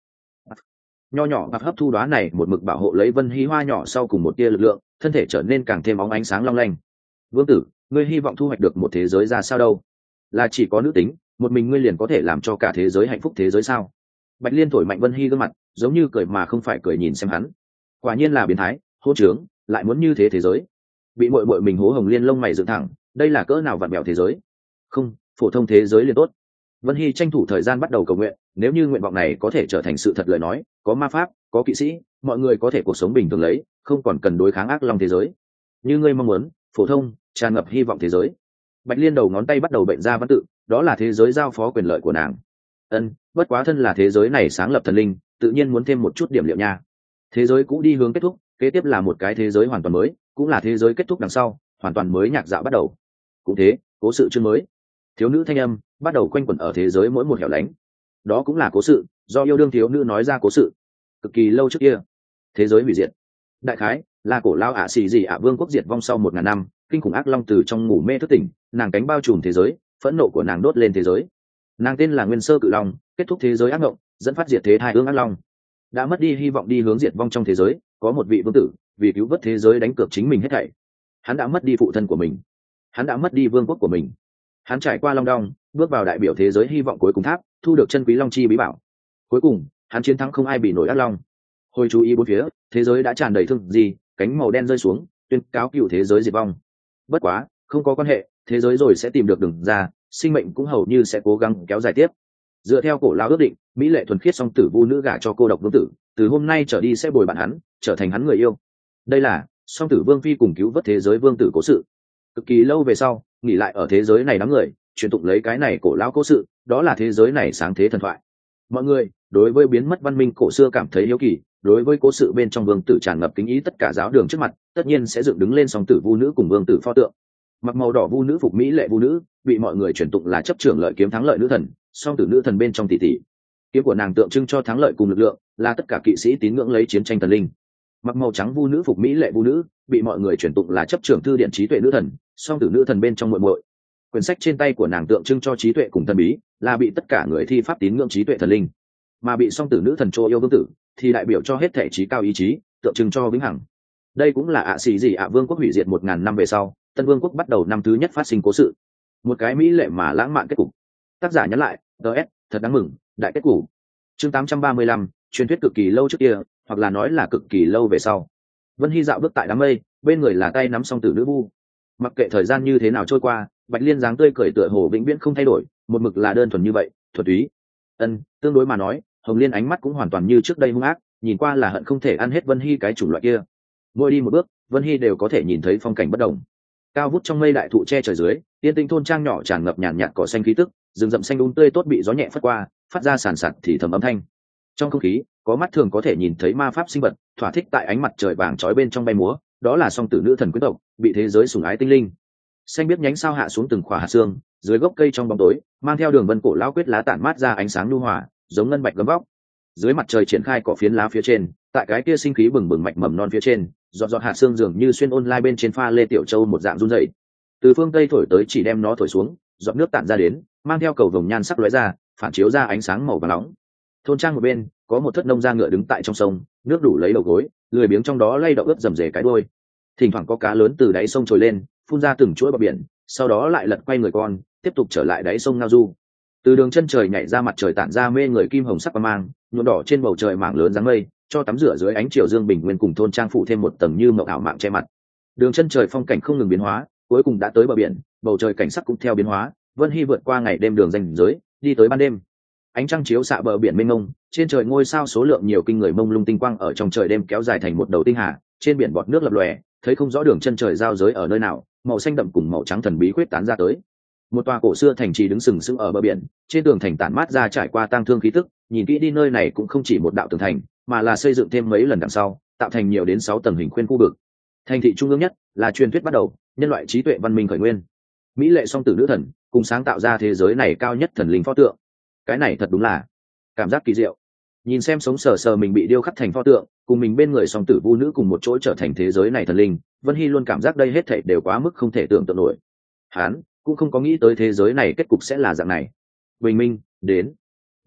Nho nhỏ bạc hấp thu đóa này một mực bảo hộ lấy Vân Hy hoa nhỏ sau cùng một tia lực lượng, thân thể trở nên càng thêm óng ánh sáng long lanh. Vương tử, ngươi hy vọng thu hoạch được một thế giới ra sao đâu? Là chỉ có nữ tính, một mình ngươi liền có thể làm cho cả thế giới hạnh phúc thế giới sao? Bạch Liên thổi mạnh Vân Hy gương mặt, giống như cười mà không phải cười nhìn xem hắn. Quả nhiên là biến thái, hôn trướng, lại muốn như thế thế giới. Bị muội muội mình hố Hồng Liên lông mày dựng thẳng, đây là cỡ nào vặn bèo thế giới? Không, phổ thông thế giới liền tốt. Vân Hy tranh thủ thời gian bắt đầu cầu nguyện, nếu như nguyện vọng này có thể trở thành sự thật lời nói, có ma pháp, có kỵ sĩ, mọi người có thể cuộc sống bình thường lấy, không còn cần đối kháng ác long thế giới. Như ngươi mong muốn, phổ thông, tràn ngập hy vọng thế giới. Bạch Liên đầu ngón tay bắt đầu bệnh ra văn tự, đó là thế giới giao phó quyền lợi của nàng. Ân, bất quá thân là thế giới này sáng lập thần linh, tự nhiên muốn thêm một chút điểm liệu nha. Thế giới cũ đi hướng kết thúc, kế tiếp là một cái thế giới hoàn toàn mới, cũng là thế giới kết thúc đằng sau, hoàn toàn mới nhạc dạo bắt đầu. Cũng thế, cố sự chương mới. Thiếu nữ thanh âm bắt đầu quanh quẩn ở thế giới mỗi một hẻo lánh. Đó cũng là cố sự, do yêu đương thiếu nữ nói ra cố sự. Cực kỳ lâu trước kia, thế giới hủy diệt. Đại khái là cổ lao ả xì gì ả vương quốc diệt vong sau một ngàn năm, kinh khủng ác long từ trong ngủ mê thức tỉnh, nàng cánh bao trùm thế giới, phẫn nộ của nàng đốt lên thế giới. Nàng tên là Nguyên Sơ Cự Long, kết thúc thế giới ác mộng, dẫn phát diệt thế hai ương ác long. Đã mất đi hy vọng đi hướng diệt vong trong thế giới, có một vị vương tử vì cứu vớt thế giới đánh cược chính mình hết thảy. Hắn đã mất đi phụ thân của mình, hắn đã mất đi vương quốc của mình, hắn trải qua long đong, bước vào đại biểu thế giới hy vọng cuối cùng tháp, thu được chân quý long chi bí bảo. Cuối cùng hắn chiến thắng không ai bị nổi ác long. Hồi chú ý bốn phía, thế giới đã tràn đầy thương gì, cánh màu đen rơi xuống, tuyên cáo cựu thế giới diệt vong. Bất quá không có quan hệ, thế giới rồi sẽ tìm được đường ra, sinh mệnh cũng hầu như sẽ cố gắng kéo dài tiếp. Dựa theo cổ lao ước định, mỹ lệ thuần khiết song tử vu nữ gả cho cô độc vương tử, từ hôm nay trở đi sẽ bồi bạn hắn, trở thành hắn người yêu. Đây là song tử vương phi cùng cứu vớt thế giới vương tử cố sự. Cực kỳ lâu về sau, nghỉ lại ở thế giới này đám người truyền tụng lấy cái này cổ lao cố sự, đó là thế giới này sáng thế thần thoại. Mọi người đối với biến mất văn minh cổ xưa cảm thấy hiếu kỳ, đối với cố sự bên trong vương tử tràn ngập kính ý, tất cả giáo đường trước mặt tất nhiên sẽ dựng đứng lên song tử vu nữ cùng vương tử pho tượng. Mặc màu đỏ vu nữ phục mỹ lệ vu nữ bị mọi người truyền tụng là chấp trưởng lợi kiếm thắng lợi nữ thần, song tử nữ thần bên trong tỷ tỷ, kiếm của nàng tượng trưng cho thắng lợi cùng lực lượng, là tất cả kỵ sĩ tín ngưỡng lấy chiến tranh thần linh. Mặc màu trắng vu nữ phục mỹ lệ vu nữ bị mọi người truyền tụng là chấp trưởng thư điện trí tuệ nữ thần, song tử nữ thần bên trong muội muội. Quyển sách trên tay của nàng tượng trưng cho trí tuệ cùng thần bí, là bị tất cả người thi pháp tín ngưỡng trí tuệ thần linh. Mà bị song tử nữ thần cho yêu vương tử thì đại biểu cho hết thể trí cao ý chí, tượng trưng cho vĩnh hằng. Đây cũng là ạ xì gì ạ vương quốc hủy diệt một ngàn năm về sau, tân vương quốc bắt đầu năm thứ nhất phát sinh cố sự. Một cái mỹ lệ mà lãng mạn kết cục. Tác giả nhắn lại, ts thật đáng mừng, đại kết cục. Chương tám trăm ba mươi lăm, truyền thuyết cực kỳ lâu trước kia, hoặc là nói là cực kỳ lâu về sau. Vân Hy dạo bước tại đám mây, bên người là tay nắm song tử nữ vu. Mặc kệ thời gian như thế nào trôi qua, Bạch Liên dáng tươi cười tựa hồ vĩnh viễn không thay đổi, một mực là đơn thuần như vậy, thuần túy. Ân, tương đối mà nói, Hồng Liên ánh mắt cũng hoàn toàn như trước đây hung ác, nhìn qua là hận không thể ăn hết Vân Hy cái chủng loại kia. Mỗi đi một bước, Vân Hy đều có thể nhìn thấy phong cảnh bất đồng. Cao vút trong mây đại thụ che trời dưới, tiên tinh thôn trang nhỏ tràn ngập nhàn nhạt cỏ xanh khí tức, rừng rậm xanh um tươi tốt bị gió nhẹ phất qua, phát ra sàn sạt thì thầm âm thanh. Trong không khí, có mắt thường có thể nhìn thấy ma pháp sinh vật, thỏa thích tại ánh mặt trời vàng chói bên trong bay múa, đó là song tử nữ thần quyến tộc, bị thế giới sủng ái tinh linh. Xanh biết nhánh sao hạ xuống từng khỏa hạt xương, dưới gốc cây trong bóng tối, mang theo đường vân cổ lão quyết lá tản mát ra ánh sáng nhu hòa, giống ngân bạch gấm vóc. Dưới mặt trời triển khai cỏ phiến lá phía trên, tại cái kia sinh khí bừng bừng mạch mầm non phía trên, giọt giọt hạt xương dường như xuyên online bên trên pha lê tiểu châu một dạng run rẩy. Từ phương tây thổi tới chỉ đem nó thổi xuống, giọt nước tản ra đến, mang theo cầu vồng nhan sắc lóe ra, phản chiếu ra ánh sáng màu vàng nóng. Thôn trang một bên, có một thất nông gia ngựa đứng tại trong sông, nước đủ lấy đầu gối, lười biếng trong đó lay động ướt rầm rề cái đuôi. Thỉnh thoảng có cá lớn từ đáy sông trồi lên, phun ra từng chuỗi bọt biển, sau đó lại lật quay người con, tiếp tục trở lại đáy sông ngao du. Từ đường chân trời nhảy ra mặt trời tản ra mê người kim hồng sắc quang mang, nhuộm đỏ trên bầu trời mảng lớn dáng mây, cho tắm rửa dưới ánh chiều dương bình nguyên cùng thôn trang phụ thêm một tầng như mộng ảo mạng che mặt. Đường chân trời phong cảnh không ngừng biến hóa, cuối cùng đã tới bờ biển, bầu trời cảnh sắc cũng theo biến hóa. Vân Hy vượt qua ngày đêm đường ranh giới, đi tới ban đêm. Ánh trăng chiếu xạ bờ biển mênh mông, trên trời ngôi sao số lượng nhiều kinh người mông lung tinh quang ở trong trời đêm kéo dài thành một đầu tinh hà, trên biển bọt nước lập lòe, thấy không rõ đường chân trời giao giới ở nơi nào, màu xanh đậm cùng màu trắng thần bí quyết tán ra tới. Một tòa cổ xưa thành trì đứng sừng sững ở bờ biển, trên tường thành tản mát ra trải qua tang thương khí tức, nhìn kỹ đi nơi này cũng không chỉ một đạo tường thành, mà là xây dựng thêm mấy lần đằng sau, tạo thành nhiều đến sáu tầng hình khuyên khu vực. Thành thị trung ương nhất là truyền thuyết bắt đầu, nhân loại trí tuệ văn minh khởi nguyên. Mỹ lệ song tử nữ thần cùng sáng tạo ra thế giới này cao nhất thần linh pho tượng. Cái này thật đúng là cảm giác kỳ diệu. Nhìn xem sống sờ sờ mình bị điêu khắc thành pho tượng, cùng mình bên người song tử vu nữ cùng một chỗ trở thành thế giới này thần linh, Vân Hy luôn cảm giác đây hết thảy đều quá mức không thể tưởng tượng nổi. Hắn cũng không có nghĩ tới thế giới này kết cục sẽ là dạng này. Bình minh đến.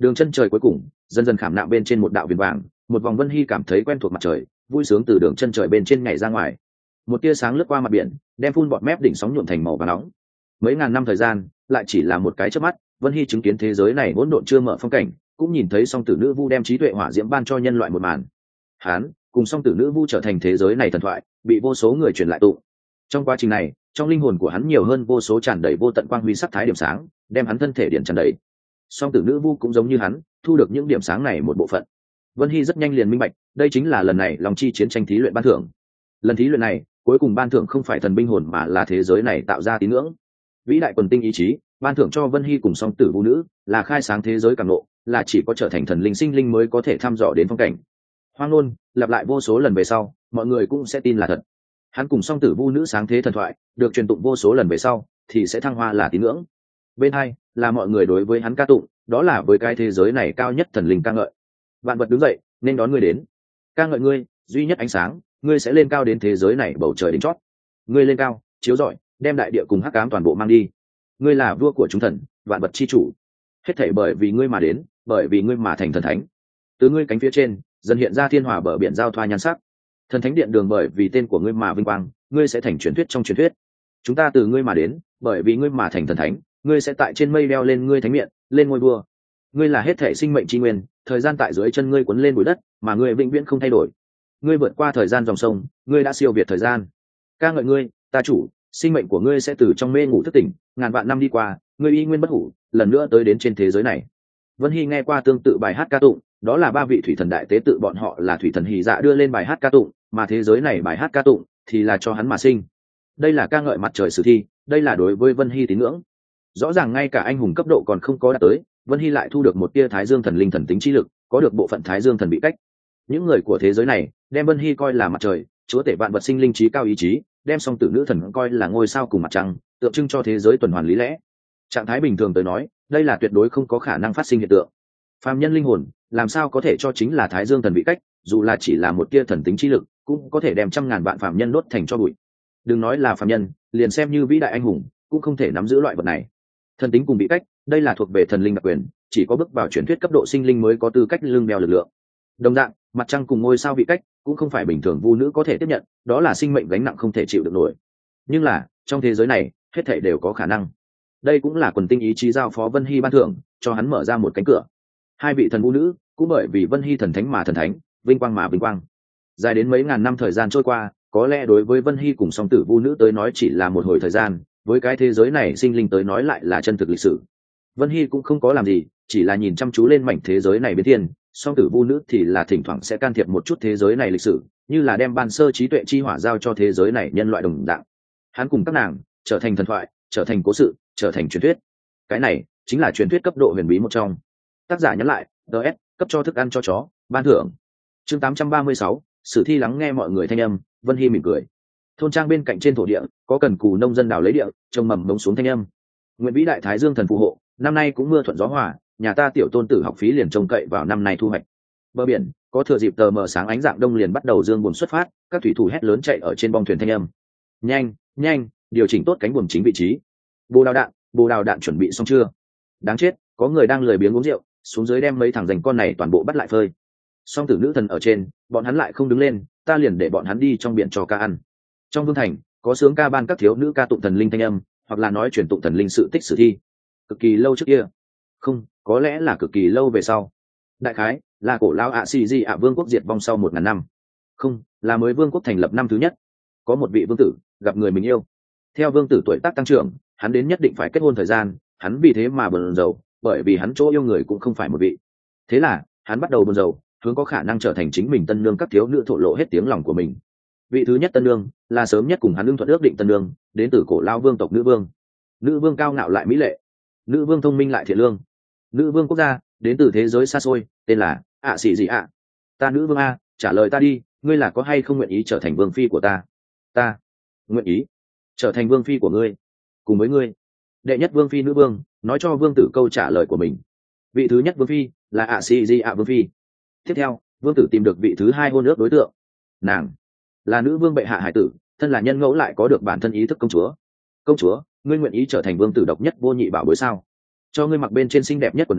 đường chân trời cuối cùng dần dần khảm nạm bên trên một đạo viền vàng, một vòng Vân Hy cảm thấy quen thuộc mặt trời, vui sướng từ đường chân trời bên trên nhảy ra ngoài. Một tia sáng lướt qua mặt biển, đem phun bọt mép đỉnh sóng nhuộm thành màu vàng nóng. Mấy ngàn năm thời gian, lại chỉ là một cái chớp mắt, Vân Hy chứng kiến thế giới này hỗn độn chưa mở phong cảnh, cũng nhìn thấy song tử nữ vu đem trí tuệ hỏa diễm ban cho nhân loại một màn. Hán cùng song tử nữ vu trở thành thế giới này thần thoại, bị vô số người truyền lại tụ. Trong quá trình này, trong linh hồn của hắn nhiều hơn vô số tràn đầy vô tận quang huy sắc thái điểm sáng, đem hắn thân thể điện tràn đầy. Song tử nữ vu cũng giống như hắn, thu được những điểm sáng này một bộ phận. Vân Hy rất nhanh liền minh bạch, đây chính là lần này Long Chi chiến tranh thí luyện ban thưởng. Lần thí luyện này, cuối cùng ban thưởng không phải thần binh hồn mà là thế giới này tạo ra tín ngưỡng. Vĩ đại quần tinh ý chí, ban thưởng cho Vân Hy cùng song tử vu nữ, là khai sáng thế giới cảm ngộ, là chỉ có trở thành thần linh sinh linh mới có thể thăm dò đến phong cảnh. Hoang ngôn lặp lại vô số lần về sau, mọi người cũng sẽ tin là thật. Hắn cùng song tử vu nữ sáng thế thần thoại, được truyền tụng vô số lần về sau, thì sẽ thăng hoa là tín ngưỡng. Bên hai là mọi người đối với hắn ca tụng, đó là với cái thế giới này cao nhất thần linh ca ngợi. Vạn vật đứng dậy, nên đón ngươi đến. Ca ngợi ngươi, duy nhất ánh sáng, ngươi sẽ lên cao đến thế giới này bầu trời đến chót. Ngươi lên cao, chiếu rọi, đem đại địa cùng hắc ám toàn bộ mang đi. Ngươi là vua của chúng thần, vạn vật chi chủ. Hết thảy bởi vì ngươi mà đến, bởi vì ngươi mà thành thần thánh. Từ ngươi cánh phía trên, dần hiện ra thiên hòa bờ biển giao thoa nhan sắc. Thần thánh điện đường bởi vì tên của ngươi mà vinh quang, ngươi sẽ thành truyền thuyết trong truyền thuyết. Chúng ta từ ngươi mà đến, bởi vì ngươi mà thành thần thánh, ngươi sẽ tại trên mây đeo lên ngươi thánh miện, lên ngôi vua. Ngươi là hết thể sinh mệnh tri nguyên, thời gian tại dưới chân ngươi cuốn lên bụi đất, mà ngươi vĩnh viễn không thay đổi. Ngươi vượt qua thời gian dòng sông, ngươi đã siêu việt thời gian. Ca ngợi ngươi, ta chủ, sinh mệnh của ngươi sẽ từ trong mê ngủ thức tỉnh, ngàn vạn năm đi qua, ngươi y nguyên bất hủ, lần nữa tới đến trên thế giới này. Vân Hy nghe qua tương tự bài hát ca tụng, đó là ba vị thủy thần đại tế tự bọn họ là thủy thần Hỉ Dạ đưa lên bài hát ca tụng, mà thế giới này bài hát ca tụng thì là cho hắn mà sinh. Đây là ca ngợi mặt trời sử thi, đây là đối với Vân Hy tín ngưỡng. Rõ ràng ngay cả anh hùng cấp độ còn không có đạt tới, Vân Hy lại thu được một tia Thái Dương thần linh thần tính chi lực, có được bộ phận Thái Dương thần bị cách. Những người của thế giới này đem Vân Hy coi là mặt trời, chúa tể vạn vật sinh linh trí cao ý chí, đem song tử nữ thần coi là ngôi sao cùng mặt trăng, tượng trưng cho thế giới tuần hoàn lý lẽ. Trạng thái bình thường tới nói, đây là tuyệt đối không có khả năng phát sinh hiện tượng. Phàm nhân linh hồn làm sao có thể cho chính là Thái Dương thần bị cách, dù là chỉ là một tia thần tính chi lực, cũng có thể đem trăm ngàn vạn phàm nhân đốt thành cho bụi. Đừng nói là phàm nhân, liền xem như vĩ đại anh hùng, cũng không thể nắm giữ loại vật này. Thần tính cùng bị cách, đây là thuộc về thần linh đặc quyền, chỉ có bước vào truyền thuyết cấp độ sinh linh mới có tư cách lưng đeo lực lượng. Đồng dạng, mặt trăng cùng ngôi sao bị cách, cũng không phải bình thường vu nữ có thể tiếp nhận, đó là sinh mệnh gánh nặng không thể chịu được nổi. Nhưng là, trong thế giới này, hết thảy đều có khả năng. Đây cũng là quần tinh ý chí giao phó Vân Hy ban thưởng, cho hắn mở ra một cánh cửa. Hai vị thần vu nữ, cũng bởi vì Vân Hy thần thánh mà thần thánh, vinh quang mà vinh quang. Dài đến mấy ngàn năm thời gian trôi qua, có lẽ đối với Vân Hy cùng song tử vu nữ tới nói chỉ là một hồi thời gian, với cái thế giới này sinh linh tới nói lại là chân thực lịch sử. Vân Hy cũng không có làm gì, chỉ là nhìn chăm chú lên mảnh thế giới này biến thiên, song tử vu nữ thì là thỉnh thoảng sẽ can thiệp một chút thế giới này lịch sử, như là đem ban sơ trí tuệ chi hỏa giao cho thế giới này nhân loại đồng dạng. Hắn cùng các nàng trở thành thần thoại, trở thành cố sự, trở thành truyền thuyết. Cái này chính là truyền thuyết cấp độ huyền bí một trong. Tác giả nhắn lại, đê ét, cấp cho thức ăn cho chó, ban thưởng. Chương tám trăm ba mươi sáu, sử thi lắng nghe mọi người thanh âm, Vân Hy mỉm cười. Thôn trang bên cạnh trên thổ địa, có cần cù nông dân đào lấy địa, trồng mầm bóng xuống thanh âm. Nguyện vĩ đại Thái Dương thần phù hộ, năm nay cũng mưa thuận gió hòa, nhà ta tiểu tôn tử học phí liền trông cậy vào năm nay thu hoạch. Bờ biển có thừa dịp tờ mờ sáng ánh dạng đông liền bắt đầu dương buồm xuất phát, các thủy thủ hét lớn chạy ở trên bong thuyền thanh âm. Nhanh, nhanh, điều chỉnh tốt cánh buồm chính vị trí. Bồ đào đạn, bồ đào đạn chuẩn bị xong chưa? Đáng chết, có người đang lười biếng uống rượu, xuống dưới đem mấy thằng dành con này toàn bộ bắt lại phơi. Song tử nữ thần ở trên, bọn hắn lại không đứng lên, ta liền để bọn hắn đi trong biển cho ca ăn. Trong vương thành có sướng ca ban các thiếu nữ ca tụng thần linh thanh âm, hoặc là nói truyền tụng thần linh sự tích sử thi. Cực kỳ lâu trước kia, không, có lẽ là cực kỳ lâu về sau. Đại khái là cổ lão ạ xì di ạ vương quốc diệt vong sau một ngàn năm, không, là mới vương quốc thành lập năm thứ nhất. Có một vị vương tử gặp người mình yêu. Theo vương tử tuổi tác tăng trưởng, hắn đến nhất định phải kết hôn thời gian, hắn vì thế mà buồn rầu, bởi vì hắn chỗ yêu người cũng không phải một vị. Thế là hắn bắt đầu buồn rầu, hướng có khả năng trở thành chính mình tân nương các thiếu nữ thổ lộ hết tiếng lòng của mình. Vị thứ nhất tân nương là sớm nhất cùng hắn ưng thuận ước định tân nương, đến từ cổ lao vương tộc nữ vương. Nữ vương cao ngạo lại mỹ lệ, nữ vương thông minh lại thiện lương, nữ vương quốc gia đến từ thế giới xa xôi, tên là ạ xì gì ạ. Ta nữ vương a, trả lời ta đi, ngươi là có hay không nguyện ý trở thành vương phi của ta? Ta nguyện ý trở thành vương phi của ngươi, cùng với ngươi. Đệ nhất vương phi nữ vương nói cho vương tử câu trả lời của mình. Vị thứ nhất vương phi là ạ xì gì ạ vương phi. Tiếp theo vương tử tìm được vị thứ hai hôn ước đối tượng, nàng là nữ vương bệ hạ hải tử, thân là nhân ngẫu lại có được bản thân ý thức công chúa. Công chúa, ngươi nguyện ý trở thành vương tử độc nhất vô nhị bảo bối sao? Cho ngươi mặc bên trên xinh đẹp nhất quần áo,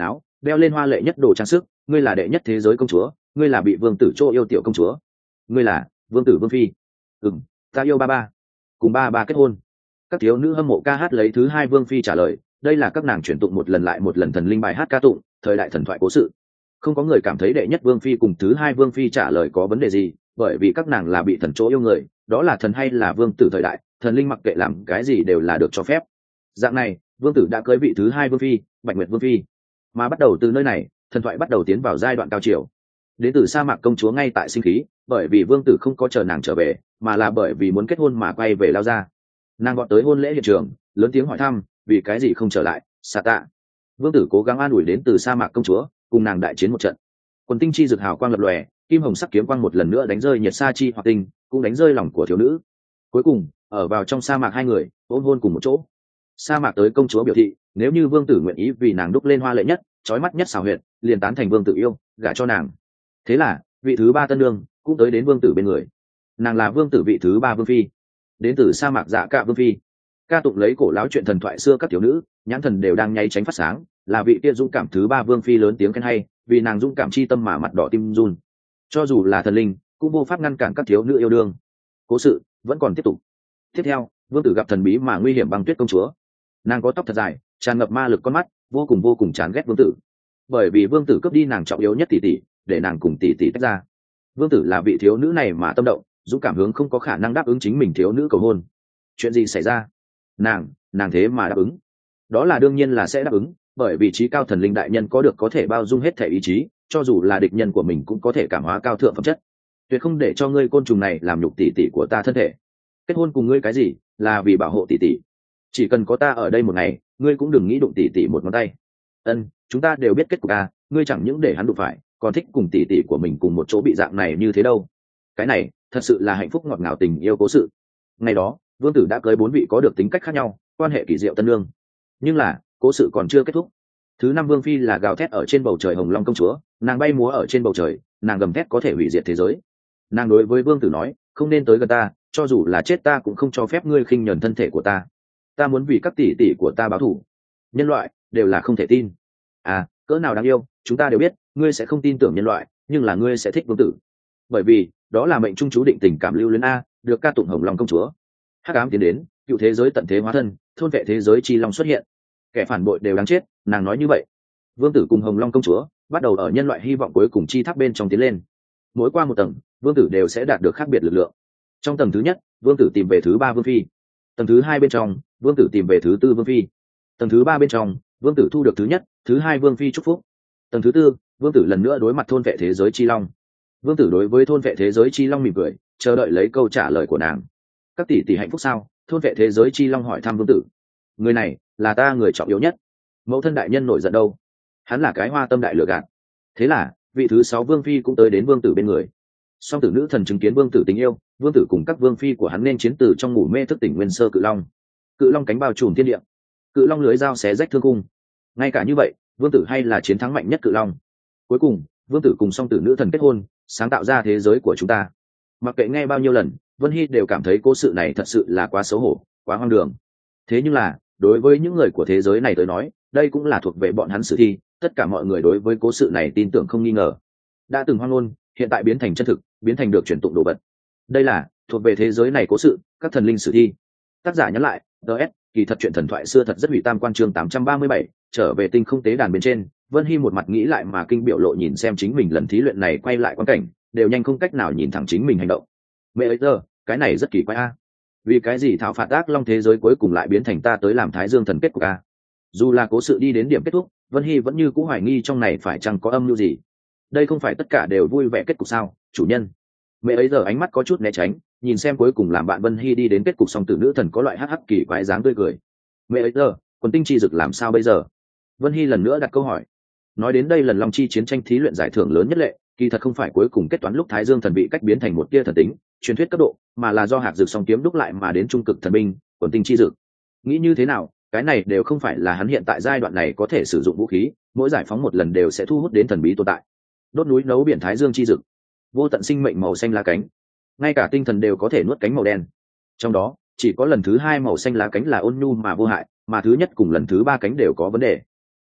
đeo lên hoa lệ nhất đồ trang sức, ngươi là đệ nhất thế giới công chúa, ngươi là bị vương tử chỗ yêu tiểu công chúa, ngươi là vương tử vương phi. Ừm, ta yêu ba ba, cùng ba ba kết hôn. Các thiếu nữ hâm mộ ca hát lấy thứ hai vương phi trả lời, đây là các nàng chuyển tụng một lần lại một lần thần linh bài hát ca tụng thời đại thần thoại cố sự. Không có người cảm thấy đệ nhất vương phi cùng thứ hai vương phi trả lời có vấn đề gì, bởi vì các nàng là bị thần chỗ yêu người, đó là thần hay là vương tử thời đại, thần linh mặc kệ làm cái gì đều là được cho phép. Dạng này, vương tử đã cưới vị thứ hai vương phi, Bạch Nguyệt vương phi. Mà bắt đầu từ nơi này, thần thoại bắt đầu tiến vào giai đoạn cao triều. Đến từ sa mạc công chúa ngay tại sinh khí, bởi vì vương tử không có chờ nàng trở về, mà là bởi vì muốn kết hôn mà quay về lao ra. Nàng gọi tới hôn lễ hiện trường, lớn tiếng hỏi thăm, vì cái gì không trở lại, xà tạ. Vương tử cố gắng an ủi đến từ sa mạc công chúa, cùng nàng đại chiến một trận. Quần tinh chi rực hào quang lập lòe, kim hồng sắc kiếm quang một lần nữa đánh rơi nhiệt sa chi hoặc tinh, cũng đánh rơi lòng của thiếu nữ. Cuối cùng, ở vào trong sa mạc hai người ôm hôn cùng một chỗ. Sa mạc tới công chúa biểu thị, nếu như vương tử nguyện ý vì nàng đúc lên hoa lệ nhất, chói mắt nhất xảo huyệt, liền tán thành vương tử yêu, gả cho nàng. Thế là, vị thứ ba tân nương cũng tới đến vương tử bên người. Nàng là vương tử vị thứ ba vương phi, đến từ sa mạc Dạ Cạ vương phi. Ca tụng lấy cổ láo chuyện thần thoại xưa các thiếu nữ, nhãn thần đều đang nháy tránh phát sáng, là vị kia dũng cảm thứ ba vương phi lớn tiếng khen hay, vì nàng dũng cảm chi tâm mà mặt đỏ tim run. Cho dù là thần linh, cũng vô pháp ngăn cản các thiếu nữ yêu đương. Cố sự vẫn còn tiếp tục. Tiếp theo, vương tử gặp thần bí mà nguy hiểm băng tuyết công chúa. Nàng có tóc thật dài, tràn ngập ma lực con mắt, vô cùng vô cùng chán ghét vương tử, bởi vì vương tử cướp đi nàng trọng yếu nhất tỷ tỷ, để nàng cùng tỷ tỷ tách ra. Vương tử là vị thiếu nữ này mà tâm động, dũng cảm hướng không có khả năng đáp ứng chính mình thiếu nữ cầu hôn. Chuyện gì xảy ra? Nàng, nàng thế mà đáp ứng? Đó là đương nhiên là sẽ đáp ứng, bởi vì trí cao thần linh đại nhân có được có thể bao dung hết thể ý chí, cho dù là địch nhân của mình cũng có thể cảm hóa cao thượng phẩm chất. Tuyệt không để cho ngươi côn trùng này làm nhục tỷ tỷ của ta thân thể. Kết hôn cùng ngươi cái gì, là vì bảo hộ tỷ tỷ. Chỉ cần có ta ở đây một ngày, ngươi cũng đừng nghĩ đụng tỷ tỷ một ngón tay. Ân, chúng ta đều biết kết cục a, ngươi chẳng những để hắn đụng phải, còn thích cùng tỷ tỷ của mình cùng một chỗ bị dạng này như thế đâu. Cái này thật sự là hạnh phúc ngọt ngào tình yêu cố sự. Ngày đó, vương tử đã cưới bốn vị có được tính cách khác nhau, quan hệ kỳ diệu tân nương. Nhưng là, cố sự còn chưa kết thúc. Thứ năm vương phi là gào thét ở trên bầu trời hồng long công chúa, nàng bay múa ở trên bầu trời, nàng gầm thét có thể hủy diệt thế giới. Nàng đối với vương tử nói, không nên tới gần ta, cho dù là chết ta cũng không cho phép ngươi khinh nhẫn thân thể của ta. Ta muốn vì các tỷ tỷ của ta báo thù. Nhân loại đều là không thể tin. À, cỡ nào đáng yêu, chúng ta đều biết, ngươi sẽ không tin tưởng nhân loại, nhưng là ngươi sẽ thích vương tử. Bởi vì, đó là mệnh trung chú định tình cảm lưu luyến a, được ca tụng hồng long công chúa. Hắc ám tiến đến, cựu thế giới tận thế hóa thân, thôn vệ thế giới chi long xuất hiện. Kẻ phản bội đều đáng chết, nàng nói như vậy. Vương tử cùng hồng long công chúa bắt đầu ở nhân loại hy vọng cuối cùng chi tháp bên trong tiến lên. Mỗi qua một tầng, vương tử đều sẽ đạt được khác biệt lực lượng. Trong tầng thứ nhất, vương tử tìm về thứ ba vương phi. Tầng thứ hai bên trong, vương tử tìm về thứ tư vương phi. Tầng thứ ba bên trong, vương tử thu được thứ nhất, thứ hai vương phi chúc phúc. Tầng thứ tư, vương tử lần nữa đối mặt thôn vệ thế giới chi long. Vương tử đối với thôn vệ thế giới chi long mỉm cười, chờ đợi lấy câu trả lời của nàng. Các tỷ tỷ hạnh phúc sao? Thôn vệ thế giới chi long hỏi thăm vương tử. Người này là ta người trọng yếu nhất. Mẫu thân đại nhân nổi giận đâu? Hắn là cái hoa tâm đại lừa gạt. Thế là vị thứ sáu vương phi cũng tới đến vương tử bên người. Song tử nữ thần chứng kiến vương tử tình yêu, vương tử cùng các vương phi của hắn nên chiến tử trong ngủ mê thức tỉnh nguyên sơ cự long. Cự long cánh bao trùm thiên địa, cự long lưới dao xé rách thương cung. Ngay cả như vậy, vương tử hay là chiến thắng mạnh nhất cự long. Cuối cùng, vương tử cùng song tử nữ thần kết hôn, sáng tạo ra thế giới của chúng ta. Mặc kệ nghe bao nhiêu lần, Vân Hy đều cảm thấy cố sự này thật sự là quá xấu hổ, quá hoang đường. Thế nhưng là, đối với những người của thế giới này tới nói, đây cũng là thuộc về bọn hắn sử thi, tất cả mọi người đối với cố sự này tin tưởng không nghi ngờ. Đã từng hoang ngôn, hiện tại biến thành chân thực, biến thành được truyền tụng đồ vật. Đây là thuộc về thế giới này cố sự, các thần linh sử thi. Tác giả nhắn lại, đê ét, kỳ thật chuyện thần thoại xưa thật rất hủy tam quan chương tám trăm ba mươi bảy, trở về tinh không tế đàn bên trên, Vân Hy một mặt nghĩ lại mà kinh biểu lộ nhìn xem chính mình lần thí luyện này quay lại quan cảnh, đều nhanh không cách nào nhìn thẳng chính mình hành động. Mẹ ấy giờ, cái này rất kỳ quái a. Vì cái gì thảo phạt ác long thế giới cuối cùng lại biến thành ta tới làm Thái Dương thần kết cục a? Dù là cố sự đi đến điểm kết thúc, Vân Hy vẫn như cũ hoài nghi trong này phải chăng có âm mưu gì. Đây không phải tất cả đều vui vẻ kết cục sao, chủ nhân? Mẹ ấy giờ ánh mắt có chút né tránh, nhìn xem cuối cùng làm bạn Vân Hy đi đến kết cục song tử nữ thần có loại hắc hắc kỳ quái dáng tươi cười. Mẹ ấy giờ, quần tinh chi dực làm sao bây giờ? Vân Hy lần nữa đặt câu hỏi. Nói đến đây lần long chi chiến tranh thí luyện giải thưởng lớn nhất lệ, kỳ thật không phải cuối cùng kết toán lúc Thái Dương thần bị cách biến thành một tia thần tính, truyền thuyết cấp độ, mà là do hạc dược song kiếm đúc lại mà đến trung cực thần binh, quần tinh chi dực. Nghĩ như thế nào, cái này đều không phải là hắn hiện tại giai đoạn này có thể sử dụng vũ khí, mỗi giải phóng một lần đều sẽ thu hút đến thần bí tồn tại. Đốt núi nấu biển Thái Dương chi dực, vô tận sinh mệnh màu xanh lá cánh, ngay cả tinh thần đều có thể nuốt cánh màu đen. Trong đó, chỉ có lần thứ hai màu xanh lá cánh là ôn nhu mà vô hại, mà thứ nhất cùng lần thứ ba cánh đều có vấn đề.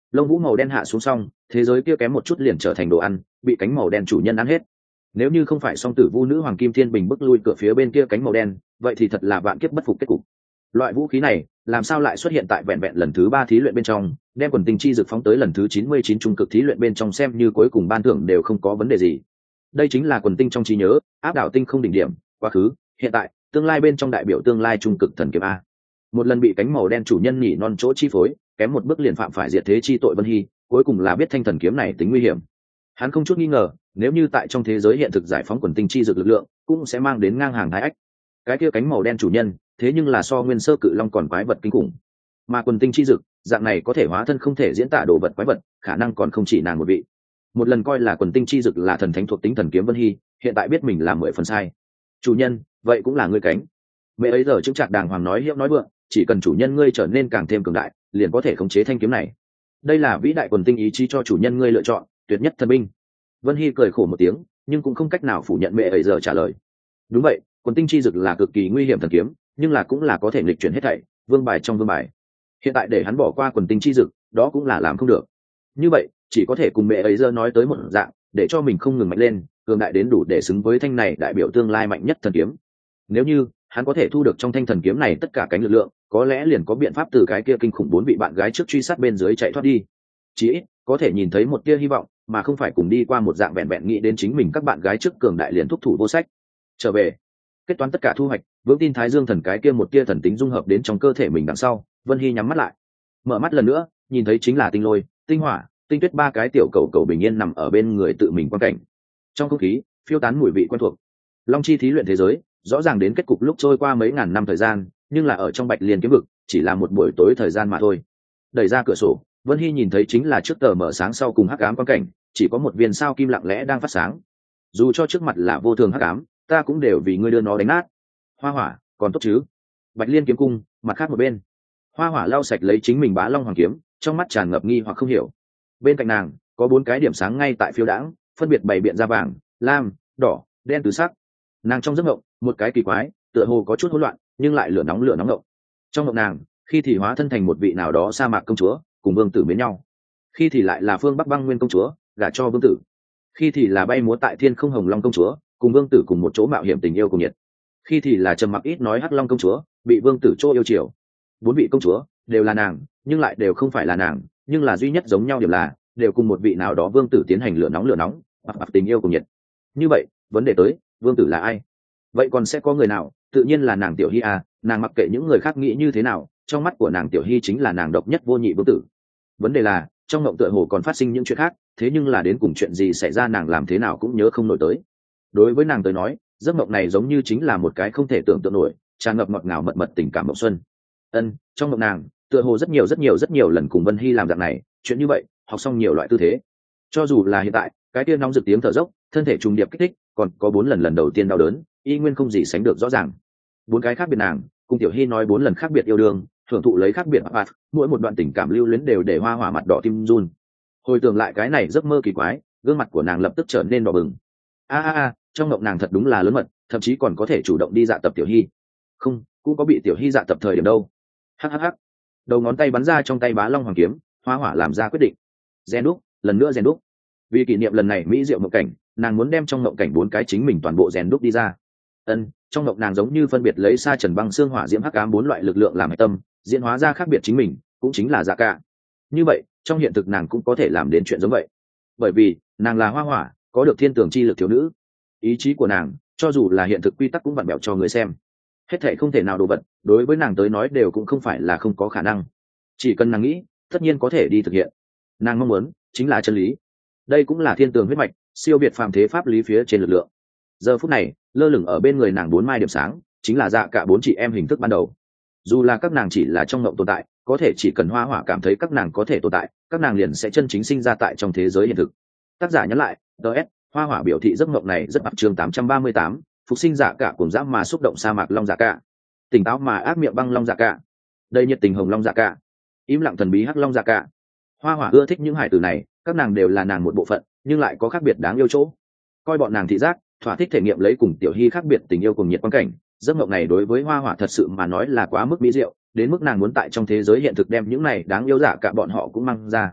lông vũ màu đen hạ xuống xong, thế giới kia kém một chút liền trở thành đồ ăn, bị cánh màu đen chủ nhân ăn hết. Nếu như không phải song tử vu nữ hoàng kim thiên bình bức lui cửa phía bên kia cánh màu đen, vậy thì thật là vạn kiếp bất phục kết cục. Loại vũ khí này làm sao lại xuất hiện tại vẹn vẹn lần thứ ba thí luyện bên trong, đem quần tinh chi dược phóng tới lần thứ chín mươi chín trung cực thí luyện bên trong, xem như cuối cùng ban thưởng đều không có vấn đề gì. Đây chính là quần tinh trong trí nhớ, áp đảo tinh không đỉnh điểm, quá khứ, hiện tại, tương lai bên trong đại biểu tương lai trung cực thần kiếm a. Một lần bị cánh màu đen chủ nhân nhỉ non chỗ chi phối, kém một bước liền phạm phải diệt thế chi tội Vân Hy, cuối cùng là biết thanh thần kiếm này tính nguy hiểm. Hắn không chút nghi ngờ, nếu như tại trong thế giới hiện thực giải phóng quần tinh chi dược lực lượng, cũng sẽ mang đến ngang hàng thái ách. Cái kia cánh màu đen chủ nhân, thế nhưng là so nguyên sơ cự long còn quái vật kinh khủng. Mà quần tinh chi dược, dạng này có thể hóa thân không thể diễn tả đồ vật quái vật, khả năng còn không chỉ nàng một vị. Một lần coi là quần tinh chi dược là thần thánh thuộc tính thần kiếm Vân Hy, hiện tại biết mình làm mười phần sai. Chủ nhân, vậy cũng là ngươi cánh. Mẹ ấy giờ chứng chặt đàng hoàng nói hiệu nói vượng, chỉ cần chủ nhân ngươi trở nên càng thêm cường đại, liền có thể khống chế thanh kiếm này. Đây là vĩ đại quần tinh ý chí cho chủ nhân ngươi lựa chọn, tuyệt nhất thần binh. Vân Hy cười khổ một tiếng, nhưng cũng không cách nào phủ nhận mẹ ấy giờ trả lời. Đúng vậy, quần tinh chi dực là cực kỳ nguy hiểm thần kiếm, nhưng là cũng là có thể nghịch chuyển hết thảy, vương bài trong vương bài. Hiện tại để hắn bỏ qua quần tinh chi dực, đó cũng là làm không được. Như vậy, chỉ có thể cùng mẹ ấy giờ nói tới một dạng, để cho mình không ngừng mạnh lên, cường đại đến đủ để xứng với thanh này đại biểu tương lai mạnh nhất thần kiếm. Nếu như hắn có thể thu được trong thanh thần kiếm này tất cả cánh lực lượng, có lẽ liền có biện pháp từ cái kia kinh khủng bốn vị bạn gái trước truy sát bên dưới chạy thoát đi. Chỉ ít có thể nhìn thấy một tia hy vọng, mà không phải cùng đi qua một dạng vẹn vẹn nghĩ đến chính mình các bạn gái trước cường đại liền thúc thủ vô sách. Trở về, kết toán tất cả thu hoạch, vững tin Thái Dương thần cái kia một tia thần tính dung hợp đến trong cơ thể mình đằng sau, Vân Hy nhắm mắt lại, mở mắt lần nữa, nhìn thấy chính là tinh lôi, tinh hỏa, tinh tuyết ba cái tiểu cầu cầu bình yên nằm ở bên người tự mình quan cảnh. Trong không khí phiêu tán mùi vị quen thuộc. Long chi thí luyện thế giới, rõ ràng đến kết cục lúc trôi qua mấy ngàn năm thời gian, nhưng là ở trong Bạch Liên kiếm vực, chỉ là một buổi tối thời gian mà thôi. Đẩy ra cửa sổ, Vân Hy nhìn thấy chính là trước tờ mở sáng sau cùng hắc ám quan cảnh, chỉ có một viên sao kim lặng lẽ đang phát sáng. Dù cho trước mặt là vô thường hắc ám, ta cũng đều vì ngươi đưa nó đánh nát. Hoa Hỏa, còn tốt chứ? Bạch Liên kiếm cung, mặt khác một bên. Hoa Hỏa lau sạch lấy chính mình Bá Long Hoàng kiếm, trong mắt tràn ngập nghi hoặc không hiểu. Bên cạnh nàng, có bốn cái điểm sáng ngay tại phiêu đãng, phân biệt bày biện ra vàng, lam, đỏ, đen tứ sắc. Nàng trong giấc mộng, một cái kỳ quái, tựa hồ có chút hỗn loạn, nhưng lại lửa nóng lửa nóng ngộng. Trong mộng nàng, khi thì hóa thân thành một vị nào đó sa mạc công chúa, cùng vương tử mến nhau. Khi thì lại là phương Bắc Băng Nguyên công chúa, gả cho vương tử. Khi thì là bay múa tại thiên không Hồng Long công chúa, cùng vương tử cùng một chỗ mạo hiểm tình yêu cùng nhiệt. Khi thì là trầm mặc ít nói Hắc Long công chúa, bị vương tử chỗ yêu chiều. Bốn vị công chúa đều là nàng, nhưng lại đều không phải là nàng, nhưng là duy nhất giống nhau điểm là đều cùng một vị nào đó vương tử tiến hành lửa nóng lửa nóng, hoặc hoặc tình yêu cùng nhiệt. Như vậy, vấn đề tới, vương tử là ai? Vậy còn sẽ có người nào? Tự nhiên là nàng Tiểu Hy à, nàng mặc kệ những người khác nghĩ như thế nào, trong mắt của nàng Tiểu Hy chính là nàng độc nhất vô nhị vương tử. Vấn đề là, trong mộng tựa hồ còn phát sinh những chuyện khác, thế nhưng là đến cùng chuyện gì xảy ra nàng làm thế nào cũng nhớ không nổi tới. Đối với nàng tới nói, giấc mộng này giống như chính là một cái không thể tưởng tượng nổi, tràn ngập ngọt ngào mật mật tình cảm mộng xuân. Ân, trong mộng nàng, tựa hồ rất nhiều rất nhiều rất nhiều lần cùng Vân Hy làm dạng này, chuyện như vậy, học xong nhiều loại tư thế. Cho dù là hiện tại, cái tia nóng rực tiếng thở dốc, thân thể trùng điệp kích thích, còn có bốn lần lần đầu tiên đau đớn, y nguyên không gì sánh được rõ ràng. Bốn cái khác biệt nàng, cùng Tiểu Hy nói bốn lần khác biệt yêu đương, thưởng thụ lấy khác biệt hoạt, mỗi một đoạn tình cảm lưu luyến đều để Hoa Hỏa mặt đỏ tim run. Hồi tưởng lại cái này giấc mơ kỳ quái, gương mặt của nàng lập tức trở nên đỏ bừng. A a a, trong mộng nàng thật đúng là lớn mật, thậm chí còn có thể chủ động đi dạ tập Tiểu Hy. Không, cũng có bị Tiểu Hy dạ tập thời điểm đâu. Hắc hắc hắc. Đầu ngón tay bắn ra trong tay Bá Long Hoàng kiếm, Hoa Hỏa làm ra quyết định. Rèn đúc, lần nữa rèn đúc. Vì kỷ niệm lần này mỹ diệu mộng cảnh, nàng muốn đem trong mộng cảnh bốn cái chính mình toàn bộ rèn đúc đi ra. Ân, trong mộng nàng giống như phân biệt lấy sa trần băng xương hỏa diễm hắc ám bốn loại lực lượng làm hệ tâm, diễn hóa ra khác biệt chính mình, cũng chính là Dạ Cả. Như vậy, trong hiện thực nàng cũng có thể làm đến chuyện giống vậy. Bởi vì, nàng là Hoa Hỏa, có được thiên tường chi lực thiếu nữ. Ý chí của nàng, cho dù là hiện thực quy tắc cũng vặn bẹo cho người xem. Hết thảy không thể nào đồ vật, đối với nàng tới nói đều cũng không phải là không có khả năng. Chỉ cần nàng nghĩ, tất nhiên có thể đi thực hiện. Nàng mong muốn chính là chân lý. Đây cũng là thiên tường huyết mạch, siêu việt phàm thế pháp lý phía trên lực lượng. Giờ phút này, lơ lửng ở bên người nàng bốn mai điểm sáng, chính là Dạ Cả bốn chị em hình thức ban đầu. Dù là các nàng chỉ là trong mộng tồn tại, có thể chỉ cần Hoa Hỏa cảm thấy các nàng có thể tồn tại, các nàng liền sẽ chân chính sinh ra tại trong thế giới hiện thực. Tác giả nhắn lại, đê ét, Hoa Hỏa biểu thị giấc mộng này rất bạc chương tám trăm ba mươi tám, phục sinh Dạ Cả cùng dã mà xúc động sa mạc long Dạ Cả. Tỉnh táo mà ác miệng băng long Dạ Cả. Đây nhiệt tình hồng long Dạ Cả. Im lặng thần bí hắc long Dạ Cả. Hoa Hỏa ưa thích những hải tử này, các nàng đều là nàng một bộ phận, nhưng lại có khác biệt đáng yêu chỗ. Coi bọn nàng thị giác, thỏa thích thể nghiệm lấy cùng Tiểu Hy khác biệt tình yêu cùng nhiệt quan cảnh. Giấc mộng này đối với Hoa Hỏa thật sự mà nói là quá mức mỹ diệu, đến mức nàng muốn tại trong thế giới hiện thực đem những này đáng yêu Dạ Cả bọn họ cũng mang ra.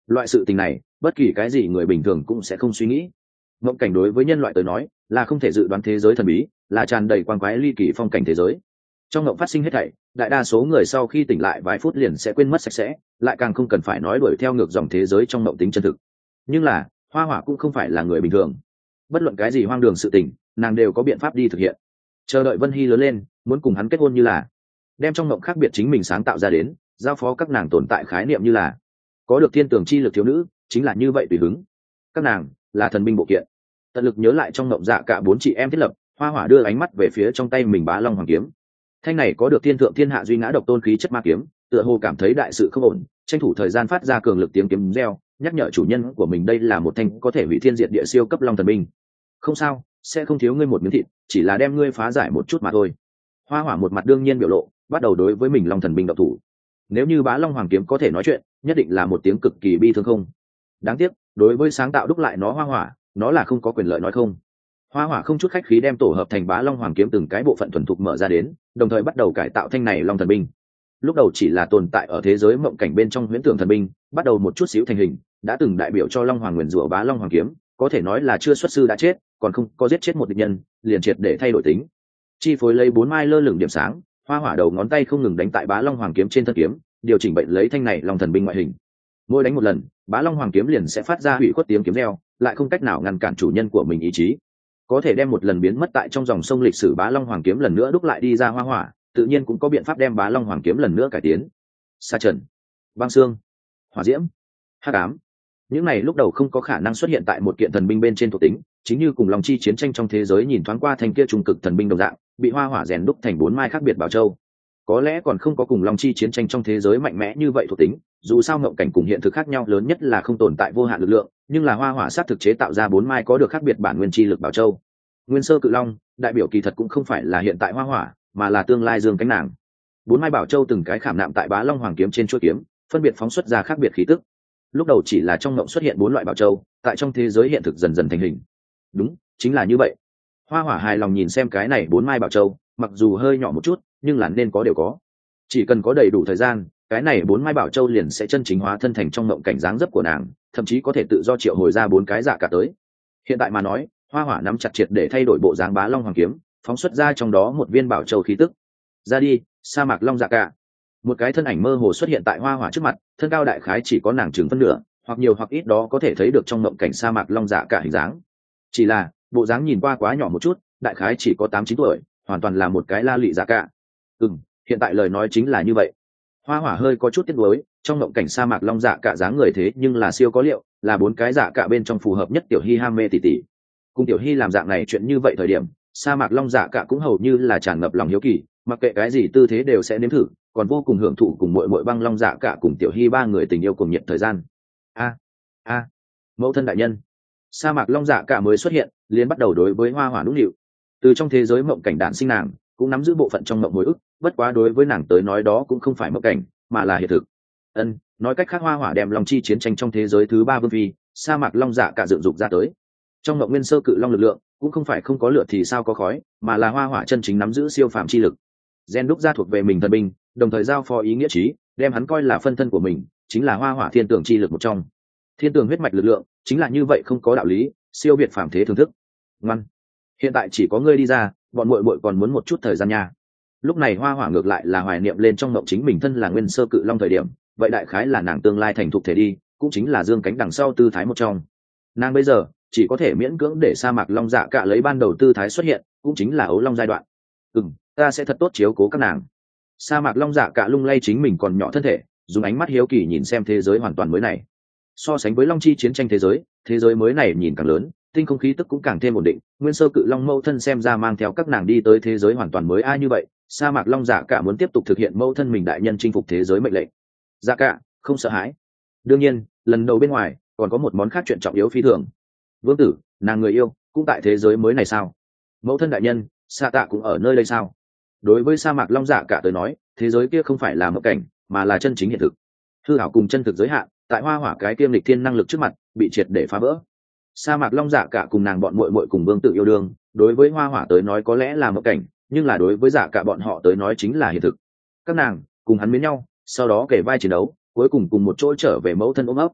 Loại sự tình này bất kỳ cái gì người bình thường cũng sẽ không suy nghĩ. Mộng cảnh đối với nhân loại tới nói là không thể dự đoán thế giới thần bí, là tràn đầy quang quái ly kỳ phong cảnh thế giới. Trong mộng phát sinh hết thảy, đại đa số người sau khi tỉnh lại vài phút liền sẽ quên mất sạch sẽ, lại càng không cần phải nói đuổi theo ngược dòng thế giới trong mộng tính chân thực. Nhưng là Hoa Hỏa cũng không phải là người bình thường, bất luận cái gì hoang đường sự tình nàng đều có biện pháp đi thực hiện. Chờ đợi Vân Hy lớn lên, muốn cùng hắn kết hôn như là đem trong mộng khác biệt chính mình sáng tạo ra đến, giao phó các nàng tồn tại khái niệm như là có được thiên tường chi lực thiếu nữ, chính là như vậy tùy hứng. Các nàng là thần binh bộ kiện. Tận lực nhớ lại trong mộng dạ cả bốn chị em thiết lập, Hoa Hỏa đưa ánh mắt về phía trong tay mình bá long hoàng kiếm. Thanh này có được thiên thượng thiên hạ duy ngã độc tôn khí chất ma kiếm, tựa hồ cảm thấy đại sự không ổn, tranh thủ thời gian phát ra cường lực tiếng kiếm reo, nhắc nhở chủ nhân của mình đây là một thanh có thể hủy thiên diệt địa siêu cấp long thần binh. Không sao, sẽ không thiếu ngươi một miếng thịt, chỉ là đem ngươi phá giải một chút mà thôi. Hoa Hỏa một mặt đương nhiên biểu lộ, bắt đầu đối với mình long thần binh độc thủ. Nếu như bá long hoàng kiếm có thể nói chuyện, nhất định là một tiếng cực kỳ bi thương không. Đáng tiếc, đối với sáng tạo đúc lại nó Hoa Hỏa, nó là không có quyền lợi nói không. Hoa Hỏa không chút khách khí đem tổ hợp thành bá long hoàng kiếm từng cái bộ phận thuần thục mở ra đến, đồng thời bắt đầu cải tạo thanh này long thần binh. Lúc đầu chỉ là tồn tại ở thế giới mộng cảnh bên trong huyễn tưởng thần binh, bắt đầu một chút xíu thành hình, đã từng đại biểu cho long hoàng nguyền rủa bá long hoàng kiếm, có thể nói là chưa xuất sư đã chết, còn không có giết chết một địch nhân, liền triệt để thay đổi tính. Chi phối lấy bốn mai lơ lửng điểm sáng, Hoa Hỏa đầu ngón tay không ngừng đánh tại bá long hoàng kiếm trên thân kiếm, điều chỉnh bệnh lấy thanh này long thần binh ngoại hình. Mỗi đánh một lần, bá long hoàng kiếm liền sẽ phát ra hủy khuất tiếng kiếm reo, lại không cách nào ngăn cản chủ nhân của mình ý chí. Có thể đem một lần biến mất tại trong dòng sông lịch sử bá long hoàng kiếm lần nữa đúc lại đi ra Hoa Hỏa, tự nhiên cũng có biện pháp đem bá long hoàng kiếm lần nữa cải tiến. Sa trần, băng xương, hỏa diễm, hắc ám, những này lúc đầu không có khả năng xuất hiện tại một kiện thần binh bên trên thuộc tính, chính như cùng long chi chiến tranh trong thế giới nhìn thoáng qua thành kia trung cực thần binh đồng dạng, bị Hoa Hỏa rèn đúc thành bốn mai khác biệt bảo châu. Có lẽ còn không có cùng long chi chiến tranh trong thế giới mạnh mẽ như vậy thuộc tính, dù sao ngộng cảnh cùng hiện thực khác nhau lớn nhất là không tồn tại vô hạn lực lượng, nhưng là Hoa Hỏa sát thực chế tạo ra bốn mai có được khác biệt bản nguyên chi lực bảo châu. Nguyên sơ cự long đại biểu kỳ thật cũng không phải là hiện tại Hoa Hỏa, mà là tương lai dương cánh nàng. Bốn mai bảo châu từng cái khảm nạm tại bá long hoàng kiếm trên chuôi kiếm, phân biệt phóng xuất ra khác biệt khí tức. Lúc đầu chỉ là trong ngộng xuất hiện bốn loại bảo châu, tại trong thế giới hiện thực dần dần thành hình. Đúng, chính là như vậy. Hoa Hỏa hài lòng nhìn xem cái này bốn mai bảo châu, mặc dù hơi nhỏ một chút, nhưng là nên có đều có. Chỉ cần có đầy đủ thời gian, cái này bốn mai bảo châu liền sẽ chân chính hóa thân thành trong ngộng cảnh dáng dấp của nàng, thậm chí có thể tự do triệu hồi ra bốn cái dạ cả tới. Hiện tại mà nói, Hoa Hỏa nắm chặt triệt để thay đổi bộ dáng bá long hoàng kiếm, phóng xuất ra trong đó một viên bảo châu khí tức. Ra đi, sa mạc long dạ cả. Một cái thân ảnh mơ hồ xuất hiện tại Hoa Hỏa trước mặt, thân cao đại khái chỉ có nàng chừng phân nửa, hoặc nhiều hoặc ít đó có thể thấy được trong ngộng cảnh sa mạc long dạ cả hình dáng. Chỉ là bộ dáng nhìn qua quá nhỏ một chút, đại khái chỉ có tám chín tuổi, hoàn toàn là một cái la lị dạ cả. Ừm, hiện tại lời nói chính là như vậy. Hoa Hỏa hơi có chút tiếc nuối, trong ngộng cảnh sa mạc long dạ cả dáng người thế nhưng là siêu có liệu, là bốn cái dạ cả bên trong phù hợp nhất Tiểu Hy ham mê tỉ tỉ. Cùng Tiểu Hy làm dạng này chuyện như vậy thời điểm, sa mạc long dạ cả cũng hầu như là tràn ngập lòng hiếu kỳ, mặc kệ cái gì tư thế đều sẽ nếm thử, còn vô cùng hưởng thụ cùng muội muội băng long dạ cả cùng Tiểu Hy ba người tình yêu cùng nhiệt thời gian. A a, mẫu thân đại nhân. Sa mạc long dạ cả mới xuất hiện, liền bắt đầu đối với Hoa Hỏa nũng nịu. Từ trong thế giới mộng cảnh đản sinh nàng, cũng nắm giữ bộ phận trong mộng hồi ức, bất quá đối với nàng tới nói đó cũng không phải mộng cảnh, mà là hiện thực. Ân, nói cách khác Hoa Hỏa đem long chi chiến tranh trong thế giới thứ ba vương phi, sa mạc long dạ cả dựng dục ra tới. Trong mộng nguyên sơ cự long lực lượng cũng không phải không có lửa thì sao có khói, mà là Hoa Hỏa chân chính nắm giữ siêu phàm chi lực. Gen đúc ra thuộc về mình thần binh, đồng thời giao phó ý nghĩa trí, đem hắn coi là phân thân của mình, chính là Hoa Hỏa thiên tường chi lực một trong. Thiên tường huyết mạch lực lượng chính là như vậy, không có đạo lý, siêu việt phàm thế thưởng thức. Ngoan, hiện tại chỉ có ngươi đi ra, bọn muội muội còn muốn một chút thời gian nha. Lúc này Hoa Hỏa ngược lại là hoài niệm lên trong mộng chính mình thân là nguyên sơ cự long thời điểm, vậy đại khái là nàng tương lai thành thục thể đi, cũng chính là dương cánh đằng sau tư thái một trong. Nàng bây giờ chỉ có thể miễn cưỡng để sa mạc long dạ cả lấy ban đầu tư thái xuất hiện, cũng chính là ấu long giai đoạn. Ừm, ta sẽ thật tốt chiếu cố các nàng. Sa mạc long dạ cả lung lay chính mình còn nhỏ thân thể, dùng ánh mắt hiếu kỳ nhìn xem thế giới hoàn toàn mới này. So sánh với long chi chiến tranh thế giới, thế giới mới này nhìn càng lớn, tinh không khí tức cũng càng thêm ổn định. Nguyên sơ cự long mẫu thân xem ra mang theo các nàng đi tới thế giới hoàn toàn mới ai như vậy, sa mạc long dạ cả muốn tiếp tục thực hiện mẫu thân mình đại nhân chinh phục thế giới mệnh lệnh. Dạ cả không sợ hãi. Đương nhiên, lần đầu bên ngoài còn có một món khác chuyện trọng yếu phi thường. Vương tử, nàng người yêu cũng tại thế giới mới này sao? Mẫu thân đại nhân, Sa Tạ cũng ở nơi đây sao? Đối với sa mạc long dạ cả tới nói, thế giới kia không phải là mộng cảnh, mà là chân chính hiện thực. Hư ảo cùng chân thực giới hạn, tại Hoa Hỏa cái kiêm lịch thiên năng lực trước mặt, bị triệt để phá vỡ. Sa mạc long dạ cả cùng nàng bọn muội muội cùng vương tử yêu đương, đối với Hoa Hỏa tới nói có lẽ là mộng cảnh, nhưng là đối với dạ cả bọn họ tới nói chính là hiện thực. Các nàng cùng hắn mến nhau, sau đó kể vai chiến đấu, cuối cùng cùng một chỗ trở về mẫu thân ôm ấp.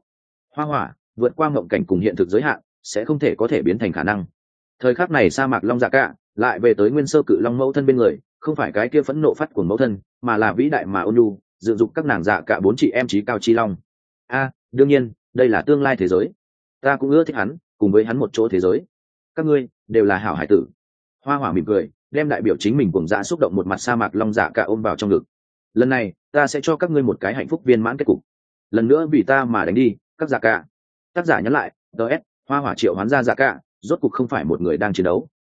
hoa hỏa vượt qua mộng cảnh cùng hiện thực giới hạn sẽ không thể có thể biến thành khả năng. Thời khắc này sa mạc long dạ cả lại về tới nguyên sơ cự long mẫu thân bên người, không phải cái kia phẫn nộ phát của mẫu thân, mà là vĩ đại mà ôn nhu dự dục các nàng dạ cả bốn chị em trí cao chi long. A, đương nhiên đây là tương lai thế giới, ta cũng ưa thích hắn, cùng với hắn một chỗ thế giới. Các ngươi đều là hảo hải tử. Hoa hỏa mỉm cười, đem đại biểu chính mình cùng dạ xúc động một mặt sa mạc long dạ cả ôm vào trong ngực. Lần này ta sẽ cho các ngươi một cái hạnh phúc viên mãn kết cục, lần nữa vì ta mà đánh đi các dạ cả. Tác giả nhắn lại ts hoa hỏa triệu hoán ra dạ cả rốt cục không phải một người đang chiến đấu,